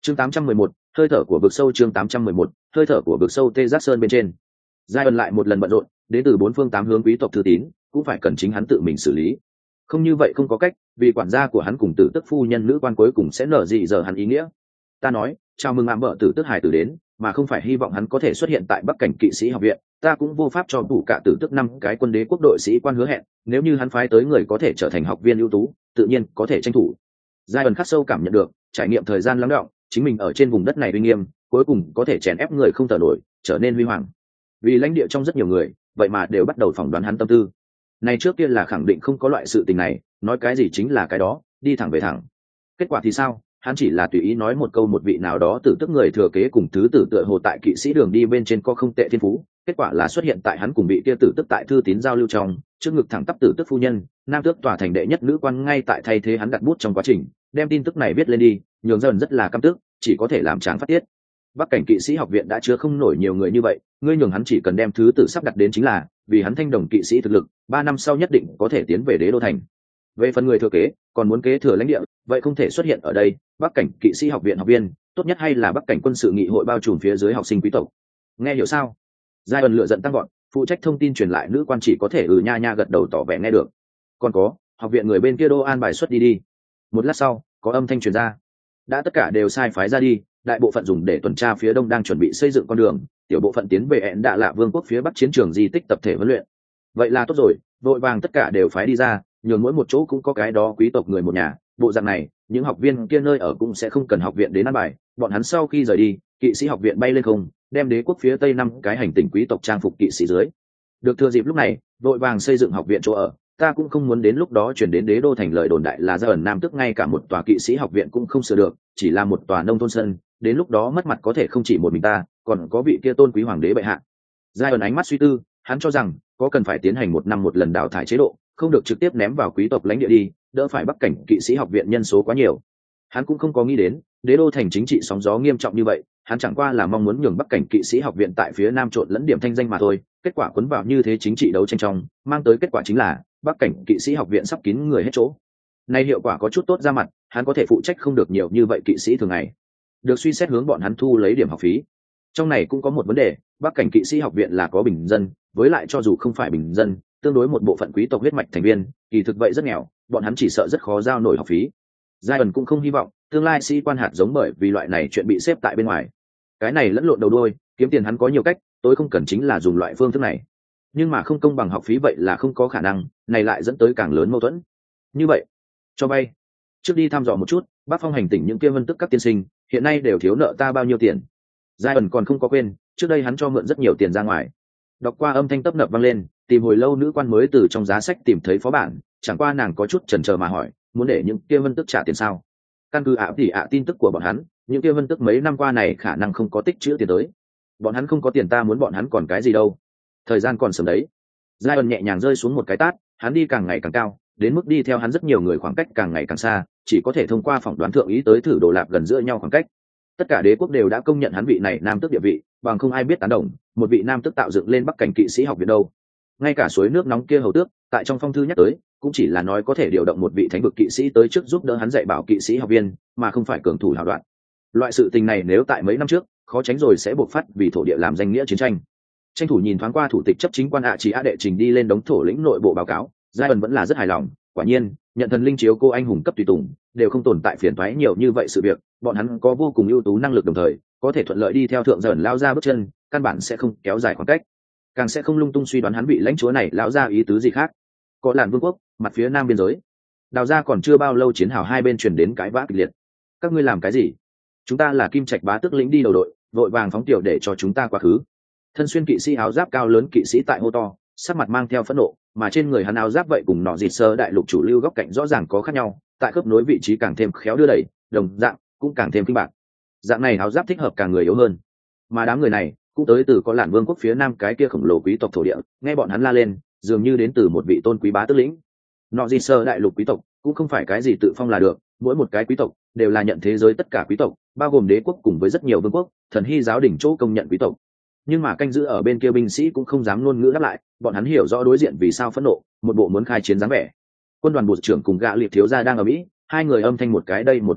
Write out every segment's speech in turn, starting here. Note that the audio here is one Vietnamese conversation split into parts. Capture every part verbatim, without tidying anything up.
chương tám trăm mười một, hơi thở của vực sâu. Chương tám trăm mười một, hơi thở của vực sâu. Tê Giác Sơn bên trên, giai ẩn lại một lần bận rộn, đến từ bốn phương tám hướng quý tộc thư tín cũng phải cần chính hắn tự mình xử lý. Không như vậy không có cách, vì quản gia của hắn cùng tử tức phu nhân nữ quan cuối cùng sẽ nở gì giờ hắn ý nghĩa. Ta nói chào mừng ảm bợ tử tức hải tử đến, mà không phải hy vọng hắn có thể xuất hiện tại Bắc Cảnh kỵ sĩ học viện. Ta cũng vô pháp cho đủ cả tử tức năm cái quân đế quốc đội sĩ quan hứa hẹn, nếu như hắn phái tới người có thể trở thành học viên ưu tú, tự nhiên có thể tranh thủ. giai ẩn khắc sâu cảm nhận được, trải nghiệm thời gian lắng đọng, chính mình ở trên vùng đất này uy nghiêm cuối cùng có thể chèn ép người không thở nổi, trở nên huy hoàng. Vì lãnh địa trong rất nhiều người vậy mà đều bắt đầu phỏng đoán hắn tâm tư. Này trước kia là khẳng định không có loại sự tình này, nói cái gì chính là cái đó, đi thẳng về thẳng. Kết quả thì sao? Hắn chỉ là tùy ý nói một câu một vị nào đó tử tức người thừa kế cùng thứ tử tựa hồ tại kỵ sĩ đường đi bên trên có không tệ thiên phú, kết quả là xuất hiện tại hắn cùng vị kia tử tức tại thư tín giao lưu trong, trước ngực thẳng tắp tử tức phu nhân, nam tước tòa thành đệ nhất nữ quan ngay tại thay thế hắn đặt bút trong quá trình, đem tin tức này viết lên đi, nhường dần rất là căm tức, chỉ có thể làm tráng phát tiết. Bắc Cảnh kỵ sĩ học viện đã chứa không nổi nhiều người như vậy, ngươi nhường hắn chỉ cần đem thứ tự sắp đặt đến chính là, vì hắn thanh đồng kỵ sĩ thực lực, ba năm sau nhất định có thể tiến về đế đô thành. Về phần người thừa kế, còn muốn kế thừa lãnh địa, vậy không thể xuất hiện ở đây. Bắc Cảnh kỵ sĩ học viện học viên, tốt nhất hay là Bắc Cảnh quân sự nghị hội bao trùm phía dưới học sinh quý tộc. Nghe hiểu sao? giai ẩn lựa giận tăng gọn, phụ trách thông tin truyền lại nữ quan chỉ có thể ừ nha nha gật đầu tỏ vẻ nghe được. Còn có, học viện người bên kia đô an bài xuất đi đi. Một lát sau, có âm thanh truyền ra. Đã tất cả đều sai phái ra đi, đại bộ phận dùng để tuần tra phía đông đang chuẩn bị xây dựng con đường, tiểu bộ phận tiến về ẹn đạ lạ vương quốc phía bắc chiến trường di tích tập thể huấn luyện. Vậy là tốt rồi, vội vàng tất cả đều phái đi ra, nhường mỗi một chỗ cũng có cái đó quý tộc người một nhà. Bộ dạng này, những học viên kia nơi ở cũng sẽ không cần học viện đến ăn bài, bọn hắn sau khi rời đi, kỵ sĩ học viện bay lên không, đem đế quốc phía tây năm cái hành tinh quý tộc trang phục kỵ sĩ dưới. Được thừa dịp lúc này, vội vàng xây dựng học viện chỗ ở. Ta cũng không muốn đến lúc đó chuyển đến đế đô thành lời đồn đại là ra ẩn nam tức ngay cả một tòa kỵ sĩ học viện cũng không sửa được, chỉ là một tòa nông thôn sân, đến lúc đó mất mặt có thể không chỉ một mình ta, còn có vị kia tôn quý hoàng đế bệ hạ. Giai ẩn ánh mắt suy tư, hắn cho rằng có cần phải tiến hành một năm một lần đào thải chế độ, không được trực tiếp ném vào quý tộc lãnh địa đi, đỡ phải Bắc Cảnh kỵ sĩ học viện nhân số quá nhiều. Hắn cũng không có nghĩ đến đế đô thành chính trị sóng gió nghiêm trọng như vậy, hắn chẳng qua là mong muốn nhường Bắc Cảnh kỵ sĩ học viện tại phía nam trộn lẫn điểm thanh danh mà thôi. Kết quả cuốn vào như thế chính trị đấu tranh trong, mang tới kết quả chính là Bắc Cảnh kỵ sĩ học viện sắp kín người hết chỗ. Nay hiệu quả có chút tốt ra mặt, hắn có thể phụ trách không được nhiều như vậy kỵ sĩ thường ngày, được suy xét hướng bọn hắn thu lấy điểm học phí. Trong này cũng có một vấn đề, Bắc Cảnh kỵ sĩ học viện là có bình dân, với lại cho dù không phải bình dân, tương đối một bộ phận quý tộc huyết mạch thành viên, kỳ thực vậy rất nghèo, bọn hắn chỉ sợ rất khó giao nổi học phí. Giai ẩn cũng không hy vọng tương lai sĩ quan hạt giống bởi vì loại này chuyện bị xếp tại bên ngoài. Cái này lẫn lộn đầu đuôi, kiếm tiền hắn có nhiều cách, tôi không cần chính là dùng loại phương thức này. Nhưng mà không công bằng học phí vậy là không có khả năng, này lại dẫn tới càng lớn mâu thuẫn. Như vậy, cho vay. Trước đi thăm dò một chút, Bắc Phong hành tỉnh những kia vân tức các tiên sinh, hiện nay đều thiếu nợ ta bao nhiêu tiền. Giai ẩn còn không có quên, trước đây hắn cho mượn rất nhiều tiền ra ngoài. Đọc qua âm thanh tấp nập vang lên, tìm hồi lâu nữ quan mới từ trong giá sách tìm thấy phó bản, chẳng qua nàng có chút chần chờ mà hỏi, muốn để những kia vân tức trả tiền sao? Căn cứ ạ thì ạ tin tức của bọn hắn, những kia vân tức mấy năm qua này khả năng không có tích trữ tiền tới. Bọn hắn không có tiền ta muốn bọn hắn còn cái gì đâu. Thời gian còn sớm đấy. Giai ẩn nhẹ nhàng rơi xuống một cái tát, hắn đi càng ngày càng cao, đến mức đi theo hắn rất nhiều người khoảng cách càng ngày càng xa, chỉ có thể thông qua phỏng đoán thượng ý tới thử đồ lạp gần giữa nhau khoảng cách. Tất cả đế quốc đều đã công nhận hắn vị này nam tước địa vị, bằng không ai biết tán đồng một vị nam tước tạo dựng lên Bắc Cảnh kỵ sĩ học viện đâu. Ngay cả suối nước nóng kia hầu tước, tại trong phong thư nhắc tới, cũng chỉ là nói có thể điều động một vị thánh vực kỵ sĩ tới trước giúp đỡ hắn dạy bảo kỵ sĩ học viên, mà không phải cường thủ hảo đoạn. Loại sự tình này nếu tại mấy năm trước, khó tránh rồi sẽ buộc phát vì thổ địa làm danh nghĩa chiến tranh. Tranh thủ nhìn thoáng qua thủ tịch chấp chính quan ạ chỉ a đệ trình đi lên đống thổ lĩnh nội bộ báo cáo, giai ẩn vẫn là rất hài lòng. Quả nhiên, nhận thần linh chiếu cô anh hùng cấp tùy tùng đều không tồn tại phiền toái nhiều như vậy sự việc, bọn hắn có vô cùng ưu tú năng lực đồng thời có thể thuận lợi đi theo thượng dần lao ra bước chân, căn bản sẽ không kéo dài khoảng cách, càng sẽ không lung tung suy đoán hắn bị lãnh chúa này lão ra ý tứ gì khác. Có làn vương quốc mặt phía nam biên giới, đào ra còn chưa bao lâu chiến hào hai bên chuyển đến cãi vã kịch liệt. Các ngươi làm cái gì? Chúng ta là Kim Trạch bá tước lĩnh đi đầu đội, vội vàng phóng tiểu để cho chúng ta quá khứ. Thân xuyên kỵ sĩ áo giáp cao lớn kỵ sĩ tại hô to, sắc mặt mang theo phẫn nộ, mà trên người hắn áo giáp vậy cùng nọ dịt sơ đại lục chủ lưu góc cạnh rõ ràng có khác nhau, tại khớp nối vị trí càng thêm khéo đưa đẩy, đồng dạng cũng càng thêm kinh bạc. Dạng này áo giáp thích hợp càng người yếu hơn. Mà đám người này cũng tới từ có làn vương quốc phía nam cái kia khổng lồ quý tộc thổ địa, nghe bọn hắn la lên, dường như đến từ một vị tôn quý bá tước lĩnh. Nọ dịt sơ đại lục quý tộc cũng không phải cái gì tự phong là được, mỗi một cái quý tộc đều là nhận thế giới tất cả quý tộc, bao gồm đế quốc cùng với rất nhiều vương quốc, thần hy giáo đỉnh chỗ công nhận quý tộc. Nhưng mà canh giữ ở bên kia binh sĩ cũng không dám ngôn ngữ đáp lại, bọn hắn hiểu rõ đối diện vì sao phẫn nộ, một bộ muốn khai chiến dáng vẻ. Quân đoàn bộ trưởng cùng gã liệt thiếu gia đang ở mỹ, hai người âm thanh một cái đây một cái đại,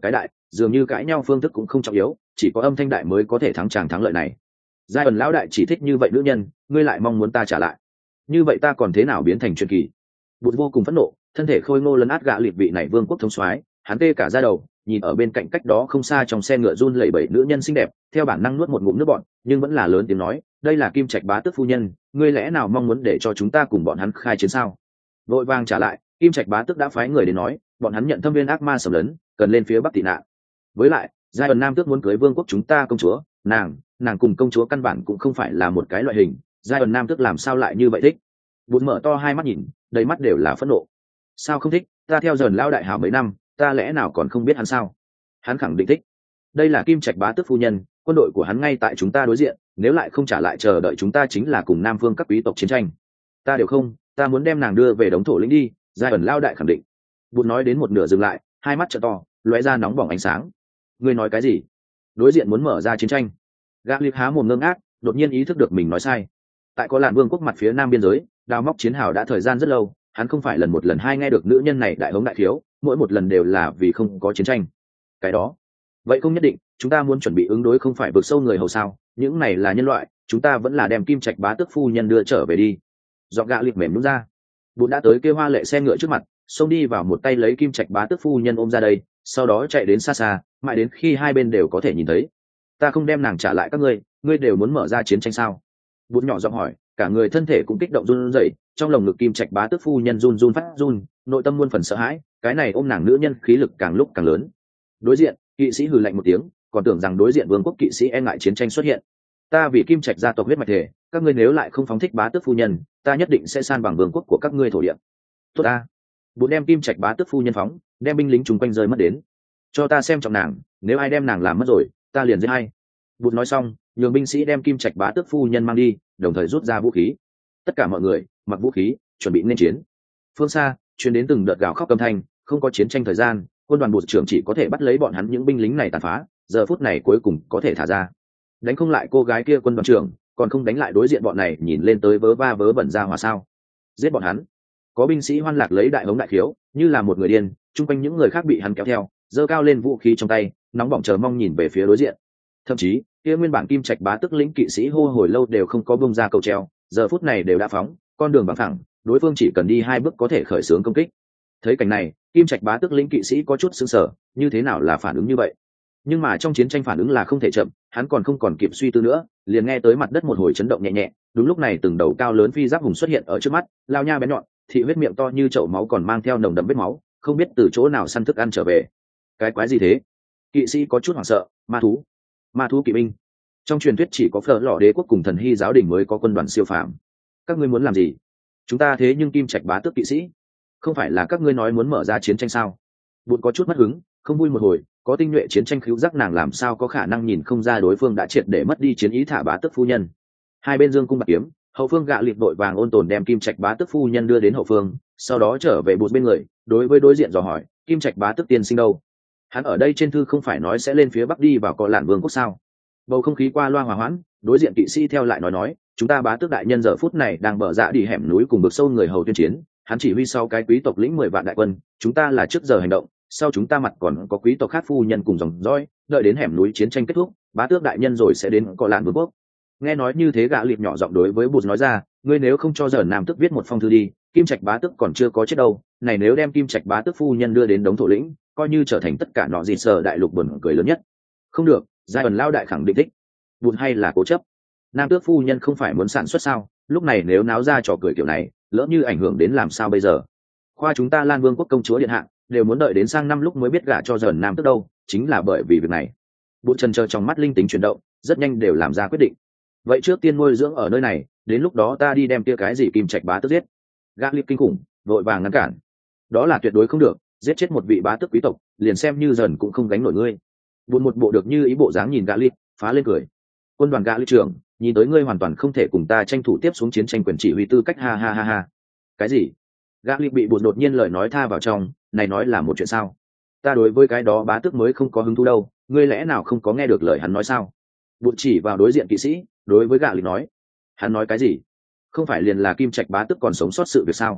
dường như cãi nhau phương thức cũng không trọng yếu, chỉ có âm thanh đại mới có thể thắng chàng thắng lợi này. Giai ẩn lão đại chỉ thích như vậy nữ nhân, ngươi lại mong muốn ta trả lại, như vậy ta còn thế nào biến thành truyền kỳ? Bụt vô cùng phẫn nộ, thân thể khôi ngô lấn át gạ lịp vị này vương quốc thống soái, hắn tê cả da đầu, nhìn ở bên cạnh cách đó không xa trong xe ngựa run lẩy bẩy nữ nhân xinh đẹp, theo bản năng nuốt một ngụm nước bọt, nhưng vẫn là lớn tiếng nói, đây là Kim Trạch bá tước phu nhân, ngươi lẽ nào mong muốn để cho chúng ta cùng bọn hắn khai chiến sao? Vội vàng trả lại, Kim Trạch bá tước đã phái người đến nói, bọn hắn nhận thâm viên ác ma sầm lấn, cần lên phía bắc tị nạn. Với lại, giai ẩn nam tước muốn cưới vương quốc chúng ta công chúa, nàng, nàng cùng công chúa căn bản cũng không phải là một cái loại hình, giai ẩn nam tước làm sao lại như vậy thích? Bụt mở to hai mắt nhìn, đầy mắt đều là phẫn nộ. Sao không thích? Ta theo dần lao đại hảo mấy năm, ta lẽ nào còn không biết hắn sao? Hắn khẳng định thích. Đây là Kim Trạch bá tước phu nhân, quân đội của hắn ngay tại chúng ta đối diện, nếu lại không trả lại chờ đợi chúng ta chính là cùng Nam Phương các quý tộc chiến tranh. Ta đều không, ta muốn đem nàng đưa về đống thổ lĩnh đi, giai ẩn lao đại khẳng định. Bụt nói đến một nửa dừng lại, hai mắt trợ to, lóe ra nóng bỏng ánh sáng. Ngươi nói cái gì? Đối diện muốn mở ra chiến tranh? Gã Liệp há mồm ngơ ngác, đột nhiên ý thức được mình nói sai. Tại có làn vương quốc mặt phía nam biên giới, đào móc chiến hào đã thời gian rất lâu, hắn không phải lần một lần hai nghe được nữ nhân này đại hống đại thiếu, mỗi một lần đều là vì không có chiến tranh. Cái đó, vậy không nhất định, chúng ta muốn chuẩn bị ứng đối không phải vượt sâu người hầu sao? Những này là nhân loại, chúng ta vẫn là đem Kim Trạch bá tước phu nhân đưa trở về đi. Giọng gã Liệp mềm nhún ra. Bụt đã tới kêu hoa lệ xe ngựa trước mặt, xông đi vào một tay lấy Kim Trạch bá tước phu nhân ôm ra đây, sau đó chạy đến xa xa, mãi đến khi hai bên đều có thể nhìn thấy. Ta không đem nàng trả lại các ngươi, ngươi đều muốn mở ra chiến tranh sao? Bụt nhỏ giọng hỏi, cả người thân thể cũng kích động run rẩy, trong lồng ngực Kim Trạch bá tước phu nhân run run phát run, nội tâm muôn phần sợ hãi, cái này ôm nàng nữ nhân khí lực càng lúc càng lớn. Đối diện, kỵ sĩ hừ lạnh một tiếng, còn tưởng rằng đối diện vương quốc kỵ sĩ e ngại chiến tranh xuất hiện. Ta vì Kim Trạch gia tộc huyết mạch thể, các ngươi nếu lại không phóng thích bá tước phu nhân, ta nhất định sẽ san bằng vương quốc của các ngươi thổ địa. Tốt ta. Bụt đem Kim Trạch bá tước phu nhân phóng, đem binh lính chung quanh rơi mất đến. Cho ta xem trọng nàng, nếu ai đem nàng làm mất rồi, ta liền giết hay. Bụt nói xong, nhường binh sĩ đem Kim Trạch bá tước phu nhân mang đi, đồng thời rút ra vũ khí. Tất cả mọi người mặc vũ khí, chuẩn bị nên chiến. Phương xa truyền đến từng đợt gào khóc âm thanh, không có chiến tranh thời gian, quân đoàn Bụt trưởng chỉ có thể bắt lấy bọn hắn những binh lính này tàn phá, giờ phút này cuối cùng có thể thả ra. Đánh không lại cô gái kia quân đoàn trưởng, còn không đánh lại đối diện bọn này nhìn lên tới vớ va vớ bẩn ra hòa sao? Giết bọn hắn. Có binh sĩ hoan lạc lấy đại hống đại khiếu, như là một người điên, chung quanh những người khác bị hắn kéo theo, giơ cao lên vũ khí trong tay, nóng bỏng chờ mong nhìn về phía đối diện. Thậm chí kia nguyên bản Kim Trạch bá tước lĩnh kỵ sĩ hô hồi lâu đều không có bông ra cầu treo, giờ phút này đều đã phóng, con đường bằng thẳng, đối phương chỉ cần đi hai bước có thể khởi xướng công kích. Thấy cảnh này, Kim Trạch bá tước lĩnh kỵ sĩ có chút sững sờ, như thế nào là phản ứng như vậy? Nhưng mà trong chiến tranh phản ứng là không thể chậm, hắn còn không còn kịp suy tư nữa, liền nghe tới mặt đất một hồi chấn động nhẹ nhẹ, đúng lúc này từng đầu cao lớn phi giáp hùng xuất hiện ở trước mắt, lao nha bén nhọn, thị huyết miệng to như chậu máu còn mang theo nồng đậm vết máu, không biết từ chỗ nào săn thức ăn trở về. Cái quái gì thế? Kỵ sĩ có chút hoảng sợ, ma thú, ma thú kỵ binh. Trong truyền thuyết chỉ có Phở Lọ Đế quốc cùng Thần Hy giáo đình mới có quân đoàn siêu phàm. Các ngươi muốn làm gì? Chúng ta thế nhưng Kim Trạch bá tước kỵ sĩ, không phải là các ngươi nói muốn mở ra chiến tranh sao? Bụt có chút mất hứng, không vui một hồi, có tinh nhuệ chiến tranh khứu giác nàng làm sao có khả năng nhìn không ra đối phương đã triệt để mất đi chiến ý thả bá tước phu nhân. Hai bên dương cung bạc kiếm, hậu phương gạ liệt đội vàng ôn tồn đem Kim Trạch bá tước phu nhân đưa đến hậu phương, sau đó trở về Bụt bên người, đối với đối diện dò hỏi, Kim Trạch bá tước tiên sinh đâu? Hắn ở đây trên thư không phải nói sẽ lên phía bắc đi vào cọ lạn vương quốc sao? Bầu không khí qua loa hòa hoãn, đối diện kỵ sĩ theo lại nói nói, chúng ta bá tước đại nhân giờ phút này đang bờ dạ đi hẻm núi cùng vực sâu người hầu tuyên chiến, hắn chỉ huy sau cái quý tộc lĩnh mười vạn đại quân, chúng ta là trước giờ hành động, sau chúng ta mặt còn có quý tộc khác phu nhân cùng dòng dõi, đợi đến hẻm núi chiến tranh kết thúc, bá tước đại nhân rồi sẽ đến cọ lạn vương quốc. Nghe nói như thế, gã liệp nhỏ giọng đối với Bụt nói ra, ngươi nếu không cho giờ nam tước viết một phong thư đi, Kim Trạch bá tước còn chưa có chết đâu, này nếu đem Kim Trạch bá tước phu nhân đưa đến đống thổ lĩnh, coi như trở thành tất cả nọ gì sở đại lục buồn cười lớn nhất. Không được, giai ẩn lao đại khẳng định thích. Bụt hay là cố chấp? Nam tước phu nhân không phải muốn sản xuất sao? Lúc này nếu náo ra trò cười kiểu này, lỡ như ảnh hưởng đến làm sao bây giờ? Khoa chúng ta Lan Vương quốc công chúa điện hạ đều muốn đợi đến sang năm lúc mới biết gả cho dần nam tước đâu, chính là bởi vì việc này. Bụt trần chờ trong mắt linh tính chuyển động, rất nhanh đều làm ra quyết định. Vậy trước tiên nuôi dưỡng ở nơi này, đến lúc đó ta đi đem kia cái gì Kim Trạch bá tước giết. Gã liệp kinh khủng, vội vàng ngăn cản. Đó là tuyệt đối không được, giết chết một vị bá tước quý tộc, liền xem như dần cũng không gánh nổi ngươi. Bụt một bộ được như ý bộ dáng nhìn gã liệp, phá lên cười. Quân đoàn gã liệp trưởng, nhìn tới ngươi hoàn toàn không thể cùng ta tranh thủ tiếp xuống chiến tranh quyền chỉ huy tư cách, ha ha ha ha. Cái gì? Gã liệp bị Bụt đột nhiên lời nói tha vào trong, này nói là một chuyện sao? Ta đối với cái đó bá tước mới không có hứng thú đâu, ngươi lẽ nào không có nghe được lời hắn nói sao? Bụt chỉ vào đối diện kỵ sĩ, đối với gã liệp nói. Hắn nói cái gì? Không phải liền là Kim Trạch bá tước còn sống sót sự việc sao?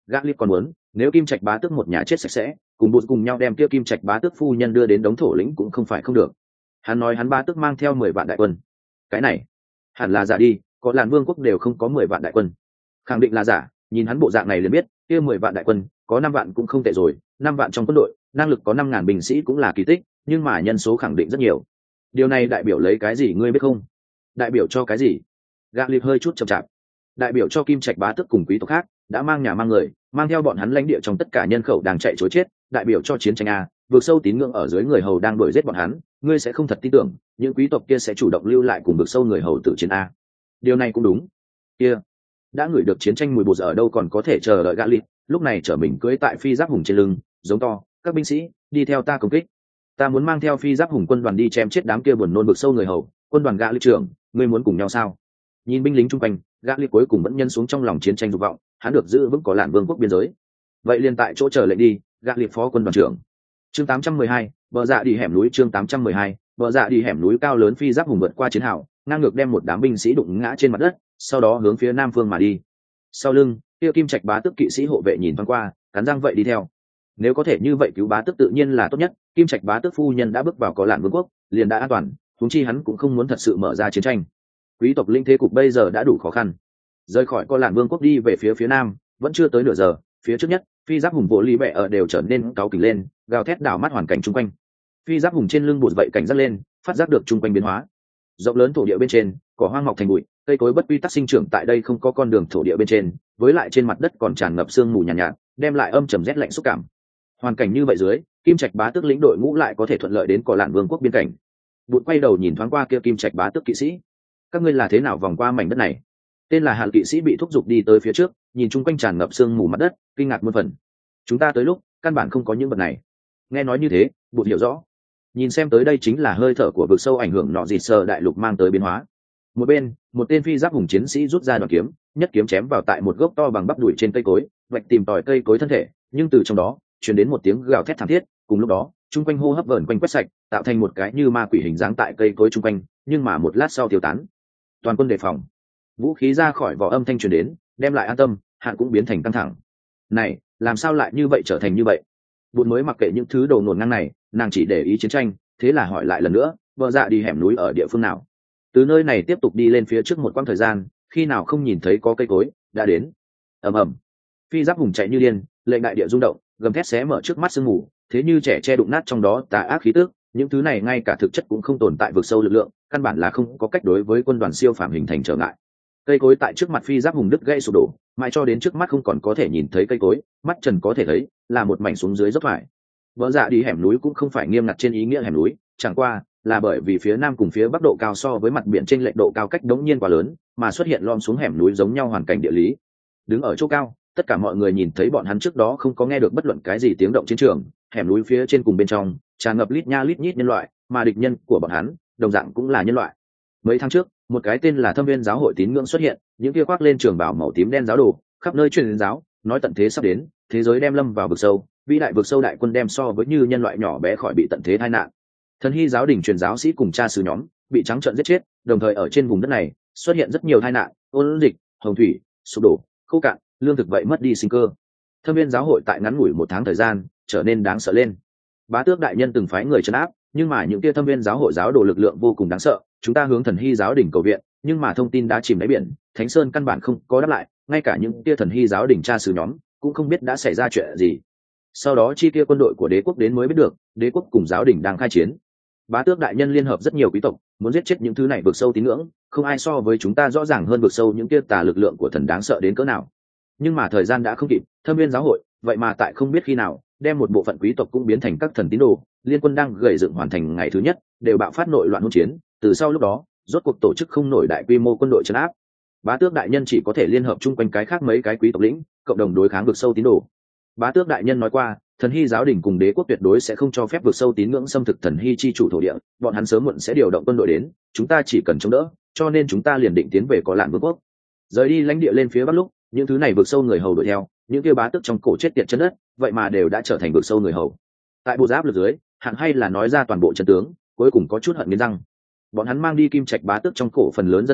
gã lip còn muốn nếu kim trạch bá tước một nhà chết sạch sẽ cùng bụt cùng nhau đem kia kim trạch bá tước phu nhân đưa đến đống thổ lĩnh cũng không phải không được. Hắn nói hắn bá tước mang theo mười vạn đại quân, cái này hẳn là giả đi, có làn vương quốc đều không có mười vạn đại quân, khẳng định là giả. Nhìn hắn bộ dạng này liền biết kia mười vạn đại quân có năm vạn cũng không tệ rồi, năm vạn trong quân đội năng lực có năm ngàn binh sĩ cũng là kỳ tích, nhưng mà nhân số khẳng định rất nhiều. Điều này đại biểu lấy cái gì ngươi biết không? Đại biểu cho cái gì? Gã liệp hơi chút chậm chạp. Đại biểu cho kim trạch bá tước cùng quý tộc khác đã mang nhà mang người, mang theo bọn hắn lãnh địa trong tất cả nhân khẩu đang chạy trối chết, đại biểu cho chiến tranh a, vượt sâu tín ngưỡng ở dưới người hầu đang đuổi giết bọn hắn, ngươi sẽ không thật tin tưởng những quý tộc kia sẽ chủ động lưu lại cùng vượt sâu người hầu tử chiến a. Điều này cũng đúng. Kia, đã ngửi được chiến tranh mùi bột ở đâu còn có thể chờ đợi gã liệp, lúc này trở mình cưỡi tại phi giáp hùng trên lưng, giống to, các binh sĩ, đi theo ta công kích. Ta muốn mang theo phi giáp hùng quân đoàn đi chém chết đám kia buồn nôn vượt sâu người hầu. Quân đoàn gã liệp trưởng, ngươi muốn cùng nhau sao? Nhìn binh lính chung quanh, gã liệp cuối cùng vẫn nhân xuống trong lòng chiến tranh dục vọng, hắn được giữ vững có lạn vương quốc biên giới. Vậy liền tại chỗ chờ lệnh đi, gã liệp phó quân đoàn trưởng. Chương tám trăm mười hai, bờ dạ đi hẻm núi. Chương tám trăm mười hai, bờ dạ đi hẻm núi. Cao lớn phi giáp hùng vượt qua chiến hào, ngang ngược đem một đám binh sĩ đụng ngã trên mặt đất, sau đó hướng phía nam phương mà đi. Sau lưng, kia kim trạch bá tước kỵ sĩ hộ vệ nhìn thoáng qua, cắn răng vậy đi theo. Nếu có thể như vậy cứu bá tước tự nhiên là tốt nhất, kim trạch bá tước phu nhân đã bước vào có lạn vương quốc, liền đã an toàn, huống chi hắn cũng không muốn thật sự mở ra chiến tranh. Quý tộc linh thế cục bây giờ đã đủ khó khăn, rời khỏi có lạn vương quốc đi về phía phía nam vẫn chưa tới nửa giờ, phía trước nhất phi giáp hùng vỗ lý bẹ ở đều trở nên cáu kỉnh lên, gào thét đảo mắt hoàn cảnh chung quanh. Phi giáp hùng trên lưng bụt vậy cảnh giác lên, phát giác được chung quanh biến hóa. Rộng lớn thổ địa bên trên cỏ hoang mọc thành bụi, cây cối bất quy tắc sinh trưởng tại đây, không có con đường thổ địa bên trên, với lại trên mặt đất còn tràn ngập sương mù nhàn nhạt, nhạt đem lại âm trầm rét lạnh xúc cảm. Hoàn cảnh như vậy dưới, kim trạch bá tước lĩnh đội ngũ lại có thể thuận lợi đến cỏ lạn vương quốc biên cảnh. Bụt quay đầu nhìn thoáng qua kia kim trạch bá tước kỵ sĩ, các ngươi là thế nào vòng qua mảnh đất này? Tên là Hàn kỵ sĩ bị thúc giục đi tới phía trước, nhìn chung quanh tràn ngập sương mù mặt đất, kinh ngạc muôn phần. Chúng ta tới lúc căn bản không có những vật này. Nghe nói như thế, Bụt hiểu rõ. Nhìn xem tới đây chính là hơi thở của vực sâu ảnh hưởng nọ dịt sờ đại lục mang tới biến hóa. Một bên, một tên phi giáp hùng chiến sĩ rút ra đoạn kiếm, nhất kiếm chém vào tại một gốc to bằng bắp đùi trên cây cối, vạch tìm tòi cây cối thân thể, nhưng từ trong đó truyền đến một tiếng gào thét thảm thiết. Cùng lúc đó, chung quanh hô hấp vờn quanh quét sạch, tạo thành một cái như ma quỷ hình dáng tại cây cối chung quanh, nhưng mà một lát sau tiêu tán. Toàn quân đề phòng. Vũ khí ra khỏi vỏ âm thanh truyền đến, đem lại an tâm, Hạn cũng biến thành căng thẳng. Này, làm sao lại như vậy trở thành như vậy? Bụt mới mặc kệ những thứ đồ ngổn ngang này, nàng chỉ để ý chiến tranh, thế là hỏi lại lần nữa, vợ dạ đi hẻm núi ở địa phương nào? Từ nơi này tiếp tục đi lên phía trước một quãng thời gian, khi nào không nhìn thấy có cây cối, đã đến. Ầm ầm. Phi giáp hùng chạy như điên, lệnh đại địa rung động, gầm thét xé mở trước mắt sương mù, thế như trẻ che đụng nát trong đó tà ác khí tức, những thứ này ngay cả thực chất cũng không tồn tại vực sâu lực lượng, căn bản là không có cách đối với quân đoàn siêu phàm hình thành trở ngại. Cây cối tại trước mặt phi giáp hùng đứt gãy sụp đổ, mãi cho đến trước mắt không còn có thể nhìn thấy cây cối, mắt trần có thể thấy là một mảnh xuống dưới dốc thoải. Vỡ dạ đi hẻm núi cũng không phải nghiêm ngặt trên ý nghĩa hẻm núi, chẳng qua là bởi vì phía nam cùng phía bắc độ cao so với mặt biển trên lệch độ cao cách đống nhiên quá lớn, mà xuất hiện lom xuống hẻm núi giống nhau hoàn cảnh địa lý. Đứng ở chỗ cao, tất cả mọi người nhìn thấy bọn hắn trước đó không có nghe được bất luận cái gì tiếng động chiến trường, hẻm núi phía trên cùng bên trong tràn ngập lít nha lít nhít nhân loại, mà địch nhân của bọn hắn đồng dạng cũng là nhân loại. Mấy tháng trước, một cái tên là Thâm Viên giáo hội tín ngưỡng xuất hiện, những kia khoác lên trường bào màu tím đen giáo đồ, khắp nơi truyền giáo, nói tận thế sắp đến, thế giới đem lâm vào vực sâu, vĩ đại vực sâu đại quân đem so với như nhân loại nhỏ bé khỏi bị tận thế tai nạn. Thần hy giáo đình truyền giáo sĩ cùng cha xứ nhóm bị trắng trợn giết chết, đồng thời ở trên vùng đất này xuất hiện rất nhiều tai nạn, ôn dịch, hồng thủy, sụp đổ, khô cạn, lương thực vậy mất đi sinh cơ. Thâm Viên giáo hội tại ngắn ngủi một tháng thời gian trở nên đáng sợ lên. Bá tước đại nhân từng phái người trấn áp, nhưng mà những kia Thâm Viên giáo hội giáo đồ lực lượng vô cùng đáng sợ, chúng ta hướng thần hy giáo đình cầu viện, nhưng mà thông tin đã chìm đáy biển, Thánh Sơn căn bản không có đáp lại, ngay cả những kia thần hy giáo đình cha xứ nhóm cũng không biết đã xảy ra chuyện gì. Sau đó chi kia quân đội của đế quốc đến mới biết được, đế quốc cùng giáo đình đang khai chiến. Bá tước đại nhân liên hợp rất nhiều quý tộc, muốn giết chết những thứ này vượt sâu tín ngưỡng, không ai so với chúng ta rõ ràng hơn vượt sâu những kia tà lực lượng của thần đáng sợ đến cỡ nào. Nhưng mà thời gian đã không kịp, Thâm Viên giáo hội vậy mà tại không biết khi nào đem một bộ phận quý tộc cũng biến thành các thần tín đồ, liên quân đang gầy dựng hoàn thành ngày thứ nhất đều bạo phát nội loạn hỗn chiến, từ sau lúc đó rốt cuộc tổ chức không nổi đại quy mô quân đội trấn áp. Bá tước đại nhân chỉ có thể liên hợp chung quanh cái khác mấy cái quý tộc lĩnh, cộng đồng đối kháng vượt sâu tín đồ. Bá tước đại nhân nói qua, thần hy giáo đình cùng đế quốc tuyệt đối sẽ không cho phép vượt sâu tín ngưỡng xâm thực thần hy chi chủ thổ địa, bọn hắn sớm muộn sẽ điều động quân đội đến, chúng ta chỉ cần chống đỡ, cho nên chúng ta liền định tiến về có lạn vương quốc. Rời đi lãnh địa lên phía bắc lúc, những thứ này vượt sâu người hầu đuổi theo, những kia bá tước trong cổ chết tiệt chân đất, vậy mà đều đã trở thành vượt sâu người hầu. Tại bộ giáp lực dưới, Hạn hay là nói ra toàn bộ trận tướng, cuối cùng có chút hận nghiến răng. Bọn hắn mang đi kim trạch bá tước trong cổ phần lớn dân số,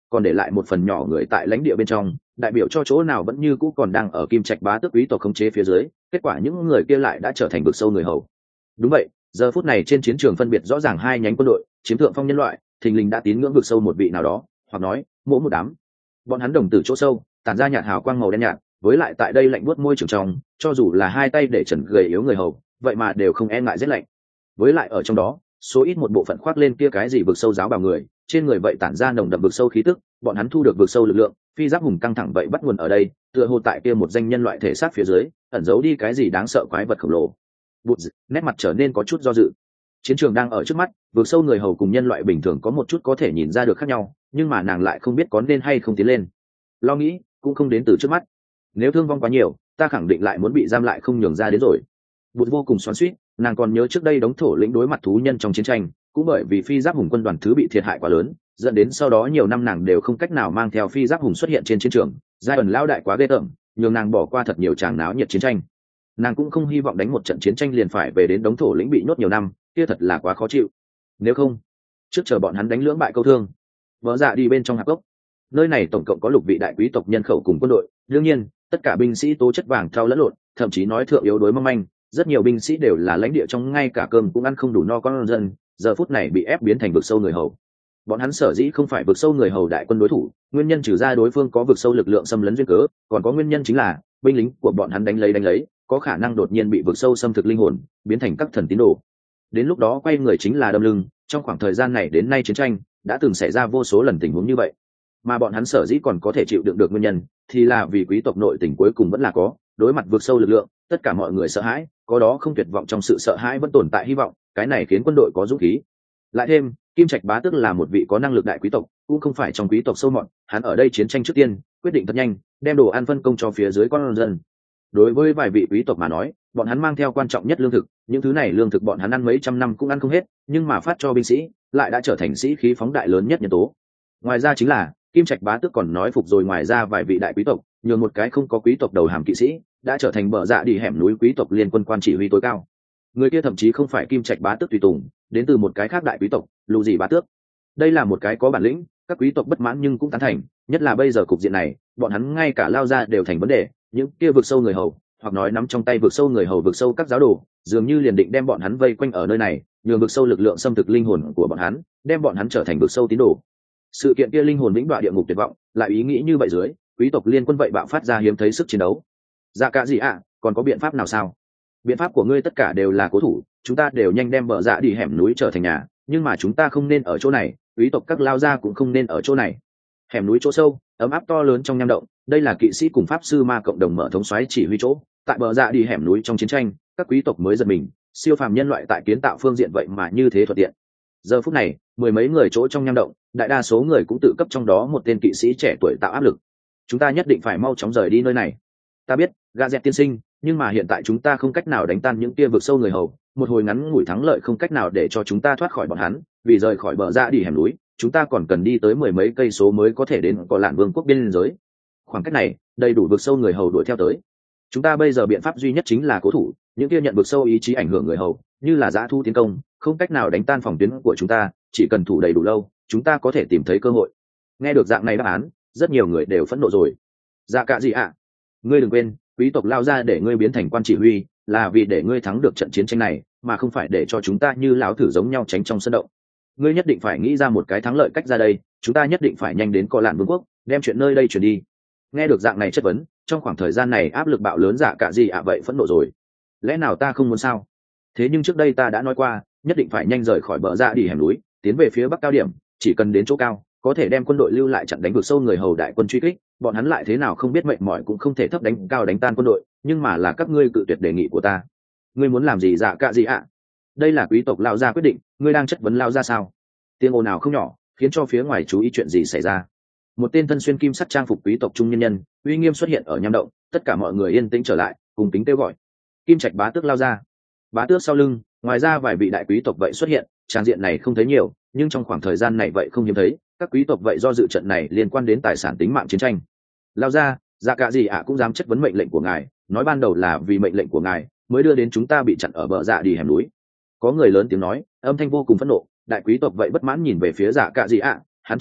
còn để lại một phần nhỏ người tại lãnh địa bên trong, đại biểu cho chỗ nào vẫn như cũ còn đang ở Kim Trạch bá tước quý tộc khống chế phía dưới, kết quả những người kia lại đã trở thành vực sâu người hầu. Đúng vậy, giờ phút này trên chiến trường phân biệt rõ ràng hai nhánh quân đội, chiếm thượng phong nhân loại, thình lình đã tín ngưỡng vực sâu một vị nào đó, hoặc nói, mỗi một đám. Bọn hắn đồng tử chỗ sâu, tản ra nhạt hào quang màu đen nhạt, với lại tại đây lạnh buốt môi trường trong, cho dù là hai tay để trần gầy yếu người hầu, vậy mà đều không e ngại rét lạnh. Với lại ở trong đó, số ít một bộ phận khoác lên kia cái gì vực sâu giáo bào người, trên người vậy tản ra nồng đậm vực sâu khí tức, bọn hắn thu được vực sâu lực lượng, phi giáp hùng căng thẳng vậy bắt nguồn ở đây, tựa hồ tại kia một danh nhân loại thể xác phía dưới, ẩn giấu đi cái gì đáng sợ quái vật khổng lồ. Bụt, nét mặt trở nên có chút do dự. Chiến trường đang ở trước mắt, vực sâu người hầu cùng nhân loại bình thường có một chút có thể nhìn ra được khác nhau, nhưng mà nàng lại không biết có nên hay không tiến lên. Lo nghĩ cũng không đến từ trước mắt. Nếu thương vong quá nhiều, ta khẳng định lại muốn bị giam lại không nhường ra đến rồi. Bụt vô cùng xoắn xuýt, nàng còn nhớ trước đây đống thổ lĩnh đối mặt thú nhân trong chiến tranh, cũng bởi vì phi giáp hùng quân đoàn thứ bị thiệt hại quá lớn, dẫn đến sau đó nhiều năm nàng đều không cách nào mang theo phi giáp hùng xuất hiện trên chiến trường. Giai ẩn lao đại quá ghê tởm, nhường nàng bỏ qua thật nhiều tràng náo nhiệt chiến tranh. Nàng cũng không hy vọng đánh một trận chiến tranh liền phải về đến đống thổ lĩnh bị nhốt nhiều năm, kia thật là quá khó chịu. Nếu không, trước chờ bọn hắn đánh lưỡng bại câu thương. Vỡ dạ đi bên trong hạp gốc. Nơi này tổng cộng có lục vị đại quý tộc nhân khẩu cùng quân đội, đương nhiên, tất cả binh sĩ tố chất vàng thau lẫn lộn, thậm chí nói thượng yếu đối mong manh, rất nhiều binh sĩ đều là lãnh địa trong ngay cả cơm cũng ăn không đủ no con dân, giờ phút này bị ép biến thành vực sâu người hầu. Bọn hắn sở dĩ không phải vực sâu người hầu đại quân đối thủ, nguyên nhân trừ ra đối phương có vực sâu lực lượng xâm lấn duyên cớ, còn có nguyên nhân chính là binh lính của bọn hắn đánh lấy đánh lấy, có khả năng đột nhiên bị vực sâu xâm thực linh hồn, biến thành các thần tín đồ. Đến lúc đó quay người chính là đâm lưng, trong khoảng thời gian này đến nay chiến tranh đã từng xảy ra vô số lần tình huống như vậy. Mà bọn hắn sở dĩ còn có thể chịu đựng được nguyên nhân, thì là vì quý tộc nội tình cuối cùng vẫn là có, đối mặt vực sâu lực lượng, tất cả mọi người sợ hãi, có đó không tuyệt vọng trong sự sợ hãi vẫn tồn tại hy vọng, cái này khiến quân đội có dũng khí. Lại thêm, Kim Trạch bá tước là một vị có năng lực đại quý tộc, cũng không phải trong quý tộc sâu mọt, hắn ở đây chiến tranh trước tiên, quyết định thật nhanh, đem đồ ăn phân công cho phía dưới con dân. Đối với vài vị quý tộc mà nói, bọn hắn mang theo quan trọng nhất lương thực, những thứ này lương thực bọn hắn ăn mấy trăm năm cũng ăn không hết, nhưng mà phát cho binh sĩ, lại đã trở thành sĩ khí phóng đại lớn nhất nhân tố. Ngoài ra chính là, Kim Trạch bá tước còn nói phục rồi ngoài ra vài vị đại quý tộc, nhường một cái không có quý tộc đầu hàm kỵ sĩ, đã trở thành bờ dạ đi hẻm núi quý tộc liên quân quan chỉ huy tối cao. Người kia thậm chí không phải Kim Trạch bá tước tùy tùng, đến từ một cái khác đại quý tộc, Lù Dị bá tước. Đây là một cái có bản lĩnh, các quý tộc bất mãn nhưng cũng tán thành, nhất là bây giờ cục diện này, bọn hắn ngay cả lao ra đều thành vấn đề, những kia vực sâu người hầu, hoặc nói nắm trong tay vực sâu người hầu vực sâu các giáo đồ, dường như liền định đem bọn hắn vây quanh ở nơi này, nhường vực sâu lực lượng xâm thực linh hồn của bọn hắn, đem bọn hắn trở thành vực sâu tín đồ. Sự kiện kia linh hồn vĩnh đoạn địa ngục tuyệt vọng, lại ý nghĩ như vậy dưới, quý tộc liên quân vậy bạo phát ra hiếm thấy sức chiến đấu. Dạ cả gì ạ, à, còn có biện pháp nào sao? Biện pháp của ngươi tất cả đều là cố thủ, chúng ta đều nhanh đem bờ dạ đi hẻm núi trở thành nhà, nhưng mà chúng ta không nên ở chỗ này, quý tộc các lao gia cũng không nên ở chỗ này. Hẻm núi chỗ sâu, ấm áp to lớn trong nham động, đây là kỵ sĩ cùng pháp sư ma cộng đồng mở thống soái chỉ huy chỗ. Tại bờ dạ đi hẻm núi trong chiến tranh, các quý tộc mới giật mình, siêu phàm nhân loại tại kiến tạo phương diện vậy mà như thế thuận tiện. Giờ phút này, mười mấy người chỗ trong nham động, đại đa số người cũng tự cấp trong đó một tên kỵ sĩ trẻ tuổi tạo áp lực. Chúng ta nhất định phải mau chóng rời đi nơi này. Ta biết, gà dẹt tiên sinh, nhưng mà hiện tại chúng ta không cách nào đánh tan những kia vực sâu người hầu, một hồi ngắn ngủi thắng lợi không cách nào để cho chúng ta thoát khỏi bọn hắn, vì rời khỏi bờ dạ đi hẻm núi, chúng ta còn cần đi tới mười mấy cây số mới có thể đến Cỏ Lạn Vương quốc biên giới. Khoảng cách này, đầy đủ vực sâu người hầu đuổi theo tới. Chúng ta bây giờ biện pháp duy nhất chính là cố thủ, những kia nhận vực sâu ý chí ảnh hưởng người hầu, như là dã thu tiến công, không cách nào đánh tan phòng tuyến của chúng ta, chỉ cần thủ đầy đủ lâu, chúng ta có thể tìm thấy cơ hội. Nghe được dạng này đáp án, rất nhiều người đều phẫn nộ rồi. Dạ cả gì ạ? À? Ngươi đừng quên, quý tộc lao ra để ngươi biến thành quan chỉ huy, là vì để ngươi thắng được trận chiến tranh này, mà không phải để cho chúng ta như láo thử giống nhau tránh trong sân động. Ngươi nhất định phải nghĩ ra một cái thắng lợi cách ra đây, chúng ta nhất định phải nhanh đến Cỏ Lạn Vương quốc, đem chuyện nơi đây chuyển đi. Nghe được dạng này chất vấn, trong khoảng thời gian này áp lực bạo lớn dạ cả gì ạ vậy phẫn nộ rồi. Lẽ nào ta không muốn sao? Thế nhưng trước đây ta đã nói qua, nhất định phải nhanh rời khỏi bờ dạ đi hẻm núi, tiến về phía bắc cao điểm, chỉ cần đến chỗ cao, có thể đem quân đội lưu lại chặn đánh vực sâu người hầu đại quân truy kích, bọn hắn lại thế nào không biết mệt mỏi cũng không thể thấp đánh cao đánh tan quân đội, nhưng mà là các ngươi cự tuyệt đề nghị của ta. Ngươi muốn làm gì dạ cả gì ạ? Đây là quý tộc lao gia quyết định, ngươi đang chất vấn lao gia sao? Tiếng ồn nào không nhỏ, khiến cho phía ngoài chú ý chuyện gì xảy ra. Một tên thân xuyên kim sắt trang phục quý tộc trung nhân nhân, uy nghiêm xuất hiện ở nham động, tất cả mọi người yên tĩnh trở lại, cùng kính kêu gọi. Kim Trạch bá tước lao ra. Bá tước sau lưng, ngoài ra vài vị đại quý tộc vậy xuất hiện, tràng diện này không thấy nhiều, nhưng trong khoảng thời gian này vậy không hiếm thấy, các quý tộc vậy do dự trận này liên quan đến tài sản tính mạng chiến tranh. Lao ra, dạ cả gì ạ cũng dám chất vấn mệnh lệnh của ngài, nói ban đầu là vì mệnh lệnh của ngài mới đưa đến chúng ta bị chặn ở bờ dạ đi hẻm núi. Có người lớn tiếng nói, âm thanh vô cùng phẫn nộ, đại quý tộc vậy bất mãn nhìn về phía dạ cả gì ạ, hắn trầm mặc,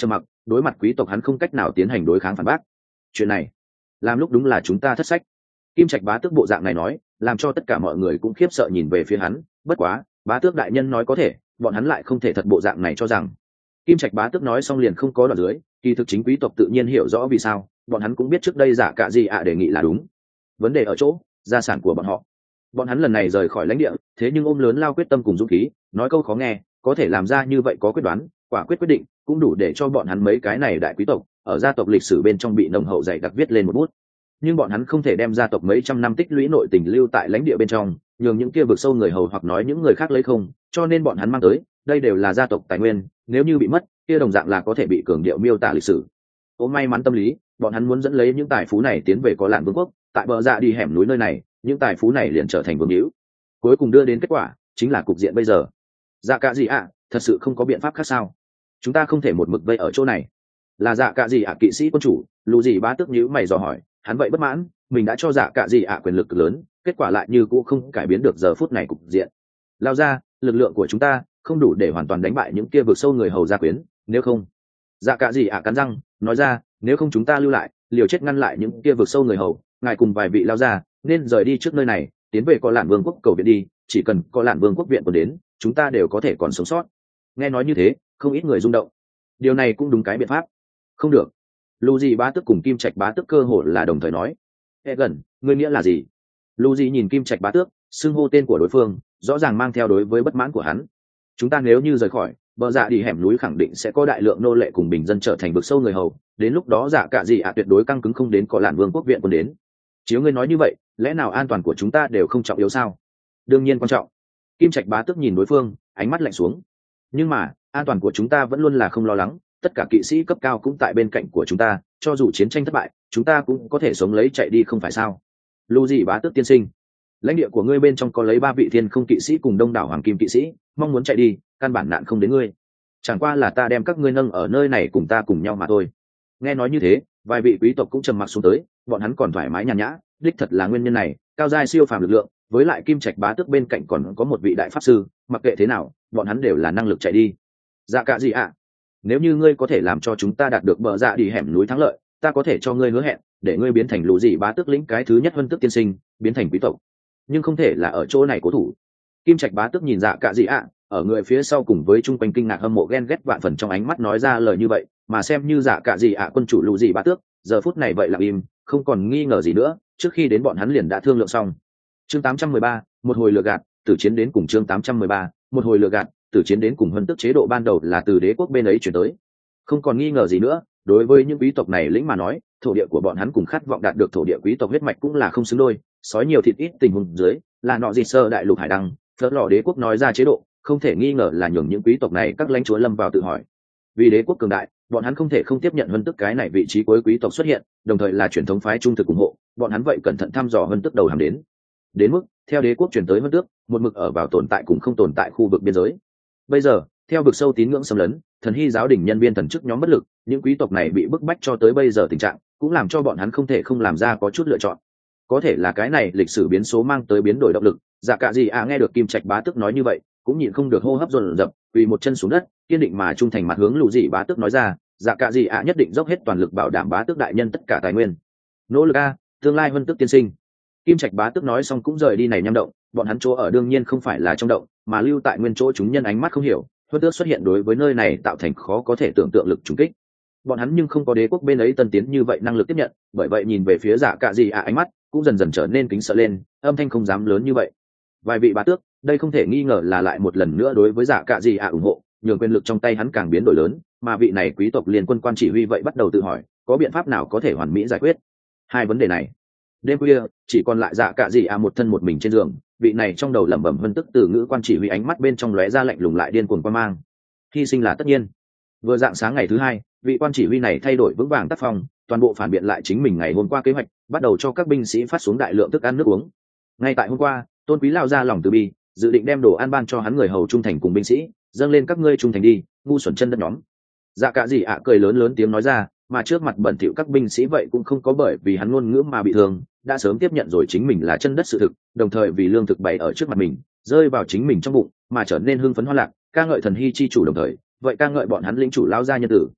đối mặt quý tộc hắn không cách nào tiến hành đối kháng phản bác. Chuyện này làm lúc đúng là chúng ta thất sách. Kim Trạch bá tước bộ dạng này nói, làm cho tất cả mọi người cũng khiếp sợ nhìn về phía hắn. Bất quá, bá tước đại nhân nói có thể, bọn hắn lại không thể thật bộ dạng này cho rằng. Kim Trạch bá tước nói xong liền không có đoạn dưới, kỳ thực chính quý tộc tự nhiên hiểu rõ vì sao, bọn hắn cũng biết trước đây Dạ Cạ Dị ạ đề nghị là đúng. Vấn đề ở chỗ gia sản của bọn họ. Bọn hắn lần này rời khỏi lãnh địa, thế nhưng ôm lớn lao quyết tâm cùng dũng khí, nói câu khó nghe, có thể làm ra như vậy có quyết đoán, quả quyết quyết định, cũng đủ để cho bọn hắn mấy cái này đại quý tộc ở gia tộc lịch sử bên trong bị nồng hậu dày đặc viết lên một bút. Nhưng bọn hắn không thể đem gia tộc mấy trăm năm tích lũy nội tình lưu tại lãnh địa bên trong, nhường những kia vực sâu người hầu hoặc nói những người khác lấy không, cho nên bọn hắn mang tới, đây đều là gia tộc tài nguyên, nếu như bị mất, kia đồng dạng là có thể bị cường điệu miêu tả lịch sử. Ô may mắn tâm lý, bọn hắn muốn dẫn lấy những tài phú này tiến về có lạn vương quốc, tại bờ dạ đi hẻm núi nơi này, những tài phú này liền trở thành vương hữu. Cuối cùng đưa đến kết quả chính là cục diện bây giờ. Dạ Cạ Dị ạ, thật sự không có biện pháp khác sao? Chúng ta không thể một mực vây ở chỗ này. Là Dạ Cạ Dị ạ kỵ sĩ quân chủ, Lù Dị bá tước nhíu mày dò hỏi, hắn vậy bất mãn, mình đã cho Dạ Cạ Dị ạ quyền lực cực lớn, kết quả lại như cũng không cải biến được giờ phút này cục diện. Lao ra, lực lượng của chúng ta không đủ để hoàn toàn đánh bại những kia vực sâu người hầu gia quyến, nếu không. Dạ Cạ Dị ạ cắn răng, nói ra, nếu không chúng ta lưu lại, liều chết ngăn lại những kia vực sâu người hầu, ngài cùng vài vị lao ra nên rời đi trước nơi này, tiến về có lạn vương quốc cầu viện đi, chỉ cần có lạn vương quốc viện còn đến, chúng ta đều có thể còn sống sót. Nghe nói như thế, không ít người rung động. Điều này cũng đúng cái biện pháp. Không được. Lù Dị bá tước cùng Kim Trạch bá tước cơ hội là đồng thời nói. E gần, ngươi nghĩa là gì? Lù Dị nhìn Kim Trạch bá tước, xưng hô tên của đối phương, rõ ràng mang theo đối với bất mãn của hắn. Chúng ta nếu như rời khỏi, bờ dạ đi hẻm núi khẳng định sẽ có đại lượng nô lệ cùng bình dân trở thành vực sâu người hầu, đến lúc đó Dạ Cạ Dị ạ tuyệt đối căng cứng không đến có lạn vương quốc viện còn đến. Chiếu ngươi nói như vậy, lẽ nào an toàn của chúng ta đều không trọng yếu sao? Đương nhiên quan trọng. Kim Trạch bá tước nhìn đối phương, ánh mắt lạnh xuống. Nhưng mà an toàn của chúng ta vẫn luôn là không lo lắng, tất cả kỵ sĩ cấp cao cũng tại bên cạnh của chúng ta, cho dù chiến tranh thất bại, chúng ta cũng có thể sống lấy chạy đi không phải sao? Lù Dị bá tước tiên sinh, lãnh địa của ngươi bên trong có lấy ba vị thiên không kỵ sĩ cùng đông đảo hoàng kim kỵ sĩ, mong muốn chạy đi, căn bản nạn không đến ngươi. Chẳng qua là ta đem các ngươi nâng ở nơi này cùng ta cùng nhau mà thôi. Nghe nói như thế, vài vị quý tộc cũng trầm mặc xuống tới, bọn hắn còn thoải mái nhàn nhã, đích thật là nguyên nhân này, cao giai siêu phàm lực lượng, với lại Kim Trạch bá tước bên cạnh còn có một vị đại pháp sư, mặc kệ thế nào, bọn hắn đều là năng lực chạy đi. Dạ Cạ Dị ạ, nếu như ngươi có thể làm cho chúng ta đạt được bờ dạ đi hẻm núi thắng lợi, ta có thể cho ngươi hứa hẹn, để ngươi biến thành Lù Dị bá tước lĩnh cái thứ nhất huân tước tiên sinh, biến thành quý tộc. Nhưng không thể là ở chỗ này cố thủ. Kim Trạch bá tước nhìn Dạ Cạ Dị ạ, ở người phía sau cùng với chung quanh kinh ngạc hâm mộ ghen ghét vạn phần trong ánh mắt nói ra lời như vậy, mà xem như Dạ Cạ Dị ạ quân chủ Lù Dị bá tước, giờ phút này vậy là im, không còn nghi ngờ gì nữa, trước khi đến bọn hắn liền đã thương lượng xong. Chương tám trăm mười ba, một hồi lừa gạt, tử chiến đến cùng chương tám trăm mười ba, một hồi lừa gạt, tử chiến đến cùng huân tước chế độ ban đầu là từ đế quốc bên ấy chuyển tới. Không còn nghi ngờ gì nữa, đối với những quý tộc này lĩnh mà nói, thổ địa của bọn hắn cùng khát vọng đạt được thổ địa quý tộc huyết mạch cũng là không xứng đôi, sói nhiều thịt ít tình huống dưới, là nọ gì sơ đại lục hải đăng, phớt lò đế quốc nói ra chế độ, không thể nghi ngờ là nhường những quý tộc này các lãnh chúa lâm vào tự hỏi. Vì đế quốc cường đại, bọn hắn không thể không tiếp nhận huân tước cái này vị trí cuối quý tộc xuất hiện, đồng thời là truyền thống phái trung thực ủng hộ, bọn hắn vậy cẩn thận thăm dò huân tước đầu hàng đến. Đến mức, theo đế quốc chuyển tới huân tước, một mực ở vào tồn tại cùng không tồn tại khu vực biên giới. Bây giờ, theo vực sâu tín ngưỡng xâm lấn, thần hy giáo đình nhân viên thần chức nhóm bất lực, những quý tộc này bị bức bách cho tới bây giờ tình trạng, cũng làm cho bọn hắn không thể không làm ra có chút lựa chọn. Có thể là cái này lịch sử biến số mang tới biến đổi động lực. Dạ Cạ Dị ạ nghe được Kim Trạch bá tước nói như vậy, cũng nhịn không được hô hấp dồn dập, quỳ một chân xuống đất, kiên định mà trung thành mặt hướng Lù Dị bá tước nói ra, Dạ Cạ Dị ạ nhất định dốc hết toàn lực bảo đảm bá tước đại nhân tất cả tài nguyên. Nỗ lực a, tương lai huân tước tiên sinh. Kim Trạch bá tước nói xong cũng rời đi này nhăm động, bọn hắn chỗ ở đương nhiên không phải là trong động, mà lưu tại nguyên chỗ chúng nhân ánh mắt không hiểu, huân tước xuất hiện đối với nơi này tạo thành khó có thể tưởng tượng lực trùng kích. Bọn hắn nhưng không có đế quốc bên ấy tân tiến như vậy năng lực tiếp nhận, bởi vậy nhìn về phía Dạ Cạ Dị ạ ánh mắt cũng dần dần trở nên kính sợ lên, âm thanh không dám lớn như vậy. Vài vị bá tước, đây không thể nghi ngờ là lại một lần nữa đối với Dạ Cạ Dị ạ ủng hộ, nhường quyền lực trong tay hắn càng biến đổi lớn, mà vị này quý tộc liên quân quan chỉ huy vậy bắt đầu tự hỏi, có biện pháp nào có thể hoàn mỹ giải quyết hai vấn đề này. Đêm khuya, chỉ còn lại Dạ Cạ Dị ạ một thân một mình trên giường, vị này trong đầu lẩm bẩm vân tức từ ngữ quan chỉ huy ánh mắt bên trong lóe ra lạnh lùng lại điên cuồng quan mang. Hy sinh là tất nhiên. Vừa dạng sáng ngày thứ hai, vị quan chỉ huy này thay đổi vững vàng tác phong, toàn bộ phản biện lại chính mình ngày hôm qua kế hoạch, bắt đầu cho các binh sĩ phát xuống đại lượng thức ăn nước uống. Ngay tại hôm qua, Tôn Quý lao ra lòng từ bi, dự định đem đồ ăn ban cho hắn người hầu trung thành cùng binh sĩ, dâng lên các ngươi trung thành đi, ngu xuẩn chân đất nhóm. Dạ Cạ Dị ạ cười lớn lớn tiếng nói ra, mà trước mặt bẩn thỉu các binh sĩ vậy cũng không có bởi vì hắn ngôn ngữ mà bị thương, đã sớm tiếp nhận rồi chính mình là chân đất sự thực, đồng thời vì lương thực bày ở trước mặt mình, rơi vào chính mình trong bụng, mà trở nên hưng phấn hoa lạc, ca ngợi thần hy chi chủ đồng thời, vậy ca ngợi bọn hắn lĩnh chủ lao ra nhân tử.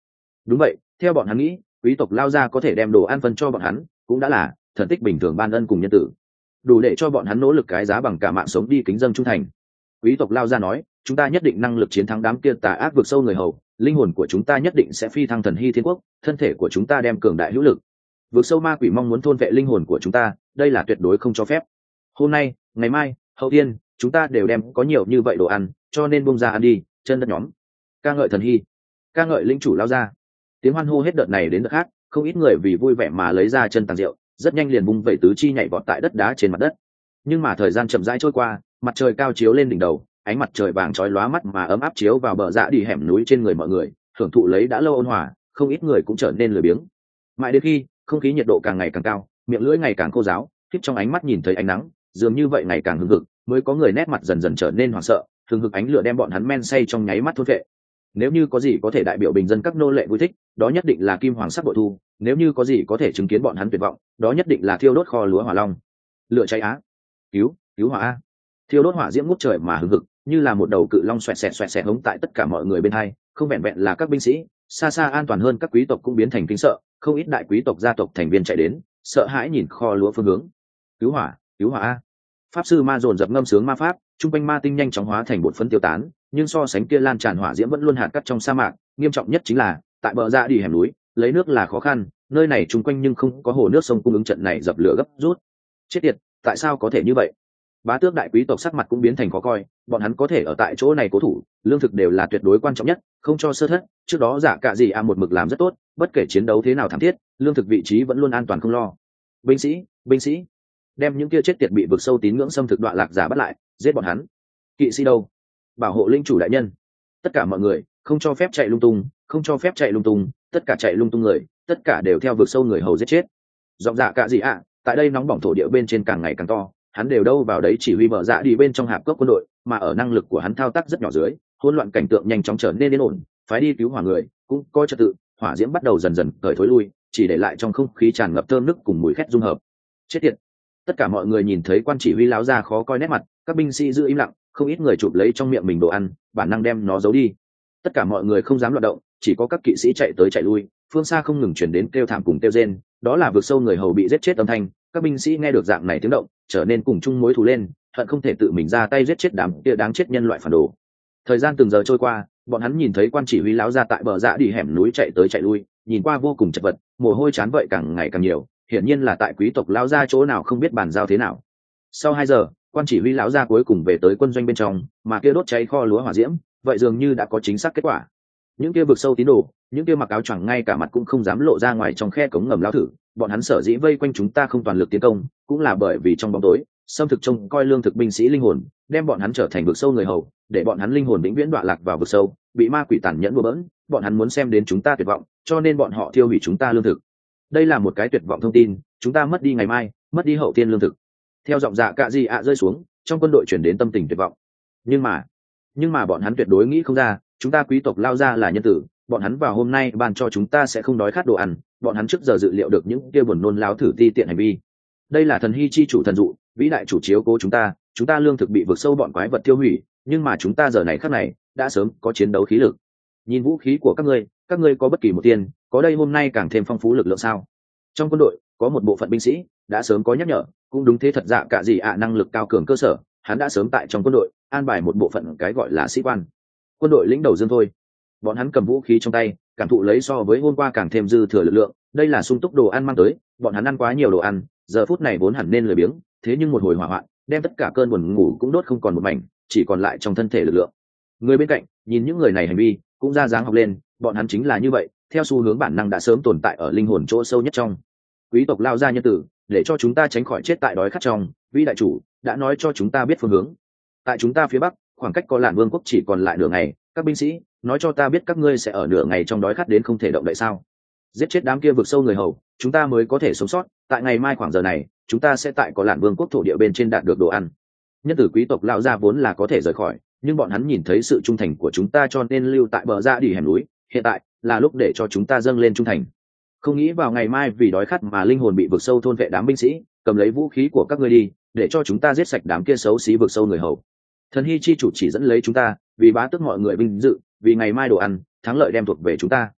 Đúng vậy, theo bọn hắn nghĩ, quý tộc lao ra có thể đem đồ ăn phân cho bọn hắn cũng đã là thần tích bình thường ban ân cùng nhân tử, đủ để cho bọn hắn nỗ lực cái giá bằng cả mạng sống đi kính dâng trung thành. Quý tộc lao ra nói, chúng ta nhất định năng lực chiến thắng đám kia tà ác vực sâu người hầu, linh hồn của chúng ta nhất định sẽ phi thăng thần hy thiên quốc, thân thể của chúng ta đem cường đại hữu lực. Vực sâu ma quỷ mong muốn thôn vệ linh hồn của chúng ta, đây là tuyệt đối không cho phép. Hôm nay, ngày mai, hậu tiên, chúng ta đều đem có nhiều như vậy đồ ăn, cho nên buông ra ăn đi, chân đất nhóm. Ca ngợi thần hy, ca ngợi linh chủ lao ra. Tiếng hoan hô hết đợt này đến đợt khác, không ít người vì vui vẻ mà lấy ra chân tàng rượu, rất nhanh liền bung vẩy tứ chi nhảy vọt tại đất đá trên mặt đất. Nhưng mà thời gian chậm rãi trôi qua, mặt trời cao chiếu lên đỉnh đầu, ánh mặt trời vàng chói lóa mắt mà ấm áp chiếu vào bờ dạ đi hẻm núi trên người mọi người, hưởng thụ lấy đã lâu ôn hòa, không ít người cũng trở nên lười biếng. Mãi đến khi không khí nhiệt độ càng ngày càng cao, miệng lưỡi ngày càng khô ráo, khiếp trong ánh mắt nhìn thấy ánh nắng, dường như vậy ngày càng hừng hực, mới có người nét mặt dần dần trở nên hoảng sợ, hừng hực ánh lửa đem bọn hắn men say trong nháy mắt thôn vệ. Nếu như có gì có thể đại biểu bình dân các nô lệ vui thích, đó nhất định là kim hoàng sắc bội thu, nếu như có gì có thể chứng kiến bọn hắn tuyệt vọng, đó nhất định là thiêu đốt kho lúa hỏa long. Lửa cháy á, cứu cứu hỏa a. Thiêu đốt hỏa diễm ngút trời mà hừng hực, như là một đầu cự long xoẹt xẹt xoẹt xẹt hống tại tất cả mọi người bên hai, không vẹn vẹn là các binh sĩ, xa xa an toàn hơn các quý tộc cũng biến thành kinh sợ, không ít đại quý tộc gia tộc thành viên chạy đến, sợ hãi nhìn kho lúa phương hướng. Cứu hỏa, cứu hỏa a. Pháp sư ma dồn dập ngâm sướng ma pháp, trung quanh ma tinh nhanh chóng hóa thành bột phấn tiêu tán, nhưng so sánh kia lan tràn hỏa diễm vẫn luôn hạt cắt trong sa mạc, nghiêm trọng nhất chính là tại bờ ra đi hẻm núi, lấy nước là khó khăn, nơi này trung quanh nhưng không có hồ nước sông cung ứng, trận này dập lửa gấp rút. Chết tiệt, tại sao có thể như vậy? Bá tước đại quý tộc sắc mặt cũng biến thành khó coi, bọn hắn có thể ở tại chỗ này cố thủ, lương thực đều là tuyệt đối quan trọng nhất, không cho sơ thất. Trước đó giả cả gì a một mực làm rất tốt, bất kể chiến đấu thế nào thảm thiết, lương thực vị trí vẫn luôn an toàn không lo. Binh sĩ, binh sĩ, đem những kia chết tiệt bị vực sâu tín ngưỡng xâm thực đoạn lạc giả bắt lại, giết bọn hắn. Kỵ sĩ đâu? Bảo hộ linh chủ đại nhân. Tất cả mọi người, không cho phép chạy lung tung, không cho phép chạy lung tung, tất cả chạy lung tung người, tất cả đều theo vực sâu người hầu giết chết. Giọng dạ cả gì ạ, tại đây nóng bỏng thổ địa bên trên càng ngày càng to, hắn đều đâu vào đấy chỉ huy mở dạ đi bên trong hạp cốc quân đội, mà ở năng lực của hắn thao tác rất nhỏ dưới, hỗn loạn cảnh tượng nhanh chóng trở nên yên ổn, phái đi cứu hỏa người cũng coi trật tự, hỏa diễm bắt đầu dần dần cởi thối lui, chỉ để lại trong không khí tràn ngập thơm nức cùng mùi khét dung hợp. Chết tiệt! Tất cả mọi người nhìn thấy quan chỉ huy láo ra khó coi nét mặt, các binh sĩ giữ im lặng, không ít người chụp lấy trong miệng mình đồ ăn, bản năng đem nó giấu đi. Tất cả mọi người không dám loạt động, chỉ có các kỵ sĩ chạy tới chạy lui, phương xa không ngừng chuyển đến kêu thảm cùng kêu rên, đó là vượt sâu người hầu bị giết chết âm thanh. Các binh sĩ nghe được dạng này tiếng động, trở nên cùng chung mối thù lên, hận không thể tự mình ra tay giết chết đám kia đáng chết nhân loại phản đồ. Thời gian từng giờ trôi qua, bọn hắn nhìn thấy quan chỉ huy láo ra tại bờ dạ đi hẻm núi chạy tới chạy lui, nhìn qua vô cùng chật vật, mồ hôi chán vậy càng ngày càng nhiều, hiển nhiên là tại quý tộc láo ra chỗ nào không biết bàn giao thế nào. Sau hai giờ, quan chỉ huy láo ra cuối cùng về tới quân doanh bên trong, mà kia đốt cháy kho lúa hỏa diễm, vậy dường như đã có chính xác kết quả. Những kia vực sâu tín đồ, những kia mặc áo choàng ngay cả mặt cũng không dám lộ ra ngoài trong khe cống ngầm lao thử, bọn hắn sở dĩ vây quanh chúng ta không toàn lực tiến công, cũng là bởi vì trong bóng tối, xâm thực trông coi lương thực binh sĩ linh hồn, đem bọn hắn trở thành vực sâu người hầu, để bọn hắn linh hồn vĩnh viễn đọa lạc vào vực sâu, bị ma quỷ tàn nhẫn đùa bỡn, bọn hắn muốn xem đến chúng ta tuyệt vọng, cho nên bọn họ tiêu hủy chúng ta lương thực. Đây là một cái tuyệt vọng thông tin, chúng ta mất đi ngày mai, mất đi hậu tiên lương thực. Theo giọng dạ cạ gì ạ rơi xuống, trong quân đội chuyển đến tâm tình tuyệt vọng. Nhưng mà, nhưng mà bọn hắn tuyệt đối nghĩ không ra, chúng ta quý tộc lao ra là nhân tử, bọn hắn vào hôm nay ban cho chúng ta sẽ không đói khát đồ ăn, bọn hắn trước giờ dự liệu được những kia buồn nôn láo thử ti tiện hành vi. Đây là thần hy chi chủ thần dụ, vĩ đại chủ chiếu cố chúng ta, chúng ta lương thực bị vượt sâu bọn quái vật tiêu hủy, nhưng mà chúng ta giờ này khắc này đã sớm có chiến đấu khí lực. Nhìn vũ khí của các ngươi, các ngươi có bất kỳ một tiền, có đây hôm nay càng thêm phong phú lực lượng sao? Trong quân đội có một bộ phận binh sĩ đã sớm có nhắc nhở, cũng đúng thế, thật dạ cả gì ạ năng lực cao cường cơ sở, hắn đã sớm tại trong quân đội an bài một bộ phận cái gọi là sĩ quan. Quân đội lĩnh đầu dương thôi, bọn hắn cầm vũ khí trong tay, cảm thụ lấy so với hôm qua càng thêm dư thừa lực lượng, đây là sung túc đồ ăn mang tới, bọn hắn ăn quá nhiều đồ ăn, giờ phút này vốn hẳn nên lười biếng, thế nhưng một hồi hỏa hoạn đem tất cả cơn buồn ngủ cũng đốt không còn một mảnh, chỉ còn lại trong thân thể lực lượng. Người bên cạnh nhìn những người này hành vi cũng ra dáng học lên, bọn hắn chính là như vậy, theo xu hướng bản năng đã sớm tồn tại ở linh hồn chỗ sâu nhất trong. Quý tộc lao ra nhân tử, để cho chúng ta tránh khỏi chết tại đói khát trong, vĩ đại chủ đã nói cho chúng ta biết phương hướng. Tại chúng ta phía bắc, khoảng cách có lạn vương quốc chỉ còn lại nửa ngày, các binh sĩ nói cho ta biết các ngươi sẽ ở nửa ngày trong đói khát đến không thể động đậy sao? Giết chết đám kia vực sâu người hầu, chúng ta mới có thể sống sót. Tại ngày mai khoảng giờ này, chúng ta sẽ tại có lạn vương quốc thổ địa bên trên đạt được đồ ăn. Nhân tử quý tộc lão gia vốn là có thể rời khỏi, nhưng bọn hắn nhìn thấy sự trung thành của chúng ta cho nên lưu tại bờ ra đi hẻm núi. Hiện tại là lúc để cho chúng ta dâng lên trung thành. Không nghĩ vào ngày mai vì đói khát mà linh hồn bị vực sâu thôn vệ đám binh sĩ, cầm lấy vũ khí của các ngươi đi, để cho chúng ta giết sạch đám kia xấu xí vực sâu người hầu. Thần hy chi chủ chỉ dẫn lấy chúng ta, vì bá tước mọi người vinh dự, vì ngày mai đồ ăn, thắng lợi đem thuộc về chúng ta.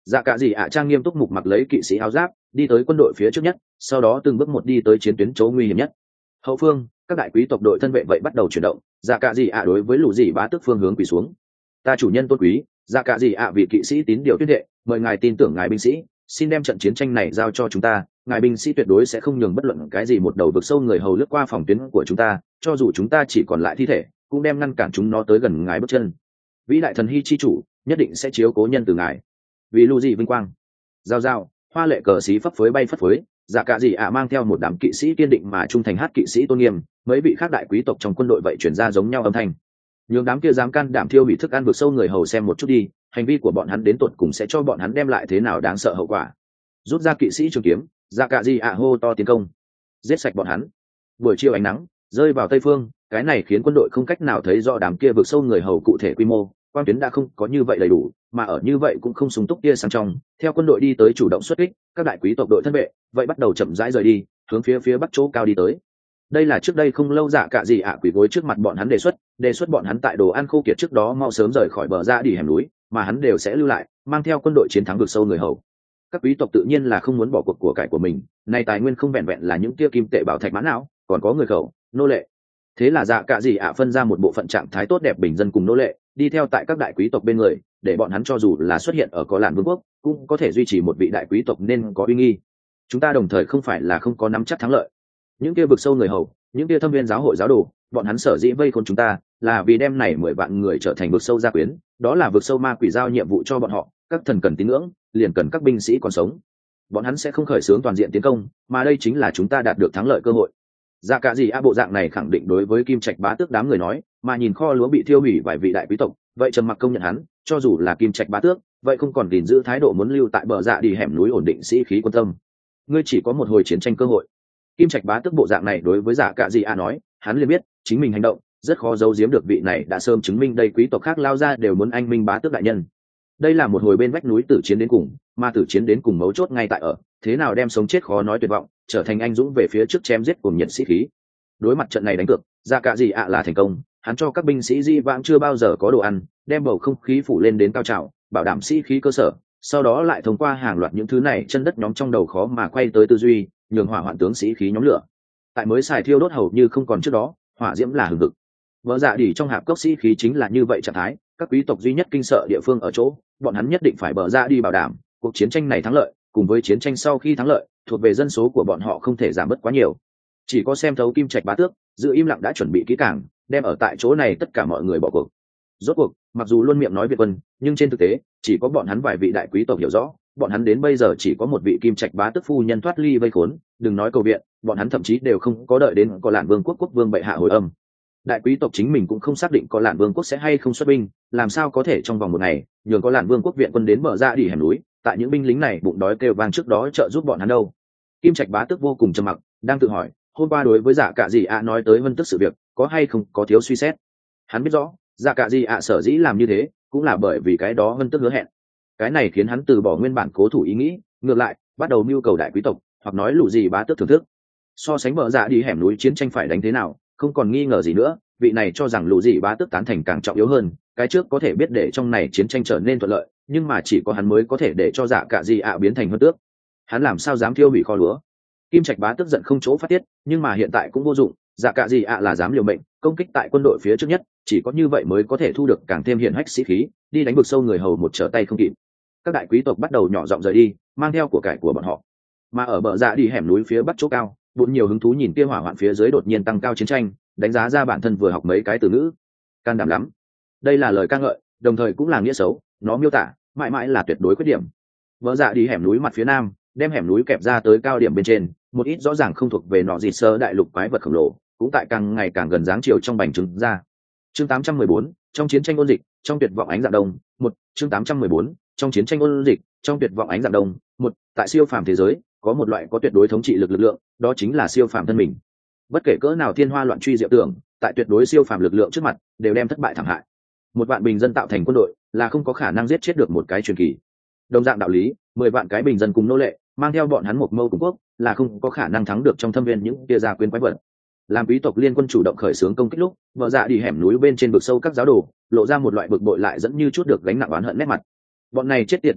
Dạ cả gì ạ trang nghiêm túc mục mặc lấy kỵ sĩ áo giáp đi tới quân đội phía trước nhất, sau đó từng bước một đi tới chiến tuyến chỗ nguy hiểm nhất. Hậu phương các đại quý tộc đội thân vệ vậy bắt đầu chuyển động. Dạ cả gì ạ đối với lũ gì bá tức phương hướng quỳ xuống. Ta chủ nhân tôn quý, dạ cả gì ạ vị kỵ sĩ tín điều tuyết đệ, mời ngài tin tưởng ngài binh sĩ, xin đem trận chiến tranh này giao cho chúng ta, ngài binh sĩ tuyệt đối sẽ không nhường bất luận cái gì một đầu vực sâu người hầu lướt qua phòng tuyến của chúng ta, cho dù chúng ta chỉ còn lại thi thể cũng đem ngăn cản chúng nó tới gần ngài bước chân. Vĩ đại thần hy chi chủ nhất định sẽ chiếu cố nhân từ ngài. Vì lũ gì vinh quang. Giao giao hoa lệ cờ xí phấp phới bay phất phới, dạ cả gì ạ mang theo một đám kỵ sĩ kiên định mà trung thành hát kỵ sĩ tôn nghiêm. Mấy vị khác đại quý tộc trong quân đội vậy chuyển ra giống nhau âm thanh. Nhường đám kia dám can đảm thiêu hủy thức ăn vực sâu người hầu xem một chút đi, hành vi của bọn hắn đến tột cùng sẽ cho bọn hắn đem lại thế nào đáng sợ hậu quả. Rút ra kỵ sĩ trường kiếm, dạ cả gì ạ hô to tiến công, giết sạch bọn hắn. Buổi chiều ánh nắng rơi vào tây phương, cái này khiến quân đội không cách nào thấy rõ đám kia vực sâu người hầu cụ thể quy mô, quan tuyến đã không có như vậy đầy đủ, mà ở như vậy cũng không súng túc tia sáng trong. Theo quân đội đi tới chủ động xuất kích, các đại quý tộc đội thân vệ vậy bắt đầu chậm rãi rời đi, hướng phía phía bắc chỗ cao đi tới. Đây là trước đây không lâu dạ cả gì ạ quỳ gối trước mặt bọn hắn đề xuất, đề xuất bọn hắn tại đồ ăn khô kiệt trước đó mau sớm rời khỏi bờ ra đi hẻm núi, mà hắn đều sẽ lưu lại, mang theo quân đội chiến thắng vực sâu người hầu. Các quý tộc tự nhiên là không muốn bỏ cuộc của cải của mình, này tài nguyên không vẹn vẹn là những kia kim tệ bảo thạch mã não, còn có người khẩu, nô lệ. Thế là dạ cả gì ạ phân ra một bộ phận trạng thái tốt đẹp bình dân cùng nô lệ, đi theo tại các đại quý tộc bên người, để bọn hắn cho dù là xuất hiện ở Có Lạn Vương quốc, cũng có thể duy trì một vị đại quý tộc nên có uy nghi. Chúng ta đồng thời không phải là không có nắm chắc thắng lợi. Những kia vực sâu người hầu, những kia thâm viên giáo hội giáo đồ, bọn hắn sở dĩ vây khốn chúng ta, là vì đem này mười vạn người trở thành vực sâu gia quyến, đó là vực sâu ma quỷ giao nhiệm vụ cho bọn họ, các thần cần tín ngưỡng, liền cần các binh sĩ còn sống. Bọn hắn sẽ không khởi xướng toàn diện tiến công, mà đây chính là chúng ta đạt được thắng lợi cơ hội. Dạ cả gì a bộ dạng này khẳng định đối với Kim Trạch bá tước đám người nói, mà nhìn kho lúa bị thiêu hủy vài vị đại quý tộc, vậy trầm mặc công nhận hắn, cho dù là Kim Trạch bá tước, vậy không còn gìn giữ thái độ muốn lưu tại bờ dạ đi hẻm núi ổn định sĩ khí quân tâm. Ngươi chỉ có một hồi chiến tranh cơ hội. Kim Trạch bá tước bộ dạng này đối với Dạ cả gì a nói, hắn liền biết chính mình hành động rất khó giấu giếm được vị này đã sớm chứng minh đây quý tộc khác lao ra đều muốn anh minh bá tước đại nhân. Đây là một hồi bên vách núi tử chiến đến cùng, mà tử chiến đến cùng mấu chốt ngay tại ở thế nào đem sống chết khó nói tuyệt vọng trở thành anh dũng về phía trước chém giết cùng nhiệt sĩ khí. Đối mặt trận này đánh cược, Dạ cả gì ạ là thành công, hắn cho các binh sĩ di vãng chưa bao giờ có đồ ăn, đem bầu không khí phủ lên đến cao trào, bảo đảm sĩ khí cơ sở, sau đó lại thông qua hàng loạt những thứ này chân đất nhóm trong đầu khó mà quay tới tư duy, nhường hỏa hoạn tướng sĩ khí nhóm lửa. Tại mới xài thiêu đốt hầu như không còn trước đó, hỏa diễm là hừng hực. Vỡ dạ đỉ trong hạp cốc sĩ khí chính là như vậy trạng thái, các quý tộc duy nhất kinh sợ địa phương ở chỗ, bọn hắn nhất định phải bờ ra đi bảo đảm cuộc chiến tranh này thắng lợi, cùng với chiến tranh sau khi thắng lợi, thuộc về dân số của bọn họ không thể giảm bớt quá nhiều. Chỉ có xem thấu Kim Trạch bá tước, giữ im lặng đã chuẩn bị kỹ càng, đem ở tại chỗ này tất cả mọi người bỏ cuộc. Rốt cuộc, mặc dù luôn miệng nói Việt quân, nhưng trên thực tế, chỉ có bọn hắn vài vị đại quý tộc hiểu rõ, bọn hắn đến bây giờ chỉ có một vị Kim Trạch bá tước phu nhân thoát ly vây khốn, đừng nói cầu viện, bọn hắn thậm chí đều không có đợi đến Có Lạn Vương quốc quốc vương bệ hạ hồi âm. Đại quý tộc chính mình cũng không xác định Có Lạn Vương quốc sẽ hay không xuất binh, làm sao có thể trong vòng một ngày nhường Có Lạn Vương quốc viện quân đến mở ra đi hẻm núi, tại những binh lính này bụng đói kêu vang trước đó trợ giúp bọn hắn đâu. Kim Trạch bá tước vô cùng trầm mặc, đang tự hỏi, hôm qua đối với Dạ cả gì ạ nói tới vân tức sự việc, có hay không có thiếu suy xét. Hắn biết rõ, Dạ cả gì ạ sở dĩ làm như thế, cũng là bởi vì cái đó vân tức hứa hẹn. Cái này khiến hắn từ bỏ nguyên bản cố thủ ý nghĩ, ngược lại bắt đầu mưu cầu đại quý tộc, hoặc nói lũ gì bá tước thưởng thức. So sánh mở dạ đi hẻm núi chiến tranh phải đánh thế nào, không còn nghi ngờ gì nữa, vị này cho rằng lũ gì bá tước tán thành càng trọng yếu hơn. Cái trước có thể biết để trong này chiến tranh trở nên thuận lợi, nhưng mà chỉ có hắn mới có thể để cho Dạ cả gì ạ biến thành hơn tước. Hắn làm sao dám thiêu hủy kho lúa? Kim Trạch bá tức giận không chỗ phát tiết, nhưng mà hiện tại cũng vô dụng, Dạ cả gì ạ là dám liều mệnh công kích tại quân đội phía trước nhất, chỉ có như vậy mới có thể thu được càng thêm hiển hách sĩ khí, đi đánh vực sâu người hầu một trở tay không kịp. Các đại quý tộc bắt đầu nhỏ giọng rời đi, mang theo của cải của bọn họ. Mà ở bờ dạ đi hẻm núi phía bắc chỗ cao, bốn nhiều hứng thú nhìn kia hỏa hoạn phía dưới đột nhiên tăng cao chiến tranh, đánh giá ra bản thân vừa học mấy cái từ ngữ, can đảm lắm. Đây là lời ca ngợi, đồng thời cũng là nghĩa xấu, nó miêu tả mãi mãi là tuyệt đối khuyết điểm. Bờ dạ đi hẻm núi mặt phía nam, đem hẻm núi kẹp ra tới cao điểm bên trên, một ít rõ ràng không thuộc về nọ dịt sơ đại lục quái vật khổng lồ, cũng tại càng ngày càng gần dáng chiều trong bành trứng ra. Chương tám trăm mười bốn, trong chiến tranh ôn dịch, trong tuyệt vọng ánh dạng đông, một, chương tám trăm mười bốn, trong chiến tranh ôn dịch, trong tuyệt vọng ánh dạng đông, một, tại siêu phàm thế giới, có một loại có tuyệt đối thống trị lực lực lượng, đó chính là siêu phàm thân mình. Bất kể cỡ nào thiên hoa loạn truy diệu tưởng, tại tuyệt đối siêu phàm lực lượng trước mặt, đều đem thất bại thảm hại. Một vạn bình dân tạo thành quân đội, là không có khả năng giết chết được một cái truyền kỳ. Đồng dạng đạo lý, mười vạn cái bình dân cùng nô lệ, mang theo bọn hắn một mâu cùng quốc, là không có khả năng thắng được trong thâm viên những kia gia quyến quái vật. Làm quý tộc liên quân chủ động khởi xướng công kích lúc, vợ dạ đi hẻm núi bên trên vực sâu các giáo đồ lộ ra một loại bực bội lại dẫn như chút được gánh nặng oán hận nét mặt. Bọn này chết tiệt bỏ sát,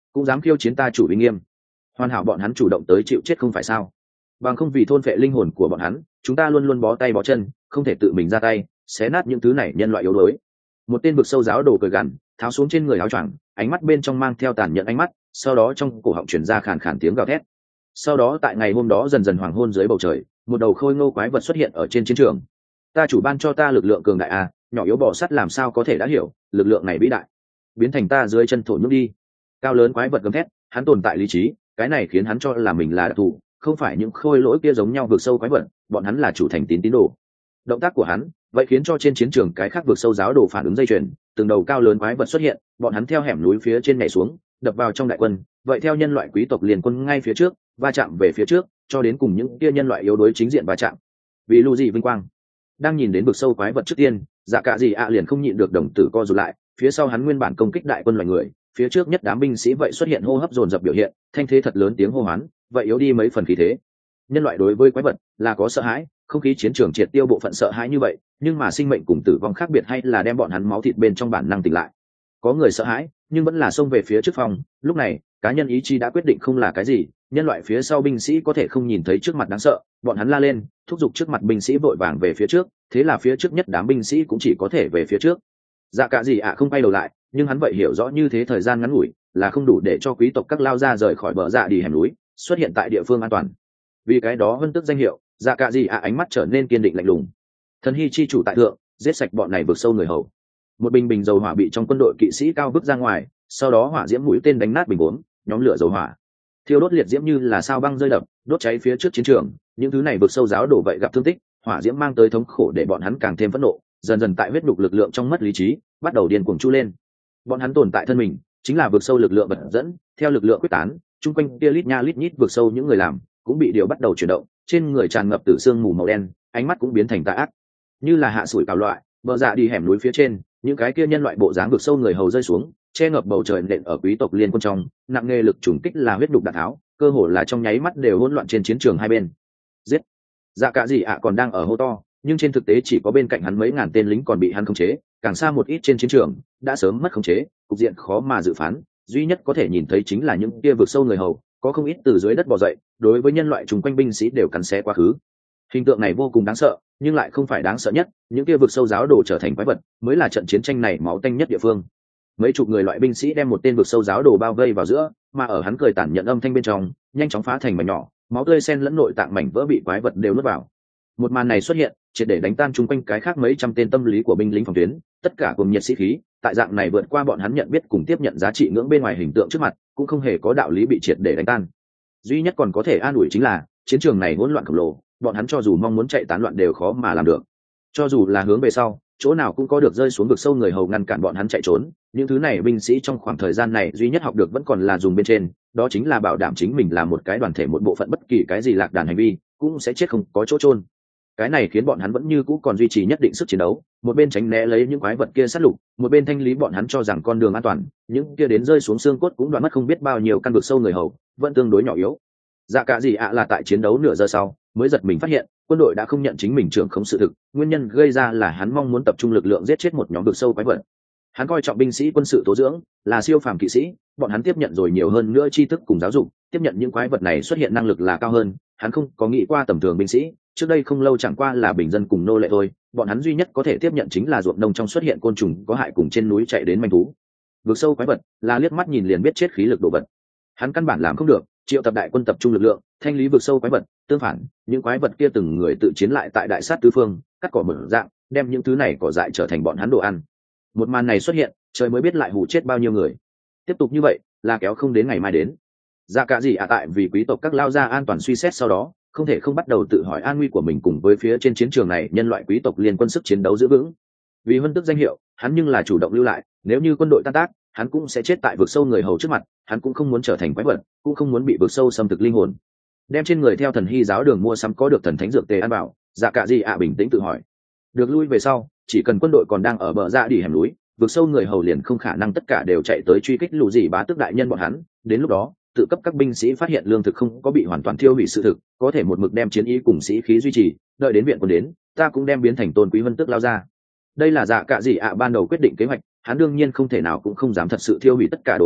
cũng dám khiêu chiến ta chủ uy nghiêm. Hoàn hảo bọn hắn chủ động tới chịu chết không phải sao? Bằng không vì thôn phệ linh hồn của bọn hắn, chúng ta luôn luôn bó tay bó chân, không thể tự mình ra tay xé nát những thứ này nhân loại yếu đuối. Một tên vực sâu giáo đồ cười gằn, tháo xuống trên người áo choàng, ánh mắt bên trong mang theo tàn nhẫn ánh mắt, sau đó trong cổ họng truyền ra khàn khàn tiếng gào thét. Sau đó tại ngày hôm đó dần dần hoàng hôn dưới bầu trời, một đầu khôi ngô quái vật xuất hiện ở trên chiến trường. Ta chủ ban cho ta lực lượng cường đại à, nhỏ yếu bò sắt làm sao có thể đã hiểu, lực lượng này vĩ đại, biến thành ta dưới chân thổ nước đi. Cao lớn quái vật gầm thét, hắn tồn tại lý trí, cái này khiến hắn cho là mình là đặc thù, không phải những khôi lỗi kia giống nhau vượt sâu quái vật, bọn hắn là chủ thành tín tín đồ. Động tác của hắn, vậy khiến cho trên chiến trường cái khác vượt sâu giáo đồ phản ứng dây chuyền, từng đầu cao lớn quái vật xuất hiện, bọn hắn theo hẻm núi phía trên nhảy xuống, đập vào trong đại quân, vậy theo nhân loại quý tộc liền quân ngay phía trước, va chạm về phía trước, cho đến cùng những kia nhân loại yếu đuối chính diện va chạm. Vì lưu gì vinh quang. Đang nhìn đến vực sâu quái vật trước tiên, dạ cả gì ạ liền không nhịn được đồng tử co rụt lại, phía sau hắn nguyên bản công kích đại quân loài người, phía trước nhất đám binh sĩ vậy xuất hiện hô hấp dồn dập biểu hiện, thanh thế thật lớn tiếng hô hoán, vậy yếu đi mấy phần khí thế. Nhân loại đối với quái vật là có sợ hãi, không khí chiến trường triệt tiêu bộ phận sợ hãi như vậy, nhưng mà sinh mệnh cùng tử vong khác biệt hay là đem bọn hắn máu thịt bên trong bản năng tỉnh lại. Có người sợ hãi, nhưng vẫn là xông về phía trước phòng, lúc này, cá nhân ý chí đã quyết định không là cái gì, nhân loại phía sau binh sĩ có thể không nhìn thấy trước mặt đáng sợ, bọn hắn la lên, thúc giục trước mặt binh sĩ vội vàng về phía trước, thế là phía trước nhất đám binh sĩ cũng chỉ có thể về phía trước. Dạ cả gì ạ không quay đầu lại, nhưng hắn vậy hiểu rõ như thế thời gian ngắn ngủi là không đủ để cho quý tộc các lao ra rời khỏi bờ dạ đi hẻm núi, xuất hiện tại địa phương an toàn. Vì cái đó vân tức danh hiệu, dạ cả gì ạ ánh mắt trở nên kiên định lạnh lùng. Thần hy chi chủ tại thượng, giết sạch bọn này vượt sâu người hầu. Một bình bình dầu hỏa bị trong quân đội kỵ sĩ cao vứt ra ngoài, sau đó hỏa diễm mũi tên đánh nát bình uống, nhóm lửa dầu hỏa thiêu đốt liệt diễm như là sao băng rơi đập, đốt cháy phía trước chiến trường. Những thứ này vượt sâu giáo đổ vậy gặp thương tích, hỏa diễm mang tới thống khổ để bọn hắn càng thêm phẫn nộ, dần dần tại huyết đục lực lượng trong mất lý trí, bắt đầu điên cuồng chu lên. Bọn hắn tồn tại thân mình chính là vượt sâu lực lượng bật dẫn, theo lực lượng quyết tán, chung quanh kia lít nha lít nhít vượt sâu những người làm cũng bị điều bắt đầu chuyển động, trên người tràn ngập tử sương mù màu đen, ánh mắt cũng biến thành tà ác, như là hạ sủi cào loại. Bờ dạ đi hẻm núi phía trên, những cái kia nhân loại bộ dáng vượt sâu người hầu rơi xuống, che ngập bầu trời nện ở quý tộc liên quân trong, nặng nề lực trùng kích là huyết đục đạn tháo, cơ hồ là trong nháy mắt đều hỗn loạn trên chiến trường hai bên. Giết! Dạ cả gì ạ còn đang ở hô to, nhưng trên thực tế chỉ có bên cạnh hắn mấy ngàn tên lính còn bị hắn khống chế, càng xa một ít trên chiến trường đã sớm mất khống chế, cục diện khó mà dự phán, duy nhất có thể nhìn thấy chính là những kia vượt sâu người hầu, có không ít từ dưới đất bò dậy, đối với nhân loại chung quanh binh sĩ đều cắn xé quá khứ. Hình tượng này vô cùng đáng sợ, nhưng lại không phải đáng sợ nhất, những kia vượt sâu giáo đồ trở thành quái vật, mới là trận chiến tranh này máu tanh nhất địa phương. Mấy chục người loại binh sĩ đem một tên vượt sâu giáo đồ bao vây vào giữa, mà ở hắn cười tàn nhẫn âm thanh bên trong, nhanh chóng phá thành mảnh nhỏ, máu tươi xen lẫn nội tạng mảnh vỡ bị quái vật đều nuốt vào. Một màn này xuất hiện, triệt để đánh tan chung quanh cái khác mấy trăm tên tâm lý của binh lính phòng tuyến, tất cả cùng nhiệt sĩ khí, tại dạng này vượt qua bọn hắn nhận biết cùng tiếp nhận giá trị ngưỡng bên ngoài hình tượng trước mặt, cũng không hề có đạo lý bị triệt để đánh tan. Duy nhất còn có thể an ủi chính là, chiến trường này hỗn loạn khổng lồ, bọn hắn cho dù mong muốn chạy tán loạn đều khó mà làm được. Cho dù là hướng về sau, chỗ nào cũng có được rơi xuống vực sâu người hầu ngăn cản bọn hắn chạy trốn, những thứ này binh sĩ trong khoảng thời gian này duy nhất học được vẫn còn là dùng bên trên, đó chính là bảo đảm chính mình là một cái đoàn thể, một bộ phận bất kỳ cái gì lạc đàn hành vi cũng sẽ chết không có chỗ chôn. Cái này khiến bọn hắn vẫn như cũ còn duy trì nhất định sức chiến đấu, một bên tránh né lấy những quái vật kia sát lục, một bên thanh lý bọn hắn cho rằng con đường an toàn, những kia đến rơi xuống xương cốt cũng đoạn mất không biết bao nhiêu căn vực sâu người hầu, vẫn tương đối nhỏ yếu. Dạ cả gì ạ là tại chiến đấu nửa giờ sau mới giật mình phát hiện quân đội đã không nhận chính mình trưởng không sự thực, nguyên nhân gây ra là hắn mong muốn tập trung lực lượng giết chết một nhóm vực sâu quái vật. Hắn coi trọng binh sĩ quân sự tố dưỡng là siêu phàm kỵ sĩ, bọn hắn tiếp nhận rồi nhiều hơn nữa tri thức cùng giáo dục, tiếp nhận những quái vật này xuất hiện năng lực là cao hơn. Hắn không có nghĩ qua tầm thường binh sĩ, trước đây không lâu chẳng qua là bình dân cùng nô lệ thôi, bọn hắn duy nhất có thể tiếp nhận chính là ruộng nông trong xuất hiện côn trùng có hại cùng trên núi chạy đến manh thú. Vực sâu quái vật là liếc mắt nhìn liền biết chết khí lực đồ vật, hắn căn bản làm không được. Triệu tập đại quân tập trung lực lượng thanh lý vực sâu quái vật, tương phản những quái vật kia từng người tự chiến lại tại đại sát tứ phương, cắt cỏ mở dạng, đem những thứ này cỏ dại trở thành bọn hắn đồ ăn. Một màn này xuất hiện, trời mới biết lại hù chết bao nhiêu người. Tiếp tục như vậy là kéo không đến ngày mai đến. Dạ cả gì ạ tại vì quý tộc các lao ra an toàn suy xét sau đó, không thể không bắt đầu tự hỏi an nguy của mình cùng với phía trên chiến trường này nhân loại quý tộc liên quân sức chiến đấu giữ vững. Vì huân tức danh hiệu, hắn nhưng là chủ động lưu lại, nếu như quân đội tan tác, hắn cũng sẽ chết tại vực sâu người hầu trước mặt. Hắn cũng không muốn trở thành quái vật, cũng không muốn bị vực sâu xâm thực linh hồn. Đem trên người theo thần hy giáo đường mua sắm có được thần thánh dược tề ăn bảo, dạ cả gì ạ bình tĩnh tự hỏi. Được lui về sau, chỉ cần quân đội còn đang ở bờ dạ đi hẻm núi, vực sâu người hầu liền không khả năng tất cả đều chạy tới truy kích lũ gì bá tước đại nhân bọn hắn. Đến lúc đó, tự cấp các binh sĩ phát hiện lương thực không có bị hoàn toàn thiêu hủy sự thực, có thể một mực đem chiến ý cùng sĩ khí duy trì, đợi đến viện quân đến, ta cũng đem biến thành tôn quý vân tước lao ra. Đây là dạ cả gì ạ ban đầu quyết định kế hoạch, hắn đương nhiên không thể nào cũng không dám thật sự thiêu hủy tất cả đồ ăn,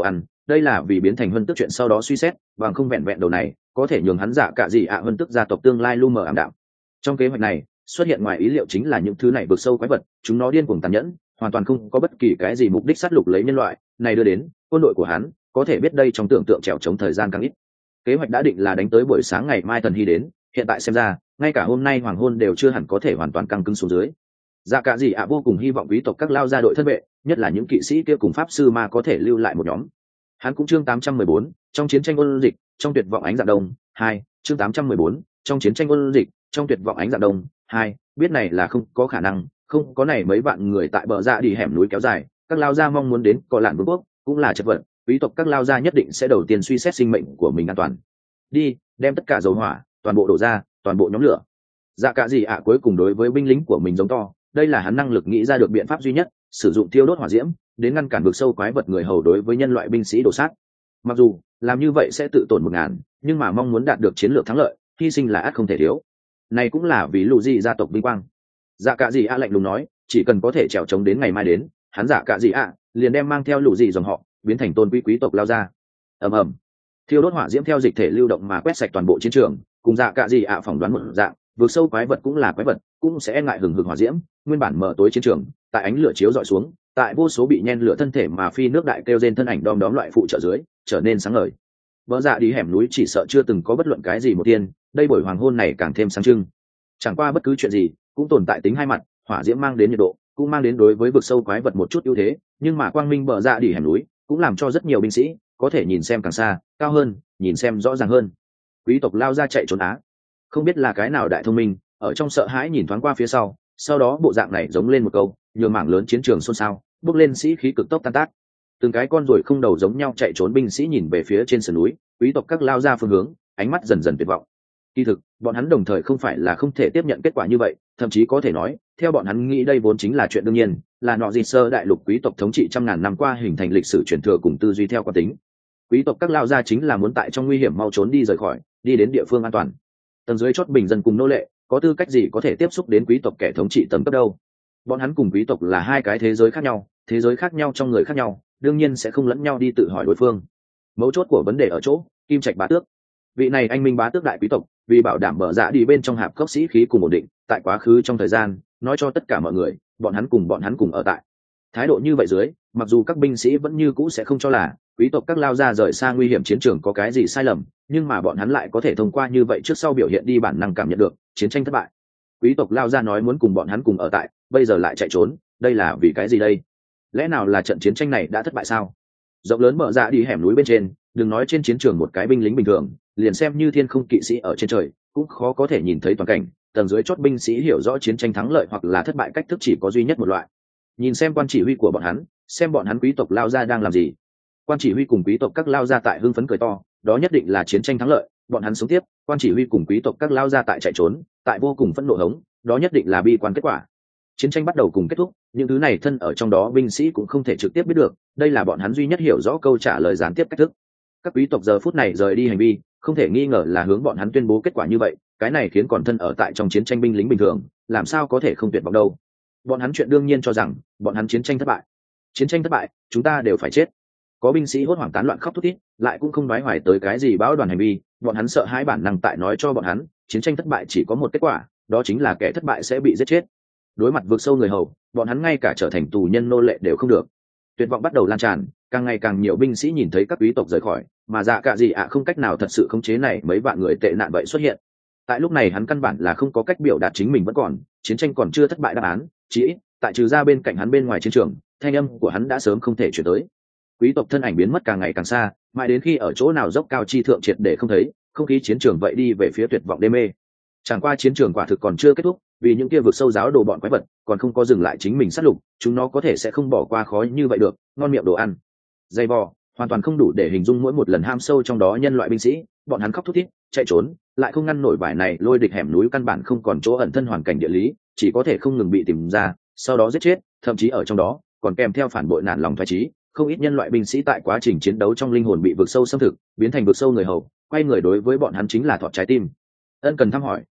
đây là vì biến thành Vân Tước chuyện sau đó suy xét, bằng không vẹn vẹn đầu này có thể nhường hắn giả cả gì ạ Vân Tước gia tộc tương lai lu mờ ảm đạm. Trong kế hoạch này xuất hiện ngoài ý liệu chính là những thứ này vực sâu quái vật, chúng nó điên cuồng tàn nhẫn, hoàn toàn không có bất kỳ cái gì mục đích sát lục lấy nhân loại này, đưa đến quân đội của hắn có thể biết đây trong tưởng tượng trèo chống thời gian càng ít. Kế hoạch đã định là đánh tới buổi sáng ngày mai Tần Hy đến, hiện tại xem ra ngay cả hôm nay hoàng hôn đều chưa hẳn có thể hoàn toàn căng cứng xuống dưới. Dạ cả gì ạ vô cùng hy vọng quý tộc các lao ra đội thân vệ, nhất là những kỵ sĩ kia cùng pháp sư ma có thể lưu lại một nhóm. Hắn cũng chương tám trăm mười bốn, trong chiến tranh ôn dịch, trong tuyệt vọng ánh dạng đông, hai, chương tám trăm mười bốn, trong chiến tranh ôn dịch, trong tuyệt vọng ánh dạng đông, hai, biết này là không có khả năng, không có này mấy bạn người tại bờ ra đi hẻm núi kéo dài, các lao gia mong muốn đến có lạn vương quốc, cũng là chất vật, quý tộc các lao gia nhất định sẽ đầu tiên suy xét sinh mệnh của mình an toàn. Đi, đem tất cả dầu hỏa, toàn bộ đổ ra, toàn bộ nhóm lửa. Dạ cả gì ạ cuối cùng đối với binh lính của mình giống to, đây là hắn năng lực nghĩ ra được biện pháp duy nhất, sử dụng thiêu đốt hỏa diễm đến ngăn cản vực sâu quái vật người hầu đối với nhân loại binh sĩ đổ sát. Mặc dù làm như vậy sẽ tự tổn một ngàn, nhưng mà mong muốn đạt được chiến lược thắng lợi, hy sinh là ắt không thể thiếu. Này cũng là vì lù gì gia tộc vinh quang. Dạ cả gì ạ lạnh lùng nói, chỉ cần có thể trèo chống đến ngày mai đến, hắn dạ cả gì ạ liền đem mang theo lù gì dòng họ biến thành tôn quý quý tộc lao ra. Ầm ầm, thiêu đốt hỏa diễm theo dịch thể lưu động mà quét sạch toàn bộ chiến trường, cùng dạ cả gì ạ phỏng đoán một dạng, vực sâu quái vật cũng là quái vật, cũng sẽ e ngại hừng hực hỏa diễm, nguyên bản mở tối chiến trường, tại ánh lửa chiếu dọi xuống, tại vô số bị nhen lửa thân thể mà phi nước đại kêu rên thân ảnh đom đóm loại phụ trợ dưới, trở nên sáng ngời. Vỡ dạ đi hẻm núi chỉ sợ chưa từng có bất luận cái gì một tiên, đây buổi hoàng hôn này càng thêm sáng trưng. Chẳng qua bất cứ chuyện gì cũng tồn tại tính hai mặt, hỏa diễm mang đến nhiệt độ, cũng mang đến đối với vực sâu quái vật một chút ưu thế, nhưng mà quang minh bờ dạ đi hẻm núi cũng làm cho rất nhiều binh sĩ có thể nhìn xem càng xa, cao hơn, nhìn xem rõ ràng hơn. Quý tộc lao ra chạy trốn á, không biết là cái nào đại thông minh, ở trong sợ hãi nhìn thoáng qua phía sau, sau đó bộ dạng này giống lên một câu, nhường mảng lớn chiến trường xôn xao, bước lên sĩ khí cực tốc tan tác. Từng cái con ruồi không đầu giống nhau chạy trốn binh sĩ nhìn về phía trên sườn núi, quý tộc các lao ra phương hướng, ánh mắt dần dần tuyệt vọng. Kỳ thực, bọn hắn đồng thời không phải là không thể tiếp nhận kết quả như vậy, thậm chí có thể nói, theo bọn hắn nghĩ đây vốn chính là chuyện đương nhiên, là nọ gì sơ đại lục quý tộc thống trị trăm ngàn năm qua hình thành lịch sử truyền thừa cùng tư duy theo quán tính. Quý tộc các lao ra chính là muốn tại trong nguy hiểm mau trốn đi rời khỏi, đi đến địa phương an toàn. Tầng dưới chót bình dân cùng nô lệ, có tư cách gì có thể tiếp xúc đến quý tộc kẻ thống trị tầng cấp đâu? Bọn hắn cùng quý tộc là hai cái thế giới khác nhau, thế giới khác nhau trong người khác nhau, đương nhiên sẽ không lẫn nhau đi tự hỏi đối phương. Mấu chốt của vấn đề ở chỗ, Kim Trạch bá tước, vị này anh minh bá tước đại quý tộc, vì bảo đảm bờ dạ đi bên trong hạp cốc sĩ khí cùng ổn định, tại quá khứ trong thời gian, nói cho tất cả mọi người, bọn hắn cùng bọn hắn cùng ở tại. Thái độ như vậy dưới, mặc dù các binh sĩ vẫn như cũ sẽ không cho là quý tộc các lao ra rời xa nguy hiểm chiến trường có cái gì sai lầm, nhưng mà bọn hắn lại có thể thông qua như vậy trước sau biểu hiện đi bản năng cảm nhận được chiến tranh thất bại. Quý tộc lao ra nói muốn cùng bọn hắn cùng ở tại, bây giờ lại chạy trốn, đây là vì cái gì đây? Lẽ nào là trận chiến tranh này đã thất bại sao? Rộng lớn mở ra đi hẻm núi bên trên, đừng nói trên chiến trường một cái binh lính bình thường, liền xem như thiên không kỵ sĩ ở trên trời cũng khó có thể nhìn thấy toàn cảnh. Tầng dưới chót binh sĩ hiểu rõ chiến tranh thắng lợi hoặc là thất bại cách thức chỉ có duy nhất một loại, nhìn xem quan chỉ huy của bọn hắn, xem bọn hắn quý tộc lao ra đang làm gì. Quan chỉ huy cùng quý tộc các lao ra tại hưng phấn cười to, đó nhất định là chiến tranh thắng lợi, bọn hắn sống tiếp. Quan chỉ huy cùng quý tộc các lao ra tại chạy trốn, tại vô cùng phẫn nộ hống, đó nhất định là bi quan kết quả. Chiến tranh bắt đầu cùng kết thúc, những thứ này thân ở trong đó binh sĩ cũng không thể trực tiếp biết được, đây là bọn hắn duy nhất hiểu rõ câu trả lời gián tiếp cách thức. Các quý tộc giờ phút này rời đi hành vi, không thể nghi ngờ là hướng bọn hắn tuyên bố kết quả như vậy, cái này khiến còn thân ở tại trong chiến tranh binh lính bình thường, làm sao có thể không tuyệt vọng đâu. Bọn hắn chuyện đương nhiên cho rằng, bọn hắn chiến tranh thất bại. Chiến tranh thất bại, chúng ta đều phải chết. Có binh sĩ hốt hoảng tán loạn khóc thút thít, lại cũng không nói hoài tới cái gì bão đoàn hành vi, bọn hắn sợ hãi bản năng tại nói cho bọn hắn, chiến tranh thất bại chỉ có một kết quả, đó chính là kẻ thất bại sẽ bị giết chết. Đối mặt vực sâu người hầu, bọn hắn ngay cả trở thành tù nhân nô lệ đều không được. Tuyệt vọng bắt đầu lan tràn, càng ngày càng nhiều binh sĩ nhìn thấy các quý tộc rời khỏi, mà dạ cả gì ạ không cách nào thật sự khống chế này mấy vạn người tệ nạn vậy xuất hiện. Tại lúc này hắn căn bản là không có cách biểu đạt chính mình vẫn còn, chiến tranh còn chưa thất bại đáp án, chỉ ít tại trừ ra bên cạnh hắn bên ngoài chiến trường, thanh âm của hắn đã sớm không thể chuyển tới. Quý tộc thân ảnh biến mất càng ngày càng xa, mãi đến khi ở chỗ nào dốc cao chi thượng triệt để không thấy, không khí chiến trường vậy đi về phía tuyệt vọng đê mê. Chẳng qua chiến trường quả thực còn chưa kết thúc, vì những kia vực sâu giáo đồ bọn quái vật còn không có dừng lại chính mình sát lục, chúng nó có thể sẽ không bỏ qua khó như vậy được, ngon miệng đồ ăn dày vò hoàn toàn không đủ để hình dung mỗi một lần ham sâu trong đó nhân loại binh sĩ, bọn hắn khóc thút thít chạy trốn, lại không ngăn nổi vải này lôi địch hẻm núi căn bản không còn chỗ ẩn thân hoàn cảnh địa lý, chỉ có thể không ngừng bị tìm ra, sau đó giết chết, thậm chí ở trong đó còn kèm theo phản bội nản lòng thoái chí. Không ít nhân loại binh sĩ tại quá trình chiến đấu trong linh hồn bị vực sâu xâm thực, biến thành vực sâu người hầu, quay người đối với bọn hắn chính là thọt trái tim. Ân cần thăm hỏi,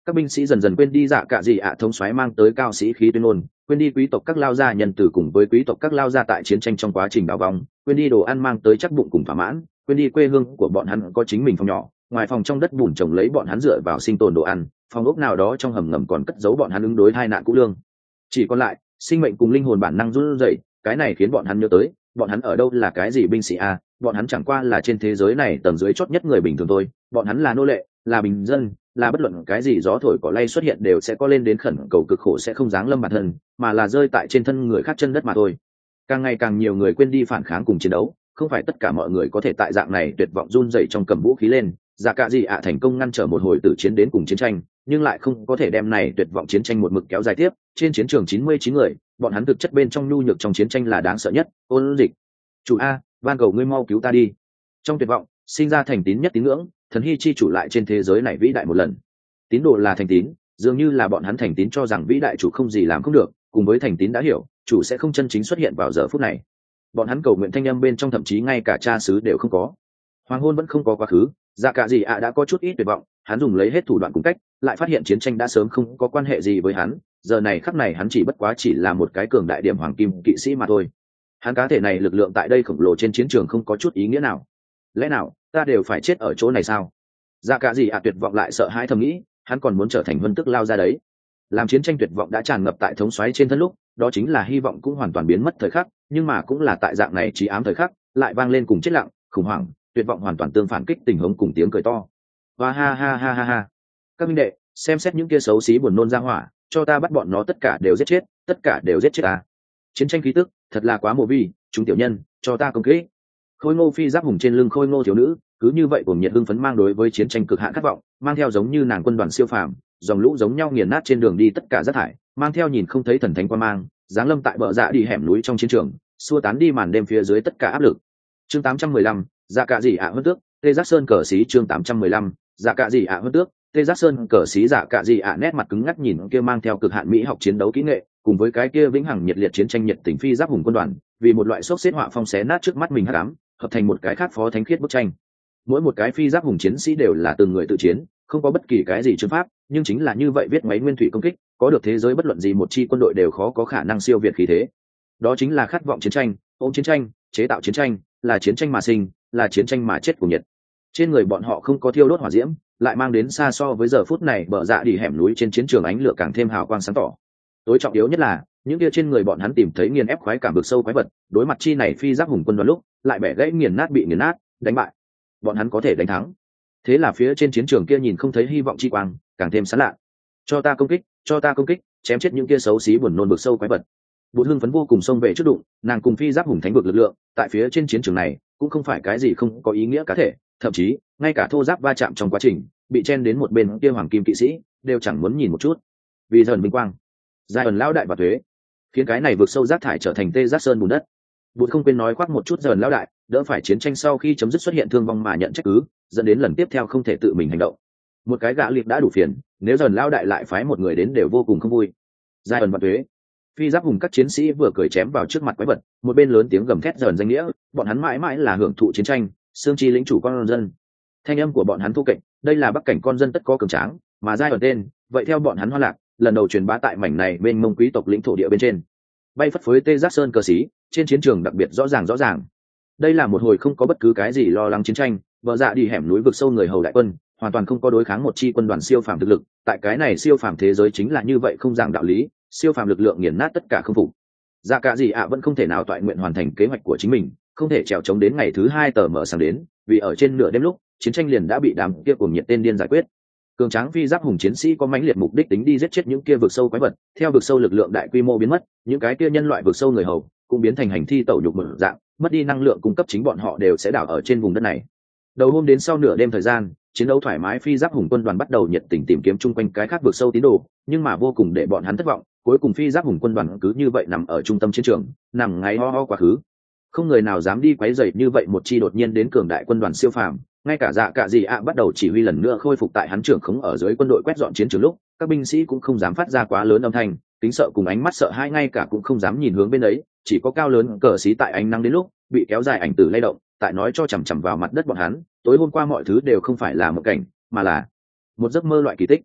Các binh sĩ dần dần quên đi dạ cả gì ạ thống soái mang tới cao sĩ khí tuyên ngôn, quên đi quý tộc các lao gia nhân từ cùng với quý tộc các lao gia tại chiến tranh trong quá trình đào vong, quên đi đồ ăn mang tới chắc bụng cùng thỏa mãn, quên đi quê hương của bọn hắn có chính mình phòng nhỏ, ngoài phòng trong đất bùn trồng lấy bọn hắn dựa vào sinh tồn đồ ăn, phòng ốc nào đó trong hầm ngầm còn cất giấu bọn hắn ứng đối hai nạn cũ lương. Chỉ còn lại sinh mệnh cùng linh hồn bản năng run rẩy, cái này khiến bọn hắn nhớ tới bọn hắn ở đâu là cái gì binh sĩ a, bọn hắn chẳng qua là trên thế giới này tầng dưới chót nhất người bình thường thôi, bọn hắn là nô lệ, là bình dân, là bất luận cái gì gió thổi cỏ lay xuất hiện đều sẽ có lên đến khẩn cầu cực khổ sẽ không giáng lâm bản thân, mà là rơi tại trên thân người khác chân đất mà thôi. Càng ngày càng nhiều người quên đi phản kháng cùng chiến đấu, không phải tất cả mọi người có thể tại dạng này tuyệt vọng run rẩy trong cầm vũ khí lên, dạ cả gì ạ thành công ngăn trở một hồi tử chiến đến cùng chiến tranh, nhưng lại không có thể đem này tuyệt vọng chiến tranh một mực kéo dài tiếp. Trên chiến trường chín mươi chín người, bọn hắn thực chất bên trong nhu nhược trong chiến tranh là đáng sợ nhất. Ôn Dịch, chủ a, van cầu ngươi mau cứu ta đi. Trong tuyệt vọng, sinh ra thành tín nhất tín ngưỡng, thần hy chi chủ lại trên thế giới này vĩ đại một lần. Tín đồ là thành tín, dường như là bọn hắn thành tín cho rằng vĩ đại chủ không gì làm không được, cùng với thành tín đã hiểu, chủ sẽ không chân chính xuất hiện vào giờ phút này. Bọn hắn cầu nguyện thanh âm bên trong thậm chí ngay cả cha xứ đều không có. Hoàng hôn vẫn không có quá khứ, dạ cả gì ạ đã có chút ít tuyệt vọng, hắn dùng lấy hết thủ đoạn cùng cách, lại phát hiện chiến tranh đã sớm không có quan hệ gì với hắn, giờ này khắc này hắn chỉ bất quá chỉ là một cái cường đại điểm hoàng kim kỵ sĩ mà thôi. Hắn cá thể này lực lượng tại đây khổng lồ trên chiến trường không có chút ý nghĩa nào. Lẽ nào ta đều phải chết ở chỗ này sao? Dạ cả gì ạ tuyệt vọng lại sợ hãi thầm nghĩ, hắn còn muốn trở thành vân tức lao ra đấy. Làm chiến tranh tuyệt vọng đã tràn ngập tại thống soái trên thân lúc, đó chính là hy vọng cũng hoàn toàn biến mất thời khắc, nhưng mà cũng là tại dạng này trí ám thời khắc, lại vang lên cùng chết lặng, khủng hoảng, tuyệt vọng hoàn toàn tương phản kích tình huống cùng tiếng cười to. Và ha ha ha ha ha. Các minh đệ, xem xét những kia xấu xí buồn nôn ra hỏa, cho ta bắt bọn nó tất cả đều giết chết, tất cả đều giết chết ta. Chiến tranh khí tức, thật là quá mồ vi, chúng tiểu nhân, cho ta công kích. Khôi Ngô phi giáp hùng trên lưng Khôi Ngô thiếu nữ, cứ như vậy cùng nhiệt hưng phấn mang đối với chiến tranh cực hạn khát vọng, mang theo giống như nàng quân đoàn siêu phàm, dòng lũ giống nhau nghiền nát trên đường đi tất cả rác thải, mang theo nhìn không thấy thần thánh quan mang, giáng lâm tại bờ dạ đi hẻm núi trong chiến trường, xua tán đi màn đêm phía dưới tất cả áp lực. Chương tám trăm mười lăm, dạ cả gì ạ hơn tước, Tê Giác Sơn cờ xí chương tám trăm mười lăm, dạ cả gì ạ hơn tước, Tê Giác Sơn cờ xí dạ cả gì ạ nét mặt cứng ngắc nhìn kia mang theo cực hạn mỹ học chiến đấu kỹ nghệ, cùng với cái kia vĩnh hằng nhiệt liệt chiến tranh nhiệt tình phi giáp hùng quân đoàn, vì một loại sốc xếp họa phong xé nát trước mắt mình hắc ám, hợp thành một cái khác phó thánh khiết bức tranh. Mỗi một cái phi giáp hùng chiến sĩ đều là từng người tự chiến, không có bất kỳ cái gì chứng pháp, nhưng chính là như vậy viết máy nguyên thủy công kích, có được thế giới bất luận gì một chi quân đội đều khó có khả năng siêu việt khí thế. Đó chính là khát vọng chiến tranh, ôm chiến tranh, chế tạo chiến tranh, là chiến tranh mà sinh, là chiến tranh mà chết của nhiệt. Trên người bọn họ không có thiêu đốt hỏa diễm, lại mang đến xa so với giờ phút này bờ dạ đi hẻm núi trên chiến trường ánh lửa càng thêm hào quang sáng tỏ. Tối trọng yếu nhất là những kia trên người bọn hắn tìm thấy nghiền ép khoái cảm vực sâu quái vật, đối mặt chi này phi giáp hùng quân đoàn lúc lại bẻ gãy nghiền nát bị nghiền nát, đánh bại bọn hắn có thể đánh thắng. Thế là phía trên chiến trường kia nhìn không thấy hy vọng chi quang, càng thêm sáng lạ. Cho ta công kích, cho ta công kích, chém chết những kia xấu xí buồn nôn vực sâu quái vật. Bùn hưng phấn vô cùng xông về trước đụng, nàng cùng phi giáp hùng thánh vực lực lượng tại phía trên chiến trường này cũng không phải cái gì không có ý nghĩa cá thể, thậm chí ngay cả thô giáp va chạm trong quá trình bị chen đến một bên kia hoàng kim kỵ sĩ đều chẳng muốn nhìn một chút, vì dần vinh quang giai ẩn lao đại và thuế khiến cái này vượt sâu rác thải trở thành Tê Giác Sơn bùn đất. Bụt không quên nói khoác một chút dần lao đại, đỡ phải chiến tranh sau khi chấm dứt xuất hiện thương vong mà nhận trách cứ, dẫn đến lần tiếp theo không thể tự mình hành động. Một cái gã liệt đã đủ phiền, nếu dần lao đại lại phái một người đến đều vô cùng không vui. Giai ẩn và thuế phi giáp hùng các chiến sĩ vừa cười chém vào trước mặt quái vật, một bên lớn tiếng gầm thét dần danh nghĩa, bọn hắn mãi mãi là hưởng thụ chiến tranh, xương chi lĩnh chủ con dân. Thanh âm của bọn hắn thu kệch, đây là bắc cảnh con dân tất có cường tráng, mà giai ẩn tên, vậy theo bọn hắn hoa lạc, lần đầu truyền bá tại mảnh này bên mông quý tộc lĩnh thổ địa bên trên. Bay phất phới Tê Giác Sơn cờ xí, trên chiến trường đặc biệt rõ ràng rõ ràng. Đây là một hồi không có bất cứ cái gì lo lắng chiến tranh, vợ dạ đi hẻm núi vực sâu người hầu đại quân, hoàn toàn không có đối kháng một chi quân đoàn siêu phàm thực lực, tại cái này siêu phàm thế giới chính là như vậy không giảng đạo lý, siêu phàm lực lượng nghiền nát tất cả không phục. Dạ cả gì ạ vẫn không thể nào toại nguyện hoàn thành kế hoạch của chính mình, không thể trèo chống đến ngày thứ hai tờ mở sáng đến, vì ở trên nửa đêm lúc, chiến tranh liền đã bị đám kia cùng nhiệt tên điên giải quyết. Cường tráng phi giáp hùng chiến sĩ có mãnh liệt mục đích tính đi giết chết những kia vực sâu quái vật, theo vực sâu lực lượng đại quy mô biến mất, những cái kia nhân loại vực sâu người hầu cũng biến thành hành thi tẩu nhục mở dạng, mất đi năng lượng cung cấp chính bọn họ đều sẽ đảo ở trên vùng đất này. Đầu hôm đến sau nửa đêm thời gian, chiến đấu thoải mái phi giáp hùng quân đoàn bắt đầu nhiệt tình tìm kiếm chung quanh cái khác vực sâu tín đồ, nhưng mà vô cùng để bọn hắn thất vọng, cuối cùng phi giáp hùng quân đoàn cứ như vậy nằm ở trung tâm chiến trường, nằm ngáy ho ho quá khứ. Không người nào dám đi quấy rầy như vậy một chi đột nhiên đến cường đại quân đoàn siêu phàm, ngay cả dạ cả gì ạ bắt đầu chỉ huy lần nữa khôi phục tại hắn trưởng khống ở dưới quân đội quét dọn chiến trường lúc, các binh sĩ cũng không dám phát ra quá lớn âm thanh, tính sợ cùng ánh mắt sợ hãi ngay cả cũng không dám nhìn hướng bên ấy, chỉ có cao lớn cờ xí tại ánh nắng đến lúc bị kéo dài ảnh tử lay động, tại nói cho chằm chằm vào mặt đất bọn hắn, tối hôm qua mọi thứ đều không phải là một cảnh, mà là một giấc mơ loại kỳ tích.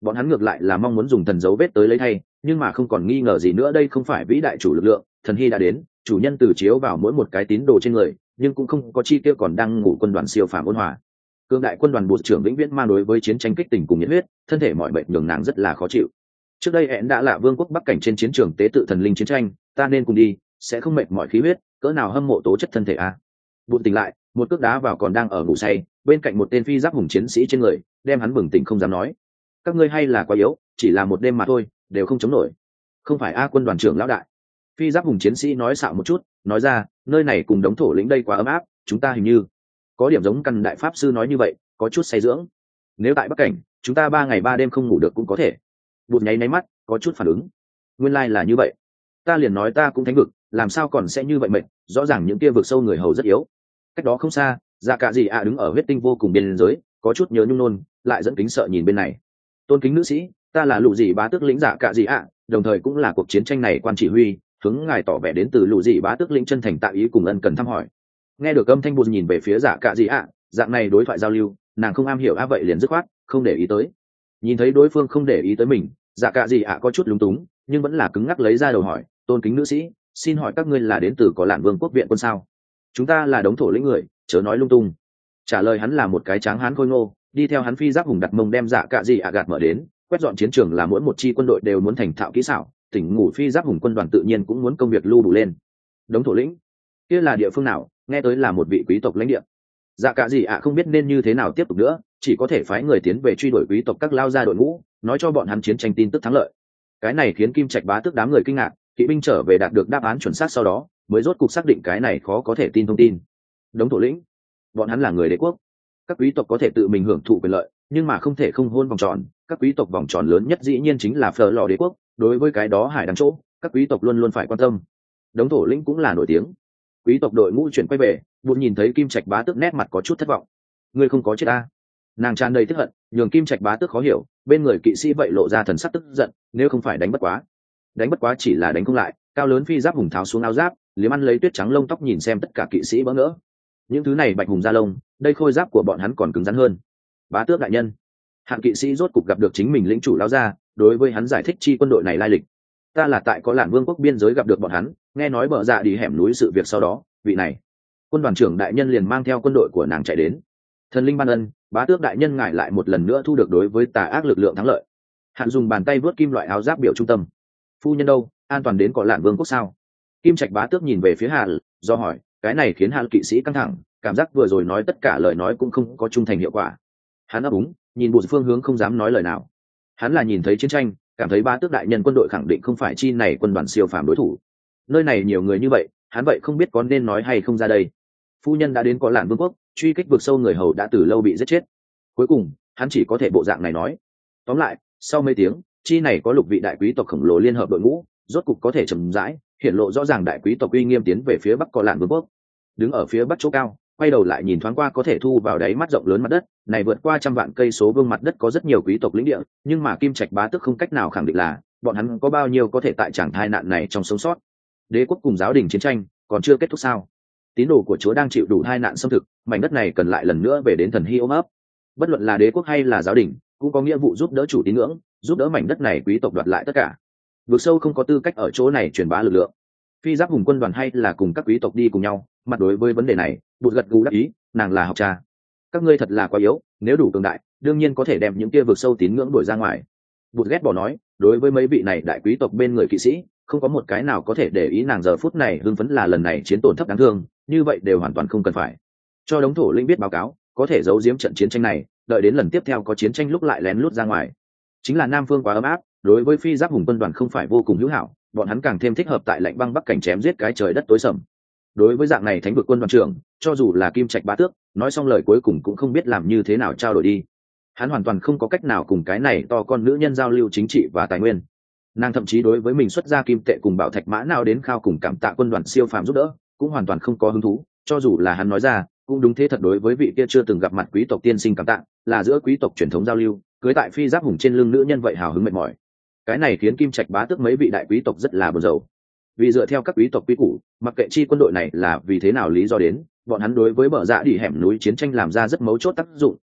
bọn hắn ngược lại là mong muốn dùng thần dấu vết tới lấy thay, nhưng mà không còn nghi ngờ gì nữa đây không phải vĩ đại chủ lực lượng. Thần hy đã đến, chủ nhân từ chiếu vào mỗi một cái tín đồ trên người, nhưng cũng không có chi tiêu còn đang ngủ quân đoàn siêu phàm ôn hòa. Cương đại quân đoàn bộ trưởng vĩnh viễn mang đối với chiến tranh kích tình cùng nhiệt huyết, thân thể mọi bệnh nhường nàng rất là khó chịu. Trước đây hẹn đã là vương quốc bắc cảnh trên chiến trường tế tự thần linh chiến tranh, ta nên cùng đi, sẽ không mệt mỏi khí huyết, cỡ nào hâm mộ tố chất thân thể a. À? Bụt tỉnh lại, một cước đá vào còn đang ở ngủ say, bên cạnh một tên phi giáp hùng chiến sĩ trên người, đem hắn bừng tỉnh không dám nói. Các ngươi hay là quá yếu, chỉ là một đêm mà thôi, đều không chống nổi. Không phải a quân đoàn trưởng lão đại. Phi giáp hùng chiến sĩ nói xạo một chút, nói ra, nơi này cùng đống thổ lĩnh đây quá ấm áp, chúng ta hình như có điểm giống căn đại pháp sư nói như vậy, có chút say dưỡng. Nếu tại bắc cảnh, chúng ta ba ngày ba đêm không ngủ được cũng có thể. Bụt nháy nháy mắt, có chút phản ứng. Nguyên lai là như vậy. Ta liền nói ta cũng thánh vực, làm sao còn sẽ như vậy mệt, rõ ràng những kia vực sâu người hầu rất yếu. Cách đó không xa, dạ cả gì ạ đứng ở huyết tinh vô cùng biên giới, có chút nhớ nhung nôn, lại dẫn kính sợ nhìn bên này. Tôn kính nữ sĩ, ta là lũ gì bá tước lĩnh dạ cả gì ạ, đồng thời cũng là cuộc chiến tranh này quan chỉ huy, hướng ngài tỏ vẻ đến từ lũ gì bá tước lĩnh chân thành tạo ý cùng ân cần thăm hỏi. Nghe được âm thanh Bụt nhìn về phía dạ cả gì ạ, dạng này đối thoại giao lưu, nàng không am hiểu á vậy liền dứt khoát, không để ý tới. Nhìn thấy đối phương không để ý tới mình, dạ cả gì ạ có chút lúng túng, nhưng vẫn là cứng ngắc lấy ra đầu hỏi, tôn kính nữ sĩ, xin hỏi các ngươi là đến từ có lạn vương quốc viện quân sao? Chúng ta là đống thổ lĩnh người, chớ nói lung tung. Trả lời hắn là một cái tráng hán khôi ngô, đi theo hắn phi giáp hùng đặt mông đem dạ cả gì ạ gạt mở đến, quét dọn chiến trường là mỗi một chi quân đội đều muốn thành thạo kỹ xảo, tỉnh ngủ phi giáp hùng quân đoàn tự nhiên cũng muốn công việc lưu đủ lên. Đống thổ lĩnh, kia là địa phương nào? Nghe tới là một vị quý tộc lãnh địa. Dạ cả gì ạ không biết nên như thế nào tiếp tục nữa, chỉ có thể phái người tiến về truy đuổi quý tộc các lao ra đội ngũ, nói cho bọn hắn chiến tranh tin tức thắng lợi. Cái này khiến Kim Trạch bá tước đám người kinh ngạc, kỵ binh trở về đạt được đáp án chuẩn xác sau đó, mới rốt cục xác định cái này khó có thể tin thông tin. Đống thổ lĩnh, bọn hắn là người đế quốc. Các quý tộc có thể tự mình hưởng thụ quyền lợi, nhưng mà không thể không hôn vòng tròn. Các quý tộc vòng tròn lớn nhất dĩ nhiên chính là phở lò đế quốc. Đối với cái đó hải đằng chỗ, các quý tộc luôn luôn phải quan tâm. Đống thổ lĩnh cũng là nổi tiếng. Quý tộc đội ngũ chuyển quay về, Bụt nhìn thấy Kim Trạch bá tước nét mặt có chút thất vọng. Ngươi không có chết ta? Nàng tràn đầy tức hận, nhường Kim Trạch bá tước khó hiểu, bên người kỵ sĩ vậy lộ ra thần sắc tức giận, nếu không phải đánh bất quá, đánh bất quá chỉ là đánh không lại. Cao lớn phi giáp hùng tháo xuống áo giáp, liếm ăn lấy tuyết trắng lông tóc nhìn xem tất cả kỵ sĩ bỡ ngỡ. Những thứ này bạch hùng da lông, đây khôi giáp của bọn hắn còn cứng rắn hơn. Bá tước đại nhân, hạng kỵ sĩ rốt cục gặp được chính mình lĩnh chủ lao ra, đối với hắn giải thích chi quân đội này lai lịch. Ta là tại có lạn vương quốc biên giới gặp được bọn hắn, nghe nói bờ dạ đi hẻm núi sự việc sau đó, vị này quân đoàn trưởng đại nhân liền mang theo quân đội của nàng chạy đến. Thần linh ban ân, bá tước đại nhân ngài lại một lần nữa thu được đối với tà ác lực lượng thắng lợi. Hạn dùng bàn tay vớt kim loại áo giáp biểu trung tâm. Phu nhân đâu, an toàn đến có lạn vương quốc sao? Kim Trạch bá tước nhìn về phía Hạn, do hỏi, cái này khiến Hạn kỵ sĩ căng thẳng, cảm giác vừa rồi nói tất cả lời nói cũng không có trung thành hiệu quả. Hắn ấp úng, nhìn một phương hướng không dám nói lời nào. Hắn là nhìn thấy chiến tranh, cảm thấy bá tước đại nhân quân đội khẳng định không phải chi này quân đoàn siêu phàm đối thủ. Nơi này nhiều người như vậy, hắn vậy không biết có nên nói hay không ra đây. Phu nhân đã đến có lạn vương quốc, truy kích vực sâu người hầu đã từ lâu bị giết chết. Cuối cùng hắn chỉ có thể bộ dạng này nói. Tóm lại, sau mấy tiếng, chi này có lục vị đại quý tộc khổng lồ liên hợp đội ngũ, rốt cục có thể chậm rãi hiện lộ rõ ràng đại quý tộc uy nghiêm tiến về phía bắc có lạn vương quốc. Đứng ở phía bắc chỗ cao, quay đầu lại nhìn thoáng qua có thể thu vào đáy mắt rộng lớn mặt đất này, vượt qua trăm vạn cây số vương mặt đất có rất nhiều quý tộc lĩnh địa, nhưng mà Kim Trạch bá tước không cách nào khẳng định là bọn hắn có bao nhiêu có thể tại tràng thai nạn này trong sống sót. Đế quốc cùng giáo đình chiến tranh còn chưa kết thúc sao? Tín đồ của Chúa đang chịu đủ hai nạn xâm thực, mảnh đất này cần lại lần nữa về đến thần hy ôm ấp. Bất luận là đế quốc hay là giáo đình, cũng có nghĩa vụ giúp đỡ chủ tín ngưỡng, giúp đỡ mảnh đất này quý tộc đoạt lại tất cả. Vực sâu không có tư cách ở chỗ này truyền bá lực lượng. Phi giáp hùng quân đoàn hay là cùng các quý tộc đi cùng nhau, mặt đối với vấn đề này, Bụt gật gù đáp ý, nàng là học trà. Các ngươi thật là quá yếu, nếu đủ cường đại, đương nhiên có thể đem những kia vực sâu tín ngưỡng đuổi ra ngoài. Bụt ghét bỏ nói, đối với mấy vị này đại quý tộc bên người kỵ sĩ, không có một cái nào có thể để ý nàng giờ phút này hưng phấn là lần này chiến tổn thấp đáng thương, như vậy đều hoàn toàn không cần phải. Cho đống thổ linh biết báo cáo, có thể giấu giếm trận chiến tranh này, đợi đến lần tiếp theo có chiến tranh lúc lại lén lút ra ngoài. Chính là Nam Phương quá ấm áp, đối với phi giáp hùng quân đoàn không phải vô cùng hữu hảo, bọn hắn càng thêm thích hợp tại lạnh băng bắc cảnh chém giết cái trời đất tối sầm. Đối với dạng này thánh vực quân đoàn trưởng, cho dù là Kim Trạch bá tước, nói xong lời cuối cùng cũng không biết làm như thế nào trao đổi đi. Hắn hoàn toàn không có cách nào cùng cái này to con nữ nhân giao lưu chính trị và tài nguyên. Nàng thậm chí đối với mình xuất ra kim tệ cùng bảo thạch mã nào đến khao cùng cảm tạ quân đoàn siêu phàm giúp đỡ, cũng hoàn toàn không có hứng thú. Cho dù là hắn nói ra, cũng đúng thế thật, đối với vị kia chưa từng gặp mặt quý tộc tiên sinh cảm tạ, là giữa quý tộc truyền thống giao lưu, cưới tại phi giáp hùng trên lưng nữ nhân vậy hào hứng mệt mỏi. Cái này khiến Kim Trạch bá tước mấy vị đại quý tộc rất là buồn rầu. Vì dựa theo các quý tộc quý củ, mặc kệ chi quân đội này là vì thế nào lý do đến, bọn hắn đối với bờ dạ đi hẻm núi chiến tranh làm ra rất mấu chốt tác dụng,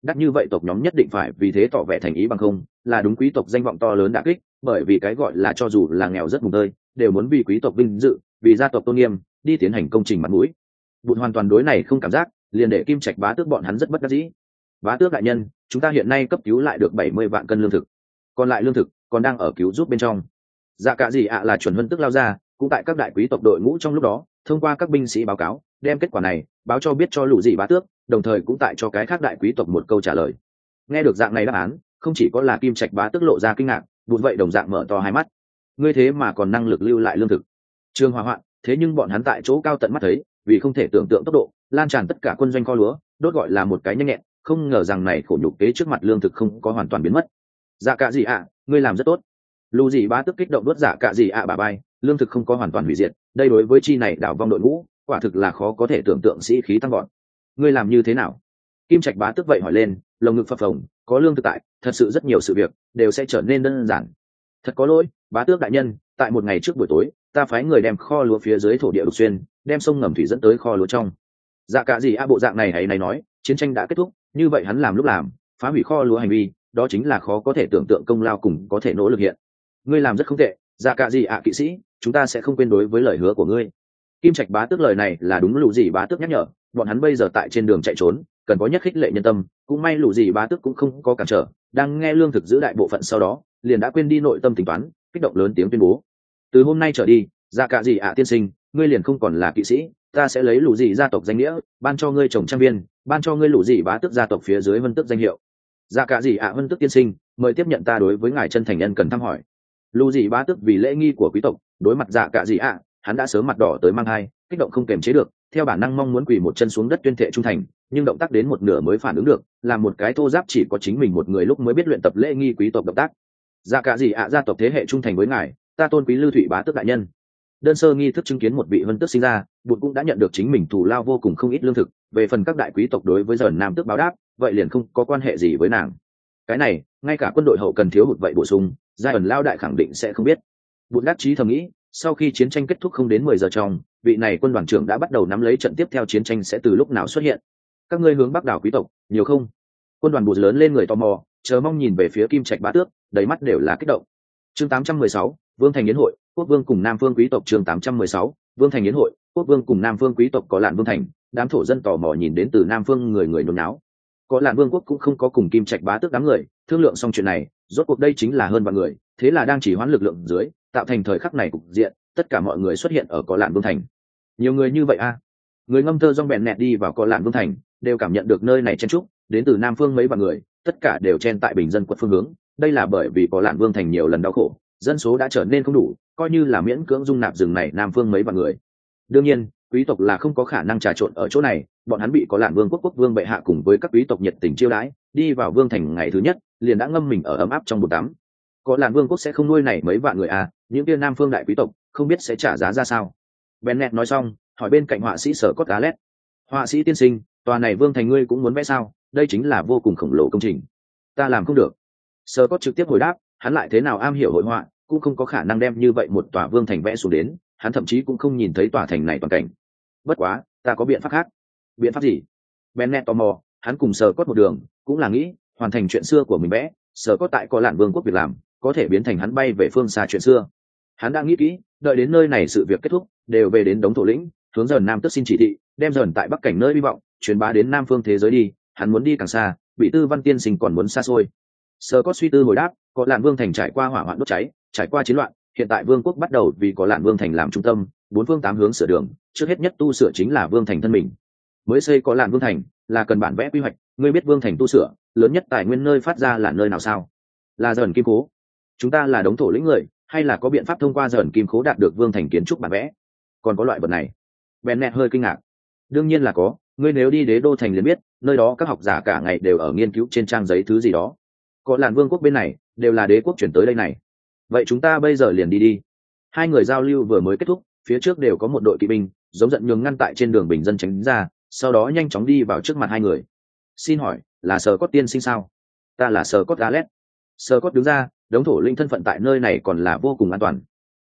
đắt như vậy tộc nhóm nhất định phải vì thế tỏ vẻ thành ý bằng không là đúng quý tộc danh vọng to lớn đã kích, bởi vì cái gọi là cho dù là nghèo rất mùng tơi đều muốn vì quý tộc vinh dự, vì gia tộc tôn nghiêm đi tiến hành công trình mặt mũi. Bụt hoàn toàn đối này không cảm giác, liền để Kim Trạch bá tước bọn hắn rất bất đắc dĩ. Bá tước đại nhân, chúng ta hiện nay cấp cứu lại được bảy mươi vạn cân lương thực, còn lại lương thực còn đang ở cứu giúp bên trong. Dạ cả gì ạ là chuẩn huân tức lao ra, cũng tại các đại quý tộc đội ngũ trong lúc đó thông qua các binh sĩ báo cáo, đem kết quả này báo cho biết cho lũ dị bá tước, đồng thời cũng tại cho cái khác đại quý tộc một câu trả lời. Nghe được dạng này đáp án, không chỉ có là Kim Trạch bá tước lộ ra kinh ngạc, Bụt vậy đồng dạng mở to hai mắt. Ngươi thế mà còn năng lực lưu lại lương thực. Trường hỏa hoạn, thế nhưng bọn hắn tại chỗ cao tận mắt thấy, vì không thể tưởng tượng tốc độ lan tràn tất cả quân doanh kho lúa, đốt gọi là một cái nhanh nhẹn, không ngờ rằng này khổ nhục kế trước mặt lương thực không có hoàn toàn biến mất. Dạ cả gì ạ, ngươi làm rất tốt. Lũ dị bá tước kích động đốt dạ cả gì ạ bà bay, lương thực không có hoàn toàn hủy diệt, đây đối với chi này đảo vong đội ngũ quả thực là khó có thể tưởng tượng sĩ khí tăng vọt. Ngươi làm như thế nào? Kim Trạch bá tước vậy hỏi lên, lồng ngực phập phồng, có lương thực tại, thật sự rất nhiều sự việc đều sẽ trở nên đơn giản. Thật có lỗi, bá tước đại nhân, tại một ngày trước buổi tối, ta phái người đem kho lúa phía dưới thổ địa đục xuyên, đem sông ngầm thủy dẫn tới kho lúa trong. Dạ cả gì a bộ dạng này hay này nói, chiến tranh đã kết thúc, như vậy hắn làm lúc làm, phá hủy kho lúa hành vi, đó chính là khó có thể tưởng tượng công lao cùng có thể nỗ lực hiện. Ngươi làm rất không tệ, dạ cả gì ạ kỵ sĩ, chúng ta sẽ không quên đối với lời hứa của ngươi. Kim Trạch bá tước lời này là đúng lũ gì bá tước nhắc nhở, bọn hắn bây giờ tại trên đường chạy trốn, cần có nhất khích lệ nhân tâm, cũng may lũ gì bá tước cũng không có cản trở, đang nghe lương thực giữ đại bộ phận sau đó, liền đã quên đi nội tâm tính toán, kích động lớn tiếng tuyên bố: từ hôm nay trở đi, dạ cả gì ạ tiên sinh, ngươi liền không còn là kỵ sĩ, ta sẽ lấy lũ gì gia tộc danh nghĩa, ban cho ngươi trồng trang viên, ban cho ngươi lũ gì bá tước gia tộc phía dưới vân tước danh hiệu. Dạ cả gì ạ vân tước tiên sinh, mời tiếp nhận ta đối với ngài chân thành nhân cần thăm hỏi. Lũ gì bá tước vì lễ nghi của quý tộc, đối mặt dạ cả gì ạ, hắn đã sớm mặt đỏ tới mang hai, kích động không kềm chế được, theo bản năng mong muốn quỳ một chân xuống đất tuyên thệ trung thành, nhưng động tác đến một nửa mới phản ứng được, là một cái thô giáp chỉ có chính mình một người lúc mới biết luyện tập lễ nghi quý tộc động tác. Dạ cả gì ạ gia tộc thế hệ trung thành với ngài, ta tôn quý Lưu Thụy bá tước đại nhân. Đơn sơ nghi thức chứng kiến một vị vân tước sinh ra, Bụt cũng đã nhận được chính mình thù lao vô cùng không ít lương thực, về phần các đại quý tộc đối với dần nam tước báo đáp, vậy liền không có quan hệ gì với nàng. Cái này, ngay cả quân đội hậu cần thiếu hụt vậy bổ sung, giai ẩn lao đại khẳng định sẽ không biết. Bụt đắc chí thầm nghĩ, sau khi chiến tranh kết thúc không đến mười giờ trong, vị này quân đoàn trưởng đã bắt đầu nắm lấy trận tiếp theo chiến tranh sẽ từ lúc nào xuất hiện. Các ngươi hướng bắc đảo quý tộc, nhiều không? Quân đoàn Bụt lớn lên người tò mò, chờ mong nhìn về phía Kim Trạch bá tước, đầy mắt đều là kích động. Chương tám trăm mười sáu, Vương thành yến hội, quốc vương cùng nam phương quý tộc. Chương tám trăm mười sáu, Vương thành yến hội, quốc vương cùng nam phương quý tộc. Có Lạn Vương thành, đám thổ dân tò mò nhìn đến từ nam phương người người nôn náo. Có Lạn Vương quốc cũng không có cùng Kim Trạch bá tước đám người thương lượng xong chuyện này, rốt cuộc đây chính là hơn vạn người, thế là đang chỉ hoãn lực lượng dưới, tạo thành thời khắc này cục diện, tất cả mọi người xuất hiện ở Có Lạn Vương thành. Nhiều người như vậy a? À? Người ngâm thơ rong bèn nẹt đi vào Có Lạn Vương thành, đều cảm nhận được nơi này chen trúc, đến từ nam phương mấy vạn người, tất cả đều chen tại bình dân quận phương hướng. Đây là bởi vì Có Lạn Vương thành nhiều lần đau khổ, dân số đã trở nên không đủ, coi như là miễn cưỡng dung nạp rừng này nam phương mấy vạn người. Đương nhiên, quý tộc là không có khả năng trà trộn ở chỗ này, bọn hắn bị Có Lạn Vương quốc quốc vương bệ hạ cùng với các quý tộc nhiệt tình chiêu đãi, đi vào vương thành ngày thứ nhất, liền đã ngâm mình ở ấm áp trong bồn tắm. Có Lạn Vương quốc sẽ không nuôi này mấy vạn người à? Những kia nam phương đại quý tộc không biết sẽ trả giá ra sao. Bennett nói xong, hỏi bên cạnh họa sĩ Sở Cốt Alet: họa sĩ tiên sinh, tòa này vương thành ngươi cũng muốn vẽ sao? Đây chính là vô cùng khổng lồ công trình. Ta làm không được. Sở Cốt trực tiếp hồi đáp, hắn lại thế nào am hiểu hội họa, cũng không có khả năng đem như vậy một tòa vương thành vẽ xuống đến, hắn thậm chí cũng không nhìn thấy tòa thành này toàn cảnh. Bất quá, ta có biện pháp khác. Biện pháp gì? Bennett tò mò, hắn cùng Sở Cốt một đường, cũng là nghĩ hoàn thành chuyện xưa của mình vẽ, Sở Cốt tại Có Lạn Vương quốc việc làm, có thể biến thành hắn bay về phương xa chuyện xưa. Hắn đã nghĩ kỹ, đợi đến nơi này sự việc kết thúc, đều về đến đống thổ lĩnh, hướng dần nam tức xin chỉ thị, đem dần tại bắc cảnh nơi hy vọng truyền bá đến nam phương thế giới đi. Hắn muốn đi càng xa, bị Tư Văn tiên sinh còn muốn xa xôi. Sở Cốt suy tư hồi đáp, Có Lạn Vương thành trải qua hỏa hoạn đốt cháy, trải qua chiến loạn, hiện tại vương quốc bắt đầu vì Có Lạn Vương thành làm trung tâm, bốn phương tám hướng sửa đường, trước hết nhất tu sửa chính là vương thành thân mình. Mới xây Có Lạn Vương thành là cần bản vẽ quy hoạch, ngươi biết vương thành tu sửa lớn nhất tài nguyên nơi phát ra là nơi nào sao? Là dần kim cố. Chúng ta là đống thổ lĩnh người, hay là có biện pháp thông qua dần kim cố đạt được vương thành kiến trúc bản vẽ? Còn có loại vật này? Bennett hơi kinh ngạc. Đương nhiên là có, ngươi nếu đi đế đô thành liền biết, nơi đó các học giả cả ngày đều ở nghiên cứu trên trang giấy thứ gì đó. Có Lạn Vương quốc bên này đều là đế quốc chuyển tới đây này. Vậy chúng ta bây giờ liền đi đi. Hai người giao lưu vừa mới kết thúc, phía trước đều có một đội kỵ binh giống giận nhường ngăn tại trên đường bình dân tránh ra, sau đó nhanh chóng đi vào trước mặt hai người. Xin hỏi, là Sở Cốt tiên sinh sao? Ta là Sở Cốt Alet. Sở Cốt đứng ra, đống thổ linh thân phận tại nơi này còn là vô cùng an toàn.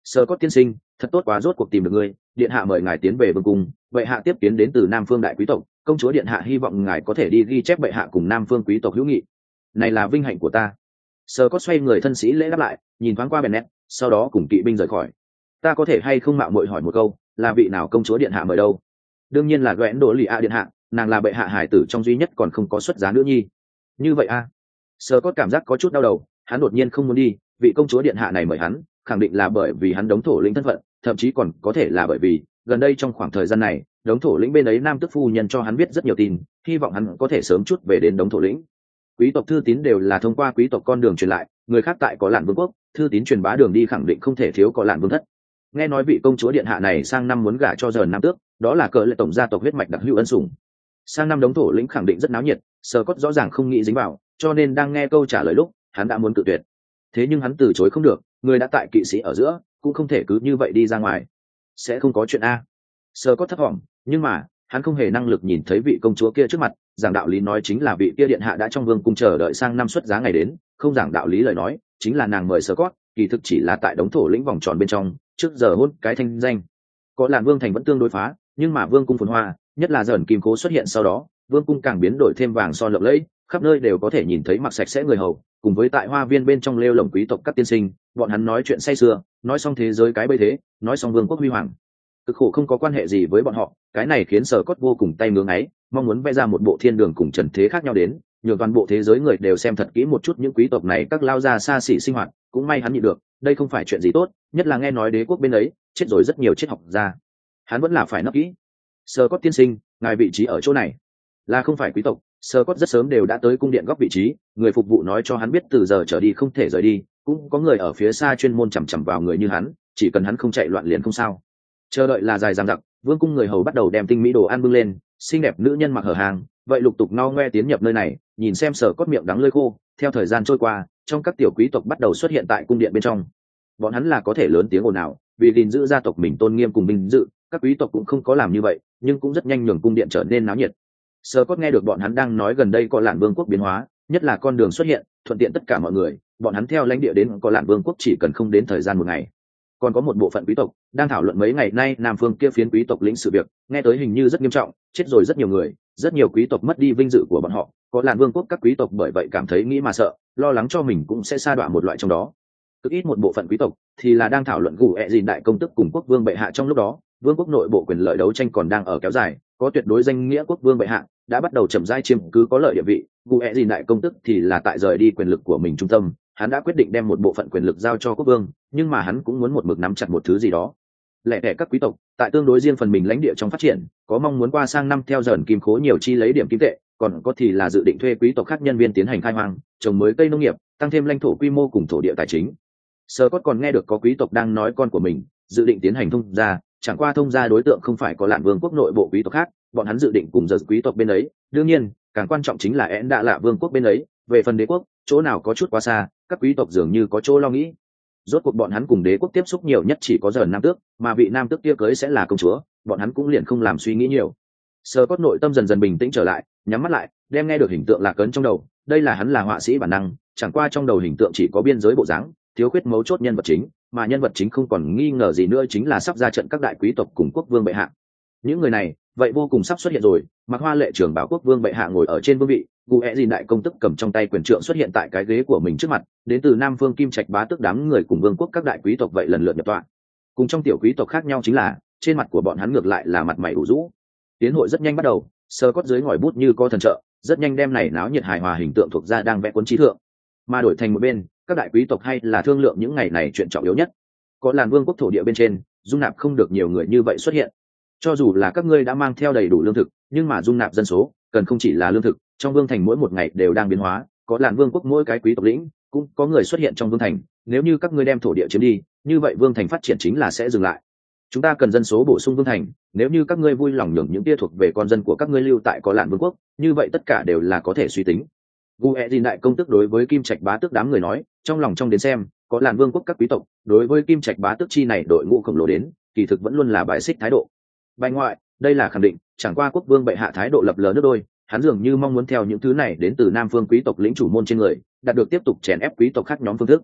Sơ Cốt tiên sinh, thật tốt quá, rốt cuộc tìm được ngươi, điện hạ mời ngài tiến về vương cung. Bệ hạ tiếp kiến đến từ Nam Phương đại quý tộc, công chúa điện hạ hy vọng ngài có thể đi ghi chép bệ hạ cùng Nam Phương quý tộc hữu nghị. Này là vinh hạnh của ta. Sơ Cốt xoay người thân sĩ lễ đáp lại, nhìn thoáng qua Bennett, sau đó cùng kỵ binh rời khỏi. Ta có thể hay không mạo muội hỏi một câu, là vị nào công chúa điện hạ mời đâu? Đương nhiên là Gwen Đỗ Lì A điện hạ, nàng là bệ hạ hải tử trong duy nhất còn không có xuất giá nữ nhi. Như vậy a? À? Sơ Cốt cảm giác có chút đau đầu, hắn đột nhiên không muốn đi, vị công chúa điện hạ này mời hắn, khẳng định là bởi vì hắn đống thổ lĩnh thân phận, thậm chí còn có thể là bởi vì gần đây trong khoảng thời gian này, đống thổ lĩnh bên ấy nam tức phu nhân cho hắn biết rất nhiều tin, hy vọng hắn có thể sớm chút về đến đống thổ lĩnh. Quý tộc thư tín đều là thông qua quý tộc con đường truyền lại, người khác tại có lạn vương quốc, thư tín truyền bá đường đi khẳng định không thể thiếu có lạn vương thất. Nghe nói vị công chúa điện hạ này sang năm muốn gả cho dần nam tước, đó là cỡ lệ tổng gia tộc huyết mạch đặc hữu ân sủng. Sang năm đống thổ lĩnh khẳng định rất náo nhiệt, Sơ Cốt rõ ràng không nghĩ dính vào, cho nên đang nghe câu trả lời lúc, hắn đã muốn cự tuyệt. Thế nhưng hắn từ chối không được, người đã tại kỵ sĩ ở giữa, cũng không thể cứ như vậy đi ra ngoài. Sẽ không có chuyện a. Sơ Cốt thấp thỏm, nhưng mà hắn không hề năng lực nhìn thấy vị công chúa kia trước mặt, giảng đạo lý nói chính là vị kia điện hạ đã trong vương cung chờ đợi sang năm xuất giá ngày đến, không giảng đạo lý lời nói, chính là nàng mời Sơ Cốt, kỳ thực chỉ là tại đống thổ lĩnh vòng tròn bên trong, trước giờ hôn cái thanh danh. Có làn vương thành vẫn tương đối phá, nhưng mà vương cung phồn hoa, nhất là dần kim cố xuất hiện sau đó, vương cung càng biến đổi thêm vàng son lộng lẫy, khắp nơi đều có thể nhìn thấy mặc sạch sẽ người hầu, cùng với tại hoa viên bên trong lêu lồng quý tộc các tiên sinh, bọn hắn nói chuyện say sưa, nói xong thế giới cái bây thế, nói xong vương quốc huy hoàng. Cực khổ không có quan hệ gì với bọn họ, cái này khiến Sở Cốt vô cùng tay ngưỡng ấy, mong muốn vẽ ra một bộ thiên đường cùng trần thế khác nhau đến, nhường toàn bộ thế giới người đều xem thật kỹ một chút những quý tộc này các lao ra xa xỉ sinh hoạt, cũng may hắn nhịn được, đây không phải chuyện gì tốt, nhất là nghe nói đế quốc bên ấy chết rồi rất nhiều triết học gia, hắn vẫn là phải nấp kỹ. Sở Cốt tiên sinh, ngài vị trí ở chỗ này, là không phải quý tộc. Sơ Cốt rất sớm đều đã tới cung điện góc vị trí, người phục vụ nói cho hắn biết từ giờ trở đi không thể rời đi, cũng có người ở phía xa chuyên môn chằm chằm vào người như hắn, chỉ cần hắn không chạy loạn liền không sao. Chờ đợi là dài dằng dặc, vương cung người hầu bắt đầu đem tinh mỹ đồ ăn bưng lên, xinh đẹp nữ nhân mặc hở hàng, vậy lục tục no ngoe tiến nhập nơi này, nhìn xem Sơ Cốt miệng đắng lưỡi khô. Theo thời gian trôi qua, trong các tiểu quý tộc bắt đầu xuất hiện tại cung điện bên trong, bọn hắn là có thể lớn tiếng ồn ào, vì gìn giữ gia tộc mình tôn nghiêm cùng vinh dự, các quý tộc cũng không có làm như vậy, nhưng cũng rất nhanh nhường cung điện trở nên náo nhiệt. Sơ Cốt nghe được bọn hắn đang nói gần đây có lạn vương quốc biến hóa, nhất là con đường xuất hiện thuận tiện tất cả mọi người, bọn hắn theo lãnh địa đến có lạn vương quốc chỉ cần không đến thời gian một ngày. Còn có một bộ phận quý tộc đang thảo luận mấy ngày nay Nam Phương kia phiến quý tộc lĩnh sự việc, nghe tới hình như rất nghiêm trọng, chết rồi rất nhiều người, rất nhiều quý tộc mất đi vinh dự của bọn họ, có lạn vương quốc các quý tộc bởi vậy cảm thấy nghĩ mà sợ, lo lắng cho mình cũng sẽ sa đọa một loại trong đó. Cực ít một bộ phận quý tộc thì là đang thảo luận gù ẹ dìn đại công tức cùng quốc vương bệ hạ trong lúc đó, vương quốc nội bộ quyền lợi đấu tranh còn đang ở kéo dài, có tuyệt đối danh nghĩa quốc vương bệ hạ đã bắt đầu chậm rãi chiếm cứ có lợi địa vị, gù ẹ dìn đại công tức thì là tại rời đi quyền lực của mình trung tâm, hắn đã quyết định đem một bộ phận quyền lực giao cho quốc vương, nhưng mà hắn cũng muốn một mực nắm chặt một thứ gì đó. Lẻ tẻ các quý tộc tại tương đối riêng phần mình lãnh địa trong phát triển, có mong muốn qua sang năm theo dần kim khố nhiều chi lấy điểm kim tệ, còn có thì là dự định thuê quý tộc khác nhân viên tiến hành khai hoang, trồng mới cây nông nghiệp, tăng thêm lãnh thổ quy mô cùng thổ địa tài chính. Sơ Cốt còn nghe được có quý tộc đang nói con của mình dự định tiến hành thông gia, chẳng qua thông gia đối tượng không phải có lạn vương quốc nội bộ quý tộc khác, bọn hắn dự định cùng giờ quý tộc bên ấy, đương nhiên càng quan trọng chính là én đã lạ vương quốc bên ấy. Về phần đế quốc, chỗ nào có chút quá xa, các quý tộc dường như có chỗ lo nghĩ. Rốt cuộc bọn hắn cùng đế quốc tiếp xúc nhiều nhất chỉ có giờ nam tước, mà vị nam tước kia cưới sẽ là công chúa, bọn hắn cũng liền không làm suy nghĩ nhiều. Sơ Cốt nội tâm dần dần bình tĩnh trở lại, nhắm mắt lại, đem nghe được hình tượng lạc ấn trong đầu. Đây là hắn là họa sĩ bản năng, chẳng qua trong đầu hình tượng chỉ có biên giới bộ dáng, thiếu khuyết mấu chốt nhân vật chính, mà nhân vật chính không còn nghi ngờ gì nữa chính là sắp ra trận các đại quý tộc cùng quốc vương bệ hạ. Những người này vậy vô cùng sắp xuất hiện rồi, mặc hoa lệ trưởng bảo quốc vương bệ hạ ngồi ở trên vương vị, gù ẹ dìn đại công tức cầm trong tay quyền trượng xuất hiện tại cái ghế của mình trước mặt, đến từ Nam Phương Kim Trạch bá tước đám người cùng vương quốc các đại quý tộc vậy lần lượt nhập tọa. Cùng trong tiểu quý tộc khác nhau chính là trên mặt của bọn hắn ngược lại là mặt mày ủ rũ. Tiến hội rất nhanh bắt đầu, Sơ Cốt dưới ngòi bút như có thần trợ, rất nhanh đem này náo nhiệt hài hòa hình tượng thuộc ra đang vẽ cuốn trí thượng, mà đổi thành một bên các đại quý tộc hay là thương lượng những ngày này chuyện trọng yếu nhất. Có làn vương quốc thổ địa bên trên dung nạp không được nhiều người như vậy xuất hiện, cho dù là các ngươi đã mang theo đầy đủ lương thực, nhưng mà dung nạp dân số cần không chỉ là lương thực, trong vương thành mỗi một ngày đều đang biến hóa, có làn vương quốc mỗi cái quý tộc lĩnh cũng có người xuất hiện trong vương thành, nếu như các ngươi đem thổ địa chiếm đi, như vậy vương thành phát triển chính là sẽ dừng lại. Chúng ta cần dân số bổ sung vương thành, nếu như các ngươi vui lòng nhường những tia thuộc về con dân của các ngươi lưu tại có làn vương quốc, như vậy tất cả đều là có thể suy tính. Gu e dìn đại công tức đối với Kim Trạch bá tước đám người nói, trong lòng trong đến xem, có làn vương quốc các quý tộc đối với Kim Trạch bá tước chi này đội ngũ khổng lồ đến, kỳ thực vẫn luôn là bài xích thái độ. Bài ngoại, đây là khẳng định, chẳng qua quốc vương bệ hạ thái độ lập lờ nước đôi, hắn dường như mong muốn theo những thứ này đến từ Nam Phương quý tộc lĩnh chủ môn trên người, đạt được tiếp tục chèn ép quý tộc khác nhóm phương thức.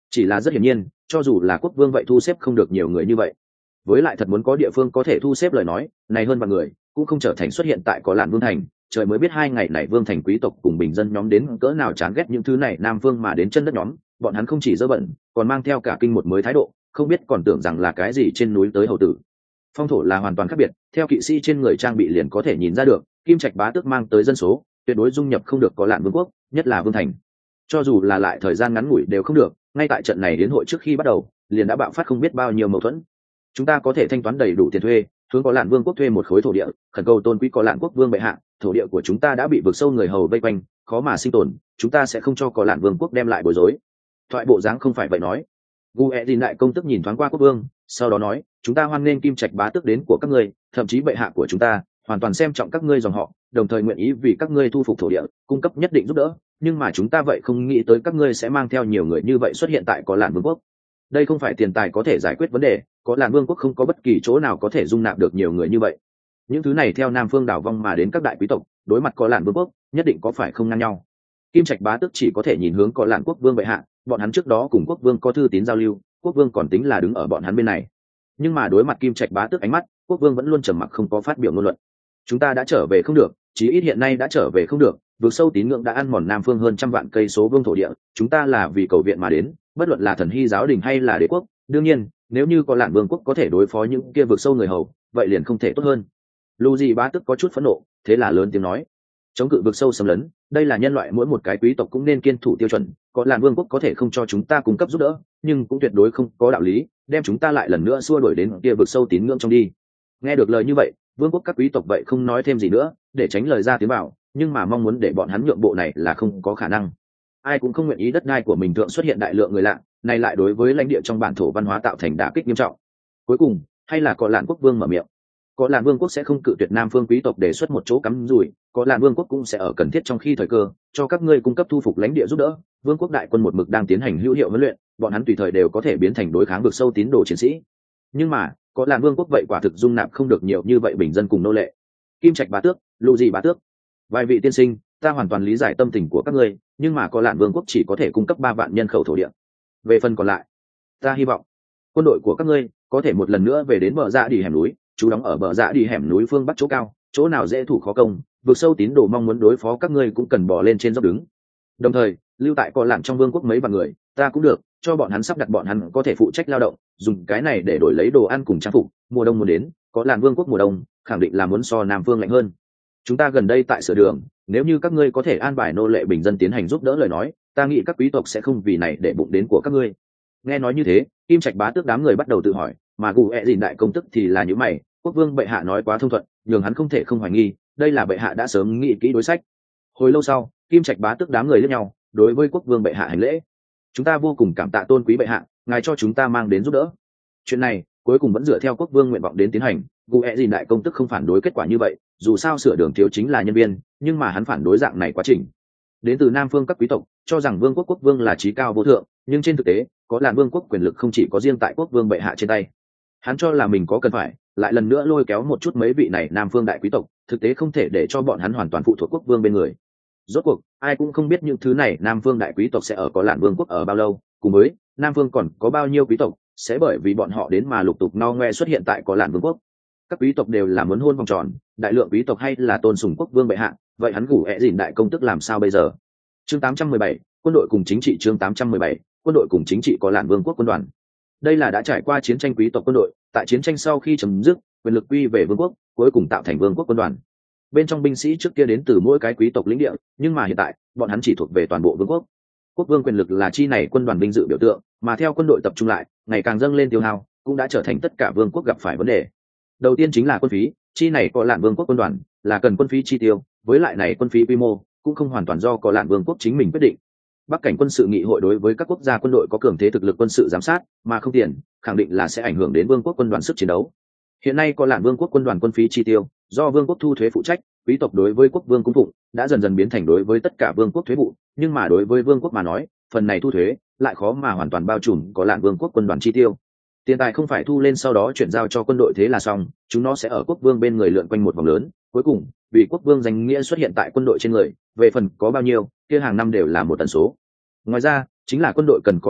chỉ là rất hiển nhiên cho dù là quốc vương vậy thu xếp không được nhiều người như vậy. Với lại thật muốn có địa phương có thể thu xếp lời nói này hơn vạn người cũng không trở thành xuất hiện tại có lạn vương thành. Trời mới biết hai ngày này vương thành quý tộc cùng bình dân nhóm đến cỡ nào chán ghét những thứ này nam vương mà đến chân đất nhóm, bọn hắn không chỉ dơ bẩn còn mang theo cả kinh một mới thái độ, không biết còn tưởng rằng là cái gì trên núi tới hầu tử. Phong thổ là hoàn toàn khác biệt, theo kỵ sĩ trên người trang bị liền có thể nhìn ra được kim trạch bá tước mang tới dân số tuyệt đối dung nhập không được có lạn vương quốc, nhất là vương thành. Cho dù là lại thời gian ngắn ngủi đều không được, ngay tại trận này đến hội trước khi bắt đầu liền đã bạo phát không biết bao nhiêu mâu thuẫn. Chúng ta có thể thanh toán đầy đủ tiền thuê, hướng có lạn vương quốc thuê một khối thổ địa, khẩn cầu tôn quý có lạn quốc vương bệ hạ, thổ địa của chúng ta đã bị vực sâu người hầu vây quanh, khó mà sinh tồn, chúng ta sẽ không cho có lạn vương quốc đem lại bối rối. Thoại bộ dáng không phải vậy nói. Gu E Din đại công tức nhìn thoáng qua quốc vương, sau đó nói, chúng ta hoan nghênh kim trạch bá tước đến của các ngươi, thậm chí bệ hạ của chúng ta hoàn toàn xem trọng các ngươi dòng họ, đồng thời nguyện ý vì các ngươi thu phục thổ địa, cung cấp nhất định giúp đỡ, nhưng mà chúng ta vậy không nghĩ tới các ngươi sẽ mang theo nhiều người như vậy xuất hiện tại có lạn vương quốc. Đây không phải tiền tài có thể giải quyết vấn đề, có lạn vương quốc không có bất kỳ chỗ nào có thể dung nạp được nhiều người như vậy. Những thứ này theo nam phương đảo vong mà đến các đại quý tộc, đối mặt có lạn vương quốc nhất định có phải không ngang nhau. Kim trạch bá tước chỉ có thể nhìn hướng có lạn quốc vương bệ hạ, bọn hắn trước đó cùng quốc vương có thư tín giao lưu, quốc vương còn tính là đứng ở bọn hắn bên này. Nhưng mà đối mặt kim trạch bá tước ánh mắt, quốc vương vẫn luôn trầm mặc không có phát biểu ngôn luận. Chúng ta đã trở về không được, chí ít hiện nay đã trở về không được, vượt sâu tín ngưỡng đã ăn mòn nam phương hơn trăm vạn cây số vương thổ địa, chúng ta là vì cầu viện mà đến, bất luận là thần hy giáo đình hay là đế quốc. Đương nhiên nếu như có lạn vương quốc có thể đối phó những kia vượt sâu người hầu, vậy liền không thể tốt hơn. Lu Di bá tức có chút phẫn nộ, thế là lớn tiếng nói, chống cự vượt sâu xâm lấn, đây là nhân loại mỗi một cái quý tộc cũng nên kiên thủ tiêu chuẩn, có lạn vương quốc có thể không cho chúng ta cung cấp giúp đỡ, nhưng cũng tuyệt đối không có đạo lý đem chúng ta lại lần nữa xua đuổi đến kia vượt sâu tín ngưỡng trong đi. Nghe được lời như vậy, vương quốc các quý tộc vậy không nói thêm gì nữa, để tránh lời ra tiếng vào, nhưng mà mong muốn để bọn hắn nhượng bộ này là không có khả năng. Ai cũng không nguyện ý đất đai của mình thượng xuất hiện đại lượng người lạ, này lại đối với lãnh địa trong bản thổ văn hóa tạo thành đả kích nghiêm trọng. Cuối cùng hay là có lạn quốc vương mở miệng. Có lạn vương quốc sẽ không cự tuyệt nam phương quý tộc đề xuất một chỗ cắm rủi, có lạn vương quốc cũng sẽ ở cần thiết trong khi thời cơ cho các ngươi cung cấp thu phục lãnh địa giúp đỡ. Vương quốc đại quân một mực đang tiến hành hữu hiệu huấn luyện, bọn hắn tùy thời đều có thể biến thành đối kháng vực sâu tín đồ chiến sĩ. Nhưng mà có lạn vương quốc vậy quả thực dung nạp không được nhiều như vậy bình dân cùng nô lệ. Kim trạch bá tước, Lu Di bá tước, vài vị tiên sinh, ta hoàn toàn lý giải tâm tình của các ngươi, nhưng mà có lạn vương quốc chỉ có thể cung cấp ba vạn nhân khẩu thổ địa. Về phần còn lại, ta hy vọng quân đội của các ngươi có thể một lần nữa về đến bờ dạ đi hẻm núi, chú đóng ở bờ dạ đi hẻm núi phương bắc chỗ cao, chỗ nào dễ thủ khó công, vực sâu tín đồ mong muốn đối phó các ngươi cũng cần bò lên trên dốc đứng. Đồng thời lưu tại có lạn trong vương quốc mấy vạn người, ta cũng được cho bọn hắn sắp đặt bọn hắn có thể phụ trách lao động, dùng cái này để đổi lấy đồ ăn cùng trang phục. Mùa đông muốn đến, có lạn vương quốc mùa đông khẳng định là muốn so nam phương lạnh hơn. Chúng ta gần đây tại sửa đường, nếu như các ngươi có thể an bài nô lệ bình dân tiến hành giúp đỡ lời nói, ta nghĩ các quý tộc sẽ không vì này để bụng đến của các ngươi. Nghe nói như thế, kim trạch bá tước đám người bắt đầu tự hỏi, mà Gu E Dìn đại công tức thì là những mày, quốc vương bệ hạ nói quá thông thuận, nhường hắn không thể không hoài nghi, đây là bệ hạ đã sớm nghĩ kỹ đối sách. Hồi lâu sau, kim trạch bá tước đám người liếc nhau, đối với quốc vương bệ hạ hành lễ. Chúng ta vô cùng cảm tạ tôn quý bệ hạ, ngài cho chúng ta mang đến giúp đỡ. Chuyện này cuối cùng vẫn dựa theo quốc vương nguyện vọng đến tiến hành. Gu E Dìn đại công tức không phản đối kết quả như vậy, dù sao sửa đường thiếu chính là nhân viên, nhưng mà hắn phản đối dạng này quá trình. Đến từ nam phương các quý tộc cho rằng vương quốc quốc vương là trí cao vô thượng, nhưng trên thực tế có lạn vương quốc quyền lực không chỉ có riêng tại quốc vương bệ hạ trên tay. Hắn cho là mình có cần phải lại lần nữa lôi kéo một chút mấy vị này nam phương đại quý tộc, thực tế không thể để cho bọn hắn hoàn toàn phụ thuộc quốc vương bên người. Rốt cuộc ai cũng không biết những thứ này nam phương đại quý tộc sẽ ở có lạn vương quốc ở bao lâu, cùng với nam phương còn có bao nhiêu quý tộc sẽ bởi vì bọn họ đến mà lục tục no ngoe xuất hiện tại có lạn vương quốc. Các quý tộc đều là muốn hôn vòng tròn, đại lượng quý tộc hay là tôn sùng quốc vương bệ hạ, vậy hắn Gu E Dìn đại công tức làm sao bây giờ? Chương tám trăm mười bảy, quân đội cùng chính trị. Chương tám trăm mười bảy, quân đội cùng chính trị có lạn vương quốc quân đoàn. Đây là đã trải qua chiến tranh quý tộc quân đội, tại chiến tranh sau khi chấm dứt, quyền lực quy về vương quốc, cuối cùng tạo thành vương quốc quân đoàn. Bên trong binh sĩ trước kia đến từ mỗi cái quý tộc lĩnh địa, nhưng mà hiện tại bọn hắn chỉ thuộc về toàn bộ vương quốc. Quốc vương quyền lực là chi này quân đoàn vinh dự biểu tượng, mà theo quân đội tập trung lại, ngày càng dâng lên tiêu hao, cũng đã trở thành tất cả vương quốc gặp phải vấn đề. Đầu tiên chính là quân phí, chi này có lạn vương quốc quân đoàn là cần quân phí chi tiêu, với lại này quân phí quy mô cũng không hoàn toàn do có lạn vương quốc chính mình quyết định. Bắc cảnh quân sự nghị hội đối với các quốc gia quân đội có cường thế thực lực quân sự giám sát, mà không tiền, khẳng định là sẽ ảnh hưởng đến vương quốc quân đoàn sức chiến đấu. Hiện nay có lạn vương quốc quân đoàn quân phí chi tiêu do vương quốc thu thuế phụ trách, quý tộc đối với quốc vương cung phụng đã dần dần biến thành đối với tất cả vương quốc thuế vụ, nhưng mà đối với vương quốc mà nói, phần này thu thuế lại khó mà hoàn toàn bao trùm có lạn vương quốc quân đoàn chi tiêu. Tiền tài không phải thu lên sau đó chuyển giao cho quân đội thế là xong, chúng nó sẽ ở quốc vương bên người lượn quanh một vòng lớn, cuối cùng vì quốc vương danh nghĩa xuất hiện tại quân đội trên người, về phần có bao nhiêu kia hàng năm đều là một tần số. Ngoài ra chính là quân đội cần có trang bị,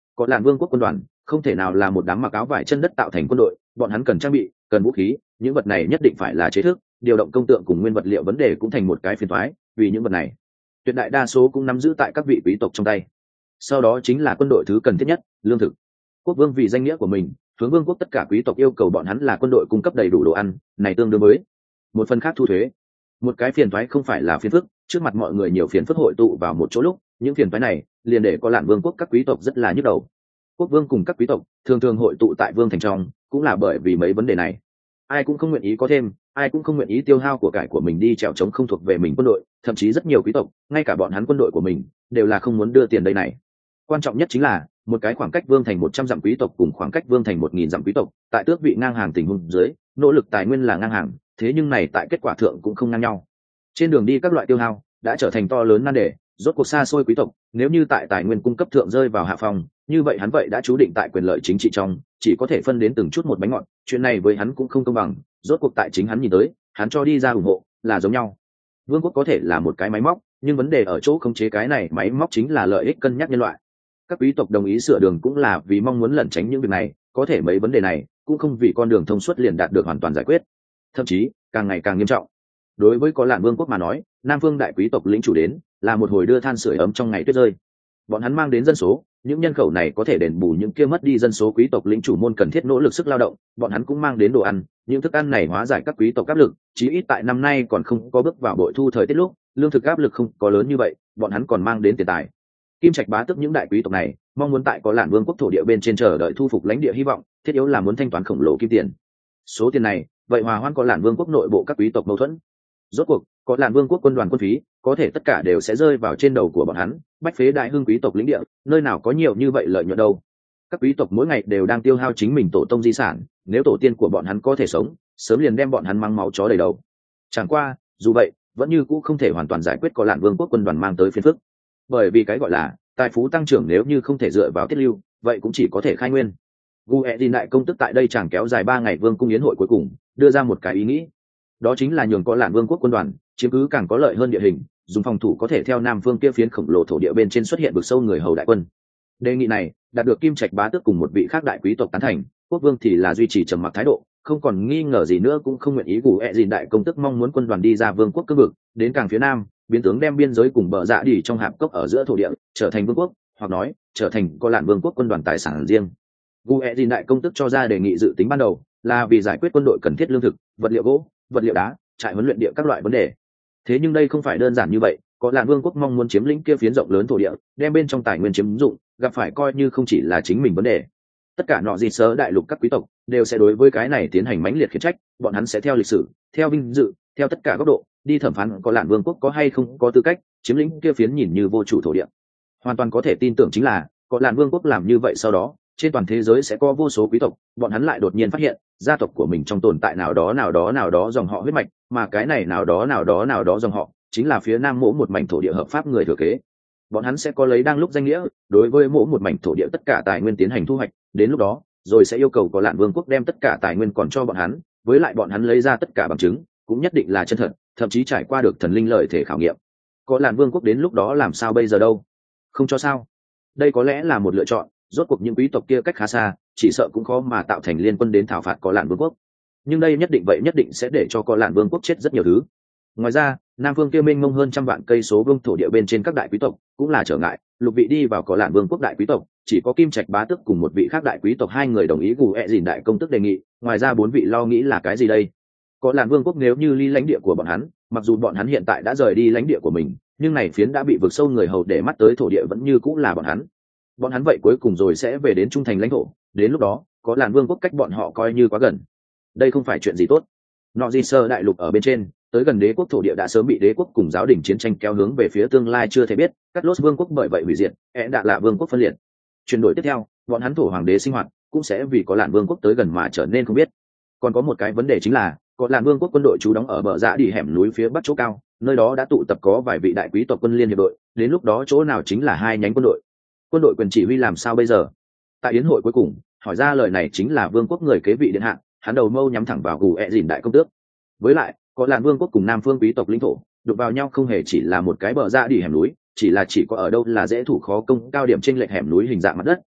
có làn vương quốc quân đoàn không thể nào là một đám mặc áo vải chân đất tạo thành quân đội, bọn hắn cần trang bị, cần vũ khí, những vật này nhất định phải là chế thức, điều động công tượng cùng nguyên vật liệu vấn đề cũng thành một cái phiền toái, vì những vật này tuyệt đại đa số cũng nắm giữ tại các vị quý tộc trong tay. Sau đó chính là quân đội thứ cần thiết nhất, lương thực. Quốc vương vì danh nghĩa của mình, hướng vương quốc tất cả quý tộc yêu cầu bọn hắn là quân đội cung cấp đầy đủ đồ ăn, này tương đương với một phần khác thu thuế. Một cái phiền toái không phải là phiền phức, trước mặt mọi người nhiều phiền phức hội tụ vào một chỗ lúc, những phiền toái này liền để có lạn vương quốc các quý tộc rất là nhức đầu. Quốc vương cùng các quý tộc thường thường hội tụ tại vương thành trong, cũng là bởi vì mấy vấn đề này. Ai cũng không nguyện ý có thêm, ai cũng không nguyện ý tiêu hao của cải của mình đi trèo chống không thuộc về mình quân đội, thậm chí rất nhiều quý tộc, ngay cả bọn hắn quân đội của mình đều là không muốn đưa tiền đây này. Quan trọng nhất chính là một cái khoảng cách vương thành một trăm dặm quý tộc cùng khoảng cách vương thành một nghìn dặm quý tộc, tại tước vị ngang hàng tình huống dưới, nỗ lực tài nguyên là ngang hàng, thế nhưng này tại kết quả thượng cũng không ngang nhau. Trên đường đi các loại tiêu hao đã trở thành to lớn nan đề, rốt cuộc xa xôi quý tộc, nếu như tại tài nguyên cung cấp thượng rơi vào hạ phòng, như vậy hắn vậy đã chú định tại quyền lợi chính trị trong, chỉ có thể phân đến từng chút một bánh ngọt, chuyện này với hắn cũng không công bằng, rốt cuộc tại chính hắn nhìn tới, hắn cho đi ra ủng hộ là giống nhau. Vương quốc có thể là một cái máy móc, nhưng vấn đề ở chỗ khống chế cái này máy móc chính là lợi ích cân nhắc nhân loại. Các quý tộc đồng ý sửa đường cũng là vì mong muốn lẩn tránh những việc này, có thể mấy vấn đề này cũng không vì con đường thông suốt liền đạt được hoàn toàn giải quyết, thậm chí càng ngày càng nghiêm trọng. Đối với có lạn vương quốc mà nói, nam phương đại quý tộc lĩnh chủ đến là một hồi đưa than sưởi ấm trong ngày tuyết rơi. Bọn hắn mang đến dân số, những nhân khẩu này có thể đền bù những kia mất đi dân số quý tộc lĩnh chủ môn cần thiết nỗ lực sức lao động, bọn hắn cũng mang đến đồ ăn, những thức ăn này hóa giải các quý tộc áp lực, chí ít tại năm nay còn không có bước vào bội thu thời tiết lúc, lương thực áp lực không có lớn như vậy, bọn hắn còn mang đến tiền tài. Kim Trạch bá tước những đại quý tộc này mong muốn tại có lạn vương quốc thổ địa bên trên chờ đợi thu phục lãnh địa hy vọng, thiết yếu là muốn thanh toán khổng lồ kim tiền. Số tiền này, vậy hòa hoãn có lạn vương quốc nội bộ các quý tộc mâu thuẫn. Rốt cuộc, có lạn vương quốc quân đoàn quân phí, có thể tất cả đều sẽ rơi vào trên đầu của bọn hắn, bách phế đại hưng quý tộc lĩnh địa, nơi nào có nhiều như vậy lợi nhuận đâu. Các quý tộc mỗi ngày đều đang tiêu hao chính mình tổ tông di sản, nếu tổ tiên của bọn hắn có thể sống, sớm liền đem bọn hắn mang máu chó đầy đầu. Chẳng qua, dù vậy, vẫn như cũ không thể hoàn toàn giải quyết có lạn vương quốc quân đoàn mang tới phiền phức. Bởi vì cái gọi là tài phú tăng trưởng nếu như không thể dựa vào tiết lưu, vậy cũng chỉ có thể khai nguyên. Guedin đại công tức tại đây chẳng kéo dài ba ngày vương cung yến hội cuối cùng, đưa ra một cái ý nghĩ. Đó chính là nhường có lạn vương quốc quân đoàn chiếm cứ càng có lợi hơn địa hình, dùng phòng thủ có thể theo nam phương kia phiến khổng lồ thổ địa bên trên xuất hiện vực sâu người hầu đại quân. Đề nghị này đạt được Kim Trạch bá tước cùng một vị khác đại quý tộc tán thành, quốc vương thì là duy trì trầm mặc thái độ, không còn nghi ngờ gì nữa cũng không nguyện ý Guedin đại công tức mong muốn quân đoàn đi ra vương quốc cương vực, đến càng phía nam, biến tướng đem biên giới cùng bờ dạ đi trong hạp cốc ở giữa thổ địa trở thành vương quốc, hoặc nói trở thành có lạn vương quốc quân đoàn tài sản riêng. Guedin đại công tức cho ra đề nghị dự tính ban đầu là vì giải quyết quân đội cần thiết lương thực, vật liệu gỗ, vật liệu đá, trại huấn luyện địa các loại vấn đề. Thế nhưng đây không phải đơn giản như vậy, có lạn vương quốc mong muốn chiếm lĩnh kia phiến rộng lớn thổ địa, đem bên trong tài nguyên chiếm dụng, gặp phải coi như không chỉ là chính mình vấn đề. Tất cả nọ gì sớ đại lục các quý tộc đều sẽ đối với cái này tiến hành mãnh liệt khiển trách, bọn hắn sẽ theo lịch sử, theo vinh dự, theo tất cả góc độ đi thẩm phán có lạn vương quốc có hay không có tư cách chiếm lĩnh kia phiến nhìn như vô chủ thổ địa. Hoàn toàn có thể tin tưởng chính là có lạn vương quốc làm như vậy, sau đó trên toàn thế giới sẽ có vô số quý tộc, bọn hắn lại đột nhiên phát hiện gia tộc của mình trong tồn tại nào đó nào đó nào đó dòng họ huyết mạch, mà cái này nào đó nào đó nào đó dòng họ chính là phía nam mỗ một mảnh thổ địa hợp pháp người thừa kế. Bọn hắn sẽ có lấy đang lúc danh nghĩa đối với mỗ một mảnh thổ địa tất cả tài nguyên tiến hành thu hoạch, đến lúc đó rồi sẽ yêu cầu có lạn vương quốc đem tất cả tài nguyên còn cho bọn hắn, với lại bọn hắn lấy ra tất cả bằng chứng cũng nhất định là chân thật, thậm chí trải qua được thần linh lợi thể khảo nghiệm. Có lạn vương quốc đến lúc đó làm sao bây giờ đâu? Không cho sao? Đây có lẽ là một lựa chọn, rốt cuộc những quý tộc kia cách khá xa, chỉ sợ cũng khó mà tạo thành liên quân đến thảo phạt có lạn vương quốc. Nhưng đây nhất định vậy nhất định sẽ để cho có lạn vương quốc chết rất nhiều thứ. Ngoài ra, nam phương kia mênh mông hơn trăm vạn cây số vương thổ địa bên trên các đại quý tộc cũng là trở ngại, lục vị đi vào có lạn vương quốc đại quý tộc chỉ có Kim Trạch bá tước cùng một vị khác đại quý tộc hai người đồng ý Guedin đại công tức đề nghị, ngoài ra bốn vị lo nghĩ là cái gì đây? Có lạn vương quốc nếu như ly lãnh địa của bọn hắn, mặc dù bọn hắn hiện tại đã rời đi lãnh địa của mình, nhưng này phiến đã bị vượt sâu người hầu để mắt tới thổ địa vẫn như cũng là bọn hắn. Bọn hắn vậy cuối cùng rồi sẽ về đến trung thành lãnh thổ, đến lúc đó có lạn vương quốc cách bọn họ coi như quá gần. Đây không phải chuyện gì tốt. Nọ gì sơ đại lục ở bên trên, tới gần đế quốc thổ địa đã sớm bị đế quốc cùng giáo đình chiến tranh kéo hướng về phía tương lai chưa thể biết, cắt lốt vương quốc bởi vậy hủy diệt, ẻ đạ là vương quốc phân liệt. Chuyển đổi tiếp theo, bọn hắn thổ hoàng đế sinh hoạt cũng sẽ vì có lạn vương quốc tới gần mà trở nên không biết. Còn có một cái vấn đề chính là có lạn vương quốc quân đội trú đóng ở bờ dạ đi hẻm núi phía bắc chỗ cao, nơi đó đã tụ tập có vài vị đại quý tộc quân liên hiệp đội, đến lúc đó chỗ nào chính là hai nhánh quân đội. Quân đội quyền chỉ huy làm sao bây giờ? Tại yến hội cuối cùng, hỏi ra lời này chính là vương quốc người kế vị điện hạ, hắn đầu mâu nhắm thẳng vào Guedin đại công tước. Với lại, có lạn vương quốc cùng nam phương quý tộc lĩnh thổ đụng vào nhau không hề chỉ là một cái bờ dạ đi hẻm núi, chỉ là chỉ có ở đâu là dễ thủ khó công cao điểm trên lệch hẻm núi hình dạng mặt đất,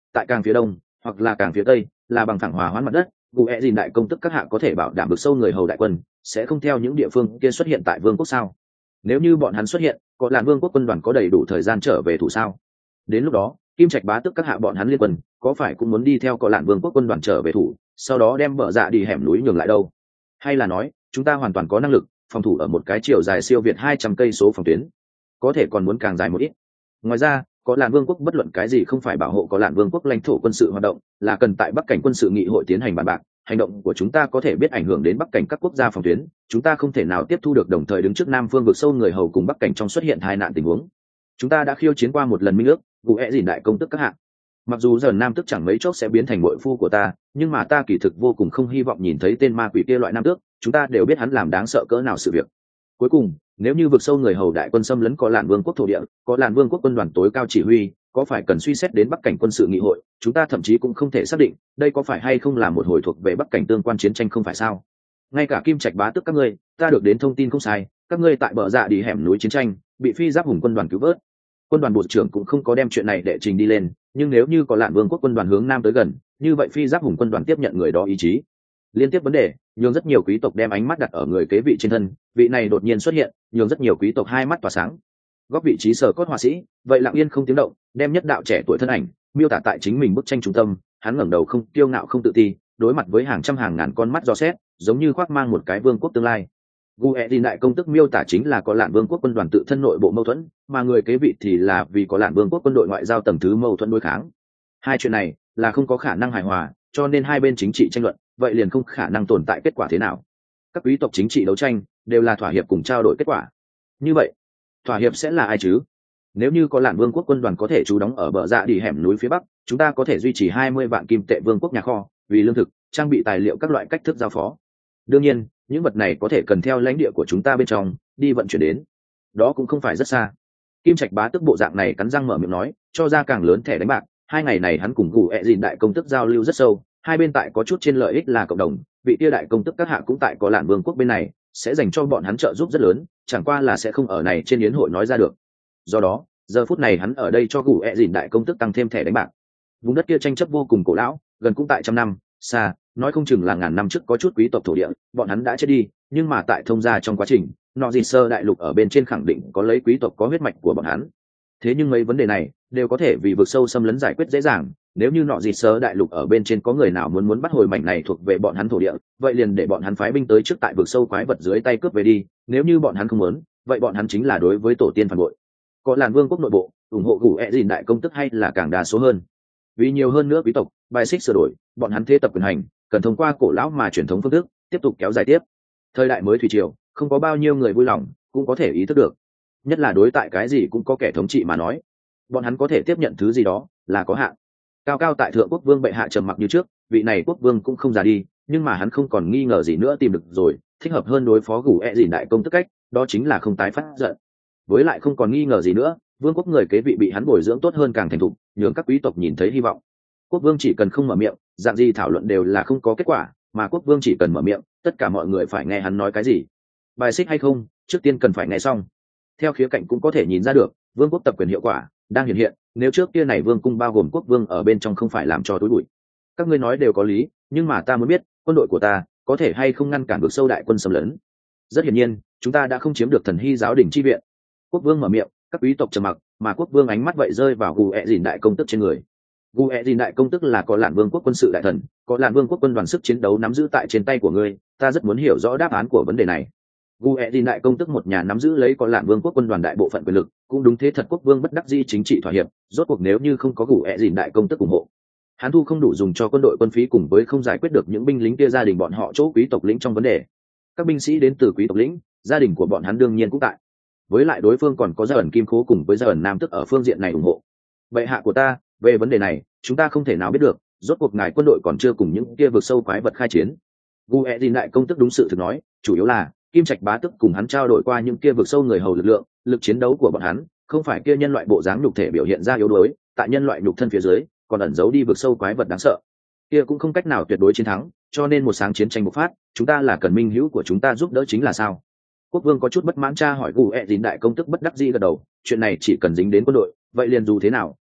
tại càng phía đông hoặc là càng phía tây là bằng phẳng hòa hoãn mặt đất, gu e dìn đại công tức các hạ có thể bảo đảm vực sâu người hầu đại quân sẽ không theo những địa phương kia xuất hiện tại vương quốc sao? Nếu như bọn hắn xuất hiện, có làn vương quốc quân đoàn có đầy đủ thời gian trở về thủ sao? Đến lúc đó kim trạch bá tức các hạ bọn hắn liên quân có phải cũng muốn đi theo có làn vương quốc quân đoàn trở về thủ, sau đó đem bờ dạ đi hẻm núi nhường lại đâu? Hay là nói chúng ta hoàn toàn có năng lực phòng thủ ở một cái chiều dài siêu việt hai trăm cây số phòng tuyến, có thể còn muốn càng dài một ít? Ngoài ra có làn vương quốc bất luận cái gì không phải bảo hộ có làn vương quốc lãnh thổ quân sự hoạt động, là cần tại bắc cảnh quân sự nghị hội tiến hành bàn bạc. Hành động của chúng ta có thể biết ảnh hưởng đến bắc cảnh các quốc gia phòng tuyến, chúng ta không thể nào tiếp thu được đồng thời đứng trước nam phương vực sâu người hầu cùng bắc cảnh trong xuất hiện tai nạn tình huống. Chúng ta đã khiêu chiến qua một lần minh ước, gu e dìn đại công tức các hạng. Mặc dù giờ nam tức chẳng mấy chốc sẽ biến thành muội phu của ta, nhưng mà ta kỳ thực vô cùng không hy vọng nhìn thấy tên ma quỷ kia loại nam tước, chúng ta đều biết hắn làm đáng sợ cỡ nào sự việc. Cuối cùng nếu như vực sâu người hầu đại quân xâm lấn có làn vương quốc thổ địa, có làn vương quốc quân đoàn tối cao chỉ huy có phải cần suy xét đến bắc cảnh quân sự nghị hội, chúng ta thậm chí cũng không thể xác định đây có phải hay không là một hồi thuộc về bắc cảnh tương quan chiến tranh, không phải sao? Ngay cả kim trạch bá tức các ngươi, ta được đến thông tin không sai, các ngươi tại bờ dạ đi hẻm núi chiến tranh bị phi giáp hùng quân đoàn cứu vớt. Quân đoàn bộ trưởng cũng không có đem chuyện này đệ trình đi lên, nhưng nếu như có làn vương quốc quân đoàn hướng nam tới gần, như vậy phi giáp hùng quân đoàn tiếp nhận người đó ý chí. Liên tiếp vấn đề nhường rất nhiều quý tộc đem ánh mắt đặt ở người kế vị trên thân, vị này đột nhiên xuất hiện nhường rất nhiều quý tộc hai mắt tỏa sáng. Góc vị trí sở cốt họa sĩ vậy lặng yên không tiếng động đem nhất đạo trẻ tuổi thân ảnh miêu tả tại chính mình bức tranh trung tâm, hắn ngẩng đầu không kiêu ngạo không tự ti, đối mặt với hàng trăm hàng ngàn con mắt dò xét, giống như khoác mang một cái vương quốc tương lai. gu e dìn đại công tức miêu tả chính là có lạn vương quốc quân đoàn tự thân nội bộ mâu thuẫn, mà người kế vị thì là vì có lạn vương quốc quân đội ngoại giao tầng thứ mâu thuẫn đối kháng. Hai chuyện này là không có khả năng hài hòa, cho nên hai bên chính trị tranh luận vậy liền không khả năng tồn tại kết quả thế nào. Các quý tộc chính trị đấu tranh đều là thỏa hiệp cùng trao đổi kết quả. Như vậy thỏa hiệp sẽ là ai chứ? Nếu như có lạn vương quốc quân đoàn có thể trú đóng ở bờ dạ đi hẻm núi phía bắc, chúng ta có thể duy trì hai mươi vạn kim tệ vương quốc nhà kho, vì lương thực, trang bị tài liệu các loại cách thức giao phó. Đương nhiên những vật này có thể cần theo lãnh địa của chúng ta bên trong đi vận chuyển đến, đó cũng không phải rất xa. Kim trạch bá tức bộ dạng này cắn răng mở miệng nói, cho ra càng lớn thẻ đánh bạc. Hai ngày này hắn cùng gù ẹ dìn đại công tức giao lưu rất sâu, hai bên tại có chút trên lợi ích là cộng đồng, vị tia đại công tức các hạ cũng tại có lạn vương quốc bên này sẽ dành cho bọn hắn trợ giúp rất lớn, chẳng qua là sẽ không ở này trên yến hội nói ra được. Do đó giờ phút này hắn ở đây cho gù ẹ dìn đại công tức tăng thêm thẻ đánh bạc. Vùng đất kia tranh chấp vô cùng cổ lão, gần cũng tại trăm năm xa, nói không chừng là ngàn năm trước có chút quý tộc thổ địa bọn hắn đã chết đi, nhưng mà tại thông gia trong quá trình nọ dịt sơ đại lục ở bên trên khẳng định có lấy quý tộc có huyết mạch của bọn hắn. Thế nhưng mấy vấn đề này đều có thể vì vực sâu xâm lấn giải quyết dễ dàng. Nếu như nọ dịt sơ đại lục ở bên trên có người nào muốn muốn bắt hồi mảnh này thuộc về bọn hắn thổ địa, vậy liền để bọn hắn phái binh tới trước tại vực sâu quái vật dưới tay cướp về đi. Nếu như bọn hắn không muốn, vậy bọn hắn chính là đối với tổ tiên phản bội. Có làn vương quốc nội bộ ủng hộ gù ẹ dìn đại công tức hay là càng đa số hơn, vì nhiều hơn nữa quý tộc bài xích sửa đổi, bọn hắn thế tập quyền hành cần thông qua cổ lão mà truyền thống phương thức tiếp tục kéo dài tiếp. Thời đại mới thủy triều không có bao nhiêu người vui lòng cũng có thể ý thức được, nhất là đối tại cái gì cũng có kẻ thống trị mà nói, bọn hắn có thể tiếp nhận thứ gì đó là có hạn. Cao cao tại thượng quốc vương bệ hạ trầm mặc như trước, vị này quốc vương cũng không già đi, nhưng mà hắn không còn nghi ngờ gì nữa tìm được rồi thích hợp hơn đối phó gù ẹ dìn đại công tức cách, đó chính là không tái phát giận. Với lại không còn nghi ngờ gì nữa, vương quốc người kế vị bị hắn bồi dưỡng tốt hơn càng thành thục, nhường các quý tộc nhìn thấy hy vọng. Quốc vương chỉ cần không mở miệng, dạng gì thảo luận đều là không có kết quả, mà quốc vương chỉ cần mở miệng, tất cả mọi người phải nghe hắn nói cái gì. Bài xích hay không, trước tiên cần phải nghe xong. Theo khía cạnh cũng có thể nhìn ra được, vương quốc tập quyền hiệu quả đang hiện hiện. Nếu trước kia này vương cung bao gồm quốc vương ở bên trong không phải làm cho túi bụi. Các ngươi nói đều có lý, nhưng mà ta muốn biết, quân đội của ta có thể hay không ngăn cản vực sâu đại quân xâm lấn. Rất hiển nhiên, chúng ta đã không chiếm được thần hy giáo đình chi viện. Quốc vương mở miệng, các quý tộc trầm mặc, mà quốc vương ánh mắt vậy rơi vào gù ẹ dìn đại công tức trên người. Gù ẹ dìn đại công tức là có lạn vương quốc quân sự đại thần, có lạn vương quốc quân đoàn sức chiến đấu nắm giữ tại trên tay của ngươi, ta rất muốn hiểu rõ đáp án của vấn đề này. Gù ẹ dìn đại công tức một nhà nắm giữ lấy có lạn vương quốc quân đoàn đại bộ phận quyền lực, cũng đúng thế thật quốc vương bất đắc dĩ chính trị thỏa hiệp, rốt cuộc nếu như không có gù ẹ dìn đại công tức ủng hộ, hắn thu không đủ dùng cho quân đội quân phí, cùng với không giải quyết được những binh lính kia gia đình bọn họ chỗ quý tộc lĩnh trong vấn đề. Các binh sĩ đến từ quý tộc lĩnh, gia đình của bọn hắn đương nhiên cũng tại, với lại đối phương còn có gia ẩn kim khố cùng với gia ẩn nam tức ở phương diện này ủng hộ. Bệ hạ của ta, về vấn đề này chúng ta không thể nào biết được, rốt cuộc ngài quân đội còn chưa cùng những kia vượt sâu quái vật khai chiến. Gu e dìn đại công tức đúng sự thực nói, chủ yếu là kim trạch bá tức cùng hắn trao đổi qua những kia vượt sâu người hầu lực lượng, lực chiến đấu của bọn hắn không phải kia nhân loại bộ dáng nhục thể biểu hiện ra yếu đuối, tại nhân loại nhục thân phía dưới còn ẩn giấu đi vượt sâu quái vật đáng sợ, kia cũng không cách nào tuyệt đối chiến thắng, cho nên một sáng chiến tranh bộc phát, chúng ta là cần minh hữu của chúng ta giúp đỡ chính là sao? Quốc vương có chút bất mãn tra hỏi. Gu e dìn đại công tức bất đắc dĩ gật đầu, chuyện này chỉ cần dính đến quân đội, vậy liền dù thế nào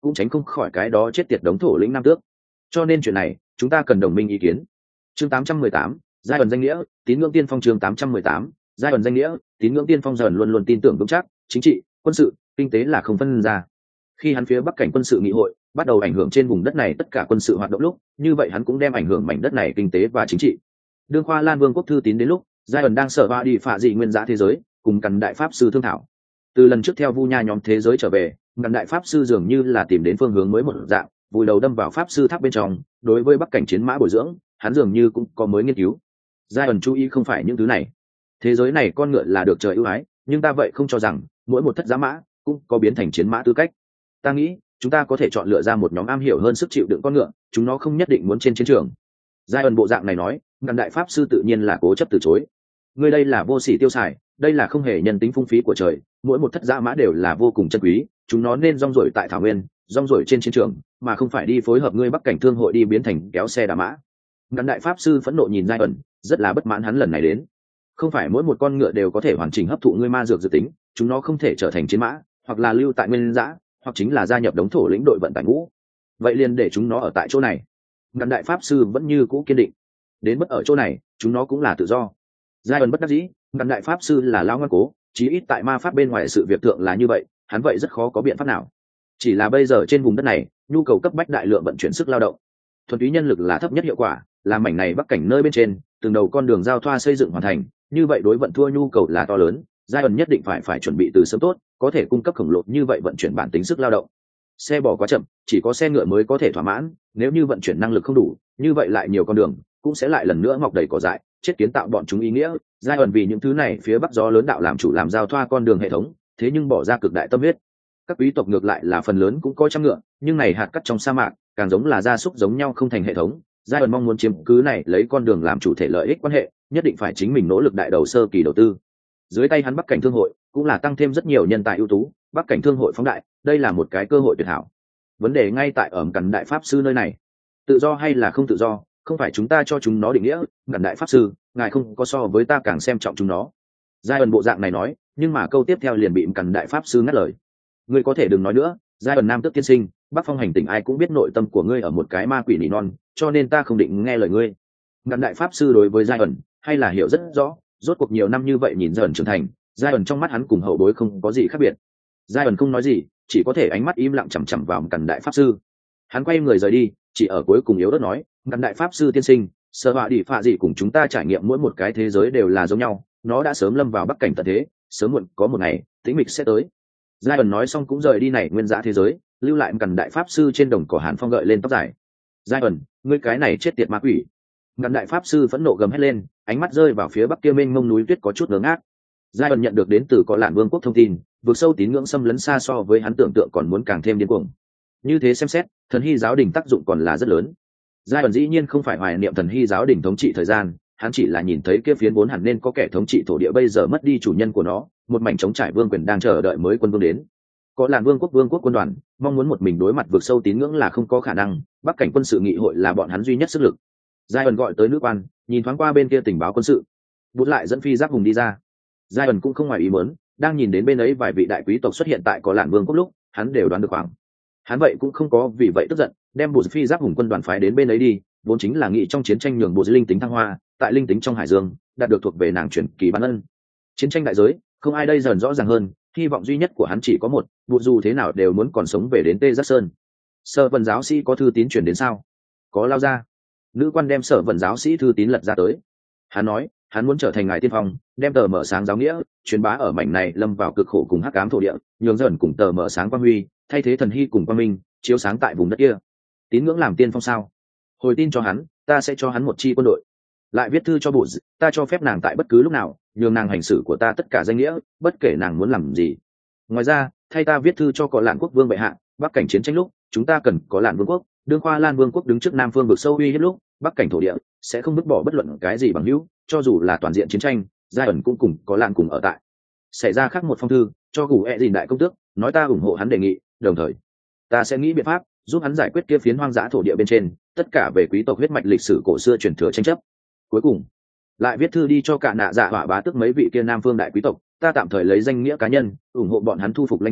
cũng tránh không khỏi cái đó chết tiệt đống thổ lĩnh nam tước. Cho nên chuyện này chúng ta cần đồng minh ý kiến. Chương tám trăm mười tám, giai ẩn danh nghĩa, tín ngưỡng tiên phong. Chương tám trăm mười tám, giai ẩn danh nghĩa, tín ngưỡng tiên phong. Dần luôn luôn tin tưởng vững chắc, chính trị, quân sự, kinh tế là không phân ra. Khi hắn phía bắc cảnh quân sự nghị hội bắt đầu ảnh hưởng trên vùng đất này tất cả quân sự hoạt động lúc, như vậy hắn cũng đem ảnh hưởng mảnh đất này kinh tế và chính trị. Đương Khoa Lan Vương quốc thư tín đến lúc, giai ẩn đang sở ba đi phạ dị nguyên giá thế giới, cùng cần đại pháp sư thương thảo. Từ lần trước theo Vu Nha nhóm thế giới trở về, ngàn đại pháp sư dường như là tìm đến phương hướng mới một dạng, vùi đầu đâm vào pháp sư tháp bên trong. Đối với bắc cảnh chiến mã bồi dưỡng, hắn dường như cũng có mới nghiên cứu. Giai ẩn chú ý không phải những thứ này. Thế giới này con ngựa là được trời ưu ái, nhưng ta vậy không cho rằng mỗi một thất giá mã cũng có biến thành chiến mã tư cách. Ta nghĩ chúng ta có thể chọn lựa ra một nhóm am hiểu hơn sức chịu đựng con ngựa, chúng nó không nhất định muốn trên chiến trường. Giai ẩn bộ dạng này nói, ngàn đại pháp sư tự nhiên là cố chấp từ chối. Ngươi đây là vô sỉ tiêu xài, đây là không hề nhân tính phung phí của trời, mỗi một thất dã mã đều là vô cùng chân quý, chúng nó nên rong ruổi tại thảo nguyên, rong ruổi trên chiến trường, mà không phải đi phối hợp ngươi bắc cảnh thương hội đi biến thành kéo xe đạp mã. Ngàn đại pháp sư phẫn nộ nhìn Giai ẩn, rất là bất mãn hắn lần này đến. Không phải mỗi một con ngựa đều có thể hoàn chỉnh hấp thụ ngươi ma dược dự tính, chúng nó không thể trở thành chiến mã, hoặc là lưu tại nguyên dã, hoặc chính là gia nhập đống thổ lĩnh đội vận tải ngũ. Vậy liền để chúng nó ở tại chỗ này. Ngàn đại pháp sư vẫn như cũ kiên định, đến bất ở chỗ này, chúng nó cũng là tự do. Giai ẩn bất đắc dĩ, ngàn đại pháp sư là lao ngoan cố, chí ít tại ma pháp bên ngoài sự việc thượng là như vậy, hắn vậy rất khó có biện pháp nào. Chỉ là bây giờ trên vùng đất này, nhu cầu cấp bách đại lượng vận chuyển sức lao động, thuần túy nhân lực là thấp nhất hiệu quả, làm mảnh này bắc cảnh nơi bên trên, từng đầu con đường giao thoa xây dựng hoàn thành, như vậy đối vận thua nhu cầu là to lớn. Giai ẩn nhất định phải phải chuẩn bị từ sớm tốt, có thể cung cấp khổng lồ như vậy vận chuyển bản tính sức lao động. Xe bò quá chậm, chỉ có xe ngựa mới có thể thỏa mãn, nếu như vận chuyển năng lực không đủ, như vậy lại nhiều con đường cũng sẽ lại lần nữa mọc đầy cỏ dại, chết kiến tạo bọn chúng ý nghĩa. Giai ẩn vì những thứ này phía bắc gió lớn đạo làm chủ làm giao thoa con đường hệ thống, thế nhưng bỏ ra cực đại tâm huyết. Các quý tộc ngược lại là phần lớn cũng có trăm ngựa, nhưng này hạt cát trong sa mạc càng giống là gia súc giống nhau không thành hệ thống. Giai ẩn mong muốn chiếm cứ này lấy con đường làm chủ thể lợi ích quan hệ, nhất định phải chính mình nỗ lực đại đầu sơ kỳ đầu tư. Dưới tay hắn bắc cảnh thương hội cũng là tăng thêm rất nhiều nhân tài ưu tú, bắc cảnh thương hội phóng đại, đây là một cái cơ hội tuyệt hảo. Vấn đề ngay tại ở cẩn đại pháp sư nơi này, tự do hay là không tự do, không phải chúng ta cho chúng nó định nghĩa. Cẩn đại pháp sư, ngài không có so với ta càng xem trọng chúng nó. Giai ẩn bộ dạng này nói, nhưng mà câu tiếp theo liền bị cẩn đại pháp sư ngắt lời. Ngươi có thể đừng nói nữa, Giai ẩn nam tước tiên sinh, bắc phong hành tỉnh ai cũng biết nội tâm của ngươi ở một cái ma quỷ nỉ non, cho nên ta không định nghe lời ngươi. Cẩn đại pháp sư đối với Giai ẩn hay là hiểu rất rõ, rốt cuộc nhiều năm như vậy nhìn Giai ẩn trưởng thành, Giai ẩn trong mắt hắn cùng hậu bối không có gì khác biệt. Giai ẩn không nói gì, chỉ có thể ánh mắt im lặng chằm chằm vào cẩn đại pháp sư. Hắn quay người rời đi, chỉ ở cuối cùng yếu ớt nói, cẩn đại pháp sư tiên sinh, sở họa đi phạ gì cùng chúng ta trải nghiệm mỗi một cái thế giới đều là giống nhau, nó đã sớm lâm vào bắc cảnh tận thế, sớm muộn có một ngày tĩnh mịch sẽ tới. Giai ẩn nói xong cũng rời đi này nguyên dã thế giới, lưu lại cẩn đại pháp sư trên đồng cỏ Hàn Phong gợi lên tóc dài. Giai ẩn, ngươi cái này chết tiệt ma quỷ! Cẩn đại pháp sư phẫn nộ gầm hét lên, ánh mắt rơi vào phía bắc kia mênh mông núi tuyết có chút ngớ ngác. Giai ẩn nhận được đến từ Có Lạn Vương quốc thông tin, vượt sâu tín ngưỡng xâm lấn xa so với hắn tưởng tượng còn muốn càng thêm điên cuồng. Như thế xem xét, thần hy giáo đình tác dụng còn là rất lớn. Giai ẩn dĩ nhiên không phải hoài niệm thần hy giáo đình thống trị thời gian, hắn chỉ là nhìn thấy kia phiến vốn hẳn nên có kẻ thống trị thổ địa bây giờ mất đi chủ nhân của nó, một mảnh trống trải vương quyền đang chờ đợi mới quân vương đến. Có Lạn Vương quốc vương quốc quân đoàn mong muốn một mình đối mặt vượt sâu tín ngưỡng là không có khả năng, bắc cảnh quân sự nghị hội là bọn hắn duy nhất sức lực. Giai ẩn gọi tới nữ quan, nhìn thoáng qua bên kia tình báo quân sự, bút lại dẫn phi giáp hùng đi ra. Giai ẩn cũng không ngoài ý muốn, đang nhìn đến bên ấy vài vị đại quý tộc xuất hiện tại Có Lạn Vương quốc lúc, hắn đều đoán được khoảng. Hắn vậy cũng không có vì vậy tức giận, đem bộ phi giáp hùng quân đoàn phái đến bên ấy đi, vốn chính là nghị trong chiến tranh nhường bộ linh tính thăng hoa, tại linh tính trong hải dương đạt được thuộc về nàng truyền kỳ bản ân. Chiến tranh đại giới, không ai đây dần rõ ràng hơn, hy vọng duy nhất của hắn chỉ có một, bộ dù thế nào đều muốn còn sống về đến Tê Giác Sơn. Sở Vân giáo sĩ có thư tín truyền đến sao? Có lao ra. Nữ quan đem Sở Vân giáo sĩ thư tín lật ra tới. Hắn nói, hắn muốn trở thành ngài tiên phong, đem tờ mở sáng giáo nghĩa truyền bá ở mảnh này lâm vào cực khổ cùng hắc ám thổ địa, nhường dần cùng tờ mở sáng quang huy, thay thế thần hy cùng quang minh, chiếu sáng tại vùng đất kia. Tín ngưỡng làm tiên phong sao? Hồi tin cho hắn, ta sẽ cho hắn một chi quân đội. Lại viết thư cho bụt, ta cho phép nàng tại bất cứ lúc nào, nhường nàng hành xử của ta tất cả danh nghĩa, bất kể nàng muốn làm gì. Ngoài ra, thay ta viết thư cho Có Lạn quốc vương bệ hạ, bắc cảnh chiến tranh lúc, chúng ta cần Có Lạn vương quốc, đương Khoa Lan vương quốc đứng trước Nam phương vực sâu uy hiếp lúc, bắc cảnh thổ địa sẽ không vứt bỏ bất luận cái gì bằng hữu, cho dù là toàn diện chiến tranh, Giai ẩn cũng cùng Có Lạn cùng ở tại. Xảy ra khác một phong thư cho Gù E Dìn đại công tước, nói ta ủng hộ hắn đề nghị, đồng thời ta sẽ nghĩ biện pháp giúp hắn giải quyết kia phiến hoang dã thổ địa bên trên tất cả về quý tộc huyết mạch lịch sử cổ xưa truyền thừa tranh chấp. Cuối cùng lại viết thư đi cho cả nạ dạ hỏa bá tức mấy vị kia Nam phương đại quý tộc, ta tạm thời lấy danh nghĩa cá nhân ủng hộ bọn hắn thu phục lãnh thổ,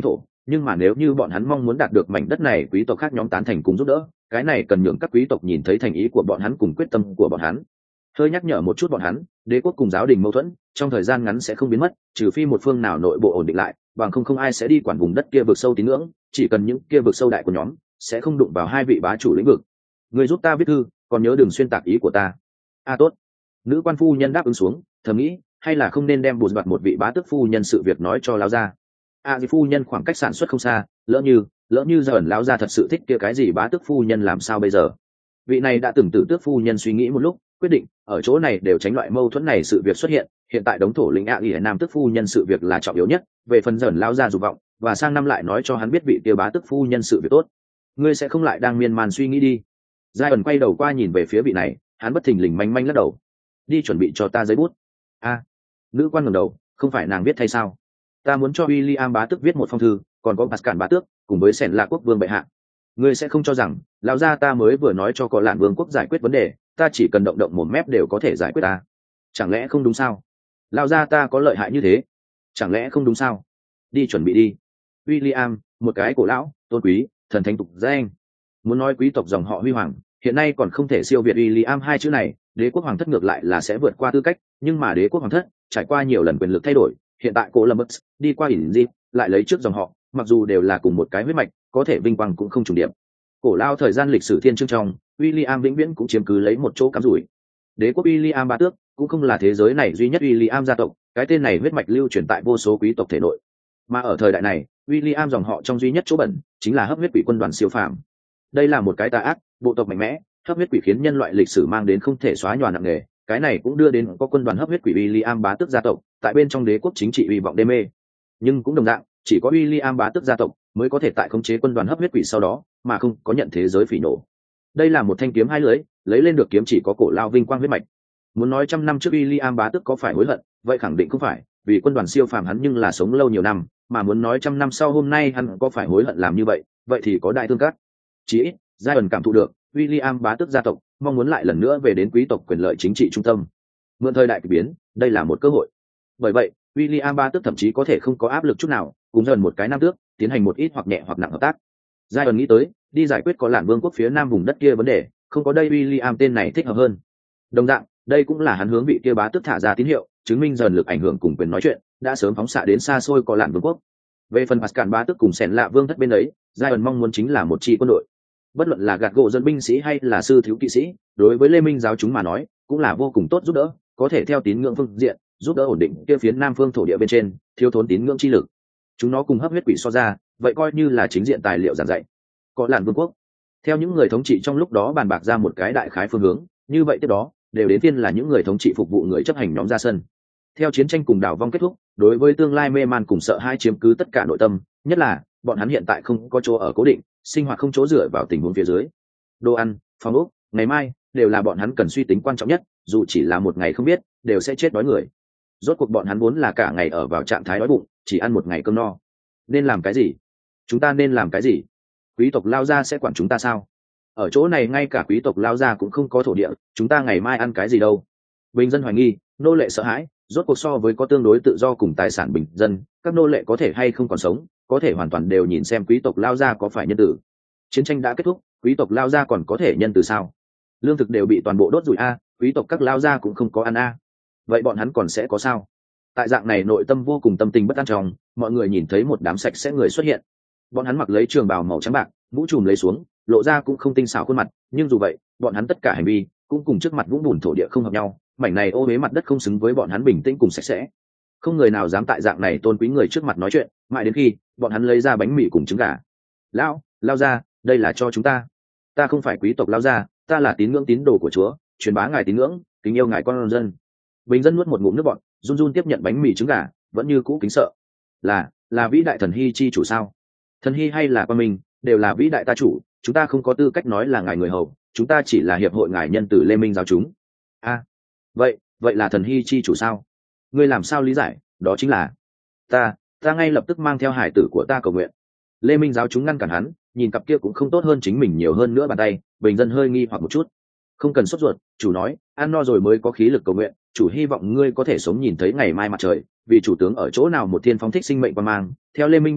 nhưng mà nếu như bọn hắn mong muốn đạt được mảnh đất này quý tộc khác nhóm tán thành cùng giúp đỡ, cái này cần nhường các quý tộc nhìn thấy thành ý của bọn hắn cùng quyết tâm của bọn hắn. Hơi nhắc nhở một chút bọn hắn, đế quốc cùng giáo đình mâu thuẫn trong thời gian ngắn sẽ không biến mất, trừ phi một phương nào nội bộ ổn định lại, bằng không không ai sẽ đi quản vùng đất kia vực sâu tín ngưỡng, chỉ cần những kia vực sâu đại của nhóm sẽ không đụng vào hai vị bá chủ lĩnh vực. Người giúp ta viết thư, còn nhớ đừng xuyên tạc ý của ta. A à, tốt. Nữ quan phu nhân đáp ứng xuống, thầm nghĩ, hay là không nên đem bùn bạt một vị bá tước phu nhân sự việc nói cho lão gia. A à, phu nhân khoảng cách sản xuất không xa, lỡ như lỡ như giờ ẩn lão gia thật sự thích kia cái gì bá tước phu nhân làm sao bây giờ? Vị này đã từng tử tước phu nhân suy nghĩ một lúc, quyết định ở chỗ này đều tránh loại mâu thuẫn này sự việc xuất hiện. Hiện tại đống thổ lĩnh ạ ỉ nam tước phu nhân sự việc là trọng yếu nhất, về phần dởn lão gia dục vọng, và sang năm lại nói cho hắn biết vị kia bá tước phu nhân sự việc tốt. Ngươi sẽ không lại đang miên man suy nghĩ đi. Giai ẩn quay đầu qua nhìn về phía vị này, hắn bất thình lình manh manh lắc đầu. Đi chuẩn bị cho ta giấy bút. A, à, nữ quan ngẩng đầu, không phải nàng viết thay sao? Ta muốn cho William bá tước viết một phong thư, còn có Pascal bá tước cùng với Sẻn là quốc vương bệ hạ. Ngươi sẽ không cho rằng lão gia ta mới vừa nói cho có lạn vương quốc giải quyết vấn đề, ta chỉ cần động động một mép đều có thể giải quyết ta? Chẳng lẽ không đúng sao? Lão gia ta có lợi hại như thế? Chẳng lẽ không đúng sao? Đi chuẩn bị đi. William, một cái cổ lão, tôn quý, thần thánh tục danh. Muốn nói quý tộc dòng họ huy hoàng, hiện nay còn không thể siêu việt William hai chữ này, đế quốc hoàng thất ngược lại là sẽ vượt qua tư cách, nhưng mà đế quốc hoàng thất trải qua nhiều lần quyền lực thay đổi, hiện tại Columbus đi qua ỉn dịp lại lấy trước dòng họ, mặc dù đều là cùng một cái huyết mạch, có thể vinh quang cũng không trùng điểm. Cổ lao thời gian lịch sử thiên chương trong, William vĩnh viễn cũng chiếm cứ lấy một chỗ cắm rủi. Đế quốc William bá tước cũng không là thế giới này duy nhất William gia tộc, cái tên này huyết mạch lưu truyền tại vô số quý tộc thể nội. Mà ở thời đại này, William dòng họ trong duy nhất chỗ bẩn chính là hấp huyết quỷ quân đoàn siêu phàm. Đây là một cái tà ác, bộ tộc mạnh mẽ, hấp huyết quỷ khiến nhân loại lịch sử mang đến không thể xóa nhòa nặng nề, cái này cũng đưa đến có quân đoàn hấp huyết quỷ William bá tước gia tộc tại bên trong đế quốc chính trị hy vọng đê mê. Nhưng cũng đồng dạng, chỉ có William bá tước gia tộc mới có thể tại khống chế quân đoàn hấp huyết quỷ sau đó, mà không có nhận thế giới phỉ nổ. Đây là một thanh kiếm hai lưỡi, lấy lên được kiếm chỉ có cổ lao vinh quang huyết mạch. Muốn nói trăm năm trước William bá tước có phải hối hận, vậy khẳng định không phải, vì quân đoàn siêu phàm hắn nhưng là sống lâu nhiều năm, mà muốn nói trăm năm sau hôm nay hắn có phải hối hận làm như vậy, vậy thì có đại thương cát. Chỉ ít, giai ẩn cảm thụ được, William bá tước gia tộc mong muốn lại lần nữa về đến quý tộc quyền lợi chính trị trung tâm. Mượn thời đại kỳ biến, đây là một cơ hội. Bởi vậy, William bá tước thậm chí có thể không có áp lực chút nào, cùng dần một cái nam tước, tiến hành một ít hoặc nhẹ hoặc nặng hợp tác. Giai ẩn nghĩ tới, đi giải quyết có lạn vương quốc phía nam vùng đất kia vấn đề, không có đây William tên này thích hợp hơn. Đồng dạng, đây cũng là hắn hướng vị kia bá tước thả ra tín hiệu, chứng minh dần lực ảnh hưởng cùng quyền nói chuyện đã sớm phóng xạ đến xa xôi có lạn vương quốc. Về phần Pascal bá tước cùng Sẻn lạ vương thất bên ấy, giai ẩn mong muốn chính là một chi quân đội. Bất luận là gạt gỗ dân binh sĩ hay là sư thiếu kỵ sĩ, đối với Lê Minh giáo chúng mà nói, cũng là vô cùng tốt giúp đỡ, có thể theo tín ngưỡng phương diện giúp đỡ ổn định kia phía nam phương thổ địa bên trên thiếu thốn tín ngưỡng chi lực. Chúng nó cùng hấp huyết quỷ so ra, vậy coi như là chính diện tài liệu giảng dạy. Có lạn vương quốc, theo những người thống trị trong lúc đó bàn bạc ra một cái đại khái phương hướng, như vậy tiếp đó đều đến tiên là những người thống trị phục vụ người chấp hành nhóm ra sân. Theo chiến tranh cùng đảo vong kết thúc, đối với tương lai mê man cùng sợ hãi chiếm cứ tất cả nội tâm, nhất là bọn hắn hiện tại không có chỗ ở cố định, sinh hoạt không chỗ dựa vào tình huống phía dưới. Đồ ăn, phòng ốc, ngày mai đều là bọn hắn cần suy tính quan trọng nhất, dù chỉ là một ngày không biết, đều sẽ chết đói người. Rốt cuộc bọn hắn vốn là cả ngày ở vào trạng thái đói bụng, chỉ ăn một ngày cơm no. Nên làm cái gì? Chúng ta nên làm cái gì? Quý tộc lao gia sẽ quản chúng ta sao? Ở chỗ này ngay cả quý tộc lao gia cũng không có thổ địa, chúng ta ngày mai ăn cái gì đâu? Bình dân hoài nghi, nô lệ sợ hãi, rốt cuộc so với có tương đối tự do cùng tài sản bình dân, các nô lệ có thể hay không còn sống, có thể hoàn toàn đều nhìn xem quý tộc lao gia có phải nhân tử. Chiến tranh đã kết thúc, quý tộc lao gia còn có thể nhân từ sao? Lương thực đều bị toàn bộ đốt rủi a, quý tộc các lao gia cũng không có ăn a. Vậy bọn hắn còn sẽ có sao? Tại dạng này nội tâm vô cùng tâm tình bất an trong, mọi người nhìn thấy một đám sạch sẽ người xuất hiện. Bọn hắn mặc lấy trường bào màu trắng bạc, mũ trùm lấy xuống, lộ ra cũng không tinh xảo khuôn mặt, nhưng dù vậy, bọn hắn tất cả hành vi cũng cùng trước mặt vũng bùn thổ địa không hợp nhau, mảnh này ô uế mặt đất không xứng với bọn hắn bình tĩnh cùng sạch sẽ. Không người nào dám tại dạng này tôn quý người trước mặt nói chuyện, mãi đến khi bọn hắn lấy ra bánh mì cùng trứng gà. Lão, lao ra, đây là cho chúng ta. Ta không phải quý tộc lao ra, ta là tín ngưỡng tín đồ của Chúa, truyền bá ngài tín ngưỡng, kính yêu ngài con dân. Bình dân nuốt một ngụm nước bọt, run run tiếp nhận bánh mì trứng gà, vẫn như cũ kính sợ. Là, là vĩ đại thần hy chi chủ sao? Thần hy hay là quan mình, đều là vĩ đại ta chủ, chúng ta không có tư cách nói là ngài người hầu, chúng ta chỉ là hiệp hội ngài nhân tử Lê Minh giáo chúng. A, à, vậy, vậy là thần hy chi chủ sao? Ngươi làm sao lý giải? Đó chính là ta, ta ngay lập tức mang theo hải tử của ta cầu nguyện. Lê Minh giáo chúng ngăn cản hắn, nhìn cặp kia cũng không tốt hơn chính mình nhiều hơn nữa bàn tay, bình dân hơi nghi hoặc một chút. Không cần sốt ruột, chủ nói, ăn no rồi mới có khí lực cầu nguyện, chủ hy vọng ngươi có thể sống nhìn thấy ngày mai mặt trời, vì chủ tướng ở chỗ nào một thiên phóng thích sinh mệnh quan mang. Theo Lê Minh bắt đầu,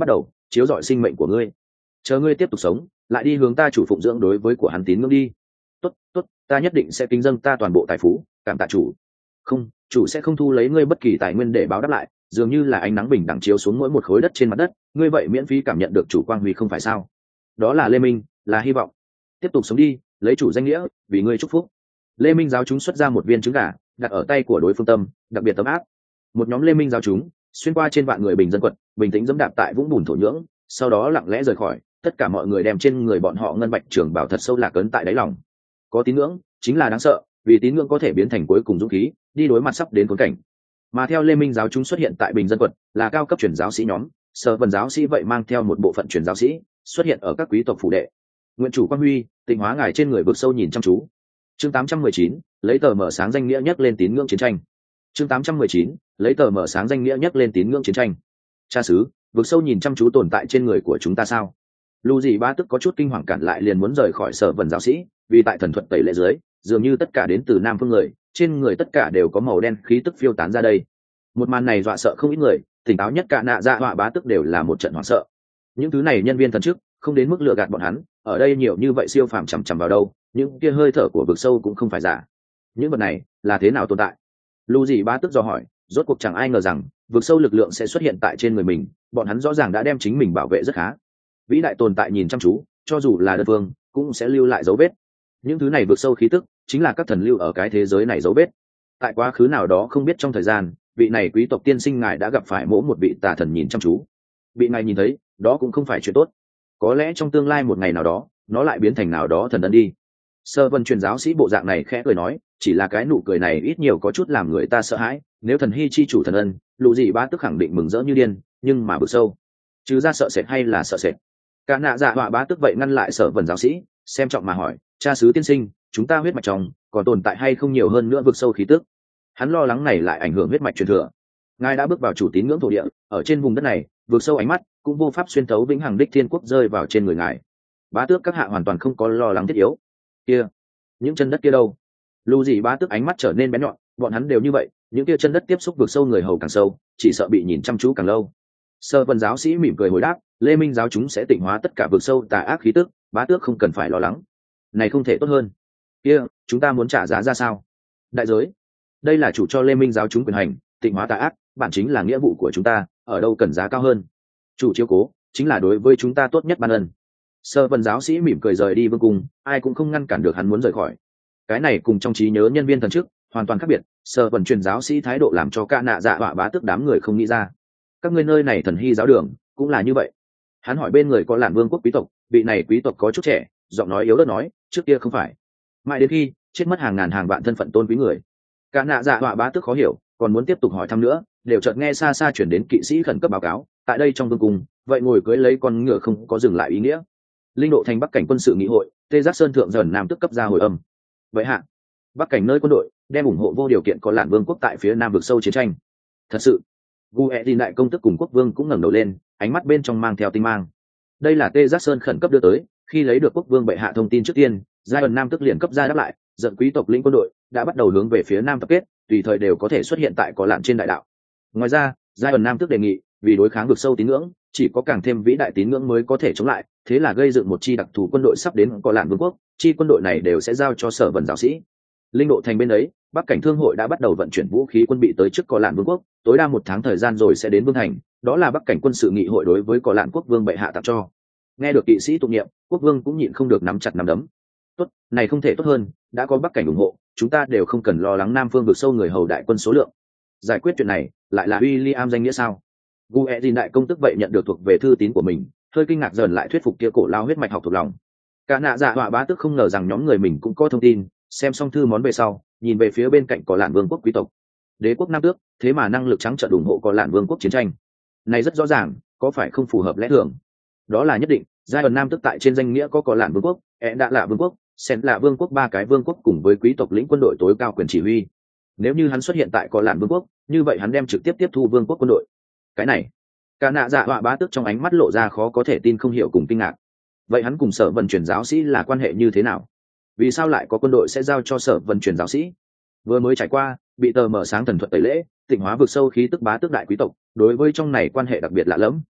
chiếu rọi sinh mệnh của ngươi. Chờ ngươi tiếp tục sống, lại đi hướng ta chủ phụng dưỡng đối với của hắn tín ngưỡng đi. Tốt, tốt, ta nhất định sẽ kính dâng ta toàn bộ tài phú, cảm tạ chủ. Không, chủ sẽ không thu lấy ngươi bất kỳ tài nguyên để báo đáp lại, dường như là ánh nắng bình đẳng chiếu xuống mỗi một khối đất trên mặt đất, ngươi vậy miễn phí cảm nhận được chủ quang huy không phải sao? Đó là Lê Minh, là hy vọng. Tiếp tục sống đi, lấy chủ danh nghĩa, vì ngươi chúc phúc. Lê Minh giáo chúng xuất ra một viên trứng gà, đặt ở tay của đối phương tâm, đặc biệt tấm áp. Một nhóm Lê Minh giáo chúng xuyên qua trên vạn người bình dân quận, bình tĩnh dẫm đạp tại vũng bùn thổ nhưỡng, sau đó lặng lẽ rời khỏi. Tất cả mọi người đem trên người bọn họ ngân bạch trường bảo thật sâu lạc ấn tại đáy lòng. Có tín ngưỡng chính là đáng sợ, vì tín ngưỡng có thể biến thành cuối cùng dũng khí, đi đối mặt sắp đến khốn cảnh. Mà theo Lê Minh giáo chúng xuất hiện tại bình dân quận, là cao cấp truyền giáo sĩ nhóm, Sở Vân giáo sĩ vậy mang theo một bộ phận truyền giáo sĩ xuất hiện ở các quý tộc phủ đệ. Nguyện chủ quang huy, tịnh hóa ngài trên người vực sâu nhìn chăm chú. Chương tám trăm mười chín, lấy tờ mở sáng danh nghĩa nhắc lên tín ngưỡng chiến tranh. Chương tám trăm mười chín, lấy tờ mở sáng danh nghĩa nhắc lên tín ngưỡng chiến tranh. Cha xứ, vực sâu nhìn chăm chú tồn tại trên người của chúng ta sao? Lưu Dị Ba tức có chút kinh hoàng cản lại liền muốn rời khỏi Sở Vân giáo sĩ, vì tại thần thuật tẩy lễ dưới, dường như tất cả đến từ Nam phương người, trên người tất cả đều có màu đen khí tức phiêu tán ra đây. Một màn này dọa sợ không ít người, tỉnh táo nhất cả nạ dạ họa bá tức đều là một trận hoảng sợ. Những thứ này nhân viên thần chức không đến mức lừa gạt bọn hắn, ở đây nhiều như vậy siêu phàm chằm chằm vào đâu, những kia hơi thở của vực sâu cũng không phải giả. Những vật này là thế nào tồn tại? Lưu Dị Ba tức do hỏi, rốt cuộc chẳng ai ngờ rằng vực sâu lực lượng sẽ xuất hiện tại trên người mình, bọn hắn rõ ràng đã đem chính mình bảo vệ rất khá. Vĩ đại tồn tại nhìn chăm chú, cho dù là đơn phương cũng sẽ lưu lại dấu vết. Những thứ này vực sâu khí tức chính là các thần lưu ở cái thế giới này dấu vết. Tại quá khứ nào đó không biết trong thời gian, vị này quý tộc tiên sinh ngài đã gặp phải mỗi một vị tà thần nhìn chăm chú. Bị ngài nhìn thấy, đó cũng không phải chuyện tốt. Có lẽ trong tương lai một ngày nào đó, nó lại biến thành nào đó thần ân đi. Sơ Vân truyền giáo sĩ bộ dạng này khẽ cười nói, chỉ là cái nụ cười này ít nhiều có chút làm người ta sợ hãi. Nếu thần hy chi chủ thần ân, Lũ Dị Ba tức khẳng định mừng rỡ như điên, nhưng mà vực sâu, chứ ra sợ sệt hay là sợ sệt? Cả nạ dạ họa bá tức vậy ngăn lại Sở Vân giáo sĩ, xem trọng mà hỏi, cha xứ tiên sinh, chúng ta huyết mạch trong còn tồn tại hay không nhiều hơn nữa vực sâu khí tức? Hắn lo lắng này lại ảnh hưởng huyết mạch truyền thừa. Ngài đã bước vào chủ tín ngưỡng thổ địa, ở trên vùng đất này, vực sâu ánh mắt cũng vô pháp xuyên thấu vĩnh hằng đích thiên quốc rơi vào trên người ngài. Bá tước các hạ hoàn toàn không có lo lắng thiết yếu. Kia, những chân đất kia đâu? Lưu Dị Bá tước ánh mắt trở nên bén nhọn, bọn hắn đều như vậy, những kia chân đất tiếp xúc vực sâu người hầu càng sâu, chỉ sợ bị nhìn chăm chú càng lâu. Sơ Vân giáo sĩ mỉm cười hồi đáp, Lê Minh giáo chúng sẽ tịnh hóa tất cả vực sâu tà ác khí tức, bá tước không cần phải lo lắng. Này không thể tốt hơn. Kia, chúng ta muốn trả giá ra sao? Đại giới. Đây là chủ cho Lê Minh giáo chúng quyền hành, tịnh hóa tà ác, bản chính là nghĩa vụ của chúng ta, ở đâu cần giá cao hơn. Chủ chiếu cố chính là đối với chúng ta tốt nhất ban ân. Sơ Vân giáo sĩ mỉm cười rời đi vương cung, ai cũng không ngăn cản được hắn muốn rời khỏi. Cái này cùng trong trí nhớ nhân viên thần chức hoàn toàn khác biệt. Sơ Vân truyền giáo sĩ thái độ làm cho cả nạ dạ họa bá tức đám người không nghĩ ra. Các ngươi nơi này thần hy giáo đường cũng là như vậy. Hắn hỏi bên người có làn vương quốc quý tộc, vị này quý tộc có chút trẻ, giọng nói yếu ớt nói, trước kia không phải. Mãi đến khi chết mất hàng ngàn hàng vạn thân phận tôn quý người. Cả nạ dạ họa bá tức khó hiểu, còn muốn tiếp tục hỏi thăm nữa, đều chợt nghe xa xa chuyển đến kỵ sĩ khẩn cấp báo cáo, tại đây trong vương cung, vậy ngồi cưới lấy con ngựa không có dừng lại ý nghĩa. Linh độ thành Bắc cảnh quân sự nghị hội, Tê Giác Sơn thượng dần nam tức cấp ra hồi âm. Vậy hạ, Bắc cảnh nơi quân đội đem ủng hộ vô điều kiện có làn vương quốc tại phía nam vực sâu chiến tranh. Thật sự, Gu E tin đại công tức cùng quốc vương cũng ngẩng đầu lên, ánh mắt bên trong mang theo tinh mang. Đây là Tê Giác Sơn khẩn cấp đưa tới, khi lấy được quốc vương bệ hạ thông tin trước tiên, giai ẩn nam tức liền cấp ra đáp lại, giận quý tộc lĩnh quân đội đã bắt đầu hướng về phía nam tập kết, tùy thời đều có thể xuất hiện tại cỏ lạn trên đại đạo. Ngoài ra, giai ẩn nam tức đề nghị, vì đối kháng vực sâu tín ngưỡng, chỉ có càng thêm vĩ đại tín ngưỡng mới có thể chống lại, thế là gây dựng một chi đặc thù quân đội sắp đến cỏ lạn vương quốc, chi quân đội này đều sẽ giao cho Sở Vân giáo sĩ. Linh độ thành bên ấy, Bắc cảnh thương hội đã bắt đầu vận chuyển vũ khí quân bị tới trước cỏ lạn vương quốc, tối đa một tháng thời gian rồi sẽ đến vương thành, đó là Bắc cảnh quân sự nghị hội đối với cỏ lạn quốc vương bệ hạ tặng cho. Nghe được kỵ sĩ tụng niệm, quốc vương cũng nhịn không được nắm chặt nắm đấm. Tốt, này không thể tốt hơn, đã có Bắc cảnh ủng hộ, chúng ta đều không cần lo lắng nam phương vực sâu người hầu đại quân số lượng. Giải quyết chuyện này, lại là William danh nghĩa sao? Guerin đại công tức vậy nhận được thuộc về thư tín của mình, hơi kinh ngạc dần lại thuyết phục kia cổ lao huyết mạch học thuộc lòng. Cả nạ dạ họa bá tức không ngờ rằng nhóm người mình cũng có thông tin, xem xong thư món về sau, nhìn về phía bên cạnh có lạn vương quốc quý tộc. Đế quốc nam tước, thế mà năng lực trắng trợn ủng hộ có lạn vương quốc chiến tranh. Này rất rõ ràng, có phải không phù hợp lẽ thường? Đó là nhất định, giai đoạn nam tước tại trên danh nghĩa có có lạn vương quốc, ẹ đạ lạ vương quốc, sen lạ vương quốc ba cái vương quốc cùng với quý tộc lĩnh quân đội tối cao quyền chỉ huy. Nếu như hắn xuất hiện tại có lạn vương quốc, như vậy hắn đem trực tiếp tiếp thu vương quốc quân đội. Cái này, cả nạ dạ họa bá tức trong ánh mắt lộ ra khó có thể tin không hiểu cùng kinh ngạc. Vậy hắn cùng Sở Vân truyền giáo sĩ là quan hệ như thế nào? Vì sao lại có quân đội sẽ giao cho Sở Vân truyền giáo sĩ? Vừa mới trải qua, bị tờ mở sáng thần thuật tẩy lễ, tịnh hóa vực sâu khí tức bá tước đại quý tộc, đối với trong này quan hệ đặc biệt lạ lẫm.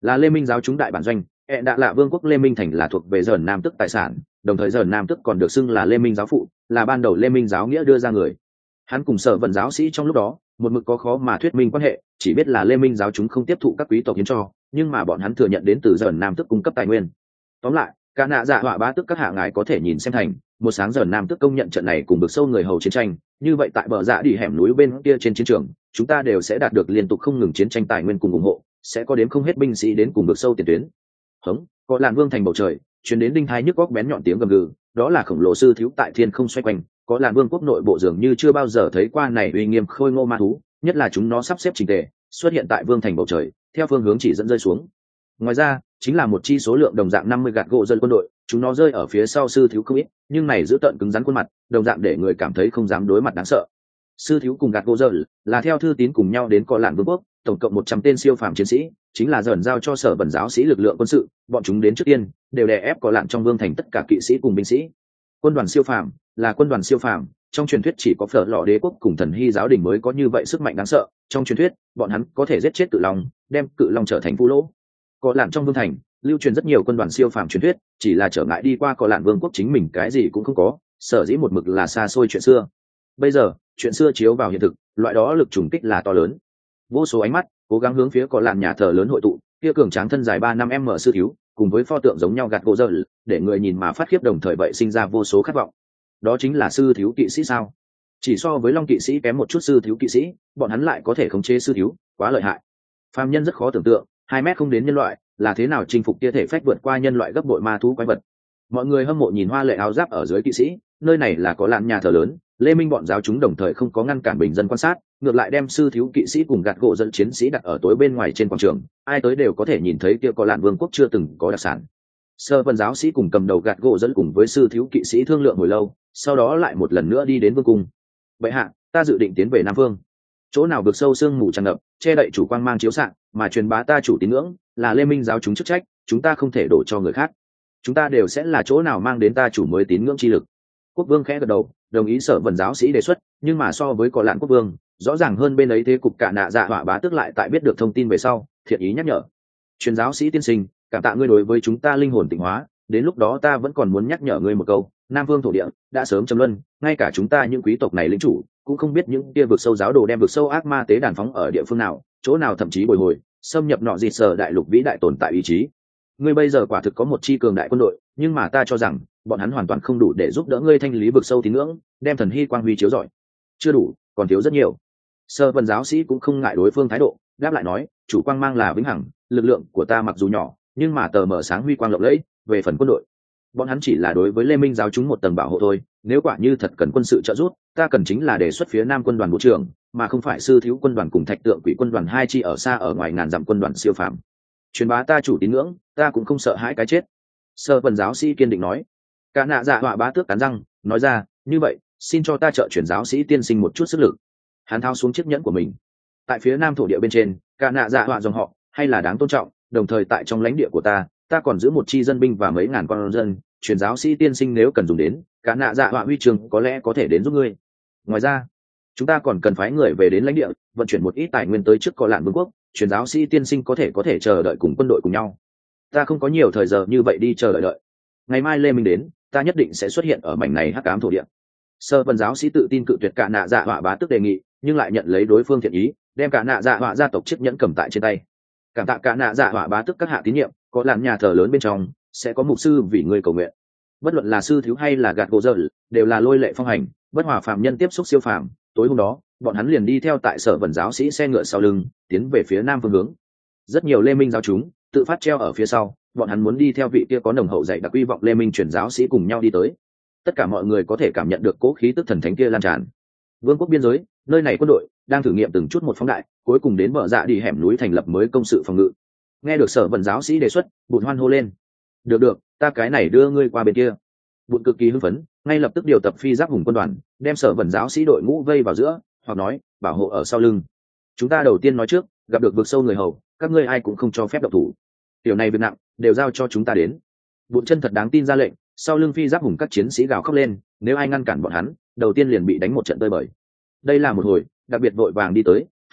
là Lê Minh giáo chúng đại bản doanh. E đã là vương quốc Lê Minh thành là thuộc về Dởn Nam Tức tài sản, đồng thời Dởn Nam Tức còn được xưng là Lê Minh giáo phụ, là ban đầu Lê Minh giáo nghĩa đưa ra người. Hắn cùng Sở Vận giáo sĩ trong lúc đó, một mực có khó mà thuyết minh quan hệ, chỉ biết là Lê Minh giáo chúng không tiếp thụ các quý tộc hiến cho, nhưng mà bọn hắn thừa nhận đến từ Dởn Nam Tức cung cấp tài nguyên. Tóm lại, cả nạ dạ họa bá tức các hạ ngài có thể nhìn xem thành, một sáng Dởn Nam Tức công nhận trận này cùng vực sâu người hầu chiến tranh, như vậy tại bờ dạ đi hẻm núi bên kia trên chiến trường, chúng ta đều sẽ đạt được liên tục không ngừng chiến tranh tài nguyên cùng ủng hộ, sẽ có đến không hết binh sĩ đến cùng vực sâu tiền tuyến. Hống, có làn vương thành bầu trời, truyền đến đinh thái nhức góc bén nhọn tiếng gầm gừ, đó là khổng lồ sư thiếu tại thiên không xoay quanh, có làn vương quốc nội bộ dường như chưa bao giờ thấy qua này uy nghiêm khôi ngô ma thú, nhất là chúng nó sắp xếp chỉnh tề, xuất hiện tại vương thành bầu trời, theo phương hướng chỉ dẫn rơi xuống. Ngoài ra, chính là một chi số lượng đồng dạng năm mươi gạt gỗ dân quân đội, chúng nó rơi ở phía sau sư thiếu không ít, nhưng này giữ tận cứng rắn khuôn mặt, đồng dạng để người cảm thấy không dám đối mặt đáng sợ. Sư thiếu cùng gạt gỗ dân là theo thư tín cùng nhau đến có làn vương quốc, tổng cộng một trăm tên siêu phàm chiến sĩ, chính là dần giao cho sở bẩn giáo sĩ lực lượng quân sự, bọn chúng đến trước tiên đều đè ép có lạn trong vương thành tất cả kỵ sĩ cùng binh sĩ. Quân đoàn siêu phàm là quân đoàn siêu phàm, trong truyền thuyết chỉ có phở lọ đế quốc cùng thần hy giáo đình mới có như vậy sức mạnh đáng sợ. Trong truyền thuyết bọn hắn có thể giết chết cự long, đem cự long trở thành phú lỗ. Có lạn trong vương thành lưu truyền rất nhiều quân đoàn siêu phàm truyền thuyết, chỉ là trở ngại đi qua có lạn vương quốc chính mình cái gì cũng không có, sở dĩ một mực là xa xôi chuyện xưa. Bây giờ chuyện xưa chiếu vào hiện thực, loại đó lực trùng kích là to lớn. Vô số ánh mắt cố gắng hướng phía có làn nhà thờ lớn hội tụ, kia cường tráng thân dài ba năm m sư thiếu cùng với pho tượng giống nhau gạt gỗ dơ, để người nhìn mà phát khiếp, đồng thời vậy sinh ra vô số khát vọng. Đó chính là sư thiếu kỵ sĩ sao? Chỉ so với long kỵ sĩ kém một chút sư thiếu kỵ sĩ, bọn hắn lại có thể khống chế sư thiếu, quá lợi hại. Phàm nhân rất khó tưởng tượng, hai mét không đến nhân loại là thế nào chinh phục kia thể phách vượt qua nhân loại gấp bội ma thú quái vật. Mọi người hâm mộ nhìn hoa lệ áo giáp ở dưới kỵ sĩ, nơi này là có làn nhà thờ lớn, Lê Minh bọn giáo chúng đồng thời không có ngăn cản bình dân quan sát, ngược lại đem sư thiếu kỵ sĩ cùng gạt gỗ dẫn chiến sĩ đặt ở tối bên ngoài trên quảng trường, ai tới đều có thể nhìn thấy kia có lạn vương quốc chưa từng có đặc sản. Sơ vân giáo sĩ cùng cầm đầu gạt gỗ dẫn cùng với sư thiếu kỵ sĩ thương lượng hồi lâu, sau đó lại một lần nữa đi đến vương cung. Vậy hạ, ta dự định tiến về Nam Vương. Chỗ nào vực sâu sương mù tràn ngập, che đậy chủ quang mang chiếu xạ, mà truyền bá ta chủ tín ngưỡng, là Lê Minh giáo chúng chức trách, chúng ta không thể đổ cho người khác. Chúng ta đều sẽ là chỗ nào mang đến ta chủ mới tín ngưỡng chi lực. Quốc vương khẽ gật đầu, đồng ý sở vần giáo sĩ đề xuất, nhưng mà so với có lạn quốc vương, rõ ràng hơn bên ấy thế cục cả nạ dạ họa bá tức lại tại biết được thông tin về sau, thiện ý nhắc nhở. Truyền giáo sĩ tiên sinh, cảm tạ ngươi đối với chúng ta linh hồn tịnh hóa, đến lúc đó ta vẫn còn muốn nhắc nhở ngươi một câu, Nam Vương thổ địa đã sớm trầm luân, ngay cả chúng ta những quý tộc này lĩnh chủ cũng không biết những kia vực sâu giáo đồ đem vực sâu ác ma tế đàn phóng ở địa phương nào, chỗ nào thậm chí bồi hồi xâm nhập nọ dịt sở đại lục vĩ đại tồn tại ý chí. Ngươi bây giờ quả thực có một chi cường đại quân đội, nhưng mà ta cho rằng bọn hắn hoàn toàn không đủ để giúp đỡ ngươi thanh lý vực sâu tín ngưỡng, đem thần hy quang huy chiếu rọi. Chưa đủ, còn thiếu rất nhiều. Sơ vân giáo sĩ cũng không ngại đối phương thái độ, đáp lại nói, chủ quang mang là vĩnh hằng, lực lượng của ta mặc dù nhỏ, nhưng mà tờ mở sáng huy quang lộng lẫy. Về phần quân đội, bọn hắn chỉ là đối với Lê Minh giáo chúng một tầng bảo hộ thôi. Nếu quả như thật cần quân sự trợ giúp, ta cần chính là đề xuất phía Nam quân đoàn bộ trưởng, mà không phải sư thiếu quân đoàn cùng thạch tượng quỷ quân đoàn hai chi ở xa ở ngoài ngàn dặm quân đoàn siêu phàm. Truyền bá ta chủ tín ngưỡng, ta cũng không sợ hãi cái chết. Sơ vân giáo sĩ kiên định nói. Cả nạ dạ họa bá tước cắn răng nói ra, như vậy xin cho ta trợ chuyển giáo sĩ tiên sinh một chút sức lực. Hắn thao xuống chiếc nhẫn của mình. Tại phía Nam thổ địa bên trên, cả nạ dạ họa dòng họ hay là đáng tôn trọng, đồng thời tại trong lãnh địa của ta, ta còn giữ một chi dân binh và mấy ngàn con dân. Chuyển giáo sĩ tiên sinh nếu cần dùng đến, cả nạ dạ họa huy trường có lẽ có thể đến giúp ngươi. Ngoài ra, chúng ta còn cần phái người về đến lãnh địa, vận chuyển một ít tài nguyên tới trước có lạn vương quốc. Chuyển giáo sĩ tiên sinh có thể có thể chờ đợi cùng quân đội cùng nhau. Ta không có nhiều thời giờ như vậy đi chờ đợi đợi. Ngày mai Lê Minh đến, ta nhất định sẽ xuất hiện ở mảnh này hắc ám thổ địa. Sơ vân giáo sĩ tự tin cự tuyệt cả nạ dạ họa bá tức đề nghị, nhưng lại nhận lấy đối phương thiện ý, đem cả nạ dạ họa gia tộc chiếc nhẫn cầm tại trên tay. Cảm tạ cả nạ dạ họa bá tức các hạ tín nhiệm, có làm nhà thờ lớn bên trong sẽ có mục sư vì ngươi cầu nguyện. Bất luận là sư thiếu hay là gạt gỗ dơ, đều là lôi lệ phong hành, bất hòa phàm nhân tiếp xúc siêu phàm. Tối hôm đó, bọn hắn liền đi theo tại sở vần giáo sĩ xe ngựa sau lưng, tiến về phía Nam phương hướng. Rất nhiều Lê Minh giáo chúng tự phát treo ở phía sau, bọn hắn muốn đi theo vị kia có nồng hậu dạy đặc uy vọng Lê Minh truyền giáo sĩ cùng nhau đi tới. Tất cả mọi người có thể cảm nhận được cố khí tức thần thánh kia lan tràn. Vương quốc biên giới, nơi này quân đội đang thử nghiệm từng chút một phóng đại, cuối cùng đến bờ dạ đi hẻm núi thành lập mới công sự phòng ngự. Nghe được sở vận giáo sĩ đề xuất, Bụt hoan hô lên. Được được, ta cái này đưa ngươi qua bên kia. Bụt cực kỳ hưng phấn, ngay lập tức điều tập phi giáp hùng quân đoàn, đem sở vận giáo sĩ đội ngũ vây vào giữa, hoặc nói bảo hộ ở sau lưng. Chúng ta đầu tiên nói trước, gặp được vực sâu người hầu, các ngươi ai cũng không cho phép động thủ. Điều này việc nặng đều giao cho chúng ta đến. Bụt chân thật đáng tin ra lệnh, sau lưng phi giáp hùng các chiến sĩ gào khóc lên, nếu ai ngăn cản bọn hắn, đầu tiên liền bị đánh một trận tơi bời. Đây là một hồi đặc biệt vội vàng đi tới,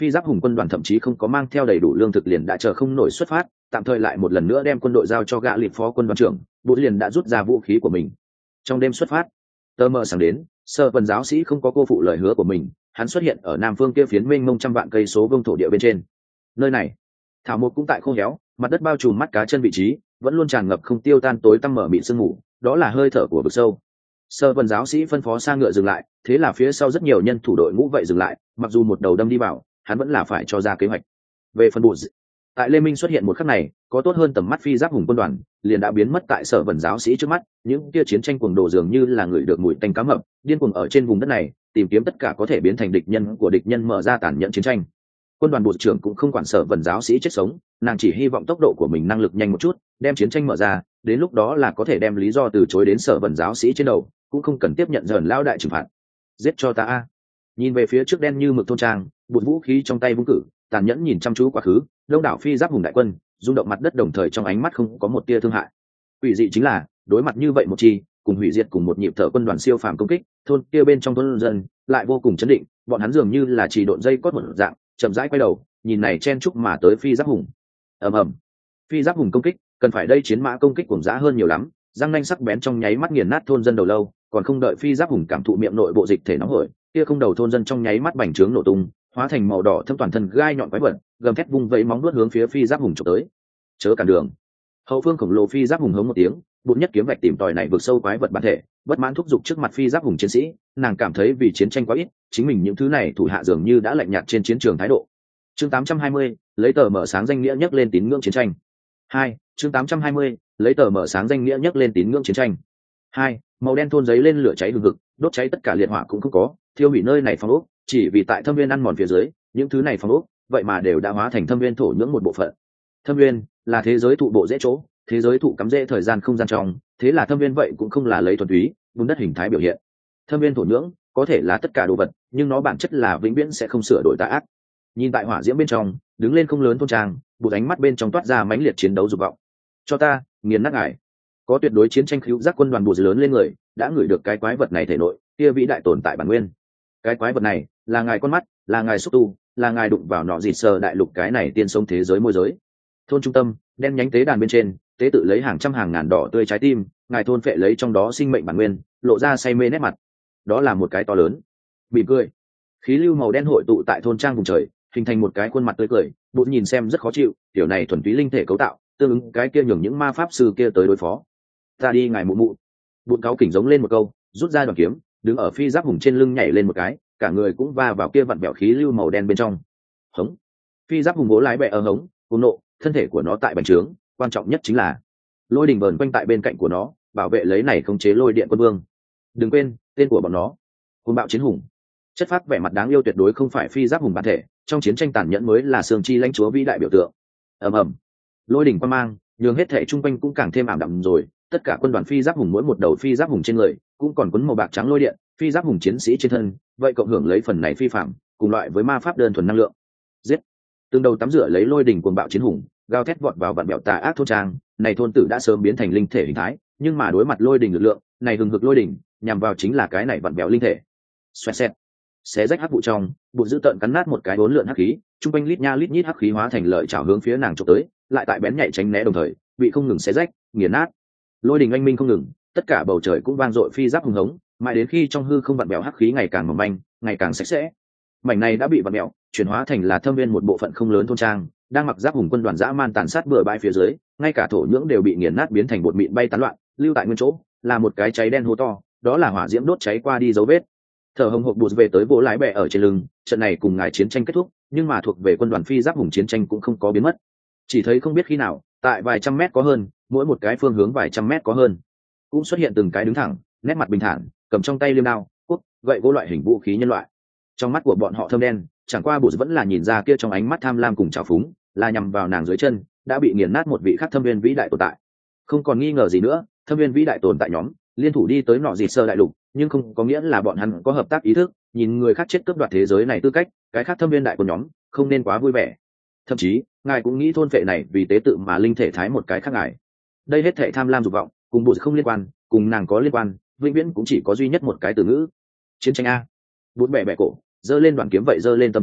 phi giáp hùng quân đoàn thậm chí không có mang theo đầy đủ lương thực liền đã chờ không nổi xuất phát, tạm thời lại một lần nữa đem quân đội giao cho gã lịp phó quân đoàn trưởng, bụt liền đã rút ra vũ khí của mình. Trong đêm xuất phát, tờ mờ sáng đến, Sở Vân giáo sĩ không có cô phụ lời hứa của mình, hắn xuất hiện ở nam phương kia phiến mênh mông trăm vạn cây số vương thổ địa bên trên. Nơi này, thảo mộc cũng tại khô héo, mặt đất bao trùm mắt cá chân vị trí, vẫn luôn tràn ngập không tiêu tan tối tăm mở mịn sương mù, đó là hơi thở của vực sâu. Sở Vân giáo sĩ phân phó sang ngựa dừng lại, thế là phía sau rất nhiều nhân thủ đội ngũ vậy dừng lại, mặc dù một đầu đâm đi vào, hắn vẫn là phải cho ra kế hoạch. Về phần bụt, tại Lê Minh xuất hiện một khắc này, có tốt hơn tầm mắt phi giáp hùng quân đoàn, liền đã biến mất tại Sở Vân giáo sĩ trước mắt, những kia chiến tranh cuồng đồ dường như là người được mùi tanh cá mập, điên cuồng ở trên vùng đất này, tìm kiếm tất cả có thể biến thành địch nhân của địch nhân mở ra tàn nhẫn chiến tranh. Quân đoàn bộ trưởng cũng không quản Sở Vân giáo sĩ chết sống, nàng chỉ hy vọng tốc độ của mình năng lực nhanh một chút, đem chiến tranh mở ra, đến lúc đó là có thể đem lý do từ chối đến Sở Vân giáo sĩ trên đầu, cũng không cần tiếp nhận dần lao đại trừng phạt. Giết cho ta a. Nhìn về phía trước đen như mực thôn trang, bụt vũ khí trong tay vung cử, tàn nhẫn nhìn chăm chú quá khứ, đông đảo phi giáp hùng đại quân, rung động mặt đất đồng thời trong ánh mắt không có một tia thương hại. Quỷ dị chính là, đối mặt như vậy một chi, cùng hủy diệt cùng một nhịp thở quân đoàn siêu phàm công kích, thôn kia bên trong thôn dân lại vô cùng chấn định, bọn hắn dường như là chỉ độn dây cót một dạng, chậm rãi quay đầu, nhìn này chen chúc mà tới phi giáp hùng. Ầm ầm. Phi giáp hùng công kích, cần phải đây chiến mã công kích cuồng dã hơn nhiều lắm, răng nanh sắc bén trong nháy mắt nghiền nát thôn dân đầu lâu, còn không đợi phi giáp hùng cảm thụ miệng nội bộ dịch thể nóng hổi, kia không đầu thôn dân trong nháy mắt bành trướng nổ tung, hóa thành màu đỏ thâm toàn thân gai nhọn quái vật, gầm thét vung vẫy móng vuốt hướng phía phi giáp hùng chụp tới. Chớ cản đường. Hậu phương khổng lồ phi giáp hùng hống một tiếng, bụt nhất kiếm vạch tìm tòi này vượt sâu quái vật bản thể, bất mãn thúc giục trước mặt phi giáp hùng chiến sĩ, nàng cảm thấy vì chiến tranh quá ít, chính mình những thứ này thủ hạ dường như đã lạnh nhạt trên chiến trường thái độ. Chương tám trăm hai mươi, lấy tờ mở sáng danh nghĩa nhắc lên tín ngưỡng chiến tranh. Hai, chương tám trăm hai mươi, lấy tờ mở sáng danh nghĩa nhắc lên tín ngưỡng chiến tranh. Hai, màu đen thôn giấy lên lửa cháy hừng hực, đốt cháy tất cả liệt hỏa cũng không có, thiêu hủy nơi này phong ốc, chỉ vì tại thâm viên ăn mòn phía dưới, những thứ này phong ốc, vậy mà đều đã hóa thành thâm viên thổ nhưỡng một bộ phận. Thâm viên là thế giới thụ bộ dễ chỗ, thế giới thụ cắm rễ thời gian không gian trong, thế là thâm viên vậy cũng không là lấy thuần túy bùn đất hình thái biểu hiện. Thâm viên thổ nhưỡng có thể là tất cả đồ vật, nhưng nó bản chất là vĩnh viễn sẽ không sửa đổi tà ác. Nhìn tại hỏa diễm bên trong, đứng lên không lớn thôn trang, bụt ánh mắt bên trong toát ra mãnh liệt chiến đấu dục vọng. Cho ta nghiền nát ngài. Có tuyệt đối chiến tranh khứu giác quân đoàn bụt lớn lên người, đã ngửi được cái quái vật này thể nội kia vĩ đại tồn tại bản nguyên. Cái quái vật này là ngài con mắt, là ngài xúc tu, là ngài đụng vào nọ dịt sờ đại lục cái này tiên sông thế giới môi giới. Thôn trung tâm đen nhánh tế đàn bên trên, tế tự lấy hàng trăm hàng ngàn đỏ tươi trái tim, ngài thôn phệ lấy trong đó sinh mệnh bản nguyên, lộ ra say mê nét mặt. Đó là một cái to lớn mỉm cười, khí lưu màu đen hội tụ tại thôn trang vùng trời, hình thành một cái khuôn mặt tươi cười. Bụt nhìn xem rất khó chịu, kiểu này thuần túy linh thể cấu tạo, tương ứng cái kia nhường những ma pháp sư kia tới đối phó. Ta đi ngài mụ mụ. Bụt cáu kỉnh giống lên một câu, rút ra đoàn kiếm, đứng ở phi giáp hùng trên lưng nhảy lên một cái, cả người cũng va vào kia vặn bẹo khí lưu màu đen bên trong. Hống. Phi giáp hùng bố lái bẹ ở hống, hùng nộ, thân thể của nó tại bành trướng, quan trọng nhất chính là lôi đình vờn quanh tại bên cạnh của nó, bảo vệ lấy này khống chế lôi điện quân vương. Đừng quên tên của bọn nó, hùng bạo chiến hùng. Chất phát vẻ mặt đáng yêu tuyệt đối không phải phi giáp hùng bản thể, trong chiến tranh tàn nhẫn mới là sương chi lãnh chúa vĩ đại biểu tượng. Ầm ầm. Lôi đỉnh quan mang nhường hết thể trung quanh cũng càng thêm ảm đạm rồi, tất cả quân đoàn phi giáp hùng mỗi một đầu phi giáp hùng trên người cũng còn quấn màu bạc trắng lôi điện, phi giáp hùng chiến sĩ trên thân vậy cộng hưởng lấy phần này phi phạm cùng loại với ma pháp đơn thuần năng lượng. Giết. Từng đầu tắm rửa lấy lôi đỉnh cuồng bạo chiến hùng, gào thét vọt vào vạn bẹo tà ác thôn trang, này thôn tử đã sớm biến thành linh thể hình thái, nhưng mà đối mặt lôi đỉnh lực lượng, này hừng hực lôi đỉnh, nhằm vào chính là cái này vạn bẹo linh thể. Xoẹt xẹt. Xé rách hắc vụ trong, bụt giữ tận cắn nát một cái bốn lượn hắc khí, trung quanh lít nha lít nhít hắc khí hóa thành lợi chảo hướng phía nàng chụp tới, lại tại bén nhạy tránh né đồng thời, bị không ngừng xé rách, nghiền nát. Lôi đình anh minh không ngừng, tất cả bầu trời cũng vang dội phi giáp hùng hống, mãi đến khi trong hư không vặn bẹo hắc khí ngày càng mỏng manh, ngày càng sạch sẽ. Mảnh này đã bị vặn bẹo, chuyển hóa thành là thâm viên một bộ phận không lớn thôn trang, đang mặc giáp hùng quân đoàn dã man tàn sát bừa bãi phía dưới, ngay cả thổ nhưỡng đều bị nghiền nát biến thành bột mịn bay tán loạn, lưu tại nguyên chỗ, là một cái cháy đen hố to, đó là hỏa diễm đốt cháy qua đi dấu vết. Thở hồng hộc bụt về tới vỗ lái bè ở trên lưng, trận này cùng ngài chiến tranh kết thúc, nhưng mà thuộc về quân đoàn phi giáp hùng chiến tranh cũng không có biến mất. Chỉ thấy không biết khi nào, tại vài trăm mét có hơn, mỗi một cái phương hướng vài trăm mét có hơn, cũng xuất hiện từng cái đứng thẳng, nét mặt bình thản, cầm trong tay liêm đao, cuốc, gậy gỗ loại hình vũ khí nhân loại. Trong mắt của bọn họ thâm đen, chẳng qua bụt vẫn là nhìn ra kia trong ánh mắt tham lam cùng trào phúng, là nhằm vào nàng dưới chân, đã bị nghiền nát một vị khác thâm viên vĩ đại tồn tại. Không còn nghi ngờ gì nữa, thâm viên vĩ đại tồn tại nhóm liên thủ đi tới nọ dịt sơ đại lục, nhưng không có nghĩa là bọn hắn có hợp tác ý thức, nhìn người khác chết cướp đoạt thế giới này tư cách, cái khác thâm viên đại của nhóm không nên quá vui vẻ. Thậm chí ngài cũng nghĩ thôn phệ này vì tế tự mà linh thể thái một cái khác ngài. Đây hết thệ tham lam dục vọng cùng bụt không liên quan, cùng nàng có liên quan, vĩnh viễn cũng chỉ có duy nhất một cái từ ngữ: chiến tranh. A bụt bẻ bẻ cổ, giơ lên đoàn kiếm vậy giơ lên tâm chắn,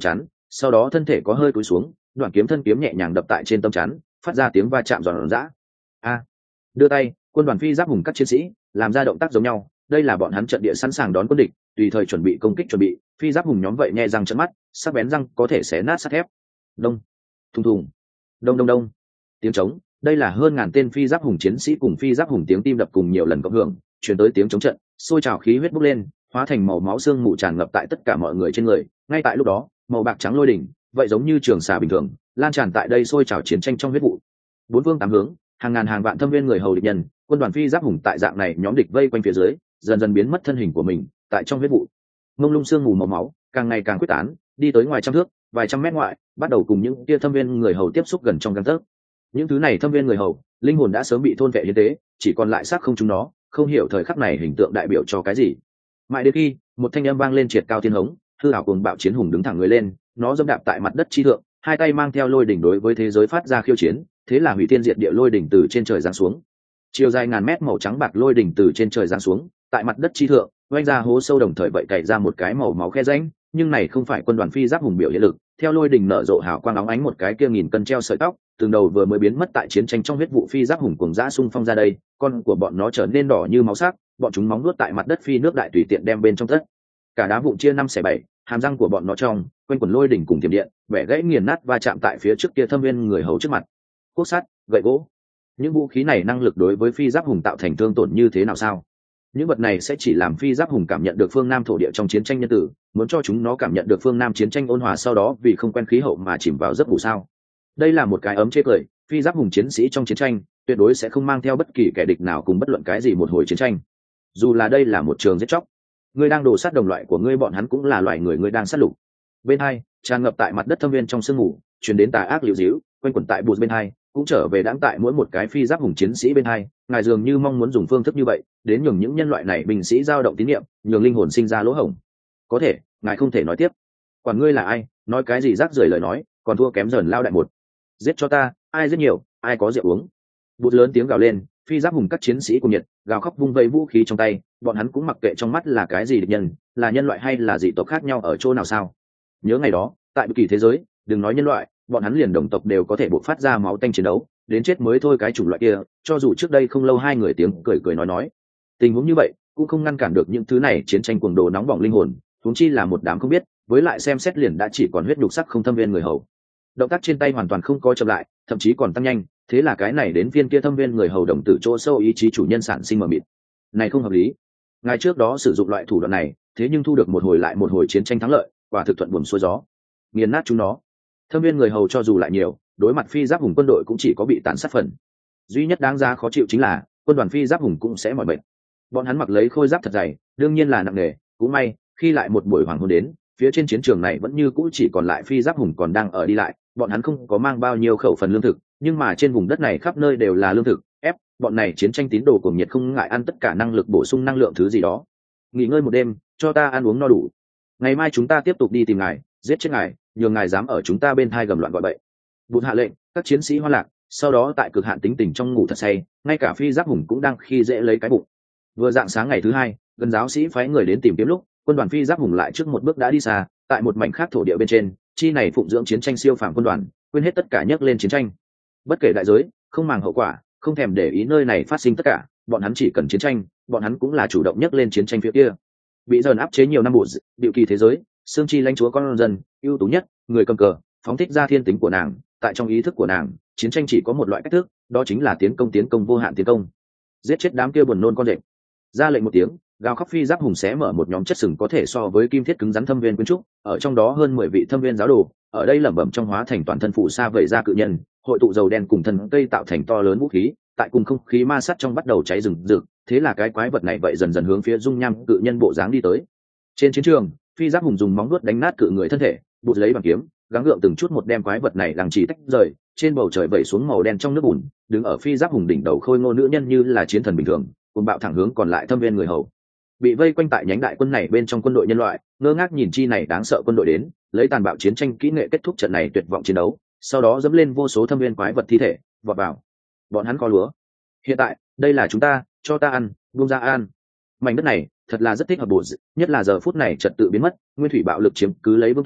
sau đó thân thể có hơi cúi xuống, đoạn kiếm thân kiếm nhẹ nhàng đập tại trên tâm chắn, phát ra tiếng va chạm giòn giã. A, đưa tay, quân đoàn phi giáp hùng các chiến sĩ làm ra động tác giống nhau, đây là bọn hắn trận địa sẵn sàng đón quân địch, tùy thời chuẩn bị công kích chuẩn bị. Phi giáp hùng nhóm vậy nhẹ răng trợn mắt, sắc bén răng có thể xé nát sắt thép. Đông, thùng thùng, đông đông đông, tiếng trống. Đây là hơn ngàn tên phi giáp hùng chiến sĩ cùng phi giáp hùng tiếng tim đập cùng nhiều lần cộng hưởng, truyền tới tiếng chống trận, sôi trào khí huyết bốc lên, hóa thành màu máu xương mù tràn ngập tại tất cả mọi người trên người. Ngay tại lúc đó, màu bạc trắng lôi đỉnh, vậy giống như trường xà bình thường, lan tràn tại đây sôi trào chiến tranh trong huyết vụ. Bốn phương tám hướng, hàng ngàn hàng vạn thâm viên người hầu địch nhân, quân đoàn phi giáp hùng tại dạng này nhóm địch vây quanh phía dưới, dần dần biến mất thân hình của mình, tại trong huyết vụ. Mông lung xương mù màu máu, càng ngày càng quyết tán, đi tới ngoài trăm thước, vài trăm mét ngoại, bắt đầu cùng những kia thâm viên người hầu tiếp xúc gần trong gang tấc. Những thứ này thâm viên người hầu, linh hồn đã sớm bị thôn vệ hiến tế, chỉ còn lại xác không chúng nó, không hiểu thời khắc này hình tượng đại biểu cho cái gì. Mãi đến khi một thanh âm vang lên triệt cao thiên hống, hư ảo cuồng bạo chiến hùng đứng thẳng người lên, nó dẫm đạp tại mặt đất chi thượng, hai tay mang theo lôi đỉnh đối với thế giới phát ra khiêu chiến, thế là hủy thiên diệt địa lôi đỉnh từ trên trời giáng xuống. Chiều dài ngàn mét màu trắng bạc lôi đỉnh từ trên trời giáng xuống, tại mặt đất chi thượng, oanh ra hố sâu đồng thời vậy cày ra một cái màu máu khe rãnh, nhưng này không phải quân đoàn phi giáp hùng biểu hiện lực, theo lôi đỉnh nở rộ hào quang óng ánh một cái kia nghìn cân treo sợi tóc, từng đầu vừa mới biến mất tại chiến tranh trong huyết vụ phi giáp hùng cuồng dã xung phong ra đây, con của bọn nó trở nên đỏ như máu sắc, bọn chúng móng nuốt tại mặt đất phi nước đại tùy tiện đem bên trong tất cả đá vụn chia năm xẻ bảy, hàm răng của bọn nó trong quanh quần lôi đỉnh cùng tiềm điện, bẻ gãy nghiền nát va chạm tại phía trước kia thâm viên người hầu trước mặt. Cuốc sắt, gậy gỗ, những vũ khí này năng lực đối với phi giáp hùng tạo thành thương tổn như thế nào sao? Những vật này sẽ chỉ làm phi giáp hùng cảm nhận được phương Nam thổ địa trong chiến tranh nhân tử, muốn cho chúng nó cảm nhận được phương Nam chiến tranh ôn hòa sau đó vì không quen khí hậu mà chìm vào giấc ngủ sao? Đây là một cái ấm chê cười, phi giáp hùng chiến sĩ trong chiến tranh tuyệt đối sẽ không mang theo bất kỳ kẻ địch nào cùng bất luận cái gì một hồi chiến tranh. Dù là đây là một trường giết chóc, ngươi đang đổ sát đồng loại của ngươi, bọn hắn cũng là loài người ngươi đang sát lục. Bên hai tràn ngập tại mặt đất thâm viên trong sương mù, truyền đến tà ác liễu díu, quanh quẩn tại bụt bên hai, cũng trở về đãng tại mỗi một cái phi giáp hùng chiến sĩ bên hai. Ngài dường như mong muốn dùng phương thức như vậy đến nhường những nhân loại này binh sĩ dao động tín niệm, nhường linh hồn sinh ra lỗ hổng. Có thể, ngài không thể nói tiếp. Quản ngươi là ai, nói cái gì rác rưởi lời nói, còn thua kém dần lao đại một. Giết cho ta, ai giết nhiều, ai có rượu uống. Bụt lớn tiếng gào lên, phi giáp hùng các chiến sĩ cùng nhiệt gào khóc vung vây vũ khí trong tay, bọn hắn cũng mặc kệ trong mắt là cái gì địch nhân, là nhân loại hay là dị tộc khác nhau ở chỗ nào sao. Nhớ ngày đó tại bất kỳ thế giới, đừng nói nhân loại, bọn hắn liền đồng tộc đều có thể buộc phát ra máu tanh chiến đấu đến chết mới thôi. Cái chủng loại kia, cho dù trước đây không lâu hai người tiếng cười cười nói nói, tình huống như vậy cũng không ngăn cản được những thứ này chiến tranh cuồng đồ nóng bỏng linh hồn, huống chi là một đám không biết, với lại xem xét liền đã chỉ còn huyết nhục sắc không thâm viên người hầu. Động tác trên tay hoàn toàn không có chậm lại, thậm chí còn tăng nhanh, thế là cái này đến viên kia thâm viên người hầu đồng tử chỗ sâu ý chí chủ nhân sản sinh mờ mịt. Này không hợp lý, ngài trước đó sử dụng loại thủ đoạn này, thế nhưng thu được một hồi lại một hồi chiến tranh thắng lợi, quả thực thuận buồm xuôi gió, nghiền nát chúng nó. Thâm viên người hầu cho dù lại nhiều, đối mặt phi giáp hùng quân đội cũng chỉ có bị tàn sát phần. Duy nhất đáng giá khó chịu chính là quân đoàn phi giáp hùng cũng sẽ mỏi mệt. Bọn hắn mặc lấy khôi giáp thật dày, đương nhiên là nặng nề, cũng may khi lại một buổi hoàng hôn đến, phía trên chiến trường này vẫn như cũ chỉ còn lại phi giáp hùng còn đang ở đi lại. Bọn hắn không có mang bao nhiêu khẩu phần lương thực, nhưng mà trên vùng đất này khắp nơi đều là lương thực. Ép bọn này chiến tranh tín đồ cuồng nhiệt không ngại ăn tất cả năng lực bổ sung năng lượng thứ gì đó. Nghỉ ngơi một đêm, cho ta ăn uống no đủ, ngày mai chúng ta tiếp tục đi tìm ngài, giết chết ngài, nhường ngài dám ở chúng ta bên thai gầm loạn gọi bậy. Bụt hạ lệnh, các chiến sĩ hoa lạc, sau đó tại cực hạn tính tình trong ngủ thật say, ngay cả phi giáp hùng cũng đang khi dễ lấy cái bụng. Vừa dạng sáng ngày thứ hai, gần giáo sĩ phái người đến tìm kiếm lúc, quân đoàn phi giáp hùng lại trước một bước đã đi xa, tại một mảnh khác thổ địa bên trên, chi này phụng dưỡng chiến tranh siêu phàm quân đoàn, quên hết tất cả nhấc lên chiến tranh. Bất kể đại giới, không màng hậu quả, không thèm để ý nơi này phát sinh tất cả, bọn hắn chỉ cần chiến tranh, bọn hắn cũng là chủ động nhấc lên chiến tranh phía kia. Bị dần áp chế nhiều năm bụt, điệu kỳ thế giới, xương chi lãnh chúa con dân, ưu tú nhất, người cầm cờ, phóng thích ra thiên tính của nàng, tại trong ý thức của nàng, chiến tranh chỉ có một loại cách thức, đó chính là tiến công tiến công vô hạn tiến công, giết chết đám kia buồn nôn con rệp. Ra lệnh một tiếng, gào khóc phi giáp hùng xé mở một nhóm chất sừng có thể so với kim thiết cứng rắn thâm viên quyến trúc, ở trong đó hơn mười vị thâm viên giáo đồ, ở đây lẩm bẩm trong hóa thành toàn thân phụ sa vẩy ra cự nhân, hội tụ dầu đen cùng thân cây tạo thành to lớn vũ khí, tại cùng không khí ma sát trong bắt đầu cháy rừng rực, thế là cái quái vật này vậy dần dần hướng phía dung nham cự nhân bộ dáng đi tới. Trên chiến trường, phi giáp hùng dùng móng vuốt đánh nát cự người thân thể, bụt lấy bằng kiếm, gắng gượng từng chút một đem quái vật này lằng chỉ tách rời, trên bầu trời vẩy xuống màu đen trong nước bùn, đứng ở phi giáp hùng đỉnh đầu khôi ngô nữ nhân như là chiến thần bình thường, cùng bạo thẳng hướng còn lại thâm viên người hầu. Bị vây quanh tại nhánh đại quân này bên trong quân đội nhân loại, ngơ ngác nhìn chi này đáng sợ quân đội đến, lấy tàn bạo chiến tranh kỹ nghệ kết thúc trận này tuyệt vọng chiến đấu, sau đó dẫm lên vô số thâm viên quái vật thi thể, vọt vào. Bọn hắn có lúa. Hiện tại, đây là chúng ta, cho ta ăn, buông ra ăn. Mảnh đất này thật là rất thích hợp bổ, nhất là giờ phút này trật tự biến mất, nguyên thủy bạo lực chiếm cứ lấy vương tọa,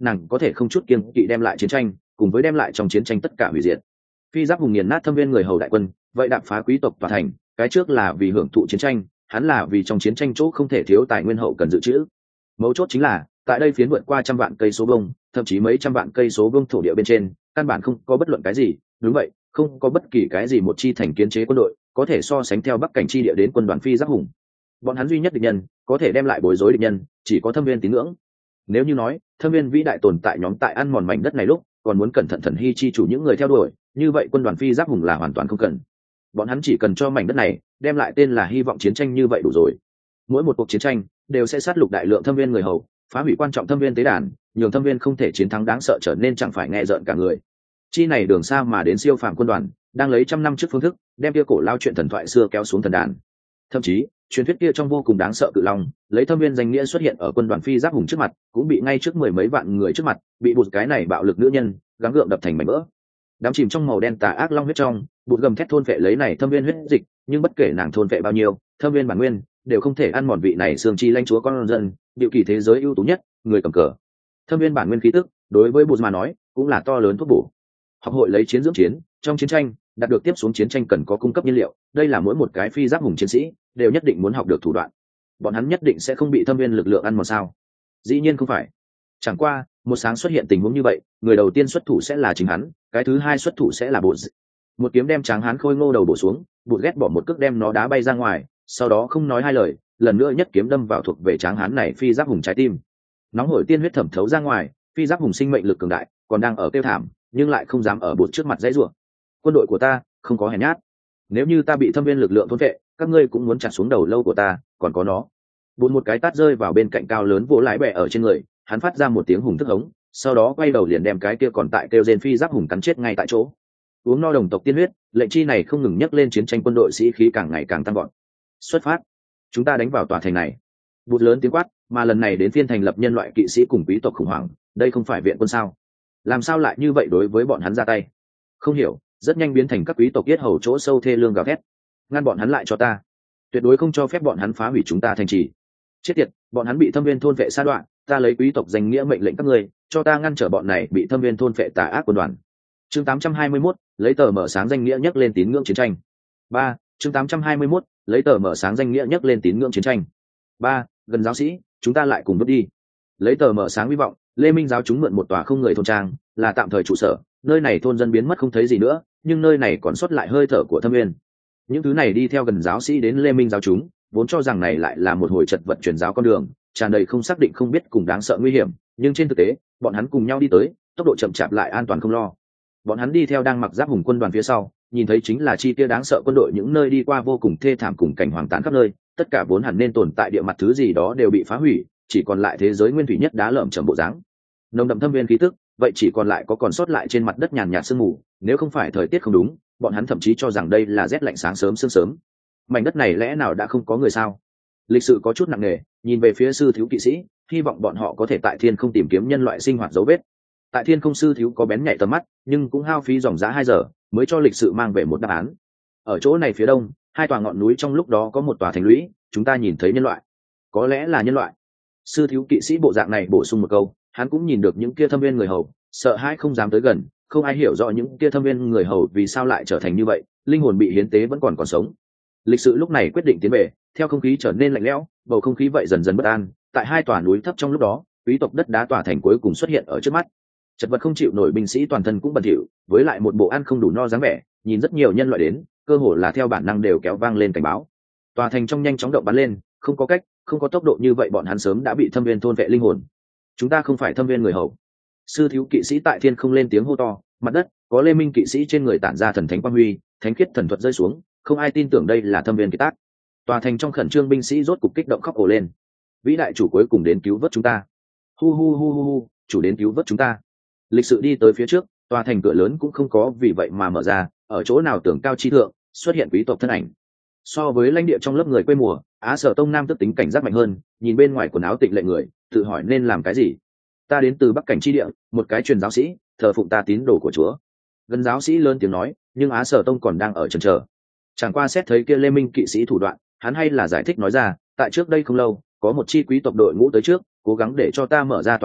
nàng có thể không chút kiêng kỵ đem lại chiến tranh, cùng với đem lại trong chiến tranh tất cả hủy diệt. Phi giáp hùng nghiền nát thâm viên người hầu đại quân, vậy đạp phá quý tộc tòa thành, cái trước là vì hưởng thụ chiến tranh, hắn là vì trong chiến tranh chỗ không thể thiếu tài nguyên hậu cần dự trữ. Mấu chốt chính là tại đây phiến vượt qua trăm vạn cây số vuông, thậm chí mấy trăm vạn cây số vuông thổ địa bên trên, căn bản không có bất luận cái gì, đúng vậy, không có bất kỳ cái gì một chi thành kiến chế quân đội có thể so sánh theo bắc cảnh chi địa đến quân đoàn phi giáp hùng. Bọn hắn duy nhất địch nhân có thể đem lại bối rối địch nhân chỉ có thâm viên tín ngưỡng. Nếu như nói thâm viên vĩ đại tồn tại nhóm tại ăn mòn mảnh đất này lúc còn muốn cẩn thận thần hy chi chủ những người theo đuổi, như vậy quân đoàn phi giáp hùng là hoàn toàn không cần. Bọn hắn chỉ cần cho mảnh đất này đem lại tên là hy vọng chiến tranh như vậy đủ rồi. Mỗi một cuộc chiến tranh đều sẽ sát lục đại lượng thâm viên người hầu, phá hủy quan trọng thâm viên tế đàn, nhường thâm viên không thể chiến thắng đáng sợ trở nên chẳng phải nghe rợn cả người. Chi này đường xa mà đến siêu phàm quân đoàn đang lấy trăm năm trước phương thức đem kia cổ lao chuyện thần thoại xưa kéo xuống thần đàn. Thậm chí truyền thuyết kia trong vô cùng đáng sợ cự long lấy thâm viên danh nghĩa xuất hiện ở quân đoàn phi giáp hùng trước mặt, cũng bị ngay trước mười mấy vạn người trước mặt bị bụt cái này bạo lực nữ nhân gắng gượng đập thành mảnh vỡ. Đám chìm trong màu đen tà ác long huyết trong, bụt gầm thét thôn phệ lấy này thâm viên huyết dịch, nhưng bất kể nàng thôn phệ bao nhiêu, thâm viên bản nguyên đều không thể ăn mòn vị này xương chi lãnh chúa con dân, điệu kỳ thế giới ưu tú nhất, người cầm cờ. Thâm viên bản nguyên khí tức đối với bụt mà nói cũng là to lớn thuốc bổ. Học hội lấy chiến dưỡng chiến, trong chiến tranh đạt được tiếp xuống chiến tranh cần có cung cấp nhiên liệu, đây là mỗi một cái phi giáp hùng chiến sĩ đều nhất định muốn học được thủ đoạn. Bọn hắn nhất định sẽ không bị thâm viên lực lượng ăn mòn sao? Dĩ nhiên không phải. Chẳng qua một sáng xuất hiện tình huống như vậy, người đầu tiên xuất thủ sẽ là chính hắn, cái thứ hai xuất thủ sẽ là bụt. Một kiếm đem tráng hán khôi ngô đầu bổ xuống, bụt ghét bỏ một cước đem nó đá bay ra ngoài, sau đó không nói hai lời, lần nữa nhất kiếm đâm vào thuộc về tráng hán này phi giáp hùng trái tim. Nóng hổi tiên huyết thẩm thấu ra ngoài, phi giáp hùng sinh mệnh lực cường đại, còn đang ở kêu thảm, nhưng lại không dám ở bụt trước mặt dãy rủa. Quân đội của ta không có hèn nhát, nếu như ta bị thâm viên lực lượng thôn vệ, các ngươi cũng muốn chặt xuống đầu lâu của ta, còn có nó. Bụt một cái tát rơi vào bên cạnh cao lớn vỗ lái bẹ ở trên người, hắn phát ra một tiếng hùng thức hống, sau đó quay đầu liền đem cái kia còn tại kêu rên phi giáp hùng cắn chết ngay tại chỗ. Uống no đồng tộc tiên huyết, lệnh chi này không ngừng nhắc lên chiến tranh quân đội sĩ khí càng ngày càng tăng gọn. Xuất phát, chúng ta đánh vào tòa thành này. Bụt lớn tiếng quát, mà lần này đến phiên thành lập nhân loại kỵ sĩ cùng quý tộc khủng hoảng, đây không phải viện quân sao? Làm sao lại như vậy đối với bọn hắn ra tay? Không hiểu, rất nhanh biến thành các quý tộc yết hầu chỗ sâu thê lương gào thét. Ngăn bọn hắn lại cho ta, tuyệt đối không cho phép bọn hắn phá hủy chúng ta thành trì. Chết tiệt, bọn hắn bị thâm viên thôn vệ sa đoạn, ta lấy quý tộc danh nghĩa mệnh lệnh các ngươi, cho ta ngăn trở bọn này bị thâm viên thôn vệ tà ác quân đoàn. Chương tám trăm hai mươi mốt, lấy tờ mở sáng danh nghĩa nhắc lên tín ngưỡng chiến tranh. ba. Chương tám trăm hai mươi mốt, lấy tờ mở sáng danh nghĩa nhắc lên tín ngưỡng chiến tranh. ba. Gần giáo sĩ, chúng ta lại cùng bước đi. Lấy tờ mở sáng hy vọng, Lê Minh giáo chúng mượn một tòa không người thôn trang, là tạm thời trụ sở, nơi này thôn dân biến mất không thấy gì nữa, nhưng nơi này còn sót lại hơi thở của thâm viên. Những thứ này đi theo gần giáo sĩ đến Lê Minh giáo chúng, vốn cho rằng này lại là một hồi chật vật truyền giáo con đường, tràn đầy không xác định không biết cùng đáng sợ nguy hiểm, nhưng trên thực tế, bọn hắn cùng nhau đi tới, tốc độ chậm chạp lại an toàn không lo. Bọn hắn đi theo đang mặc giáp hùng quân đoàn phía sau, nhìn thấy chính là chi tiêu đáng sợ quân đội những nơi đi qua vô cùng thê thảm cùng cảnh hoàng tàn khắp nơi, tất cả vốn hẳn nên tồn tại địa mặt thứ gì đó đều bị phá hủy, chỉ còn lại thế giới nguyên thủy nhất đá lởm chởm bộ dáng. Nồng đậm thâm viên khí tức, vậy chỉ còn lại có còn sót lại trên mặt đất nhàn nhạt sương mù, nếu không phải thời tiết không đúng, bọn hắn thậm chí cho rằng đây là rét lạnh sáng sớm sương sớm. Mảnh đất này lẽ nào đã không có người sao? Lịch sự có chút nặng nề, nhìn về phía sư thiếu kỵ sĩ, hy vọng bọn họ có thể tại thiên không tìm kiếm nhân loại sinh hoạt dấu vết. Tại thiên không sư thiếu có bén nhạy tầm mắt, nhưng cũng hao phí dòng giá hai giờ mới cho lịch sự mang về một đáp án. Ở chỗ này phía đông, hai tòa ngọn núi trong lúc đó có một tòa thành lũy, chúng ta nhìn thấy nhân loại. Có lẽ là nhân loại. Sư thiếu kỵ sĩ bộ dạng này bổ sung một câu, hắn cũng nhìn được những kia thâm viên người hầu, sợ hãi không dám tới gần, không ai hiểu rõ những kia thâm viên người hầu vì sao lại trở thành như vậy, linh hồn bị hiến tế vẫn còn còn sống. Lịch sự lúc này quyết định tiến về, theo không khí trở nên lạnh lẽo, bầu không khí vậy dần dần bất an, tại hai tòa núi thấp trong lúc đó, quý tộc đất đá tòa thành cuối cùng xuất hiện ở trước mắt. Chật vật không chịu nổi binh sĩ toàn thân cũng bẩn thỉu, với lại một bộ ăn không đủ no dáng vẻ, nhìn rất nhiều nhân loại đến, cơ hồ là theo bản năng đều kéo vang lên cảnh báo. Tòa thành trong nhanh chóng động bắn lên, không có cách, không có tốc độ như vậy bọn hắn sớm đã bị thâm viên thôn vệ linh hồn. Chúng ta không phải thâm viên người hầu. Sư thiếu kỵ sĩ tại thiên không lên tiếng hô to, mặt đất có Lê Minh kỵ sĩ trên người tản ra thần thánh quang huy, thánh khiết thần thuật rơi xuống, không ai tin tưởng đây là thâm viên kỳ tác. Tòa thành trong khẩn trương binh sĩ rốt cục kích động khóc ồ lên. Vĩ đại chủ cuối cùng đến cứu vớt chúng ta. Hu hu hu hu hu, chủ đến cứu vớt chúng ta. Lịch sự đi tới phía trước, tòa thành cửa lớn cũng không có vì vậy mà mở ra, ở chỗ nào tường cao chi thượng xuất hiện quý tộc thân ảnh. So với lãnh địa trong lớp người quê mùa, Á Sở Tông Nam tức tính cảnh giác mạnh hơn, nhìn bên ngoài quần áo tịnh lệ người, tự hỏi nên làm cái gì. Ta đến từ Bắc cảnh chi địa, một cái truyền giáo sĩ, thờ phụng ta tín đồ của Chúa. Gần giáo sĩ lớn tiếng nói, nhưng Á Sở Tông còn đang ở chần chờ. Chẳng qua xét thấy kia Lê Minh kỵ sĩ thủ đoạn, hắn hay là giải thích nói ra, tại trước đây không lâu, có một chi quý tộc đội ngũ tới trước, cố gắng để cho ta mở ra tòa thành,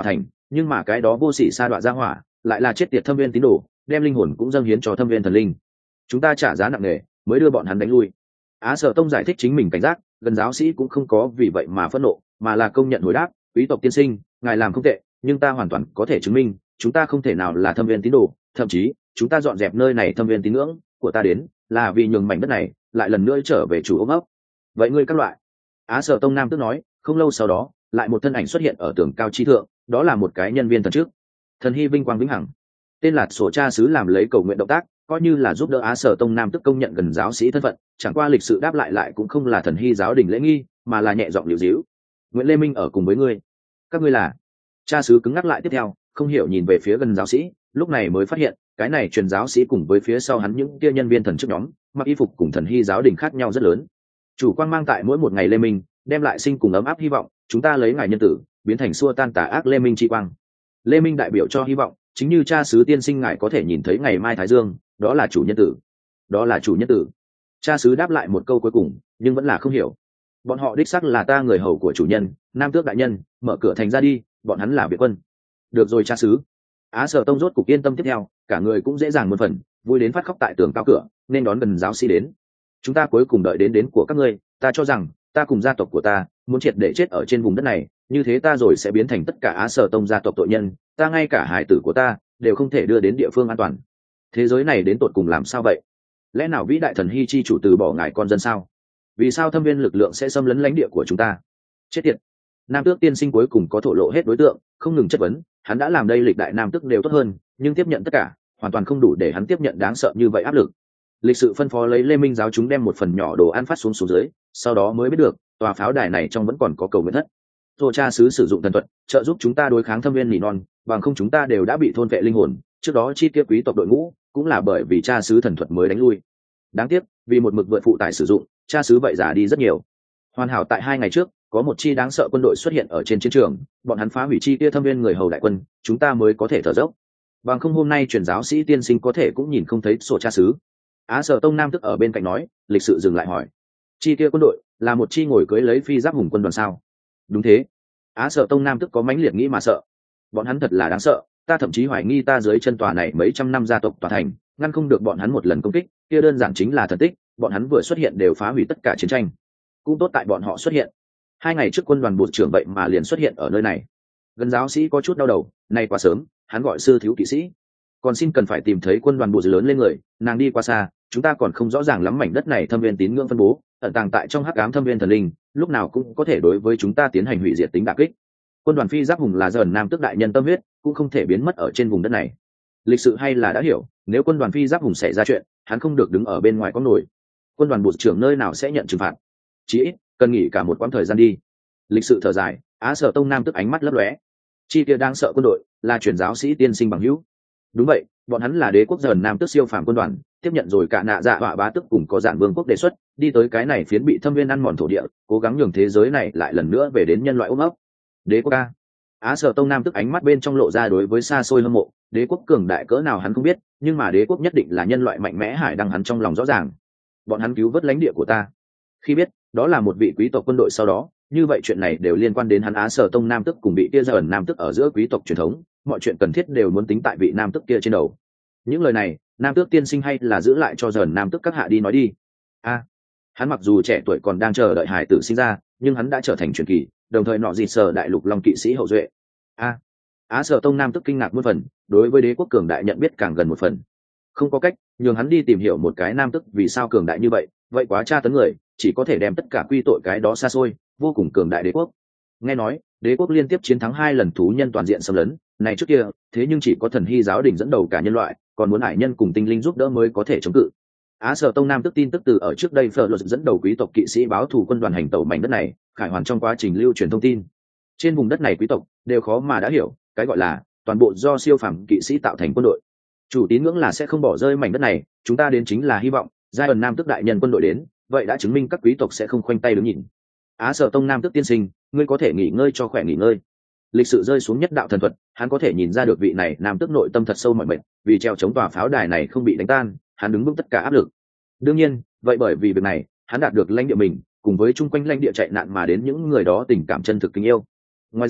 nhưng mà cái đó vô sỉ sa đọa ra hỏa lại là chết tiệt thâm viên tín đồ, đem linh hồn cũng dâng hiến cho thâm viên thần linh. Chúng ta trả giá nặng nề mới đưa bọn hắn đánh lui. Á Sở Tông giải thích chính mình cảnh giác, gần giáo sĩ cũng không có vì vậy mà phẫn nộ, mà là công nhận hồi đáp, quý tộc tiên sinh, ngài làm không tệ, nhưng ta hoàn toàn có thể chứng minh chúng ta không thể nào là thâm viên tín đồ, thậm chí chúng ta dọn dẹp nơi này thâm viên tín ngưỡng của ta đến là vì nhường mảnh đất này lại lần nữa trở về chủ ôm ấp. Vậy ngươi các loại. Á Sở Tông nam tức nói. Không lâu sau đó lại một thân ảnh xuất hiện ở tường cao chi thượng, đó là một cái nhân viên thần trước, thần hy vinh quang vĩnh hằng, tên là sổ cha sứ, làm lấy cầu nguyện động tác, coi như là giúp đỡ Á Sở Tông nam tức công nhận gần giáo sĩ thân phận. Chẳng qua lịch sự đáp lại lại cũng không là thần hy giáo đình lễ nghi, mà là nhẹ giọng liễu díu. Nguyễn Lê Minh ở cùng với ngươi. Các ngươi là? Cha sứ cứng ngắc lại tiếp theo, không hiểu nhìn về phía gần giáo sĩ, lúc này mới phát hiện cái này truyền giáo sĩ cùng với phía sau hắn những kia nhân viên thần chức nhóm mặc y phục cùng thần hy giáo đình khác nhau rất lớn. Chủ quang mang tại mỗi một ngày lê minh, đem lại sinh cùng ấm áp hy vọng, chúng ta lấy ngài nhân tử biến thành xua tan tà ác lê minh chi quang. Lê minh đại biểu cho hy vọng, chính như cha sứ tiên sinh ngài có thể nhìn thấy ngày mai thái dương, đó là chủ nhân tử, đó là chủ nhân tử. Cha sứ đáp lại một câu cuối cùng, nhưng vẫn là không hiểu. Bọn họ đích xác là ta người hầu của chủ nhân, nam tước đại nhân, mở cửa thành ra đi, bọn hắn là việt quân. Được rồi cha sứ. Á Sở Tông rốt cục yên tâm tiếp theo, cả người cũng dễ dàng một phần, vui đến phát khóc tại tường cao cửa, nên đón gần giáo sĩ đến. Chúng ta cuối cùng đợi đến đến của các ngươi, ta cho rằng ta cùng gia tộc của ta muốn triệt để chết ở trên vùng đất này, như thế ta rồi sẽ biến thành tất cả Á Sở Tông gia tộc tội nhân, ta ngay cả hải tử của ta đều không thể đưa đến địa phương an toàn. Thế giới này đến tột cùng làm sao vậy? Lẽ nào vĩ đại thần hy chi chủ từ bỏ ngài con dân sao? Vì sao thâm viên lực lượng sẽ xâm lấn lãnh địa của chúng ta? Chết tiệt. Nam tước tiên sinh cuối cùng có thổ lộ hết đối tượng, không ngừng chất vấn, hắn đã làm đây lịch đại nam tước đều tốt hơn, nhưng tiếp nhận tất cả hoàn toàn không đủ để hắn tiếp nhận đáng sợ như vậy áp lực. Lịch sự phân phó lấy Lê Minh giáo chúng đem một phần nhỏ đồ ăn phát xuống xuống dưới, sau đó mới biết được tòa pháo đài này trong vẫn còn có cầu nguyện thất. Tô cha sứ sử dụng thần thuật trợ giúp chúng ta đối kháng thâm viên nỉ non, bằng không chúng ta đều đã bị thôn vệ linh hồn. Trước đó chi kia quý tộc đội ngũ cũng là bởi vì cha sứ thần thuật mới đánh lui. Đáng tiếc vì một mực vượt phụ tải sử dụng, cha sứ vậy giả đi rất nhiều. Hoàn hảo tại hai ngày trước có một chi đáng sợ quân đội xuất hiện ở trên chiến trường, bọn hắn phá hủy chi kia thâm viên người hầu đại quân, chúng ta mới có thể thở dốc. Bằng không hôm nay truyền giáo sĩ tiên sinh có thể cũng nhìn không thấy sổ cha sứ. Á Sở Tông nam tức ở bên cạnh nói, lịch sự dừng lại hỏi, chi kia quân đội là một chi ngồi cưới lấy phi giáp hùng quân đoàn sao? Đúng thế. Á Sở Tông nam tức có mãnh liệt nghĩ mà sợ. Bọn hắn thật là đáng sợ, ta thậm chí hoài nghi ta dưới chân tòa này mấy trăm năm gia tộc tòa thành ngăn không được bọn hắn một lần công kích, kia đơn giản chính là thần tích, bọn hắn vừa xuất hiện đều phá hủy tất cả chiến tranh. Cũng tốt tại bọn họ xuất hiện. Hai ngày trước quân đoàn bộ trưởng vậy mà liền xuất hiện ở nơi này. Gần giáo sĩ có chút đau đầu, này quá sớm, hắn gọi sư thiếu kỵ sĩ, còn xin cần phải tìm thấy quân đoàn bộ lớn lên người, nàng đi qua xa, chúng ta còn không rõ ràng lắm mảnh đất này thâm viên tín ngưỡng phân bố, ẩn tàng tại trong hắc ám thâm viên thần linh, lúc nào cũng có thể đối với chúng ta tiến hành hủy diệt tính đả kích. Quân đoàn phi giáp hùng là dần nam tước đại nhân tâm huyết, cũng không thể biến mất ở trên vùng đất này. Lịch sự hay là đã hiểu, nếu quân đoàn phi giáp hùng xảy ra chuyện, hắn không được đứng ở bên ngoài có nổi. Quân đoàn bộ trưởng nơi nào sẽ nhận trừng phạt? Chỉ ít cần nghỉ cả một quãng thời gian đi. Lịch sự thở dài, Á Sở Tông nam tức ánh mắt lấp lóe. Chi kia đang sợ quân đội là truyền giáo sĩ tiên sinh bằng hữu. Đúng vậy, bọn hắn là đế quốc dần nam tức siêu phàm quân đoàn, tiếp nhận rồi cả nạ dạ họa bá tức cùng có dạn vương quốc đề xuất, đi tới cái này phiến bị thâm viên ăn mòn thổ địa, cố gắng nhường thế giới này lại lần nữa về đến nhân loại ôm ấp. Đế quốc a. Á Sở Tông nam tức ánh mắt bên trong lộ ra đối với xa xôi hâm mộ, đế quốc cường đại cỡ nào hắn không biết, nhưng mà đế quốc nhất định là nhân loại mạnh mẽ hải đăng hắn trong lòng rõ ràng. Bọn hắn cứu vớt lãnh địa của ta. Khi biết đó là một vị quý tộc quân đội sau đó, như vậy chuyện này đều liên quan đến hắn Á Sở Tông nam tức cùng bị kia dần nam tức ở giữa quý tộc truyền thống, mọi chuyện cần thiết đều muốn tính tại vị nam tức kia trên đầu. Những lời này nam tước tiên sinh hay là giữ lại cho dần nam tức các hạ đi nói đi. A, hắn mặc dù trẻ tuổi còn đang chờ đợi hải tử sinh ra, nhưng hắn đã trở thành truyền kỳ, đồng thời nọ gì sở đại lục long kỵ sĩ hậu duệ. A, Á Sở Tông nam tức kinh ngạc một phần, đối với đế quốc cường đại nhận biết càng gần một phần. Không có cách, nhường hắn đi tìm hiểu một cái nam tức vì sao cường đại như vậy, vậy quá tra tấn người, chỉ có thể đem tất cả quy tội cái đó xa xôi vô cùng cường đại đế quốc. Nghe nói đế quốc liên tiếp chiến thắng hai lần thú nhân toàn diện xâm lấn này trước kia, thế nhưng chỉ có thần hy giáo đình dẫn đầu cả nhân loại, còn muốn hải nhân cùng tinh linh giúp đỡ mới có thể chống cự. Á Sở Tông nam tức tin tức từ ở trước đây phở luật dẫn đầu quý tộc kỵ sĩ báo thù quân đoàn hành tẩu mảnh đất này, khải hoàn trong quá trình lưu truyền thông tin. Trên vùng đất này quý tộc đều khó mà đã hiểu cái gọi là toàn bộ do siêu phàm kỵ sĩ tạo thành quân đội. Chủ tín ngưỡng là sẽ không bỏ rơi mảnh đất này, chúng ta đến chính là hy vọng. Giai ẩn nam tức đại nhân quân đội đến, vậy đã chứng minh các quý tộc sẽ không khoanh tay đứng nhìn. Á Sở Tông nam tức tiên sinh, ngươi có thể nghỉ ngơi cho khỏe nghỉ ngơi. Lịch sự rơi xuống nhất đạo thần thuật, hắn có thể nhìn ra được vị này nam tức nội tâm thật sâu mỏi mệt, vì treo chống tòa pháo đài này không bị đánh tan, hắn đứng vững tất cả áp lực. Đương nhiên, vậy bởi vì việc này, hắn đạt được lãnh địa mình, cùng với chung quanh lãnh địa chạy nạn mà đến những người đó tình cảm chân thực kính yêu. Ngoài ra,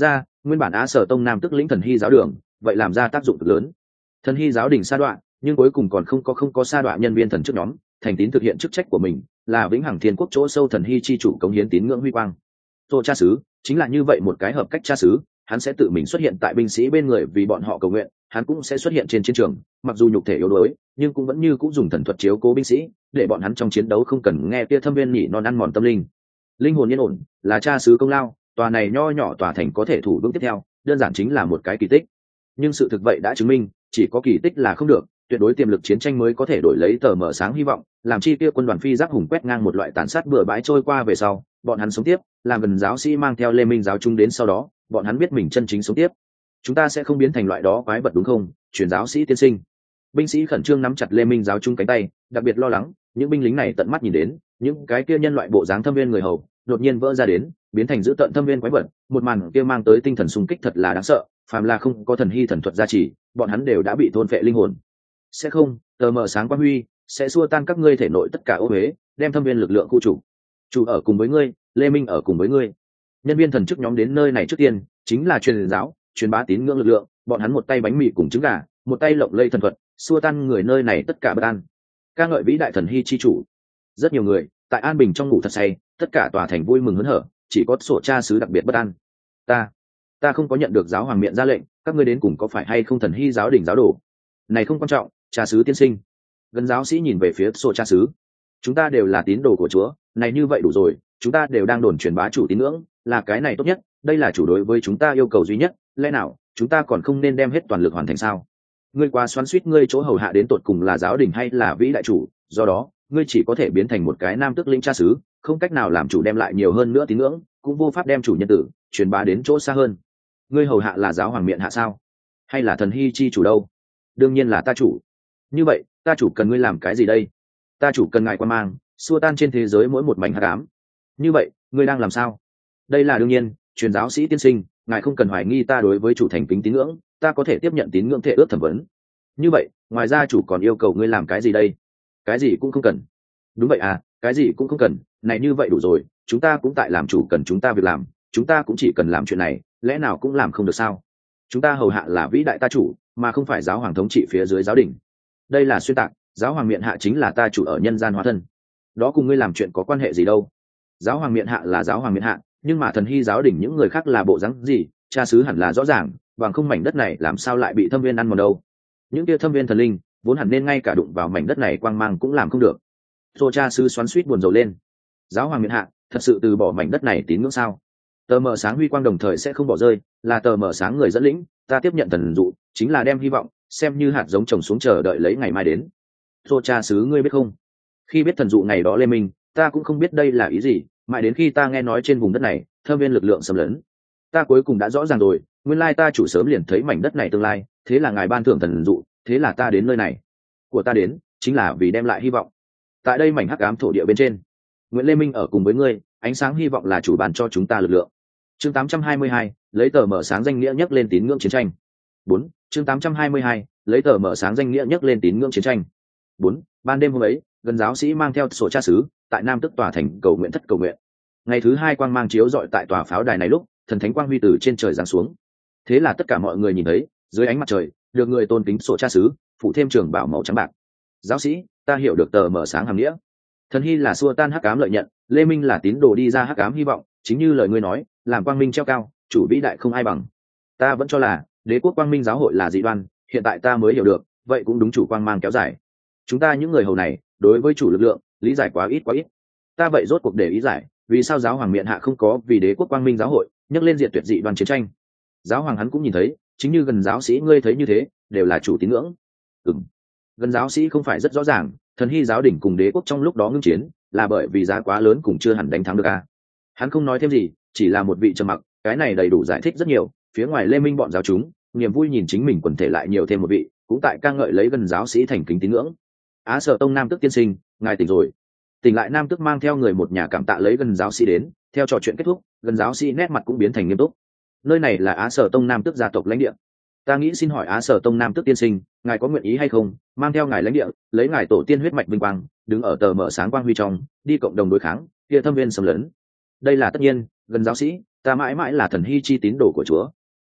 nguyên bản Á Sở Tông Nam tức lĩnh Thần Hy giáo đường, vậy làm ra tác dụng cực lớn. Thần Hy giáo đình sa đọa, nhưng cuối cùng còn không có không có sa đọa nhân viên thần chức nhóm, thành tín thực hiện chức trách của mình, là vĩnh hằng thiên quốc chỗ sâu Thần Hy chi chủ cống hiến tín ngưỡng huy quang. Tô cha sứ chính là như vậy một cái hợp cách cha sứ, hắn sẽ tự mình xuất hiện tại binh sĩ bên người vì bọn họ cầu nguyện, hắn cũng sẽ xuất hiện trên chiến trường, mặc dù nhục thể yếu đuối, nhưng cũng vẫn như cũng dùng thần thuật chiếu cố binh sĩ, để bọn hắn trong chiến đấu không cần nghe tia thâm viên nhỉ non ăn mòn tâm linh. Linh hồn yên ổn là cha sứ công lao, tòa này nho nhỏ tòa thành có thể thủ vững tiếp theo, đơn giản chính là một cái kỳ tích. Nhưng sự thực vậy đã chứng minh, chỉ có kỳ tích là không được, tuyệt đối tiềm lực chiến tranh mới có thể đổi lấy tờ mở sáng hy vọng, làm chi kia quân đoàn phi giáp hùng quét ngang một loại tàn sát bừa bãi trôi qua về sau, bọn hắn sống tiếp, làm gần giáo sĩ mang theo Lê Minh giáo chúng đến sau đó, bọn hắn biết mình chân chính sống tiếp. Chúng ta sẽ không biến thành loại đó quái vật đúng không, truyền giáo sĩ tiên sinh? Binh sĩ khẩn trương nắm chặt Lê Minh giáo chúng cánh tay, đặc biệt lo lắng, những binh lính này tận mắt nhìn đến, những cái kia nhân loại bộ dáng thâm viên người hầu, đột nhiên vỡ ra đến, biến thành dữ tợn thâm viên quái vật, một màn kia mang tới tinh thần xung kích thật là đáng sợ, phàm là không có thần hy thần thuật gia trì, bọn hắn đều đã bị thôn phệ linh hồn. Sẽ không, tờ mờ sáng quang huy sẽ xua tan các ngươi thể nội tất cả ô uế, đem thâm viên lực lượng khu chủ. Chủ ở cùng với ngươi, Lê Minh ở cùng với ngươi. Nhân viên thần chức nhóm đến nơi này trước tiên, chính là truyền giáo, truyền bá tín ngưỡng lực lượng, bọn hắn một tay bánh mì cùng trứng gà, một tay lộng lây thần thuật, xua tan người nơi này tất cả bất an. Ca ngợi vĩ đại thần hy chi chủ. Rất nhiều người tại an bình trong ngủ thật say, tất cả tòa thành vui mừng hớn hở, chỉ có sổ cha sứ đặc biệt bất an. Ta, ta không có nhận được giáo hoàng miệng ra lệnh, các ngươi đến cùng có phải hay không thần hy giáo đình giáo đồ? Này không quan trọng, cha sứ tiên sinh. Gần giáo sĩ nhìn về phía sổ cha sứ. Chúng ta đều là tín đồ của Chúa, này như vậy đủ rồi, chúng ta đều đang đồn truyền bá chủ tín ngưỡng, là cái này tốt nhất, đây là chủ đối với chúng ta yêu cầu duy nhất, lẽ nào chúng ta còn không nên đem hết toàn lực hoàn thành sao? Ngươi quá xoắn xuýt ngươi chỗ hầu hạ đến tột cùng là giáo đình hay là vĩ đại chủ, do đó ngươi chỉ có thể biến thành một cái nam tước lĩnh cha sứ, không cách nào làm chủ đem lại nhiều hơn nữa tín ngưỡng, cũng vô pháp đem chủ nhân tử truyền bá đến chỗ xa hơn. Ngươi hầu hạ là giáo hoàng miện hạ sao, hay là thần hy chi chủ đâu? Đương nhiên là ta chủ. Như vậy ta chủ cần ngươi làm cái gì đây? Ta chủ cần ngài quan mang xua tan trên thế giới mỗi một mảnh hắc ám. Như vậy ngươi đang làm sao? Đây là đương nhiên, truyền giáo sĩ tiên sinh, ngài không cần hoài nghi ta đối với chủ thành kính tín ngưỡng, ta có thể tiếp nhận tín ngưỡng thể ước thẩm vấn. Như vậy ngoài ra chủ còn yêu cầu ngươi làm cái gì đây? Cái gì cũng không cần. Đúng vậy à, cái gì cũng không cần, này như vậy đủ rồi, chúng ta cũng tại làm chủ cần chúng ta việc làm, chúng ta cũng chỉ cần làm chuyện này, lẽ nào cũng làm không được sao? Chúng ta hầu hạ là vĩ đại ta chủ, mà không phải giáo hoàng thống trị phía dưới giáo đình. Đây là xuyên tạc, giáo hoàng miện hạ chính là ta chủ ở nhân gian hóa thân. Đó cùng ngươi làm chuyện có quan hệ gì đâu? Giáo hoàng miện hạ là giáo hoàng miện hạ, nhưng mà thần hy giáo đình những người khác là bộ dáng gì, cha sứ hẳn là rõ ràng, bằng không mảnh đất này làm sao lại bị thâm viên ăn mòn đâu? Những kia thâm viên thần linh vốn hẳn nên ngay cả đụng vào mảnh đất này quang mang cũng làm không được. Tô cha sứ xoắn xuýt buồn rầu lên. Giáo hoàng miện hạ thật sự từ bỏ mảnh đất này tín ngưỡng sao? Tờ mờ sáng huy quang đồng thời sẽ không bỏ rơi, là tờ mờ sáng người dẫn lĩnh, ta tiếp nhận thần dụ chính là đem hy vọng xem như hạt giống trồng xuống chờ đợi lấy ngày mai đến. Tô cha sứ ngươi biết không, khi biết thần dụ ngày đó Lê Minh, ta cũng không biết đây là ý gì, mãi đến khi ta nghe nói trên vùng đất này thâm viên lực lượng xâm lấn, ta cuối cùng đã rõ ràng rồi, nguyên lai ta chủ sớm liền thấy mảnh đất này tương lai, thế là ngài ban thưởng thần dụ, thế là ta đến nơi này, của ta đến chính là vì đem lại hy vọng tại đây mảnh hắc ám thổ địa bên trên. Nguyễn Lê Minh ở cùng với ngươi, ánh sáng hy vọng là chủ ban cho chúng ta lực lượng. Chương tám trăm hai mươi hai, lấy tờ mở sáng danh nghĩa nhắc lên tín ngưỡng chiến tranh. Bốn, chương tám trăm hai mươi hai, lấy tờ mở sáng danh nghĩa nhắc lên tín ngưỡng chiến tranh. Bốn, ban đêm hôm ấy, gần giáo sĩ mang theo sổ cha sứ tại Nam Tức tòa thành cầu nguyện thất cầu nguyện. Ngày thứ hai quang mang chiếu rọi tại tòa pháo đài này lúc, thần thánh quang huy từ trên trời giáng xuống. Thế là tất cả mọi người nhìn thấy, dưới ánh mặt trời, được người tôn kính sổ cha sứ phụ thêm trường bảo màu trắng bạc. Giáo sĩ, ta hiểu được tờ mở sáng hàm nghĩa. Thần hy là xua tan hắc ám lợi nhận, Lê Minh là tín đồ đi ra hắc ám hy vọng, chính như lời ngươi nói, làm quang minh treo cao, chủ vĩ đại không ai bằng. Ta vẫn cho là đế quốc quang minh giáo hội là dị đoan, hiện tại ta mới hiểu được, vậy cũng đúng, chủ quang mang kéo dài. Chúng ta những người hầu này đối với chủ lực lượng lý giải quá ít quá ít. Ta vậy rốt cuộc để ý giải, vì sao giáo hoàng miện hạ không có vì đế quốc quang minh giáo hội nhắc lên diệt tuyệt dị đoan chiến tranh? Giáo hoàng hắn cũng nhìn thấy, chính như gần giáo sĩ ngươi thấy như thế, đều là chủ tín ngưỡng. Ừm, gần giáo sĩ không phải rất rõ ràng, thần hy giáo đỉnh cùng đế quốc trong lúc đó ngưng chiến là bởi vì giá quá lớn cùng chưa hẳn đánh thắng được a. Hắn không nói thêm gì, chỉ là một vị trầm mặc, cái này đầy đủ giải thích rất nhiều. Phía ngoài Lê Minh bọn giáo chúng niềm vui nhìn chính mình quần thể lại nhiều thêm một vị, cũng tại ca ngợi lấy gần giáo sĩ thành kính tín ngưỡng. Á Sở Tông Nam Tức tiên sinh, ngài tỉnh rồi. Tỉnh lại Nam Tức mang theo người một nhà cảm tạ lấy gần giáo sĩ đến. Theo trò chuyện kết thúc, gần giáo sĩ nét mặt cũng biến thành nghiêm túc. Nơi này là Á Sở Tông Nam Tức gia tộc lãnh địa. Ta nghĩ xin hỏi Á Sở Tông Nam Tức tiên sinh, ngài có nguyện ý hay không mang theo ngài lãnh địa, lấy ngài tổ tiên huyết mạch vinh quang, đứng ở tờ mở sáng quang huy trong, đi cộng đồng đối kháng kia thâm viên xâm lấn? Đây là tất nhiên, gần giáo sĩ, ta mãi mãi là thần hy chi tín đồ của Chúa.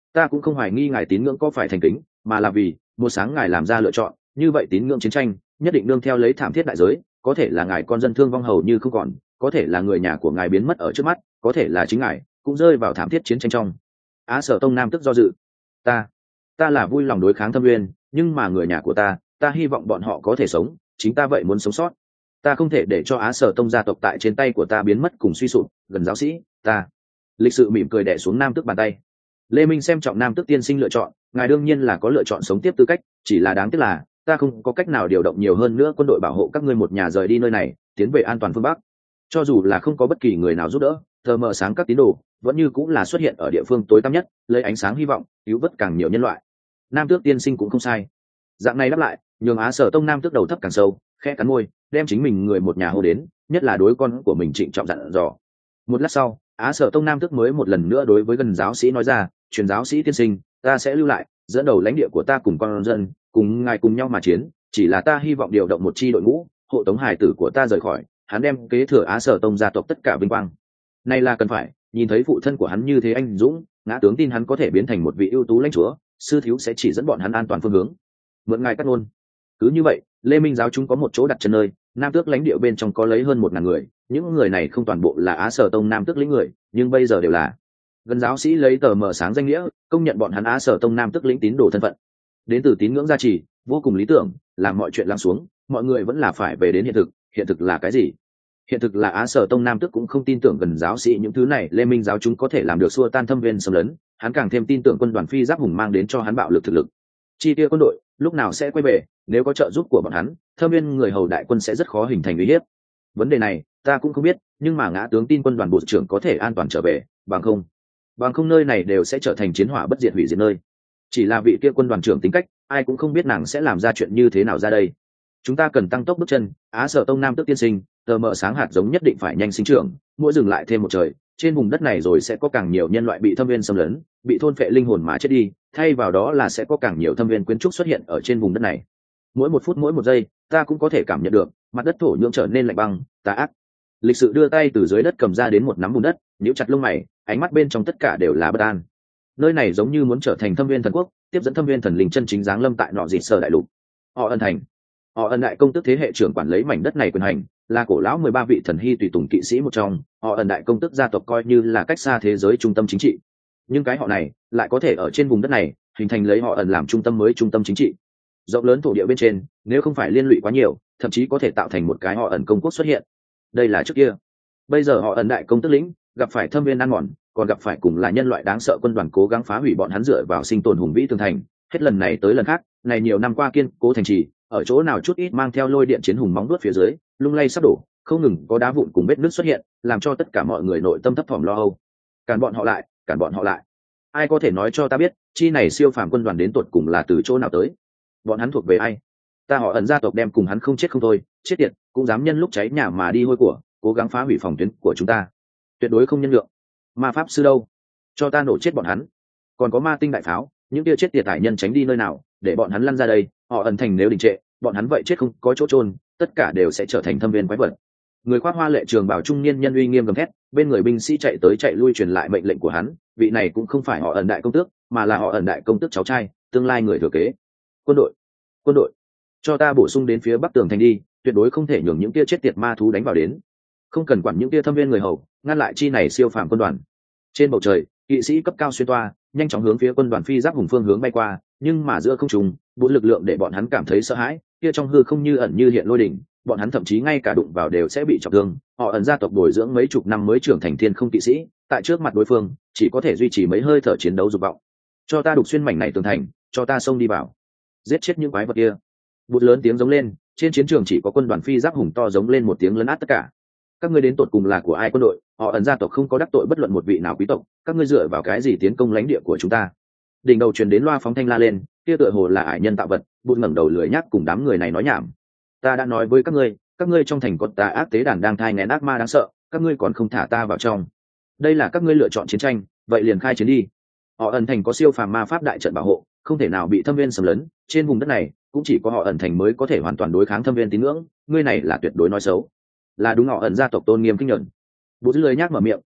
ta cũng không hoài nghi ngài tín ngưỡng có phải thành kính, mà là vì một sáng ngài làm ra lựa chọn, như vậy tín ngưỡng chiến tranh nhất định đương theo lấy thảm thiết đại giới, có thể là ngài con dân thương vong hầu như không còn, có thể là người nhà của ngài biến mất ở trước mắt, có thể là chính ngài cũng rơi vào thảm thiết chiến tranh trong. Á Sở Tông Nam tức do dự. Ta, ta là vui lòng đối kháng Thâm Nguyên, nhưng mà người nhà của ta, ta hy vọng bọn họ có thể sống, chính ta vậy muốn sống sót. Ta không thể để cho Á Sở Tông gia tộc tại trên tay của ta biến mất cùng suy sụp. Gần giáo sĩ, ta. Lịch sự mỉm cười đè xuống Nam tức bàn tay. Lê Minh xem trọng Nam tức tiên sinh lựa chọn, ngài đương nhiên là có lựa chọn sống tiếp tư cách, chỉ là đáng tiếc là ta không có cách nào điều động nhiều hơn nữa quân đội bảo hộ các ngươi một nhà rời đi nơi này, tiến về an toàn phương Bắc. Cho dù là không có bất kỳ người nào giúp đỡ, thờ mờ sáng các tín đồ vẫn như cũng là xuất hiện ở địa phương tối tăm nhất, lấy ánh sáng hy vọng cứu vớt càng nhiều nhân loại. Nam tước tiên sinh cũng không sai. Dạng này đáp lại, nhường Á Sở Tông Nam tước đầu thấp càng sâu, khẽ cắn môi, đem chính mình người một nhà hô đến, nhất là đối con của mình trịnh trọng dặn dò. Một lát sau, Á Sở Tông Nam tước mới một lần nữa đối với Gần giáo sĩ nói ra, truyền giáo sĩ tiên sinh, ta sẽ lưu lại, dẫn đầu lãnh địa của ta cùng con dân, cùng ngài cùng nhau mà chiến, chỉ là ta hy vọng điều động một chi đội ngũ, hộ tống hải tử của ta rời khỏi, hắn đem kế thừa Á Sở Tông gia tộc tất cả vinh quang. Này là cần phải, nhìn thấy phụ thân của hắn như thế anh dũng, ngã tướng tin hắn có thể biến thành một vị ưu tú lãnh chúa, sư thiếu sẽ chỉ dẫn bọn hắn an toàn phương hướng. Mượn ngài cắt ngôn. Cứ như vậy, Lê Minh giáo chúng có một chỗ đặt chân nơi, Nam tước lãnh địa bên trong có lấy hơn một ngàn người, những người này không toàn bộ là Á Sở Tông Nam tước lĩnh người, nhưng bây giờ đều là. Gần giáo sĩ lấy tờ mở sáng danh nghĩa, công nhận bọn hắn Á Sở Tông Nam tước lĩnh tín đồ thân phận. Đến từ tín ngưỡng gia trì, vô cùng lý tưởng, làm mọi chuyện lắng xuống, mọi người vẫn là phải về đến hiện thực. Hiện thực là cái gì? Hiện thực là Á Sở Tông Nam tước cũng không tin tưởng Gần giáo sĩ những thứ này Lê Minh giáo chúng có thể làm được xua tan Thâm Viên xâm lấn, hắn càng thêm tin tưởng quân đoàn phi giáp hùng mang đến cho hắn bạo lực thực lực. Chi tiêu quân đội lúc nào sẽ quay về, nếu có trợ giúp của bọn hắn, Thâm Viên người hầu đại quân sẽ rất khó hình thành uy hiếp. Vấn đề này ta cũng không biết, nhưng mà ngã tướng tin quân đoàn bộ trưởng có thể an toàn trở về, bằng không bằng không nơi này đều sẽ trở thành chiến hỏa bất diệt hủy diệt nơi. Chỉ là vị kia quân đoàn trưởng tính cách, ai cũng không biết nàng sẽ làm ra chuyện như thế nào ra đây. Chúng ta cần tăng tốc bước chân, Á Sở Tông Nam tước tiên sinh, tờ mờ sáng hạt giống nhất định phải nhanh sinh trưởng, mỗi dừng lại thêm một trời, trên vùng đất này rồi sẽ có càng nhiều nhân loại bị Thâm Viên xâm lấn, bị thôn phệ linh hồn mà chết đi, thay vào đó là sẽ có càng nhiều Thâm Viên quyến trúc xuất hiện ở trên vùng đất này. Mỗi một phút mỗi một giây, ta cũng có thể cảm nhận được mặt đất thổ nhưỡng trở nên lạnh băng, tà ác. Lịch sự đưa tay từ dưới đất cầm ra đến một nắm bùn đất, nhíu chặt lông mày, ánh mắt bên trong tất cả đều là bất an. Nơi này giống như muốn trở thành Thâm Viên thần quốc, tiếp dẫn Thâm Viên thần linh chân chính giáng lâm tại nọ dịt sở đại lục. Họ ân thành, họ ân đại công tức thế hệ trưởng quản lấy mảnh đất này quyền hành, là cổ lão mười ba vị thần hy tùy tùng kỵ sĩ một trong. Họ ân đại công tức gia tộc coi như là cách xa thế giới trung tâm chính trị, nhưng cái họ này lại có thể ở trên vùng đất này hình thành lấy họ ân làm trung tâm mới trung tâm chính trị. Rộng lớn thổ địa bên trên, nếu không phải liên lụy quá nhiều, thậm chí có thể tạo thành một cái họ ẩn công quốc xuất hiện. Đây là trước kia. Bây giờ họ ẩn đại công tức lĩnh gặp phải Thâm Viên ăn mòn, còn gặp phải cùng là nhân loại đáng sợ quân đoàn cố gắng phá hủy bọn hắn dựa vào sinh tồn hùng vĩ tường thành. Hết lần này tới lần khác, này nhiều năm qua kiên cố thành trì, ở chỗ nào chút ít mang theo lôi điện chiến hùng móng đuốt phía dưới, lung lay sắp đổ, không ngừng có đá vụn cùng vết nứt xuất hiện, làm cho tất cả mọi người nội tâm thấp thỏm lo âu. Cản bọn họ lại, cản bọn họ lại. Ai có thể nói cho ta biết, chi này siêu phàm quân đoàn đến tột cùng là từ chỗ nào tới? Bọn hắn thuộc về ai? Ta họ ẩn gia tộc đem cùng hắn không chết không thôi, chết tiệt, cũng dám nhân lúc cháy nhà mà đi hôi của, cố gắng phá hủy phòng tuyến của chúng ta. Tuyệt đối không nhân lượng. Ma pháp sư đâu? Cho ta nổ chết bọn hắn. Còn có ma tinh đại pháo, những kia chết tiệt tài nhân tránh đi nơi nào, để bọn hắn lăn ra đây. Họ ẩn thành nếu đình trệ, bọn hắn vậy chết không có chỗ chôn, tất cả đều sẽ trở thành Thâm Viên quái vật. Người khoác hoa lệ trường bảo trung niên nhân uy nghiêm gầm thét, bên người binh sĩ chạy tới chạy lui truyền lại mệnh lệnh của hắn. Vị này cũng không phải họ ẩn đại công tước, mà là họ ẩn đại công tước cháu trai, tương lai người thừa kế. Quân đội, quân đội, cho ta bổ sung đến phía bắc tường thành đi, tuyệt đối không thể nhường những kia chết tiệt ma thú đánh vào đến. Không cần quản những kia Thâm Viên người hầu, ngăn lại chi này siêu phàm quân đoàn. Trên bầu trời, kỵ sĩ cấp cao xuyên toa, nhanh chóng hướng phía quân đoàn phi giáp hùng phương hướng bay qua, nhưng mà giữa không trung, bốn lực lượng để bọn hắn cảm thấy sợ hãi, kia trong hư không như ẩn như hiện lôi đỉnh, bọn hắn thậm chí ngay cả đụng vào đều sẽ bị trọng thương. Họ ẩn gia tộc bồi dưỡng mấy chục năm mới trưởng thành thiên không kỵ sĩ, tại trước mặt đối phương, chỉ có thể duy trì mấy hơi thở chiến đấu dục vọng. Cho ta đục xuyên mảnh này tường thành, cho ta xông đi vào, giết chết những quái vật kia. Bụt lớn tiếng giống lên, trên chiến trường chỉ có quân đoàn phi giáp hùng to giống lên một tiếng lấn át tất cả. Các ngươi đến tột cùng là của ai quân đội? Họ ẩn gia tộc không có đắc tội bất luận một vị nào quý tộc, các ngươi dựa vào cái gì tiến công lãnh địa của chúng ta? Đỉnh đầu truyền đến loa phóng thanh la lên, kia tựa hồ là ải nhân tạo vật. Bụt ngẩng đầu lười nhác cùng đám người này nói nhảm. Ta đã nói với các ngươi, các ngươi trong thành có tà ác tế đàn đang thai nghén ác ma đáng sợ, các ngươi còn không thả ta vào trong. Đây là các ngươi lựa chọn chiến tranh, vậy liền khai chiến đi. Họ ẩn thành có siêu phàm ma pháp đại trận bảo hộ, không thể nào bị Thâm Viên xâm lấn, trên vùng đất này cũng chỉ có họ ẩn thành mới có thể hoàn toàn đối kháng Thâm Viên tín ngưỡng, ngươi này là tuyệt đối nói xấu. Là đúng, họ ẩn gia tộc tôn nghiêm kinh nhẫn. Bút lười nhác mở miệng,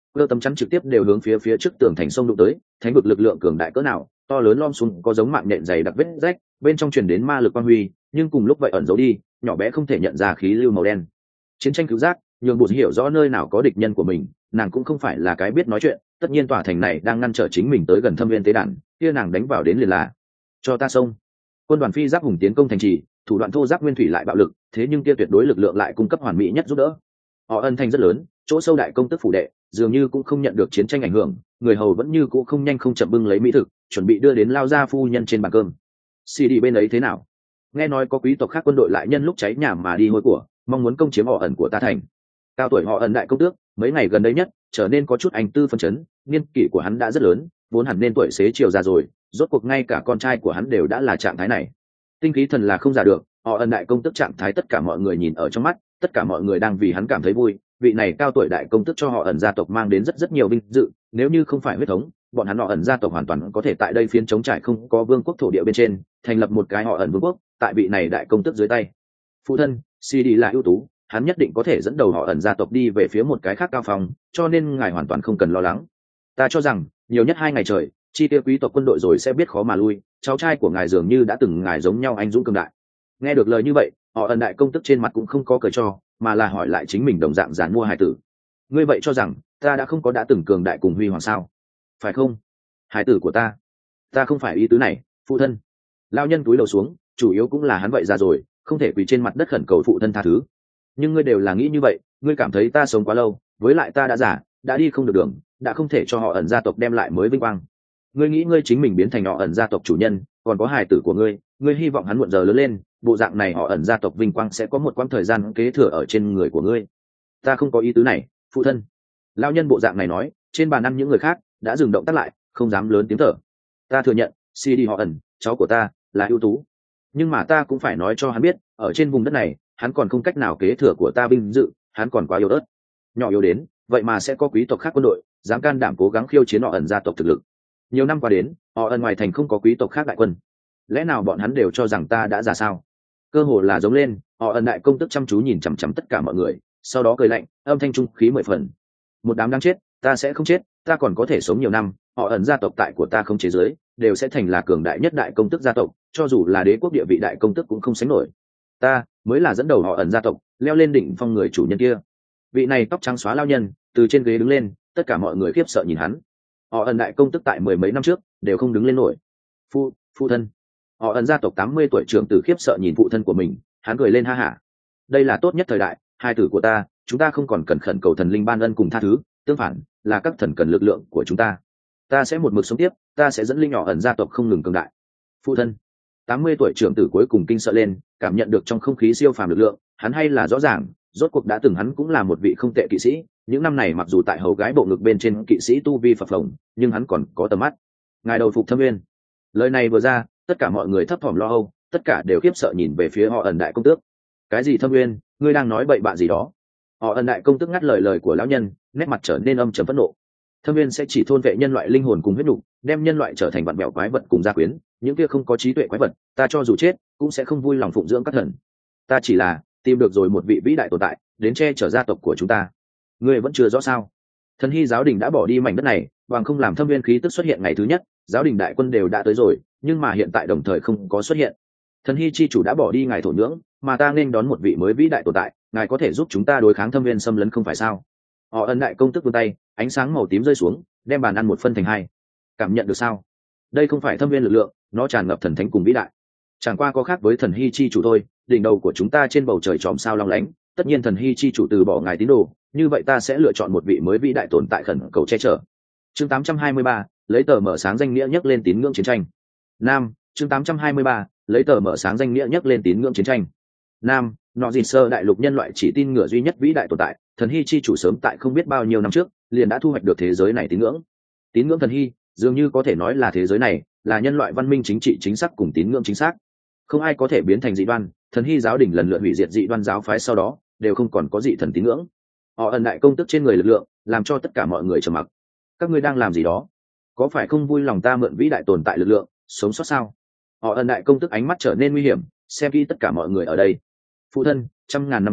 cơ tấm chắn trực tiếp đều hướng phía phía trước tường thành sông đụng tới. Thánh vực lực lượng cường đại cỡ nào, to lớn lom xuống có giống mạng nhện dày đặc vết rách, bên trong truyền đến ma lực quang huy, nhưng cùng lúc vậy ẩn giấu đi nhỏ bé không thể nhận ra khí lưu màu đen. Chiến tranh cứu giác nhường bụt hiểu rõ nơi nào có địch nhân của mình, nàng cũng không phải là cái biết nói chuyện, tất nhiên tòa thành này đang ngăn trở chính mình tới gần Thâm Viên tế đàn, kia nàng đánh vào đến liền là cho ta xông. Quân đoàn phi giáp hùng tiến công thành trì, thủ đoạn thô giáp nguyên thủy lại bạo lực, thế nhưng kia tuyệt đối lực lượng lại cung cấp hoàn mỹ nhất giúp đỡ. Họ ân thành rất lớn, chỗ sâu đại công tức phủ đệ dường như cũng không nhận được chiến tranh ảnh hưởng, người hầu vẫn như cũ không nhanh không chậm bưng lấy mỹ thực, chuẩn bị đưa đến lao gia phu nhân trên bàn cơm. Xì đi bên ấy thế nào? Nghe nói có quý tộc khác quân đội lại nhân lúc cháy nhà mà đi hôi của, mong muốn công chiếm họ ẩn của ta thành. Cao tuổi họ ẩn đại công tước mấy ngày gần đây nhất trở nên có chút anh tư phân chấn, niên kỷ của hắn đã rất lớn, vốn hẳn nên tuổi xế chiều già rồi, rốt cuộc ngay cả con trai của hắn đều đã là trạng thái này. Tinh khí thần là không giả được, họ ẩn đại công tước trạng thái tất cả mọi người nhìn ở trong mắt, tất cả mọi người đang vì hắn cảm thấy vui. Vị này cao tuổi đại công tước cho họ ẩn gia tộc mang đến rất rất nhiều vinh dự, nếu như không phải huyết thống, bọn hắn họ ẩn gia tộc hoàn toàn có thể tại đây phiến chống trải không có vương quốc thổ địa bên trên thành lập một cái họ ẩn vương quốc, tại vị này đại công tước dưới tay. Phụ thân si đi là ưu tú, hắn nhất định có thể dẫn đầu họ ẩn gia tộc đi về phía một cái khác cao phong, cho nên ngài hoàn toàn không cần lo lắng. Ta cho rằng nhiều nhất hai ngày trời, chi tiêu quý tộc quân đội rồi sẽ biết khó mà lui, cháu trai của ngài dường như đã từng ngài giống nhau anh dũng cường đại. Nghe được lời như vậy, họ ẩn đại công tức trên mặt cũng không có cười cho, mà là hỏi lại chính mình đồng dạng giàn mua hải tử. Ngươi vậy cho rằng ta đã không có đã từng cường đại cùng huy hoàng sao? Phải không? Hải tử của ta, ta không phải ý tứ này, phụ thân. Lao nhân túi đầu xuống, chủ yếu cũng là hắn vậy già rồi, không thể quỳ trên mặt đất khẩn cầu phụ thân tha thứ. Nhưng ngươi đều là nghĩ như vậy, ngươi cảm thấy ta sống quá lâu, với lại ta đã già, đã đi không được đường, đã không thể cho họ ẩn gia tộc đem lại mới vinh quang. Ngươi nghĩ ngươi chính mình biến thành họ ẩn gia tộc chủ nhân, còn có hài tử của ngươi, ngươi hy vọng hắn muộn giờ lớn lên, bộ dạng này họ ẩn gia tộc vinh quang sẽ có một quãng thời gian kế thừa ở trên người của ngươi. Ta không có ý tứ này, phụ thân. Lao nhân bộ dạng này nói, trên bàn ăn những người khác đã dừng động tác lại, không dám lớn tiếng thở. Ta thừa nhận, si đi họ ẩn, cháu của ta là ưu tú, nhưng mà ta cũng phải nói cho hắn biết, ở trên vùng đất này hắn còn không cách nào kế thừa của ta vinh dự, hắn còn quá yếu ớt, nhỏ yếu đến vậy mà sẽ có quý tộc khác quân đội dám can đảm cố gắng khiêu chiến họ ẩn gia tộc thực lực. Nhiều năm qua đến, họ ẩn ngoài thành không có quý tộc khác đại quân, lẽ nào bọn hắn đều cho rằng ta đã già sao? Cơ hồ là giống lên, họ ẩn đại công tức chăm chú nhìn chằm chằm tất cả mọi người, sau đó cười lạnh, âm thanh trung khí mười phần. Một đám đang chết, ta sẽ không chết, ta còn có thể sống nhiều năm, họ ẩn gia tộc tại của ta không chế giới đều sẽ thành là cường đại nhất đại công tức gia tộc, cho dù là đế quốc địa vị đại công tức cũng không sánh nổi. Ta mới là dẫn đầu họ ẩn gia tộc leo lên đỉnh phong người chủ nhân kia. Vị này tóc trắng xóa lao nhân từ trên ghế đứng lên, tất cả mọi người khiếp sợ nhìn hắn. Họ ẩn đại công tức tại mười mấy năm trước đều không đứng lên nổi. Phu phụ thân. Họ ẩn gia tộc tám mươi tuổi trưởng tử khiếp sợ nhìn phụ thân của mình, hắn cười lên ha hả. Đây là tốt nhất thời đại, hai tử của ta, chúng ta không còn cần khẩn cầu thần linh ban ân cùng tha thứ, tương phản là các thần cần lực lượng của chúng ta. Ta sẽ một mực sống tiếp, ta sẽ dẫn linh nhỏ ẩn gia tộc không ngừng cường đại. Phụ thân. Tám mươi tuổi trưởng tử cuối cùng kinh sợ lên, cảm nhận được trong không khí siêu phàm lực lượng, hắn hay là rõ ràng, rốt cuộc đã từng hắn cũng là một vị không tệ kỵ sĩ, những năm này mặc dù tại hầu gái bộ ngực bên trên kỵ sĩ tu vi phập phồng, nhưng hắn còn có tầm mắt. Ngài đầu phục Thâm Nguyên. Lời này vừa ra, tất cả mọi người thấp thỏm lo âu, tất cả đều khiếp sợ nhìn về phía họ ẩn đại công tước. Cái gì Thâm Nguyên, ngươi đang nói bậy bạ gì đó? Họ ẩn đại công tước ngắt lời lời của lão nhân, nét mặt trở nên âm trầm phẫn nộ. Thâm Nguyên sẽ chỉ thôn vệ nhân loại linh hồn cùng huyết nục, đem nhân loại trở thành vặn vẹo quái vật cùng gia quyến, những kia không có trí tuệ quái vật, ta cho dù chết cũng sẽ không vui lòng phụng dưỡng các thần. Ta chỉ là tìm được rồi một vị vĩ đại tồn tại đến che chở gia tộc của chúng ta. Ngươi vẫn chưa rõ sao? Thần hy giáo đình đã bỏ đi mảnh đất này, bằng không làm Thâm Nguyên khí tức xuất hiện ngày thứ nhất, giáo đình đại quân đều đã tới rồi, nhưng mà hiện tại đồng thời không có xuất hiện. Thần hy chi chủ đã bỏ đi ngài thổ nhưỡng, mà ta nên đón một vị mới vĩ đại tồn tại, ngài có thể giúp chúng ta đối kháng Thâm Nguyên xâm lấn không phải sao? Họ ân đại công tức vươn tay, ánh sáng màu tím rơi xuống, đem bàn ăn một phân thành hai. Cảm nhận được sao? Đây không phải Thâm Nguyên lực lượng, nó tràn ngập thần thánh cùng vĩ đại. Chẳng qua có khác với thần hy chi chủ thôi, đỉnh đầu của chúng ta trên bầu trời chòm sao long lánh, tất nhiên thần hy chi chủ từ bỏ ngài tín đồ, như vậy ta sẽ lựa chọn một vị mới vĩ đại tồn tại khẩn cầu che chở. Chương tám trăm hai mươi ba, lấy tờ mở sáng danh nghĩa nhắc lên tín ngưỡng chiến tranh. Nam, chương tám trăm hai mươi ba, lấy tờ mở sáng danh nghĩa nhắc lên tín ngưỡng chiến tranh. Nam, nọ gì sơ đại lục nhân loại chỉ tin ngựa duy nhất vĩ đại tồn tại, thần hy chi chủ sớm tại không biết bao nhiêu năm trước liền đã thu hoạch được thế giới này tín ngưỡng. Tín ngưỡng thần hy dường như có thể nói là thế giới này là nhân loại văn minh chính trị chính xác cùng tín ngưỡng chính xác, không ai có thể biến thành dị đoan. Thần hy giáo đình lần lượt hủy diệt dị đoan giáo phái, sau đó đều không còn có dị thần tín ngưỡng. Họ ẩn đại công tức trên người lực lượng làm cho tất cả mọi người trầm mặc. Các ngươi đang làm gì đó? Có phải không vui lòng ta mượn vĩ đại tồn tại lực lượng sống sót sao? Họ ẩn đại công tức ánh mắt trở nên nguy hiểm, xem kỹ tất cả mọi người ở đây. Phụ thân, trăm ngàn năm qua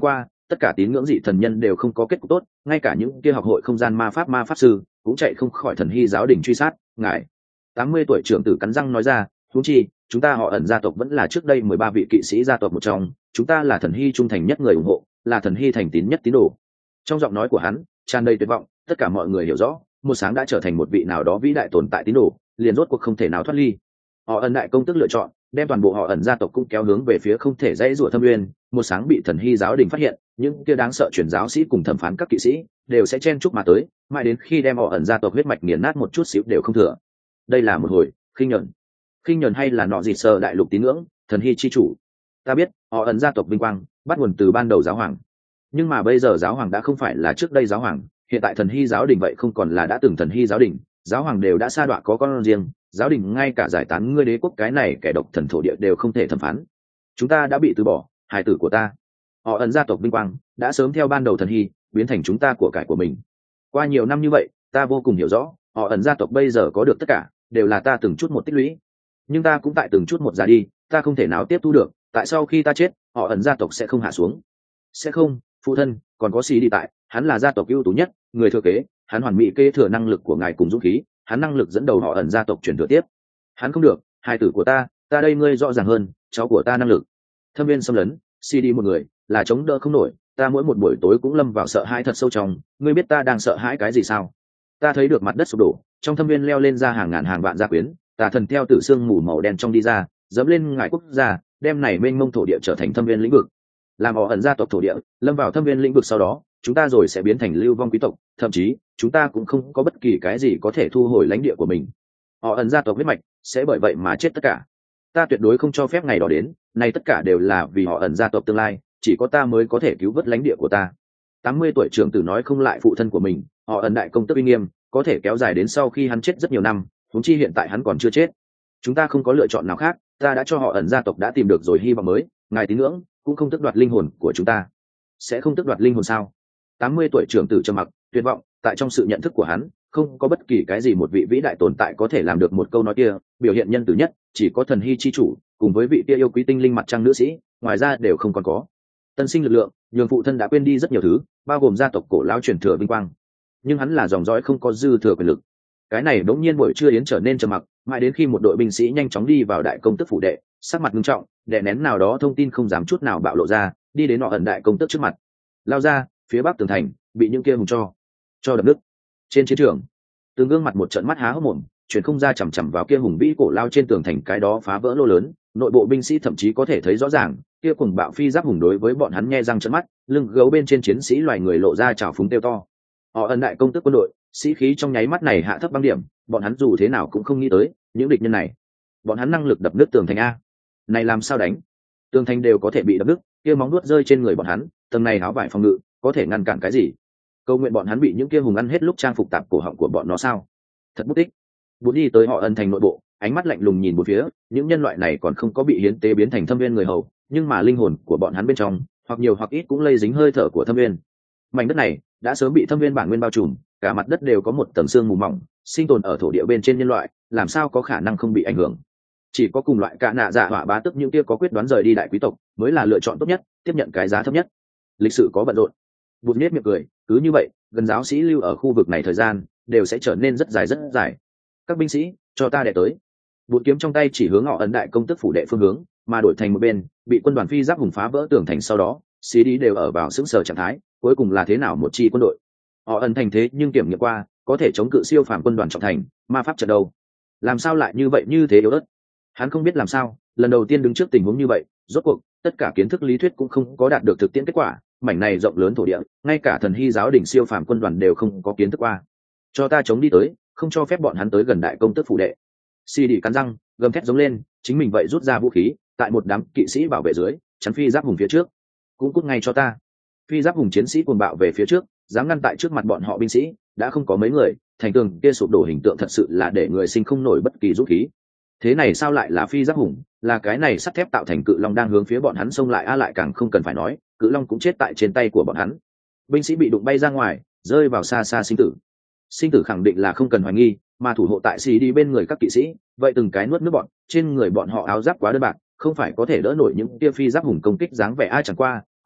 tất cả tín ngưỡng dị thần nhân đều không có kết cục tốt, ngay cả những kia học hội không gian ma pháp ma pháp sư cũng chạy không khỏi thần hy giáo đình truy sát. Ngài tám mươi tuổi trưởng tử cắn răng nói ra, huống chi chúng ta họ ẩn gia tộc vẫn là trước đây mười ba vị kỵ sĩ gia tộc một trong, chúng ta là thần hy trung thành nhất người ủng hộ, là thần hy thành tín nhất tín đồ. Trong giọng nói của hắn tràn đầy tuyệt vọng, tất cả mọi người hiểu rõ một sáng đã trở thành một vị nào đó vĩ đại tồn tại tín đồ, liền rốt cuộc không thể nào thoát ly. Họ ẩn đại công tức lựa chọn đem toàn bộ họ ẩn gia tộc cũng kéo hướng về phía không thể dãy rủa thâm uyên. Một sáng bị thần hy giáo đình phát hiện, những kia đáng sợ truyền giáo sĩ cùng thẩm phán các kỵ sĩ đều sẽ chen chúc mà tới, mãi đến khi đem họ ẩn gia tộc huyết mạch nghiền nát một chút xíu đều không thừa. Đây là một hồi khinh nhẫn, khinh nhẫn hay là nọ gì sơ đại lục tín ngưỡng, thần hy chi chủ. Ta biết họ ẩn gia tộc vinh quang bắt nguồn từ ban đầu giáo hoàng, nhưng mà bây giờ giáo hoàng đã không phải là trước đây giáo hoàng, hiện tại thần hy giáo đình vậy không còn là đã từng thần hy giáo đình, giáo hoàng đều đã sa đọa có con riêng, giáo đình ngay cả giải tán ngươi đế quốc cái này kẻ độc thần thổ địa đều không thể thẩm phán. Chúng ta đã bị từ bỏ, hài tử của ta, họ ẩn gia tộc vinh quang đã sớm theo ban đầu thần hy biến thành chúng ta của cải của mình. Qua nhiều năm như vậy, ta vô cùng hiểu rõ họ ẩn gia tộc bây giờ có được tất cả đều là ta từng chút một tích lũy, nhưng ta cũng tại từng chút một ra đi, ta không thể nào tiếp thu được tại sau khi ta chết họ ẩn gia tộc sẽ không hạ xuống. Sẽ không, phụ thân, còn có xì đi tại, hắn là gia tộc ưu tú nhất người thừa kế, hắn hoàn mỹ kế thừa năng lực của ngài cùng dũng khí, hắn năng lực dẫn đầu họ ẩn gia tộc chuyển thừa tiếp. Hắn không được, hài tử của ta, ta đây ngươi rõ ràng hơn, cháu của ta năng lực. Thâm viên xâm lấn, xê đê một người là chống đỡ không nổi, ta mỗi một buổi tối cũng lâm vào sợ hãi thật sâu trong. Ngươi biết ta đang sợ hãi cái gì sao? Ta thấy được mặt đất sụp đổ, trong thâm viên leo lên ra hàng ngàn hàng vạn gia quyến, tà thần theo tử xương mù màu đen trong đi ra, dẫm lên ngải quốc gia, đem này mênh mông thổ địa trở thành thâm viên lĩnh vực. Làm họ ẩn gia tộc thổ địa lâm vào thâm viên lĩnh vực, sau đó chúng ta rồi sẽ biến thành lưu vong quý tộc, thậm chí chúng ta cũng không có bất kỳ cái gì có thể thu hồi lãnh địa của mình. Họ ẩn gia tộc huyết mạch sẽ bởi vậy mà chết tất cả. Ta tuyệt đối không cho phép ngày đó đến, này tất cả đều là vì họ ẩn gia tộc tương lai, chỉ có ta mới có thể cứu vớt lãnh địa của ta. tám mươi tuổi trưởng tử nói không lại phụ thân của mình, họ ẩn đại công tức uy nghiêm có thể kéo dài đến sau khi hắn chết rất nhiều năm, huống chi hiện tại hắn còn chưa chết. Chúng ta không có lựa chọn nào khác, ta đã cho họ ẩn gia tộc đã tìm được rồi hy vọng mới, ngài tín ngưỡng cũng không tước đoạt linh hồn của chúng ta. Sẽ không tước đoạt linh hồn sao? tám mươi tuổi trưởng tử trầm mặc, tuyệt vọng, tại trong sự nhận thức của hắn, không có bất kỳ cái gì một vị vĩ đại tồn tại có thể làm được một câu nói kia, biểu hiện nhân từ nhất, chỉ có thần hy chi chủ, cùng với vị kia yêu quý tinh linh mặt trăng nữ sĩ, ngoài ra đều không còn có. Tân sinh lực lượng, nhường phụ thân đã quên đi rất nhiều thứ, bao gồm gia tộc cổ lão truyền thừa vinh quang. Nhưng hắn là dòng dõi không có dư thừa quyền lực. Cái này đống nhiên buổi trưa yến trở nên trầm mặc, mãi đến khi một đội binh sĩ nhanh chóng đi vào đại công tức phủ đệ, sắc mặt nghiêm trọng, đè nén nào đó thông tin không dám chút nào bạo lộ ra, đi đến họ ẩn đại công tức trước mặt. Lao ra, phía bắc tường thành bị những kia hùng cho cho đập nứt. Trên chiến trường, Từng gương mặt một trận mắt há hốc mồm, chuyển không ra chằm chằm vào kia hùng vĩ cổ lao trên tường thành, cái đó phá vỡ lô lớn, nội bộ binh sĩ thậm chí có thể thấy rõ ràng, kia cùng bạo phi giáp hùng đối với bọn hắn nhe răng trợn mắt, lưng gấu bên trên chiến sĩ loài người lộ ra trào phúng tiêu to. Họ ân đại công tức quân đội, sĩ khí trong nháy mắt này hạ thấp băng điểm, bọn hắn dù thế nào cũng không nghĩ tới, những địch nhân này, bọn hắn năng lực đập nứt tường thành a. Này làm sao đánh? Tường thành đều có thể bị đập nứt, kia móng nuốt rơi trên người bọn hắn, tầng này áo vải phòng ngự, có thể ngăn cản cái gì? Câu nguyện bọn hắn bị những kia hùng ăn hết lúc trang phục tạp cổ họng của bọn nó sao? Thật bút tích. Bút đi tới họ ân thành nội bộ, ánh mắt lạnh lùng nhìn một phía, những nhân loại này còn không có bị hiến tế biến thành thâm viên người hầu, nhưng mà linh hồn của bọn hắn bên trong, hoặc nhiều hoặc ít cũng lây dính hơi thở của thâm viên. Mảnh đất này đã sớm bị thâm viên bản nguyên bao trùm, cả mặt đất đều có một tầng xương mù mỏng, sinh tồn ở thổ địa bên trên nhân loại, làm sao có khả năng không bị ảnh hưởng? Chỉ có cùng loại cả nạ dạ họa bá tức những kia có quyết đoán rời đi đại quý tộc mới là lựa chọn tốt nhất, tiếp nhận cái giá thấp nhất. Lịch sử có bận rộn. Bụt nết miệng cười, cứ như vậy, gần giáo sĩ lưu ở khu vực này thời gian đều sẽ trở nên rất dài rất dài. Các binh sĩ, cho ta đệ tới. Bụt kiếm trong tay chỉ hướng họ ấn đại công tức phủ đệ phương hướng, mà đổi thành một bên, bị quân đoàn phi giáp hùng phá vỡ tường thành, sau đó, sĩ đi đều ở vào sững sờ trạng thái, cuối cùng là thế nào một chi quân đội. Họ ấn thành thế nhưng kiểm nghiệm qua, có thể chống cự siêu phàm quân đoàn trọng thành, ma pháp trận đâu? Làm sao lại như vậy như thế yếu ớt? Hắn không biết làm sao, lần đầu tiên đứng trước tình huống như vậy, rốt cuộc, tất cả kiến thức lý thuyết cũng không có đạt được thực tiễn kết quả, mảnh này rộng lớn thổ địa, ngay cả thần hy giáo đỉnh siêu phàm quân đoàn đều không có kiến thức qua. Cho ta chống đi tới, không cho phép bọn hắn tới gần đại công tức phủ đệ. Xi đi cắn răng, gầm thét giống lên, chính mình vậy rút ra vũ khí, tại một đám kỵ sĩ bảo vệ dưới, chắn phi giáp hùng phía trước. Cũng cút ngay cho ta. Phi giáp hùng chiến sĩ cuồng bạo về phía trước, dám ngăn tại trước mặt bọn họ binh sĩ, đã không có mấy người, thành tường kia sụp đổ hình tượng thật sự là để người sinh không nổi bất kỳ dũng khí. Thế này sao lại là phi giáp hùng, là cái này sắt thép tạo thành cự long đang hướng phía bọn hắn xông lại, a lại càng không cần phải nói, cự long cũng chết tại trên tay của bọn hắn. Binh sĩ bị đụng bay ra ngoài, rơi vào xa xa sinh tử. Sinh tử khẳng định là không cần hoài nghi, mà thủ hộ tại xì đi bên người các kỵ sĩ, vậy từng cái nuốt nước bọn, trên người bọn họ áo giáp quá đơn bạc, không phải có thể đỡ nổi những tia phi giáp hùng công kích dáng vẻ ai, chẳng qua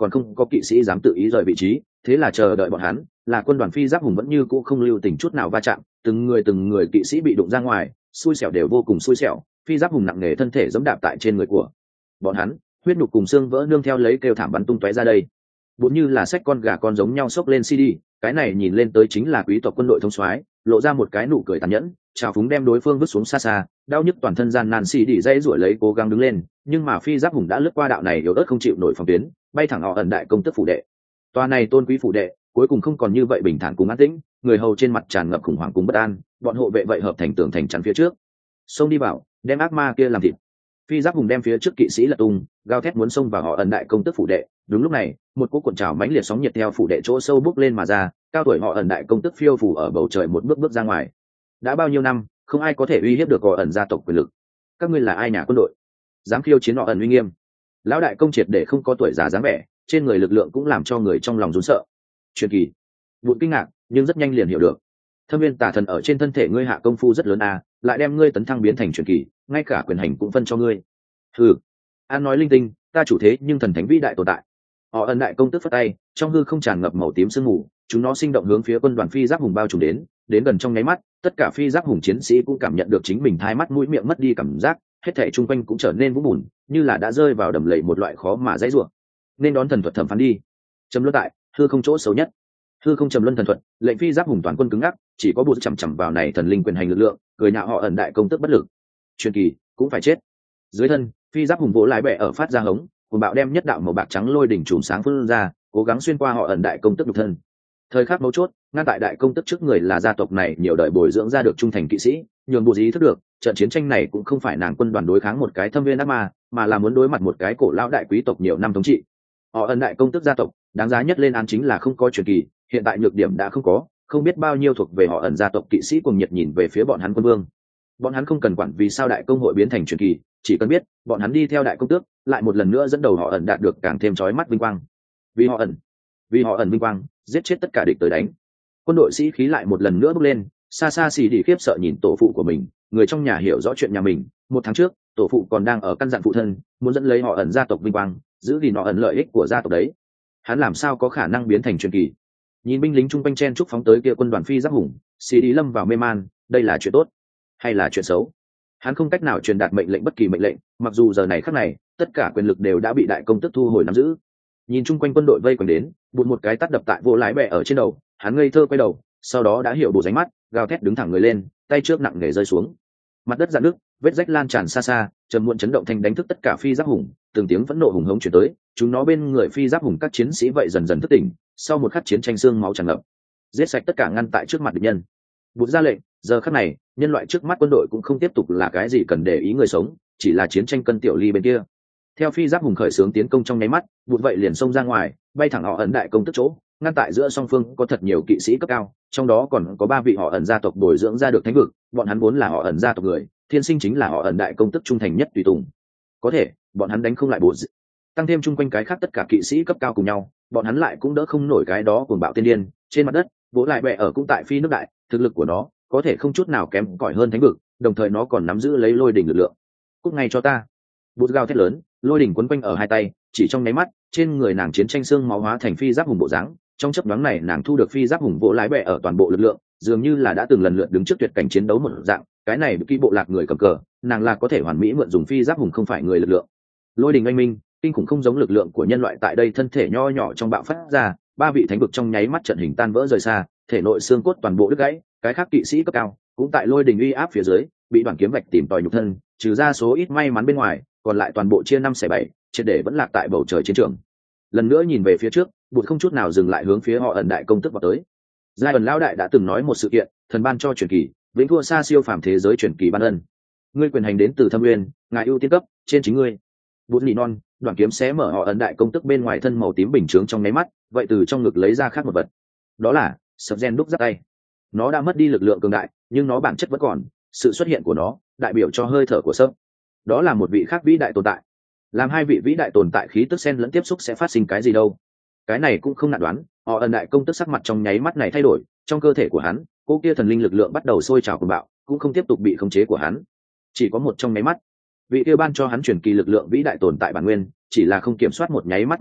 còn không có kỵ sĩ dám tự ý rời vị trí, thế là chờ đợi bọn hắn là quân đoàn phi giáp hùng vẫn như cũ không lưu tình chút nào va chạm, từng người từng người kỵ sĩ bị đụng ra ngoài, xui xẻo đều vô cùng xui xẻo, phi giáp hùng nặng nề thân thể giẫm đạp tại trên người của bọn hắn, huyết nhục cùng xương vỡ nương theo lấy kêu thảm bắn tung tóe ra đây. Bốn như là xách con gà con giống nhau xốc lên xê đê, cái này nhìn lên tới chính là quý tộc quân đội thông soái, lộ ra một cái nụ cười tàn nhẫn, trào phúng đem đối phương vứt xuống xa xa, đau nhức toàn thân gian nan xì đỉ dây rủi lấy cố gắng đứng lên, nhưng mà phi giáp hùng đã lướt qua đạo này yếu ớt không chịu nổi phòng tuyến, bay thẳng họ ẩn đại công tức phủ đệ. Tòa này tôn quý phủ đệ cuối cùng không còn như vậy bình thản cùng an tĩnh, người hầu trên mặt tràn ngập khủng hoảng cùng bất an, bọn hộ vệ vậy hợp thành tường thành chắn phía trước, xông đi vào đem ác ma kia làm thịt. Phi giáp hùng đem phía trước kỵ sĩ lật tung, gào thét muốn xông vào họ ẩn đại công tức phủ đệ. Đúng lúc này một cỗ cuộn trào mãnh liệt sóng nhiệt theo phủ đệ chỗ sâu bốc lên mà ra, cao tuổi họ ẩn đại công tức phiêu phủ ở bầu trời một bước bước ra ngoài. Đã bao nhiêu năm không ai có thể uy hiếp được họ ẩn gia tộc quyền lực, các ngươi là ai nhà quân đội dám khiêu chiến họ ẩn uy nghiêm? Lão đại công triệt để không có tuổi già dáng vẻ, trên người lực lượng cũng làm cho người trong lòng run sợ. Truyền kỳ vụn kinh ngạc nhưng rất nhanh liền hiểu được, thâm viên tà thần ở trên thân thể ngươi hạ công phu rất lớn à, lại đem ngươi tấn thăng biến thành truyền kỳ, ngay cả quyền hành cũng phân cho ngươi. Hừ, an nói linh tinh, ta chủ thế nhưng thần thánh vĩ đại tồn tại. Họ ẩn đại công tức phất tay, trong hư không tràn ngập màu tím sương mù, chúng nó sinh động hướng phía quân đoàn phi giáp hùng bao trùm đến, đến gần trong nháy mắt, tất cả phi giáp hùng chiến sĩ cũng cảm nhận được chính mình thai mắt mũi miệng mất đi cảm giác, hết thảy chung quanh cũng trở nên vũng bùn, như là đã rơi vào đầm lầy một loại khó mà dãy rủa. Nên đón thần thuật thẩm phán đi. Trầm luân tại hư không chỗ xấu nhất, hư không trầm luân thần thuật, lệnh phi giáp hùng toàn quân cứng ngắc, chỉ có bụt chằm chằm vào này thần linh quyền hành lực lượng, cười nhạo họ ẩn đại công tức bất lực. Truyền kỳ cũng phải chết. Dưới thân phi giáp hùng vỗ lái bẹ ở phát ra hống, cùng bạo đem nhất đạo màu bạc trắng lôi đỉnh chùm sáng phun ra, cố gắng xuyên qua họ ẩn đại công tức nhục thân. Thời khắc mấu chốt, ngăn tại đại công tức trước người là gia tộc này nhiều đời bồi dưỡng ra được trung thành kỵ sĩ, nhường bộ dí thức được trận chiến tranh này cũng không phải nàng quân đoàn đối kháng một cái thâm viên ác ma, mà là muốn đối mặt một cái cổ lão đại quý tộc nhiều năm thống trị. Họ ẩn đại công tức gia tộc đáng giá nhất lên án chính là không có truyền kỳ, hiện tại nhược điểm đã không có, không biết bao nhiêu thuộc về họ ẩn gia tộc kỵ sĩ cùng nhiệt nhìn về phía bọn hắn quân vương. Bọn hắn không cần quản vì sao đại công hội biến thành truyền kỳ, chỉ cần biết bọn hắn đi theo đại công tước, lại một lần nữa dẫn đầu họ ẩn đạt được càng thêm chói mắt vinh quang. Vì họ ẩn, vì họ ẩn vinh quang, giết chết tất cả địch tới đánh. Quân đội sĩ khí lại một lần nữa bốc lên, xa xa xì đi khiếp sợ nhìn tổ phụ của mình, người trong nhà hiểu rõ chuyện nhà mình. Một tháng trước tổ phụ còn đang ở căn dặn phụ thân muốn dẫn lấy họ ẩn gia tộc vinh quang, giữ gìn họ ẩn lợi ích của gia tộc đấy, hắn làm sao có khả năng biến thành truyền kỳ? Nhìn binh lính trung quanh chen trúc phóng tới kia quân đoàn phi giáp hùng, xì đi lâm vào mê man, đây là chuyện tốt hay là chuyện xấu? Hắn không cách nào truyền đạt mệnh lệnh bất kỳ mệnh lệnh, mặc dù giờ này khắc này tất cả quyền lực đều đã bị đại công tức thu hồi nắm giữ. Nhìn chung quanh quân đội vây quanh đến, bụt một cái tát đập tại vô lái bẹ ở trên đầu, hắn ngây thơ quay đầu, sau đó đã hiểu bộ ránh mắt, gào thét đứng thẳng người lên, tay trước nặng nề rơi xuống, mặt đất dạn nước, vết rách lan tràn xa xa, trầm muộn chấn động thanh đánh thức tất cả phi giáp hùng, từng tiếng phẫn nộ hùng hống chuyển tới, chúng nó bên người phi giáp hùng các chiến sĩ vậy dần dần thức tỉnh, sau một khắc chiến tranh xương máu tràn ngập, giết sạch tất cả ngăn tại trước mặt địch nhân. Bụt ra lệnh, giờ khắc này nhân loại trước mắt quân đội cũng không tiếp tục là cái gì cần để ý người sống, chỉ là chiến tranh cân tiểu ly bên kia. Theo phi giáp hùng khởi xướng tiến công trong nháy mắt, Bụt vậy liền xông ra ngoài, bay thẳng họ ẩn đại công tức chỗ, ngăn tại giữa song phương có thật nhiều kỵ sĩ cấp cao, trong đó còn có ba vị họ ẩn gia tộc bồi dưỡng ra được thánh vực, bọn hắn vốn là họ ẩn gia tộc người, thiên sinh chính là họ ẩn đại công tức trung thành nhất tùy tùng. Có thể bọn hắn đánh không lại Bụt, tăng thêm chung quanh cái khác tất cả kỵ sĩ cấp cao cùng nhau, bọn hắn lại cũng đỡ không nổi cái đó cuồng bạo tiên điên. Trên mặt đất vỗ lại bẹ ở cũng tại phi nước đại, thực lực của nó có thể không chút nào kém cỏi hơn thánh vực, đồng thời nó còn nắm giữ lấy lôi đỉnh lực lượng. Cút ngay cho ta! Bụt gào thét lớn, lôi đỉnh quấn quanh ở hai tay, chỉ trong nháy mắt trên người nàng chiến tranh xương máu hóa thành phi giáp hùng bộ dáng. Trong chớp nhoáng này nàng thu được phi giáp hùng vỗ lái bẹ ở toàn bộ lực lượng, dường như là đã từng lần lượt đứng trước tuyệt cảnh chiến đấu một dạng. Cái này kỹ bộ lạc người cầm cờ, nàng là có thể hoàn mỹ mượn dùng phi giáp hùng không phải người lực lượng. Lôi đình anh minh, kinh khủng không giống lực lượng của nhân loại tại đây thân thể nho nhỏ trong bạo phát ra, ba vị thánh vực trong nháy mắt trận hình tan vỡ rời xa, thể nội xương cốt toàn bộ đứt gãy, cái khác kỵ sĩ cấp cao cũng tại lôi đình uy áp phía dưới bị đoàn kiếm vạch tìm tòi nhục thân, trừ ra số ít may mắn bên ngoài, còn lại toàn bộ chia năm xẻ bảy, triệt để vẫn lạc tại bầu trời chiến trường. Lần nữa nhìn về phía trước, Bụt không chút nào dừng lại hướng phía họ ẩn đại công tức vào tới. Giai ẩn lão đại đã từng nói một sự kiện, thần ban cho truyền kỳ, vĩnh thua xa siêu phàm thế giới truyền kỳ ban ân. Ngươi quyền hành đến từ thâm nguyên, ngài ưu tiên cấp trên chính ngươi. Bụt nỉ non, đoạn kiếm xé mở họ ẩn đại công tức bên ngoài thân màu tím bình chướng trong nháy mắt, vậy từ trong ngực lấy ra khác một vật. Đó là sập gen đúc giáp tay. Nó đã mất đi lực lượng cường đại, nhưng nó bản chất vẫn còn, sự xuất hiện của nó đại biểu cho hơi thở của sấp. Đó là một vị khác vĩ đại tồn tại. Làm hai vị vĩ đại tồn tại khí tức xen lẫn tiếp xúc sẽ phát sinh cái gì đâu? Cái này cũng không nạn đoán, họ ẩn đại công tức sắc mặt trong nháy mắt này thay đổi, trong cơ thể của hắn, cô kia thần linh lực lượng bắt đầu sôi trào cuồng bạo, cũng không tiếp tục bị khống chế của hắn. Chỉ có một trong nháy mắt, vị kia ban cho hắn truyền kỳ lực lượng vĩ đại tồn tại bản nguyên, chỉ là không kiểm soát một nháy mắt mà thôi,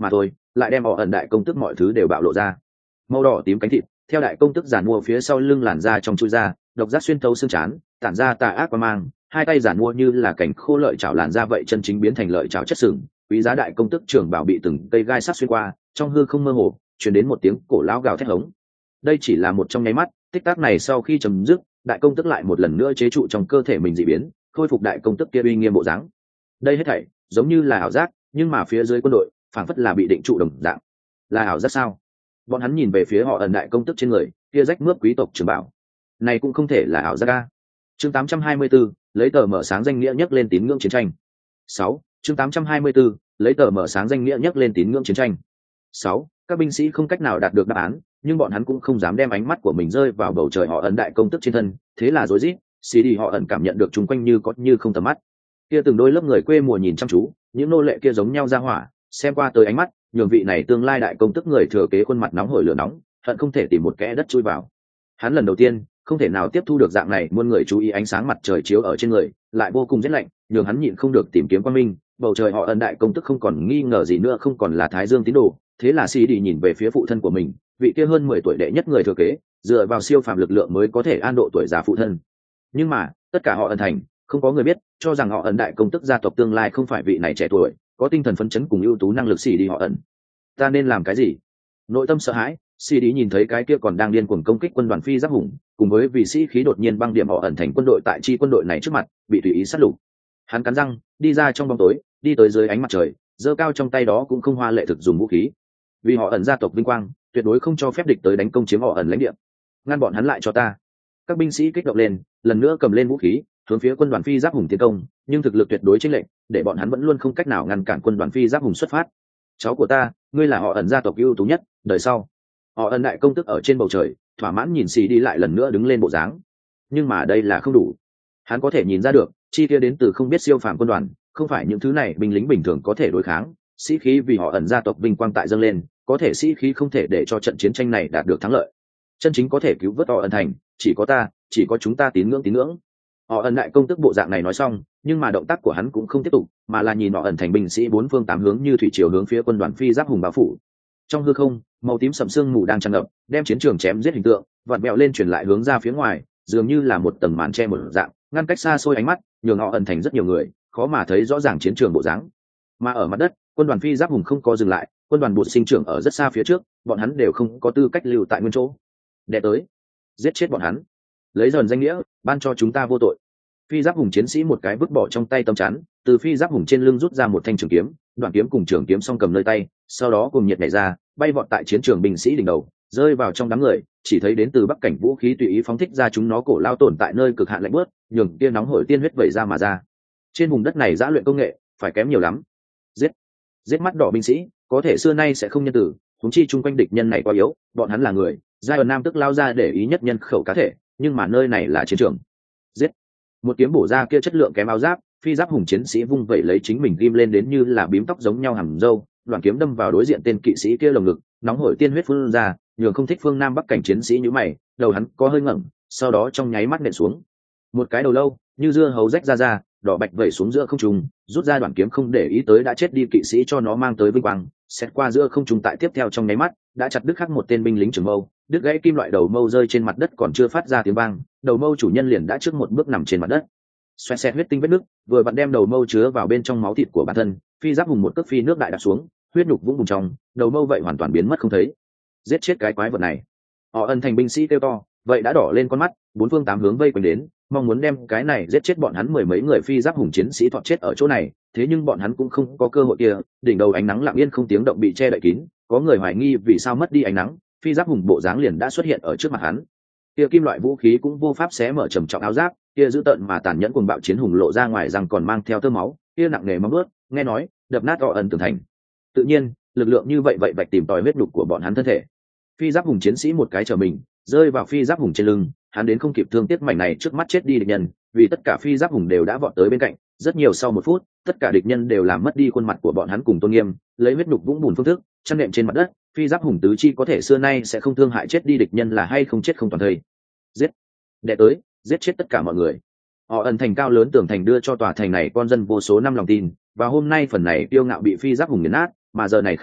lại đem họ ẩn đại công tức mọi thứ đều bạo lộ ra. Màu đỏ tím cánh thịt theo đại công tức giản mua phía sau lưng làn da trong chui ra, độc giác xuyên thấu xương chán, tản ra tà ác qua mang, hai tay giản mua như là cảnh khô lợi chảo làn da vậy chân chính biến thành lợi chảo chất sừng. Quý giá đại công tức trưởng bảo bị từng cây gai sắc xuyên qua, trong hư không mơ hồ truyền đến một tiếng cổ lão gào thét hống. Đây chỉ là một trong nháy mắt, tích tắc này sau khi chấm dứt, đại công tức lại một lần nữa chế trụ trong cơ thể mình dị biến, khôi phục đại công tức kia uy nghiêm bộ dáng. Đây hết thảy giống như là ảo giác, nhưng mà phía dưới quân đội phảng phất là bị định trụ đồng dạng. Là ảo giác sao? Bọn hắn nhìn về phía họ ẩn đại công tức trên người kia rách mướp quý tộc trưởng bảo, này cũng không thể là ảo giác a. Chương tám trăm hai mươi 824, lấy tờ mở sáng danh nghĩa nhắc lên tín ngưỡng chiến tranh. sáu. Chương tám trăm hai mươi 824, lấy tờ mở sáng danh nghĩa nhắc lên tín ngưỡng chiến tranh. sáu. Các binh sĩ không cách nào đạt được đáp án, nhưng bọn hắn cũng không dám đem ánh mắt của mình rơi vào bầu trời họ ẩn đại công tức trên thân, thế là rối rít, xì đi họ ẩn cảm nhận được chung quanh như có như không tầm mắt. Kia từng đôi lớp người quê mùa nhìn chăm chú, những nô lệ kia giống nhau ra hỏa, xem qua tới ánh mắt, nhường vị này tương lai đại công tức người thừa kế khuôn mặt nóng hổi lửa nóng, hận không thể tìm một kẽ đất chui vào. Hắn lần đầu tiên không thể nào tiếp thu được dạng này, muôn người chú ý ánh sáng mặt trời chiếu ở trên người, lại vô cùng rét lạnh, nhường hắn nhịn không được tìm kiếm quang minh. Bầu trời họ ẩn đại công tức không còn nghi ngờ gì nữa, không còn là Thái Dương tín đồ, thế là xì đi nhìn về phía phụ thân của mình, vị kia hơn mười tuổi đệ nhất người thừa kế, dựa vào siêu phàm lực lượng mới có thể an độ tuổi già phụ thân. Nhưng mà tất cả họ ẩn thành không có người biết, cho rằng họ ẩn đại công tức gia tộc tương lai không phải vị này trẻ tuổi có tinh thần phấn chấn cùng ưu tú năng lực xì đi họ ẩn. Ta nên làm cái gì? Nội tâm sợ hãi, xì đi nhìn thấy cái kia còn đang điên cuồng công kích quân đoàn phi giáp hùng, cùng với vị sĩ khí đột nhiên băng điểm họ ẩn thành quân đội tại chi quân đội này trước mặt bị tùy ý sát lục. Hắn cắn răng đi ra trong bóng tối, đi tới dưới ánh mặt trời, giơ cao trong tay đó cũng không hoa lệ thực dùng vũ khí, vì họ ẩn gia tộc vinh quang tuyệt đối không cho phép địch tới đánh công chiếm họ ẩn lãnh địa. Ngăn bọn hắn lại cho ta. Các binh sĩ kích động lên, lần nữa cầm lên vũ khí hướng phía quân đoàn phi giáp hùng tiến công, nhưng thực lực tuyệt đối chênh lệch để bọn hắn vẫn luôn không cách nào ngăn cản quân đoàn phi giáp hùng xuất phát. Cháu của ta, ngươi là họ ẩn gia tộc ưu tú nhất đời sau. Họ ẩn đại công tức ở trên bầu trời thỏa mãn nhìn xì đi lại lần nữa đứng lên bộ dáng. Nhưng mà đây là không đủ. Hắn có thể nhìn ra được chi kia đến từ không biết siêu phàm quân đoàn không phải những thứ này binh lính bình thường có thể đối kháng. Sĩ khí vì họ ẩn gia tộc vinh quang tại dâng lên, có thể sĩ khí không thể để cho trận chiến tranh này đạt được thắng lợi. Chân chính có thể cứu vớt họ ẩn thành chỉ có ta, chỉ có chúng ta tín ngưỡng tín ngưỡng. Họ ẩn đại công tức bộ dạng này nói xong, nhưng mà động tác của hắn cũng không tiếp tục, mà là nhìn họ ẩn thành binh sĩ bốn phương tám hướng như thủy triều hướng phía quân đoàn phi giáp hùng bao phủ. Trong hư không màu tím sẫm sương mù đang tràn ngập, đem chiến trường chém giết hình tượng vặn vẹo lên truyền lại hướng ra phía ngoài, dường như là một tầng màn che một dạng, ngăn cách xa xôi ánh mắt, nhường họ ẩn thành rất nhiều người khó mà thấy rõ ràng chiến trường bộ dáng. Mà ở mặt đất, quân đoàn phi giáp hùng không có dừng lại, quân đoàn bột sinh trưởng ở rất xa phía trước, bọn hắn đều không có tư cách lưu tại nguyên chỗ. Đè tới, giết chết bọn hắn, lấy dần danh nghĩa ban cho chúng ta vô tội. Phi giáp hùng chiến sĩ một cái vứt bỏ trong tay tấm chắn, từ phi giáp hùng trên lưng rút ra một thanh trường kiếm, đoạn kiếm cùng trường kiếm song cầm nơi tay, sau đó cùng nhiệt nhảy ra, bay vọt tại chiến trường binh sĩ đỉnh đầu, rơi vào trong đám người, chỉ thấy đến từ bắc cảnh vũ khí tùy ý phóng thích ra, chúng nó cổ lao tồn tại nơi cực hạn lạnh bớt, nhường tia nóng hổi tiên huyết vẩy ra mà ra. Trên vùng đất này giã luyện công nghệ phải kém nhiều lắm. Giết, giết mắt đỏ binh sĩ, có thể xưa nay sẽ không nhân tử, huống chi chung quanh địch nhân này quá yếu, bọn hắn là người. Giai ẩn nam tức lao ra để ý nhất nhân khẩu cá thể, nhưng mà nơi này là chiến trường. Giết, một kiếm bổ ra kia chất lượng kém áo giáp, phi giáp hùng chiến sĩ vung vẩy lấy chính mình ghim lên đến như là bím tóc giống nhau hàm râu, đoạn kiếm đâm vào đối diện tên kỵ sĩ kia lồng ngực, nóng hổi tiên huyết phun ra, nhường không thích phương nam bắc cảnh chiến sĩ như mày, đầu hắn có hơi ngẩng, sau đó trong nháy mắt nện xuống. Một cái đầu lâu như dưa hấu rách ra ra, đỏ bạch vẩy xuống giữa không trung, rút ra đoạn kiếm không để ý tới đã chết đi kỵ sĩ cho nó mang tới vinh quang, xét qua giữa không trung tại tiếp theo trong nháy mắt đã chặt đứt khắc một tên binh lính trường mâu, đứt gãy kim loại đầu mâu rơi trên mặt đất còn chưa phát ra tiếng vang, đầu mâu chủ nhân liền đã trước một bước nằm trên mặt đất. Xoẹt xẹt huyết tinh vết nước, vừa vặn đem đầu mâu chứa vào bên trong máu thịt của bản thân, phi giáp hùng một cước phi nước đại đạp xuống, huyết nhục vũng bùng trong, đầu mâu vậy hoàn toàn biến mất không thấy. Giết chết cái quái vật này. Họ ẩn thành binh sĩ kêu to, vậy đã đỏ lên con mắt, bốn phương tám hướng vây quanh đến, mong muốn đem cái này giết chết bọn hắn mười mấy người phi giáp hùng chiến sĩ thọt chết ở chỗ này, thế nhưng bọn hắn cũng không có cơ hội kia, đỉnh đầu ánh nắng lặng yên không tiếng động bị che đậy kín, có người hoài nghi vì sao mất đi ánh nắng, phi giáp hùng bộ dáng liền đã xuất hiện ở trước mặt hắn. Kia kim loại vũ khí cũng vô pháp xé mở trầm trọng áo giáp, kia dữ tợn mà tàn nhẫn cuồng bạo chiến hùng lộ ra ngoài rằng còn mang theo tơ máu, kia nặng nề móng vuốt, nghe nói đập nát họ ẩn tường thành. Tự nhiên, lực lượng như vậy vậy vạch tìm tòi huyết nhục của bọn hắn thân thể. Phi giáp hùng chiến sĩ một cái trở mình, rơi vào phi giáp hùng trên lưng, hắn đến không kịp thương tiếc mảnh này trước mắt chết đi địch nhân, vì tất cả phi giáp hùng đều đã vọt tới bên cạnh, rất nhiều sau một phút, tất cả địch nhân đều làm mất đi khuôn mặt của bọn hắn cùng tôn nghiêm, lấy huyết nhục vũng bùn phương thức, chăn nệm trên mặt đất, phi giáp hùng tứ chi có thể xưa nay sẽ không thương hại chết đi địch nhân là hay không chết không toàn thây. Giết, đệ tới, giết chết tất cả mọi người. Họ ẩn thành cao lớn tường thành đưa cho tòa thành này con dân vô số năm lòng tin, và hôm nay phần này tiêu ngạo bị phi giáp hùng nghiền nát, mà giờ này khắc này,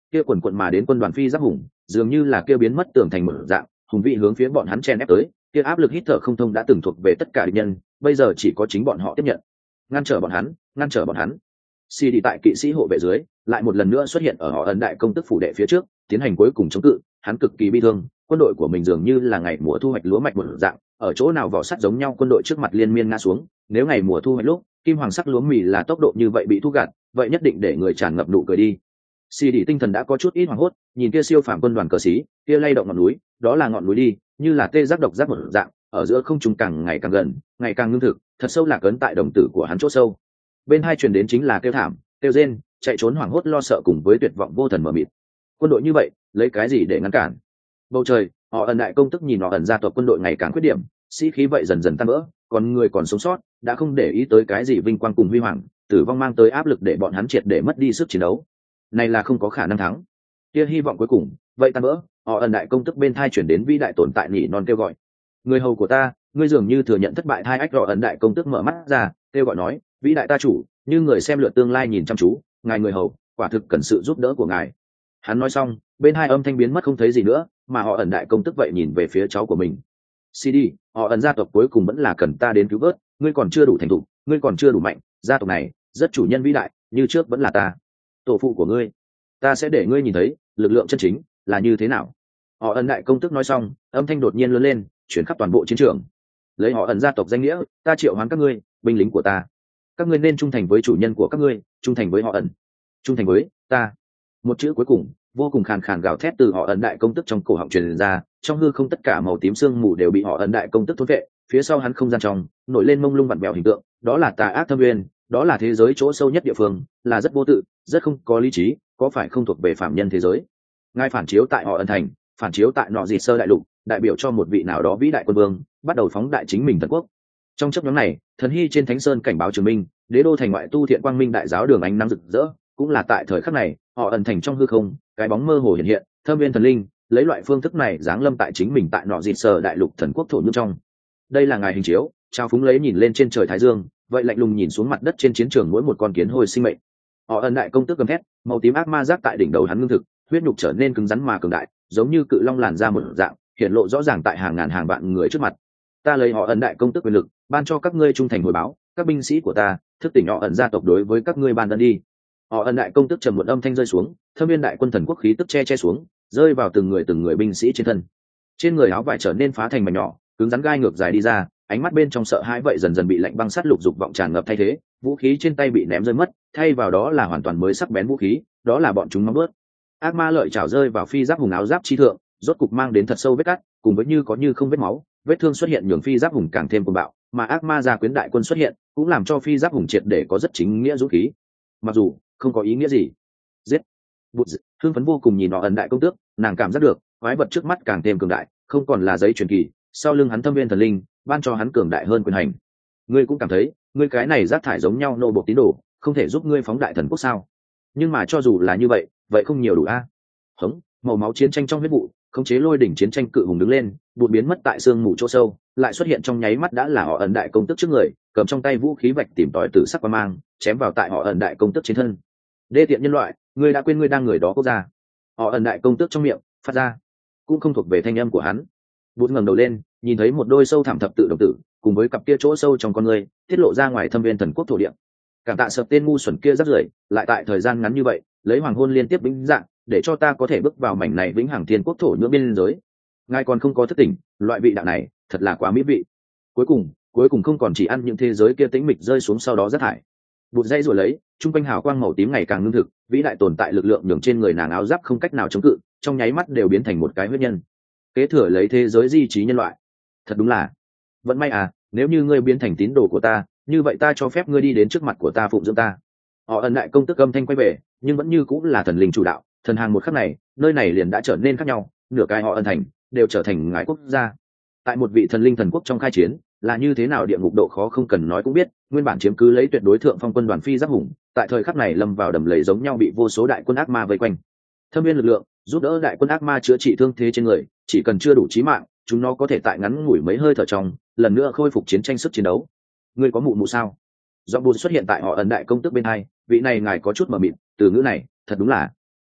kia quần quận mà đến quân đoàn phi giáp hùng dường như là kia biến mất tường thành mở dạng hùng vị hướng phía bọn hắn chen ép tới, kia áp lực hít thở không thông đã từng thuộc về tất cả địch nhân, bây giờ chỉ có chính bọn họ tiếp nhận, ngăn trở bọn hắn, ngăn trở bọn hắn. Si đi tại kỵ sĩ hộ vệ dưới, lại một lần nữa xuất hiện ở họ ẩn đại công tức phủ đệ phía trước, tiến hành cuối cùng chống cự. Hắn cực kỳ bi thương, quân đội của mình dường như là ngày mùa thu hoạch lúa mạch một dạng, ở chỗ nào vỏ sắt giống nhau quân đội trước mặt liên miên ngã xuống. Nếu ngày mùa thu hoạch lúc, kim hoàng sắc lúa mì là tốc độ như vậy bị thu gặt, vậy nhất định để người tràn ngập nụ cười đi. Si đi tinh thần đã có chút ít hoảng hốt, nhìn kia siêu phàm quân đoàn cờ sĩ, kia lay động ngọn núi, đó là ngọn núi đi, như là tê giác độc giác một dạng, ở giữa không trung càng ngày càng gần, ngày càng ngưng thực, thật sâu lạc ấn tại đồng tử của hắn chỗ sâu. Bên hai truyền đến chính là kêu thảm, kêu rên, chạy trốn hoảng hốt lo sợ cùng với tuyệt vọng vô thần mờ mịt. Quân đội như vậy, lấy cái gì để ngăn cản? Bầu trời, họ ẩn đại công tức nhìn họ ẩn gia tộc quân đội ngày càng khuyết điểm, sĩ khí vậy dần dần tan vỡ, còn người còn sống sót đã không để ý tới cái gì vinh quang cùng huy hoàng, tử vong mang tới áp lực để bọn hắn triệt để mất đi sức chiến đấu. Này là không có khả năng thắng. Kia hy vọng cuối cùng, vậy tan vỡ, họ ẩn đại công tức bên thai chuyển đến vĩ đại tồn tại nhỉ non kêu gọi. Người hầu của ta, ngươi dường như thừa nhận thất bại, thai ách. Họ ẩn đại công tức mở mắt ra, kêu gọi nói, vĩ đại ta chủ, như người xem lượt tương lai nhìn chăm chú, ngài người hầu quả thực cần sự giúp đỡ của ngài. Hắn nói xong, bên hai âm thanh biến mất không thấy gì nữa, mà họ ẩn đại công tức vậy nhìn về phía cháu của mình. xê đê, họ ẩn gia tộc cuối cùng vẫn là cần ta đến cứu vớt, ngươi còn chưa đủ thành thục, ngươi còn chưa đủ mạnh, gia tộc này rất chủ nhân vĩ đại, như trước vẫn là ta, tổ phụ của ngươi. Ta sẽ để ngươi nhìn thấy lực lượng chân chính là như thế nào. Họ ẩn đại công tức nói xong, âm thanh đột nhiên lớn lên, chuyển khắp toàn bộ chiến trường. Lấy họ ẩn gia tộc danh nghĩa, ta triệu hoán các ngươi, binh lính của ta. Các ngươi nên trung thành với chủ nhân của các ngươi, trung thành với họ ẩn, trung thành với ta. Một chữ cuối cùng vô cùng khàn khàn gào thét từ họ ẩn đại công tức trong cổ họng truyền ra, trong hư không tất cả màu tím sương mù đều bị họ ẩn đại công tức thôn vệ. Phía sau hắn không gian trong nổi lên mông lung vặn vẹo hình tượng, đó là tà ác thâm uyên, đó là thế giới chỗ sâu nhất địa phương, là rất vô tự, rất không có lý trí, có phải không thuộc về phạm nhân thế giới. Ngài phản chiếu tại họ ẩn thành, phản chiếu tại nọ gì sơ đại lục, đại biểu cho một vị nào đó vĩ đại quân vương, bắt đầu phóng đại chính mình thần quốc. Trong chấp nhóm này, thần hy trên thánh sơn cảnh báo trường minh, đế đô thành ngoại tu thiện quang minh đại giáo đường ánh nắng rực rỡ. Cũng là tại thời khắc này, họ ẩn thành trong hư không, cái bóng mơ hồ hiện hiện, thâm viên thần linh lấy loại phương thức này giáng lâm tại chính mình tại nọ dịt sờ đại lục thần quốc thổ nhưỡng trong. Đây là ngài hình chiếu, trao phúng lấy nhìn lên trên trời thái dương, vậy lạnh lùng nhìn xuống mặt đất trên chiến trường mỗi một con kiến hôi sinh mệnh. Họ ẩn đại công tức gầm thét, màu tím ác ma giác tại đỉnh đầu hắn ngưng thực, huyết nhục trở nên cứng rắn mà cường đại, giống như cự long làn ra một dạng, hiện lộ rõ ràng tại hàng ngàn hàng vạn người trước mặt. Ta lấy họ ẩn đại công tức quyền lực, ban cho các ngươi trung thành hồi báo, các binh sĩ của ta, thức tỉnh họ ẩn gia tộc đối với các ngươi ban ân đi. Họ ẩn đại công tức trầm một âm thanh rơi xuống, thâm viên đại quân thần quốc khí tức che che xuống, rơi vào từng người từng người binh sĩ trên thân. Trên người áo vải trở nên phá thành mảnh nhỏ, cứng rắn gai ngược dài đi ra, ánh mắt bên trong sợ hãi vậy dần dần bị lạnh băng sắt lục dục vọng tràn ngập thay thế, vũ khí trên tay bị ném rơi mất, thay vào đó là hoàn toàn mới sắc bén vũ khí, đó là bọn chúng mong bớt. Ác ma lợi chảo rơi vào phi giáp hùng áo giáp chi thượng, rốt cục mang đến thật sâu vết cắt, cùng với như có như không vết máu, vết thương xuất hiện nhường phi giáp hùng càng thêm cuồng bạo, mà ác ma gia quyến đại quân xuất hiện, cũng làm cho phi giáp hùng triệt để có rất chính nghĩa dũng khí. Mặc dù không có ý nghĩa gì. Giết. Bụt hưng phấn vô cùng nhìn họ ẩn đại công tước, nàng cảm giác được quái vật trước mắt càng thêm cường đại, không còn là giấy truyền kỳ, sau lưng hắn thâm viên thần linh ban cho hắn cường đại hơn quyền hành. Ngươi cũng cảm thấy ngươi cái này rác thải giống nhau nô bộc tín đồ, không thể giúp ngươi phóng đại thần quốc sao? Nhưng mà cho dù là như vậy, vậy không nhiều đủ a. Hống, màu máu chiến tranh trong huyết vụ, khống chế lôi đỉnh chiến tranh cự hùng đứng lên, bụt biến mất tại sương mù chỗ sâu, lại xuất hiện trong nháy mắt đã là họ ẩn đại công tước trước người, cầm trong tay vũ khí vạch tìm tòi tử sắc qua mang, chém vào tại họ ẩn đại công tước trên thân. Đê tiện nhân loại, ngươi đã quên ngươi đang người đó quốc gia. Họ ẩn đại công tước trong miệng phát ra, cũng không thuộc về thanh âm của hắn. Bụt ngẩng đầu lên, nhìn thấy một đôi sâu thẳm thập tự đồng tử, cùng với cặp kia chỗ sâu trong con người, tiết lộ ra ngoài thâm viên thần quốc thổ địa. Cảm tạ sập tên ngu xuẩn kia rất rưởi, lại tại thời gian ngắn như vậy, lấy hoàng hôn liên tiếp vĩnh dạng, để cho ta có thể bước vào mảnh này vĩnh hằng thiên quốc thổ nhưỡng biên giới. Ngài còn không có thức tỉnh, loại vị đạo này thật là quá mỹ vị. Cuối cùng, cuối cùng không còn chỉ ăn những thế giới kia tĩnh mịch rơi xuống sau đó rất thải. Bụt dây rồi lấy, trung quanh hào quang màu tím ngày càng ngưng thực, vĩ đại tồn tại lực lượng nhường trên người nàng áo giáp không cách nào chống cự, trong nháy mắt đều biến thành một cái huyết nhân. Kế thừa lấy thế giới di trí nhân loại. Thật đúng là vận may à, nếu như ngươi biến thành tín đồ của ta, như vậy ta cho phép ngươi đi đến trước mặt của ta phụng dưỡng ta. Họ ẩn đại công tức âm thanh quay về, nhưng vẫn như cũng là thần linh chủ đạo, thần hàng một khắc này, nơi này liền đã trở nên khác nhau, nửa cái họ ẩn thành đều trở thành ngài quốc gia. Tại một vị thần linh thần quốc trong khai chiến, là như thế nào địa ngục độ khó không cần nói cũng biết, nguyên bản chiếm cứ lấy tuyệt đối thượng phong quân đoàn phi giáp hùng, tại thời khắc này lâm vào đầm lầy giống nhau bị vô số đại quân ác ma vây quanh. Thâm viên lực lượng giúp đỡ đại quân ác ma chữa trị thương thế trên người, chỉ cần chưa đủ chí mạng, chúng nó có thể tại ngắn ngủi mấy hơi thở trong, lần nữa khôi phục chiến tranh sức chiến đấu. Ngươi có mụ mụ sao? Giọng Bụt xuất hiện tại họ ẩn đại công tức bên hai, vị này ngài có chút mờ mịt, từ ngữ này thật đúng là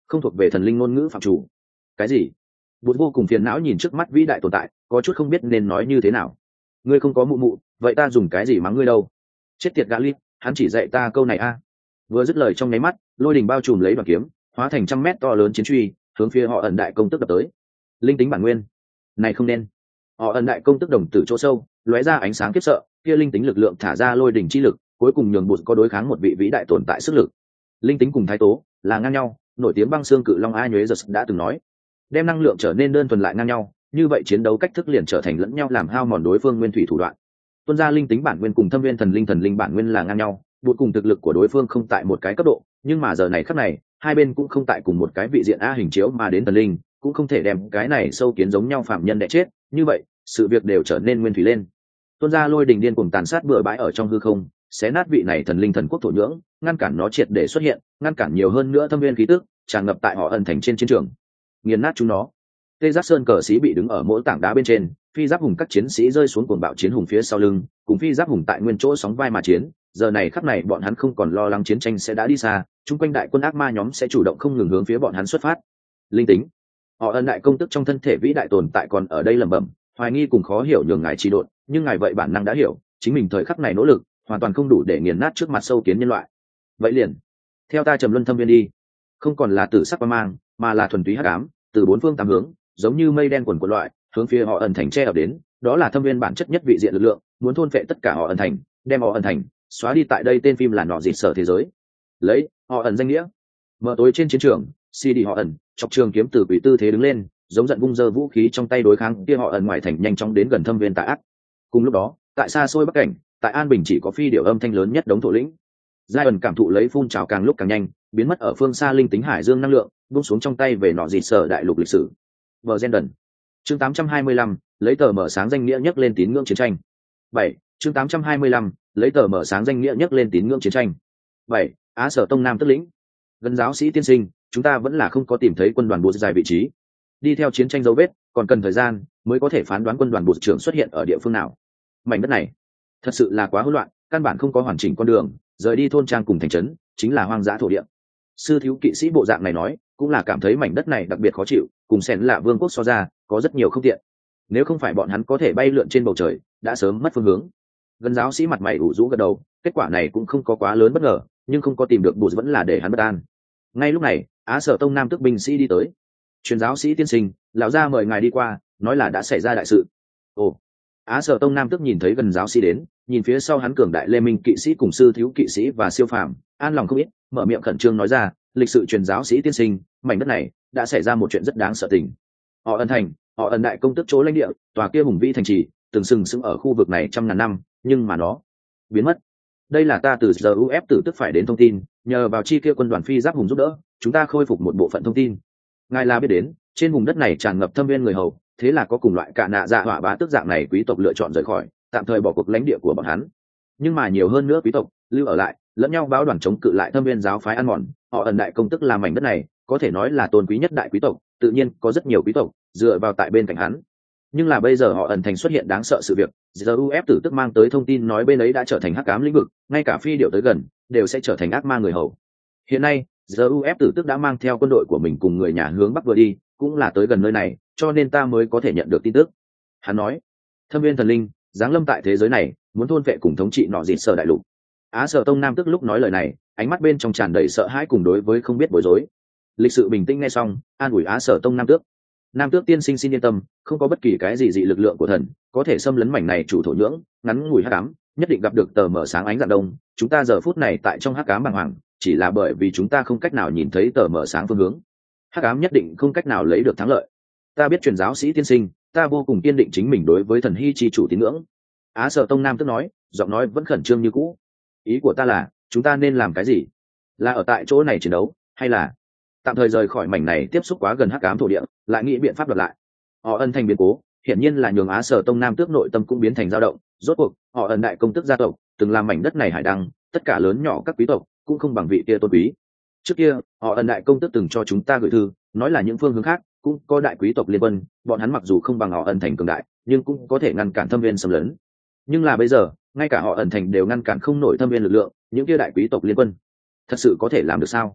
không thuộc về thần linh ngôn ngữ phạm chủ. Cái gì? Bụt vô cùng phiền não nhìn trước mắt vĩ đại tồn tại, có chút không biết nên nói như thế nào. Ngươi không có mụ mụ, vậy ta dùng cái gì mắng ngươi đâu? Chết tiệt gã lít, hắn chỉ dạy ta câu này a. Vừa dứt lời trong nháy mắt, lôi đình bao trùm lấy đoàn kiếm, hóa thành trăm mét to lớn chiến truy, hướng phía họ ẩn đại công tức đập tới. Linh tính bản nguyên, này không nên. Họ ẩn đại công tức đồng tử chỗ sâu, lóe ra ánh sáng khiếp sợ, kia linh tính lực lượng thả ra lôi đỉnh chi lực, cuối cùng nhường Bụt có đối kháng một vị vĩ đại tồn tại sức lực. Linh tính cùng thái tố là ngang nhau, nổi tiếng băng xương cự long A Nhuế giật đã từng nói, đem năng lượng trở nên đơn thuần lại ngang nhau, như vậy chiến đấu cách thức liền trở thành lẫn nhau làm hao mòn đối phương nguyên thủy thủ đoạn. Tuân ra linh tính bản nguyên cùng thâm viên thần linh thần linh bản nguyên là ngang nhau, Bụt cùng thực lực của đối phương không tại một cái cấp độ, nhưng mà giờ này khắc này, hai bên cũng không tại cùng một cái vị diện A hình chiếu mà đến thần linh, cũng không thể đem cái này sâu kiến giống nhau phạm nhân đẻ chết, như vậy, sự việc đều trở nên nguyên thủy lên. Tuân ra lôi đình điên cuồng tàn sát bừa bãi ở trong hư không, xé nát vị này thần linh thần quốc thổ nhưỡng, ngăn cản nó triệt để xuất hiện, ngăn cản nhiều hơn nữa thâm viên khí tức tràn ngập tại họ ẩn thành trên chiến trường, nghiền nát chúng nó. Tê Giác Sơn cờ sĩ bị đứng ở mỗi tảng đá bên trên, phi giáp hùng các chiến sĩ rơi xuống cuồng bạo chiến hùng phía sau lưng, cùng phi giáp hùng tại nguyên chỗ sóng vai mà chiến. Giờ này khắc này bọn hắn không còn lo lắng chiến tranh sẽ đã đi xa, chung quanh đại quân ác ma nhóm sẽ chủ động không ngừng hướng phía bọn hắn xuất phát. Linh tính, họ ẩn đại công tức trong thân thể vĩ đại tồn tại còn ở đây lẩm bẩm, hoài nghi cùng khó hiểu nhường ngài trì độn, nhưng ngài vậy bản năng đã hiểu, chính mình thời khắc này nỗ lực hoàn toàn không đủ để nghiền nát trước mặt sâu kiến nhân loại. Vậy liền, theo ta trầm luân thâm viên đi, không còn là tử sắc qua mang, mà là thuần túy hắc ám, từ bốn phương tám hướng, giống như mây đen quần quần loại, hướng phía họ ẩn thành che ập đến, đó là thâm viên bản chất nhất vị diện lực lượng, muốn thôn phệ tất cả họ ẩn thành, đem họ ẩn thành xóa đi. Tại đây tên phim là nọ dịt sở thế giới, lấy họ ẩn danh nghĩa, mở tối trên chiến trường, si đi họ ẩn, chọc trường kiếm từ quỷ tư thế đứng lên, giống giận vung giơ vũ khí trong tay đối kháng kia họ ẩn ngoài thành nhanh chóng đến gần thâm viên tà ác. Cùng lúc đó, tại xa xôi bắc cảnh, tại an bình chỉ có phi điệu âm thanh lớn nhất đống thổ lĩnh. Giai ẩn cảm thụ lấy phun trào càng lúc càng nhanh, biến mất ở phương xa linh tính hải dương năng lượng, buông xuống trong tay về nọ dịt sở đại lục lịch sử. Bờ Gen chương tám trăm hai mươi lăm, lấy tờ mở sáng danh nghĩa nhắc lên tín ngưỡng chiến tranh. bảy chương tám trăm hai mươi lăm, lấy tờ mở sáng danh nghĩa nhắc lên tín ngưỡng chiến tranh. bảy Á Sở Tông Nam Tức lĩnh. Gần giáo sĩ tiên sinh, chúng ta vẫn là không có tìm thấy quân đoàn Bụt dài vị trí. Đi theo chiến tranh dấu vết, còn cần thời gian mới có thể phán đoán quân đoàn Bụt trưởng xuất hiện ở địa phương nào. Mảnh đất này thật sự là quá hỗn loạn, căn bản không có hoàn chỉnh con đường, rời đi thôn trang cùng thành trấn, chính là hoang dã thổ địa. Sư thiếu kỵ sĩ bộ dạng này nói, cũng là cảm thấy mảnh đất này đặc biệt khó chịu, cùng Xẻn Lạ Vương quốc so ra, có rất nhiều không tiện. Nếu không phải bọn hắn có thể bay lượn trên bầu trời, đã sớm mất phương hướng. Gần giáo sĩ mặt mày ủ rũ gật đầu, kết quả này cũng không có quá lớn bất ngờ, nhưng không có tìm được Bụt vẫn là để hắn bất an. Ngay lúc này, Á Sở Tông Nam Tức binh sĩ đi tới. Truyền giáo sĩ tiên sinh, lão gia mời ngài đi qua, nói là đã xảy ra đại sự. Ồ. Á Sở Tông Nam Tức nhìn thấy gần giáo sĩ đến, nhìn phía sau hắn cường đại lê minh kỵ sĩ cùng sư thiếu kỵ sĩ và siêu phàm, an lòng không ít, mở miệng khẩn trương nói ra, lịch sự truyền giáo sĩ tiên sinh, mảnh đất này đã xảy ra một chuyện rất đáng sợ tình. Họ ẩn thành, họ ẩn đại công tức chỗ lãnh địa, tòa kia hùng vĩ thành trì, từng sừng sững ở khu vực này trăm ngàn năm, nhưng mà nó biến mất. Đây là ta từ giờ u ép tử tức phải đến thông tin, nhờ vào chi kia quân đoàn phi giáp hùng giúp đỡ, chúng ta khôi phục một bộ phận thông tin. Ngài là biết đến, trên vùng đất này tràn ngập thâm viên người hầu, thế là có cùng loại cả nạ dạ hỏa bá tức dạng này quý tộc lựa chọn rời khỏi, tạm thời bỏ cuộc lãnh địa của bọn hắn. Nhưng mà nhiều hơn nữa quý tộc lưu ở lại, lẫn nhau báo đoàn chống cự lại thâm viên giáo phái ăn mòn. Họ ẩn đại công tức làm mảnh đất này có thể nói là tôn quý nhất đại quý tộc, tự nhiên có rất nhiều quý tộc dựa vào tại bên cạnh hắn. Nhưng là bây giờ họ ẩn thành xuất hiện đáng sợ sự việc, giờ u ép tử tức mang tới thông tin nói bên ấy đã trở thành hắc ám lĩnh vực, ngay cả phi điệu tới gần đều sẽ trở thành ác ma người hầu. Hiện nay giờ u ép tử tức đã mang theo quân đội của mình cùng người nhà hướng bắc vừa đi, cũng là tới gần nơi này, cho nên ta mới có thể nhận được tin tức. Hắn nói, thâm viên thần linh giáng lâm tại thế giới này, muốn thôn vệ cùng thống trị nọ dịt sở đại lục. Á Sở Tông Nam Tức lúc nói lời này, ánh mắt bên trong tràn đầy sợ hãi cùng đối với không biết bối rối. Lịch sự bình tĩnh nghe xong, an ủi Á Sở Tông Nam Tước. Nam Tước tiên sinh xin yên tâm, không có bất kỳ cái gì dị lực lượng của thần có thể xâm lấn mảnh này chủ thổ nhưỡng, ngắn ngủi hắc ám, nhất định gặp được tờ mở sáng ánh dạng đông. Chúng ta giờ phút này tại trong hắc ám bàng hoàng, chỉ là bởi vì chúng ta không cách nào nhìn thấy tờ mở sáng phương hướng. Hắc ám nhất định không cách nào lấy được thắng lợi. Ta biết truyền giáo sĩ tiên sinh, ta vô cùng kiên định chính mình đối với thần hy chi chủ tín ngưỡng. Á Sở Tông Nam Tức nói, giọng nói vẫn khẩn trương như cũ. Ý của ta là, chúng ta nên làm cái gì? Là ở tại chỗ này chiến đấu, hay là tạm thời rời khỏi mảnh này tiếp xúc quá gần hắc ám thổ địa, lại nghĩ biện pháp đoạt lại? Họ ân thành biến cố, hiển nhiên là nhường Á Sở Tông Nam Tước nội tâm cũng biến thành dao động. Rốt cuộc, họ ân đại công tước gia tộc từng làm mảnh đất này hải đăng, tất cả lớn nhỏ các quý tộc cũng không bằng vị kia tôn quý. Trước kia, họ ân đại công tước từng cho chúng ta gửi thư, nói là những phương hướng khác cũng có đại quý tộc liên quân, bọn hắn mặc dù không bằng họ ân thành cường đại, nhưng cũng có thể ngăn cản thâm viên xâm lấn. Nhưng là bây giờ, ngay cả họ ẩn thành đều ngăn cản không nổi thâm viên lực lượng, những kia đại quý tộc liên quân thật sự có thể làm được sao?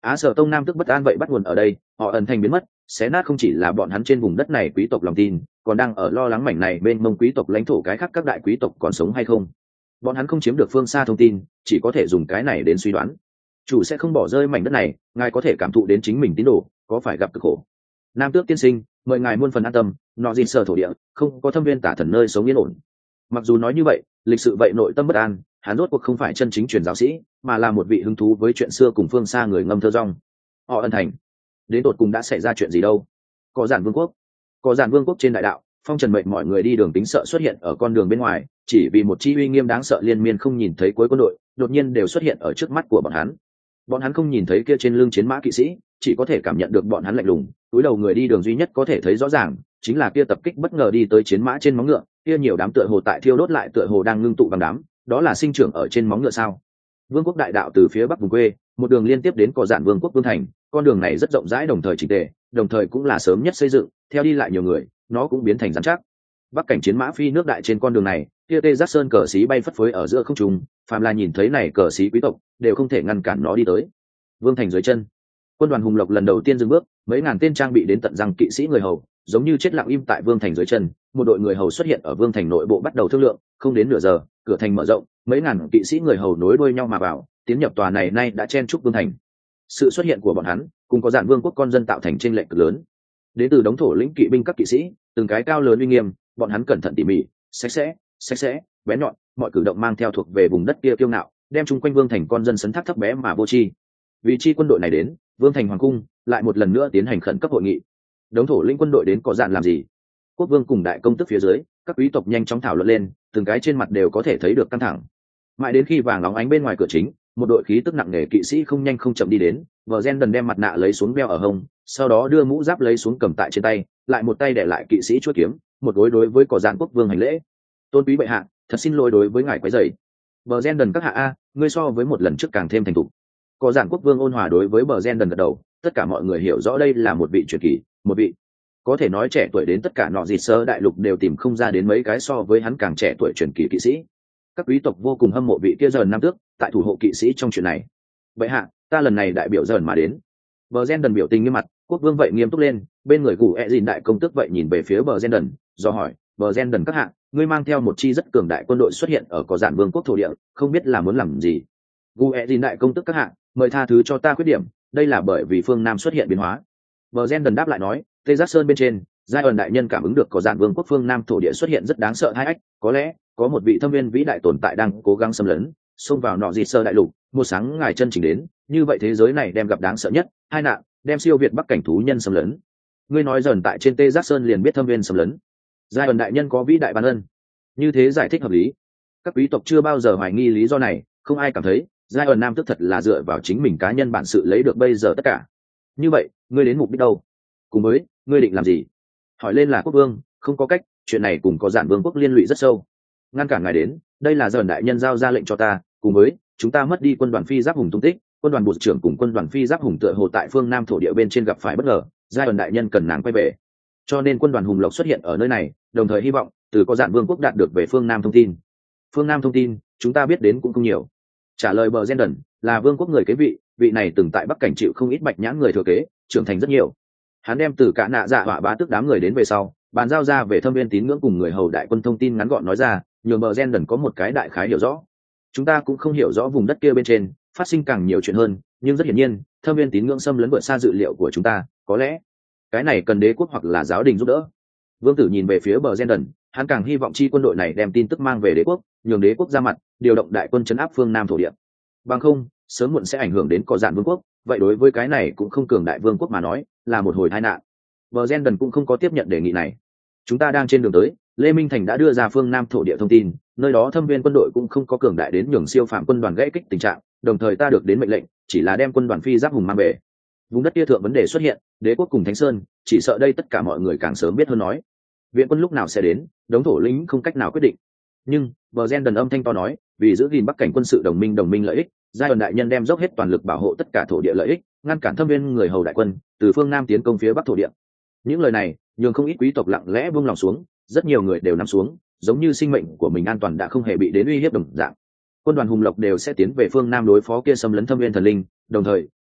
Á Sở Tông Nam tức bất an vậy bắt nguồn ở đây, họ ẩn thành biến mất, xé nát không chỉ là bọn hắn trên vùng đất này quý tộc lòng tin, còn đang ở lo lắng mảnh này bên mông quý tộc lãnh thổ cái khác các đại quý tộc còn sống hay không. Bọn hắn không chiếm được phương xa thông tin, chỉ có thể dùng cái này đến suy đoán. Chủ sẽ không bỏ rơi mảnh đất này, ngài có thể cảm thụ đến chính mình tín đồ, có phải gặp cực khổ. Nam tước tiên sinh, mời ngài muôn phần an tâm, nọ gìn sở thổ địa, không có thâm viên tả thần nơi sống yên ổn. Mặc dù nói như vậy, lịch sự vậy nội tâm bất an, hắn rốt cuộc không phải chân chính truyền giáo sĩ, mà là một vị hứng thú với chuyện xưa cùng phương xa người ngâm thơ rong. Họ ân thành, đến tột cùng đã xảy ra chuyện gì đâu? Có giản vương quốc, có giản vương quốc trên đại đạo, phong trần mệnh mọi người đi đường tính sợ xuất hiện ở con đường bên ngoài, chỉ vì một chi uy nghiêm đáng sợ liên miên không nhìn thấy cuối quân đội, đột nhiên đều xuất hiện ở trước mắt của bọn hắn. Bọn hắn không nhìn thấy kia trên lưng chiến mã kỵ sĩ, chỉ có thể cảm nhận được bọn hắn lạnh lùng. Túi đầu người đi đường duy nhất có thể thấy rõ ràng, chính là kia tập kích bất ngờ đi tới chiến mã trên móng ngựa, kia nhiều đám tựa hồ tại thiêu đốt lại tựa hồ đang ngưng tụ bằng đám, đó là sinh trưởng ở trên móng ngựa sao? Vương quốc đại đạo từ phía bắc vùng quê, một đường liên tiếp đến cỏ dạn vương quốc vương thành, con đường này rất rộng rãi đồng thời chỉnh tề, đồng thời cũng là sớm nhất xây dựng, theo đi lại nhiều người, nó cũng biến thành rắn chắc. Bắc cảnh chiến mã phi nước đại trên con đường này, kia tê giác sơn cờ xí bay phất phới ở giữa không trung, phàm là nhìn thấy này cờ xí quý tộc, đều không thể ngăn cản nó đi tới. Vương thành dưới chân, quân đoàn hùng lộc lần đầu tiên dừng bước, mấy ngàn tên trang bị đến tận răng kỵ sĩ người hầu, giống như chết lặng im tại vương thành dưới chân. Một đội người hầu xuất hiện ở vương thành nội bộ bắt đầu thương lượng, không đến nửa giờ, cửa thành mở rộng, mấy ngàn kỵ sĩ người hầu nối đuôi nhau mà vào, tiến nhập tòa này nay đã chen trúc vương thành. Sự xuất hiện của bọn hắn, cùng có dạn vương quốc con dân tạo thành chênh lệch cực lớn. Đến từ đống thổ lĩnh kỵ binh các kỵ sĩ, từng cái cao lớn uy nghiêm, bọn hắn cẩn thận tỉ mỉ, sạch sẽ, sạch sẽ, bé nhọn, mọi cử động mang theo thuộc về vùng đất kia kiêu ngạo, đem chung quanh vương thành con dân sấn thác thấp bé mà vô tri. Vì chi quân đội này đến, vương thành hoàng cung lại một lần nữa tiến hành khẩn cấp hội nghị. Đống thổ lĩnh quân đội đến có dạn làm gì? Quốc vương cùng đại công tức phía dưới, các quý tộc nhanh chóng thảo luận lên, từng cái trên mặt đều có thể thấy được căng thẳng. Mãi đến khi vàng óng ánh bên ngoài cửa chính, một đội khí tức nặng nề kỵ sĩ không nhanh không chậm đi đến, vợ gen đần đem mặt nạ lấy xuống đeo ở hông, sau đó đưa mũ giáp lấy xuống cầm tại trên tay, lại một tay để lại kỵ sĩ chuôi kiếm, một đối đối với cỏ dạn quốc vương hành lễ. Tôn quý bệ hạ, thật xin lỗi đối với ngài quấy rầy. Bờ gen đần các hạ a, ngươi so với một lần trước càng thêm thành thục. Cỏ dạn quốc vương ôn hòa đối với bờ gen đần gật đầu, tất cả mọi người hiểu rõ đây là một vị truyền kỳ, một vị có thể nói trẻ tuổi đến tất cả nọ gì sơ đại lục đều tìm không ra đến mấy cái so với hắn càng trẻ tuổi truyền kỳ kỵ sĩ. Các quý tộc vô cùng hâm mộ vị kia dần nam tước tại thủ hộ kỵ sĩ trong chuyện này. Vậy hạ, ta lần này đại biểu dần mà đến. Bờ gen đần biểu tình nghiêm mặt, quốc vương vậy nghiêm túc lên, bên người cụ e dìn đại công tước vậy nhìn về phía bờ gen đần, do hỏi, bờ gen đần các hạ, ngươi mang theo một chi rất cường đại quân đội xuất hiện ở cỏ dạn vương quốc thổ địa, không biết là muốn làm gì. Cụ e dìn đại công tước các hạ, mời tha thứ cho ta khuyết điểm, đây là bởi vì phương nam xuất hiện biến hóa. Bờ gen đần đáp lại nói, tê giác sơn bên trên, giai ẩn đại nhân cảm ứng được cỏ dạn vương quốc phương nam thổ địa xuất hiện rất đáng sợ hai ách, có lẽ có một vị thâm viên vĩ đại tồn tại đang cố gắng xâm lấn, xông vào nọ gì sơ đại lục, một sáng ngài chân chỉnh đến, như vậy thế giới này đem gặp đáng sợ nhất hai nạn, đem siêu việt bắc cảnh thú nhân xâm lấn. Ngươi nói dần tại trên tê giác sơn liền biết thâm viên xâm lấn, giai ẩn đại nhân có vĩ đại ban ân, như thế giải thích hợp lý. Các quý tộc chưa bao giờ hoài nghi lý do này, không ai cảm thấy giai ẩn nam tức thật là dựa vào chính mình cá nhân bản sự lấy được bây giờ tất cả. Như vậy ngươi đến mục đích đâu? Cùng với ngươi định làm gì? Hỏi lên là quốc vương, không có cách, chuyện này cùng có dạn vương quốc liên lụy rất sâu. Ngăn cản ngài đến, đây là dần đại nhân giao ra lệnh cho ta, cùng với chúng ta mất đi quân đoàn phi giáp hùng tung tích, quân đoàn bộ trưởng cùng quân đoàn phi giáp hùng tựa hồ tại phương nam thổ địa bên trên gặp phải bất ngờ, giai ẩn đại nhân cần nàng quay về, cho nên quân đoàn hùng lộc xuất hiện ở nơi này, đồng thời hy vọng từ có dạn vương quốc đạt được về phương nam thông tin. Phương nam thông tin chúng ta biết đến cũng không nhiều. Trả lời bờ gen đần là vương quốc người kế vị, vị này từng tại bắc cảnh chịu không ít bạch nhãn người thừa kế, trưởng thành rất nhiều. Hắn đem từ cả nạ dạ họa bá tức đám người đến về sau, bàn giao ra về thâm viên tín ngưỡng cùng người hầu đại quân thông tin ngắn gọn nói ra, nhường bờ gen đần có một cái đại khái hiểu rõ. Chúng ta cũng không hiểu rõ vùng đất kia bên trên phát sinh càng nhiều chuyện hơn, nhưng rất hiển nhiên thâm viên tín ngưỡng xâm lấn vượt xa dự liệu của chúng ta, có lẽ cái này cần đế quốc hoặc là giáo đình giúp đỡ. Vương tử nhìn về phía bờ gen đần, hắn càng hy vọng chi quân đội này đem tin tức mang về đế quốc, nhường đế quốc ra mặt điều động đại quân chấn áp phương nam thổ địa. Bằng không sớm muộn sẽ ảnh hưởng đến cỏ dạn vương quốc, vậy đối với cái này cũng không cường đại vương quốc mà nói là một hồi tai nạn. Bờ gen đần cũng không có tiếp nhận đề nghị này. Chúng ta đang trên đường tới, Lê Minh Thành đã đưa ra phương nam thổ địa thông tin, nơi đó thâm viên quân đội cũng không có cường đại đến nhường siêu phạm quân đoàn gãy kích tình trạng, đồng thời ta được đến mệnh lệnh chỉ là đem quân đoàn phi giáp hùng mang về. Vùng đất kia thượng vấn đề xuất hiện, đế quốc cùng Thánh Sơn, chỉ sợ đây tất cả mọi người càng sớm biết hơn nói. Viện quân lúc nào sẽ đến, đống thổ lĩnh không cách nào quyết định. Nhưng bờ gen đần âm thanh to nói, vì giữ gìn bắc cảnh quân sự đồng minh đồng minh lợi ích, giai ẩn đại nhân đem dốc hết toàn lực bảo hộ tất cả thổ địa lợi ích, ngăn cản thâm viên người hầu đại quân từ phương nam tiến công phía bắc thổ địa. Những lời này nhường không ít quý tộc lặng lẽ buông lòng xuống, rất nhiều người đều nằm xuống, giống như sinh mệnh của mình an toàn đã không hề bị đến uy hiếp đồng dạng. Quân đoàn hùng lộc đều sẽ tiến về phương nam đối phó kia xâm lấn thâm viên thần linh, đồng thời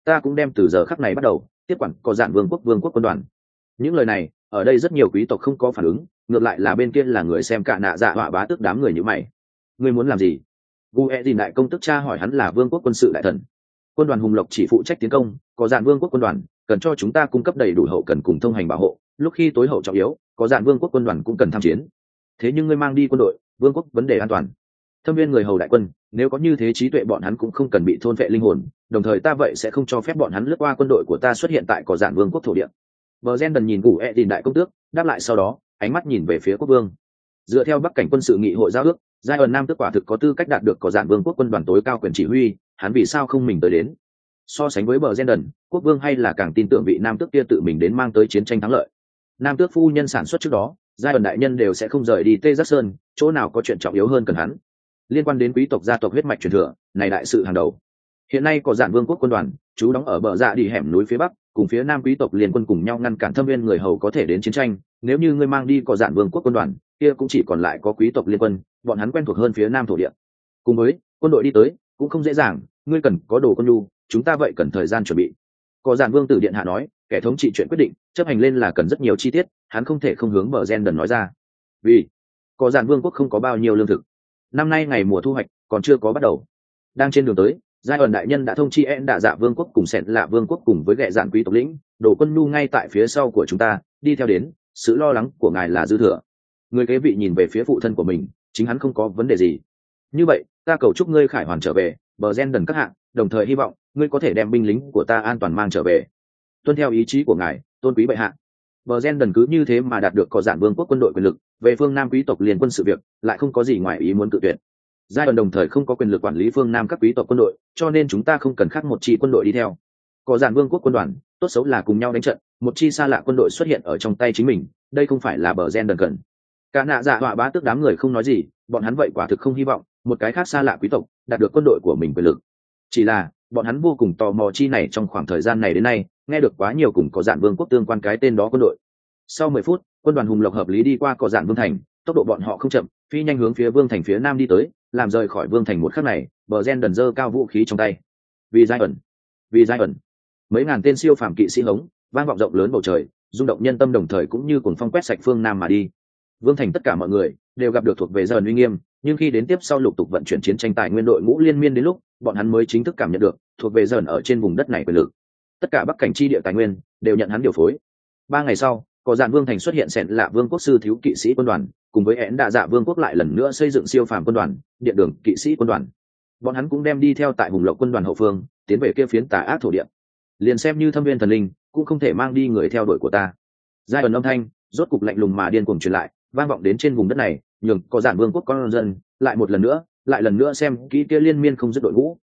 ta cũng đem từ giờ khắc này bắt đầu tiếp quản có dạn vương quốc vương quốc quân đoàn. Những lời này ở đây rất nhiều quý tộc không có phản ứng, ngược lại là bên kia là người xem cả nạ dạ họa bá tức đám người như mày. Ngươi muốn làm gì? Gu E Dìn đại công tức cha hỏi hắn là vương quốc quân sự đại thần. Quân đoàn hùng lộc chỉ phụ trách tiến công, có dạn vương quốc quân đoàn cần cho chúng ta cung cấp đầy đủ hậu cần cùng thông hành bảo hộ, lúc khi tối hậu trọng yếu, có dạn vương quốc quân đoàn cũng cần tham chiến. Thế nhưng ngươi mang đi quân đội, vương quốc vấn đề an toàn. Thâm viên người hầu đại quân, nếu có như thế trí tuệ bọn hắn cũng không cần bị thôn vệ linh hồn, đồng thời ta vậy sẽ không cho phép bọn hắn lướt qua quân đội của ta xuất hiện tại có dạn vương quốc thổ địa. Bờ Gen đần nhìn Gu E Dìn đại công tước, đáp lại sau đó, ánh mắt nhìn về phía quốc vương. Dựa theo bắc cảnh quân sự nghị hội giao ước, giai ẩn nam tước quả thực có tư cách đạt được có dạn vương quốc quân đoàn tối cao quyền chỉ huy, hắn vì sao không mình tới đến? So sánh với bờ Gen đần, quốc vương hay là càng tin tưởng vị nam tước kia tự mình đến mang tới chiến tranh thắng lợi. Nam tước phu nhân sản xuất trước đó, giai ẩn đại nhân đều sẽ không rời đi Tê Giác Sơn, chỗ nào có chuyện trọng yếu hơn cần hắn. Liên quan đến quý tộc gia tộc huyết mạch truyền thừa, này đại sự hàng đầu. Hiện nay có dạn vương quốc quân đoàn trú đóng ở bờ dạ đi hẻm núi phía bắc, cùng phía nam quý tộc liên quân cùng nhau ngăn cản thâm viên người hầu có thể đến chiến tranh. Nếu như ngươi mang đi có dạn vương quốc quân đoàn, kia cũng chỉ còn lại có quý tộc liên quân, bọn hắn quen thuộc hơn phía nam thổ địa. Cùng với quân đội đi tới cũng không dễ dàng, ngươi cần có đồ quân nhu, chúng ta vậy cần thời gian chuẩn bị. Có dạn vương tử điện hạ nói, kẻ thống trị chuyện quyết định chấp hành lên là cần rất nhiều chi tiết, hắn không thể không hướng bờ Gen đần nói ra. Vì có dạn vương quốc không có bao nhiêu lương thực, năm nay ngày mùa thu hoạch còn chưa có bắt đầu. Đang trên đường tới, giai ẩn đại nhân đã thông chi en đạ dạ vương quốc cùng sẹn lạ vương quốc cùng với ghẹ dạn quý tộc lĩnh đổ quân nhu ngay tại phía sau của chúng ta, đi theo đến, sự lo lắng của ngài là dư thừa. Người kế vị nhìn về phía phụ thân của mình, chính hắn không có vấn đề gì. Như vậy ta cầu chúc ngươi khải hoàn trở về, bờ Gen đần các hạng, đồng thời hy vọng ngươi có thể đem binh lính của ta an toàn mang trở về, tuân theo ý chí của ngài, tôn quý bệ hạ. Bờ Gen đần cứ như thế mà đạt được có dạn vương quốc quân đội quyền lực, về phương nam quý tộc liên quân sự việc lại không có gì ngoài ý muốn cự tuyệt. giai ẩn đồng thời không có quyền lực quản lý phương nam các quý tộc quân đội, cho nên chúng ta không cần khác một chi quân đội đi theo. Có dạn vương quốc quân đoàn tốt xấu là cùng nhau đánh trận, một chi xa lạ quân đội xuất hiện ở trong tay chính mình, đây không phải là bờ Gen đần cần. Cả nạ dạ họa bá tước đám người không nói gì, bọn hắn vậy quả thực không hy vọng một cái khác xa lạ quý tộc đạt được quân đội của mình quyền lực. Chỉ là bọn hắn vô cùng tò mò chi này trong khoảng thời gian này đến nay nghe được quá nhiều cùng có dạn vương quốc tương quan cái tên đó quân đội. Sau mười phút, quân đoàn hùng lộc hợp lý đi qua có dạn vương thành, tốc độ bọn họ không chậm, phi nhanh hướng phía vương thành phía nam đi tới, làm rời khỏi vương thành một khắc này, bờ Gen đần giơ cao vũ khí trong tay. Vì giai ẩn, vì giai ẩn, mấy ngàn tên siêu phàm kỵ sĩ hống vang vọng rộng lớn bầu trời, rung động nhân tâm, đồng thời cũng như cuồng phong quét sạch phương nam mà đi. Vương thành tất cả mọi người đều gặp được thuộc về giai ẩn uy nghiêm, nhưng khi đến tiếp sau lục tục vận chuyển chiến tranh tài nguyên đội ngũ liên miên đến lúc, bọn hắn mới chính thức cảm nhận được thuộc về giai ẩn ở trên vùng đất này quyền lực. Tất cả bắc cảnh chi địa tài nguyên đều nhận hắn điều phối. Ba ngày sau, có dạn vương thành xuất hiện sẹn lạ vương quốc sư thiếu kỵ sĩ quân đoàn, cùng với én đạ dạ vương quốc lại lần nữa xây dựng siêu phàm quân đoàn, điện đường kỵ sĩ quân đoàn. Bọn hắn cũng đem đi theo tại hùng lộc quân đoàn hậu phương, tiến về kia phiến tà ác thổ địa. Liền xem như thâm viên thần linh cũng không thể mang đi người theo đuổi của ta. Giai ẩn âm thanh rốt cục lạnh lùng mà điên cuồng truyền lại, vang vọng đến trên vùng đất này, nhường có dạn vương quốc con dân lại một lần nữa lại lần nữa xem kỹ kia liên miên không dứt đội ngũ.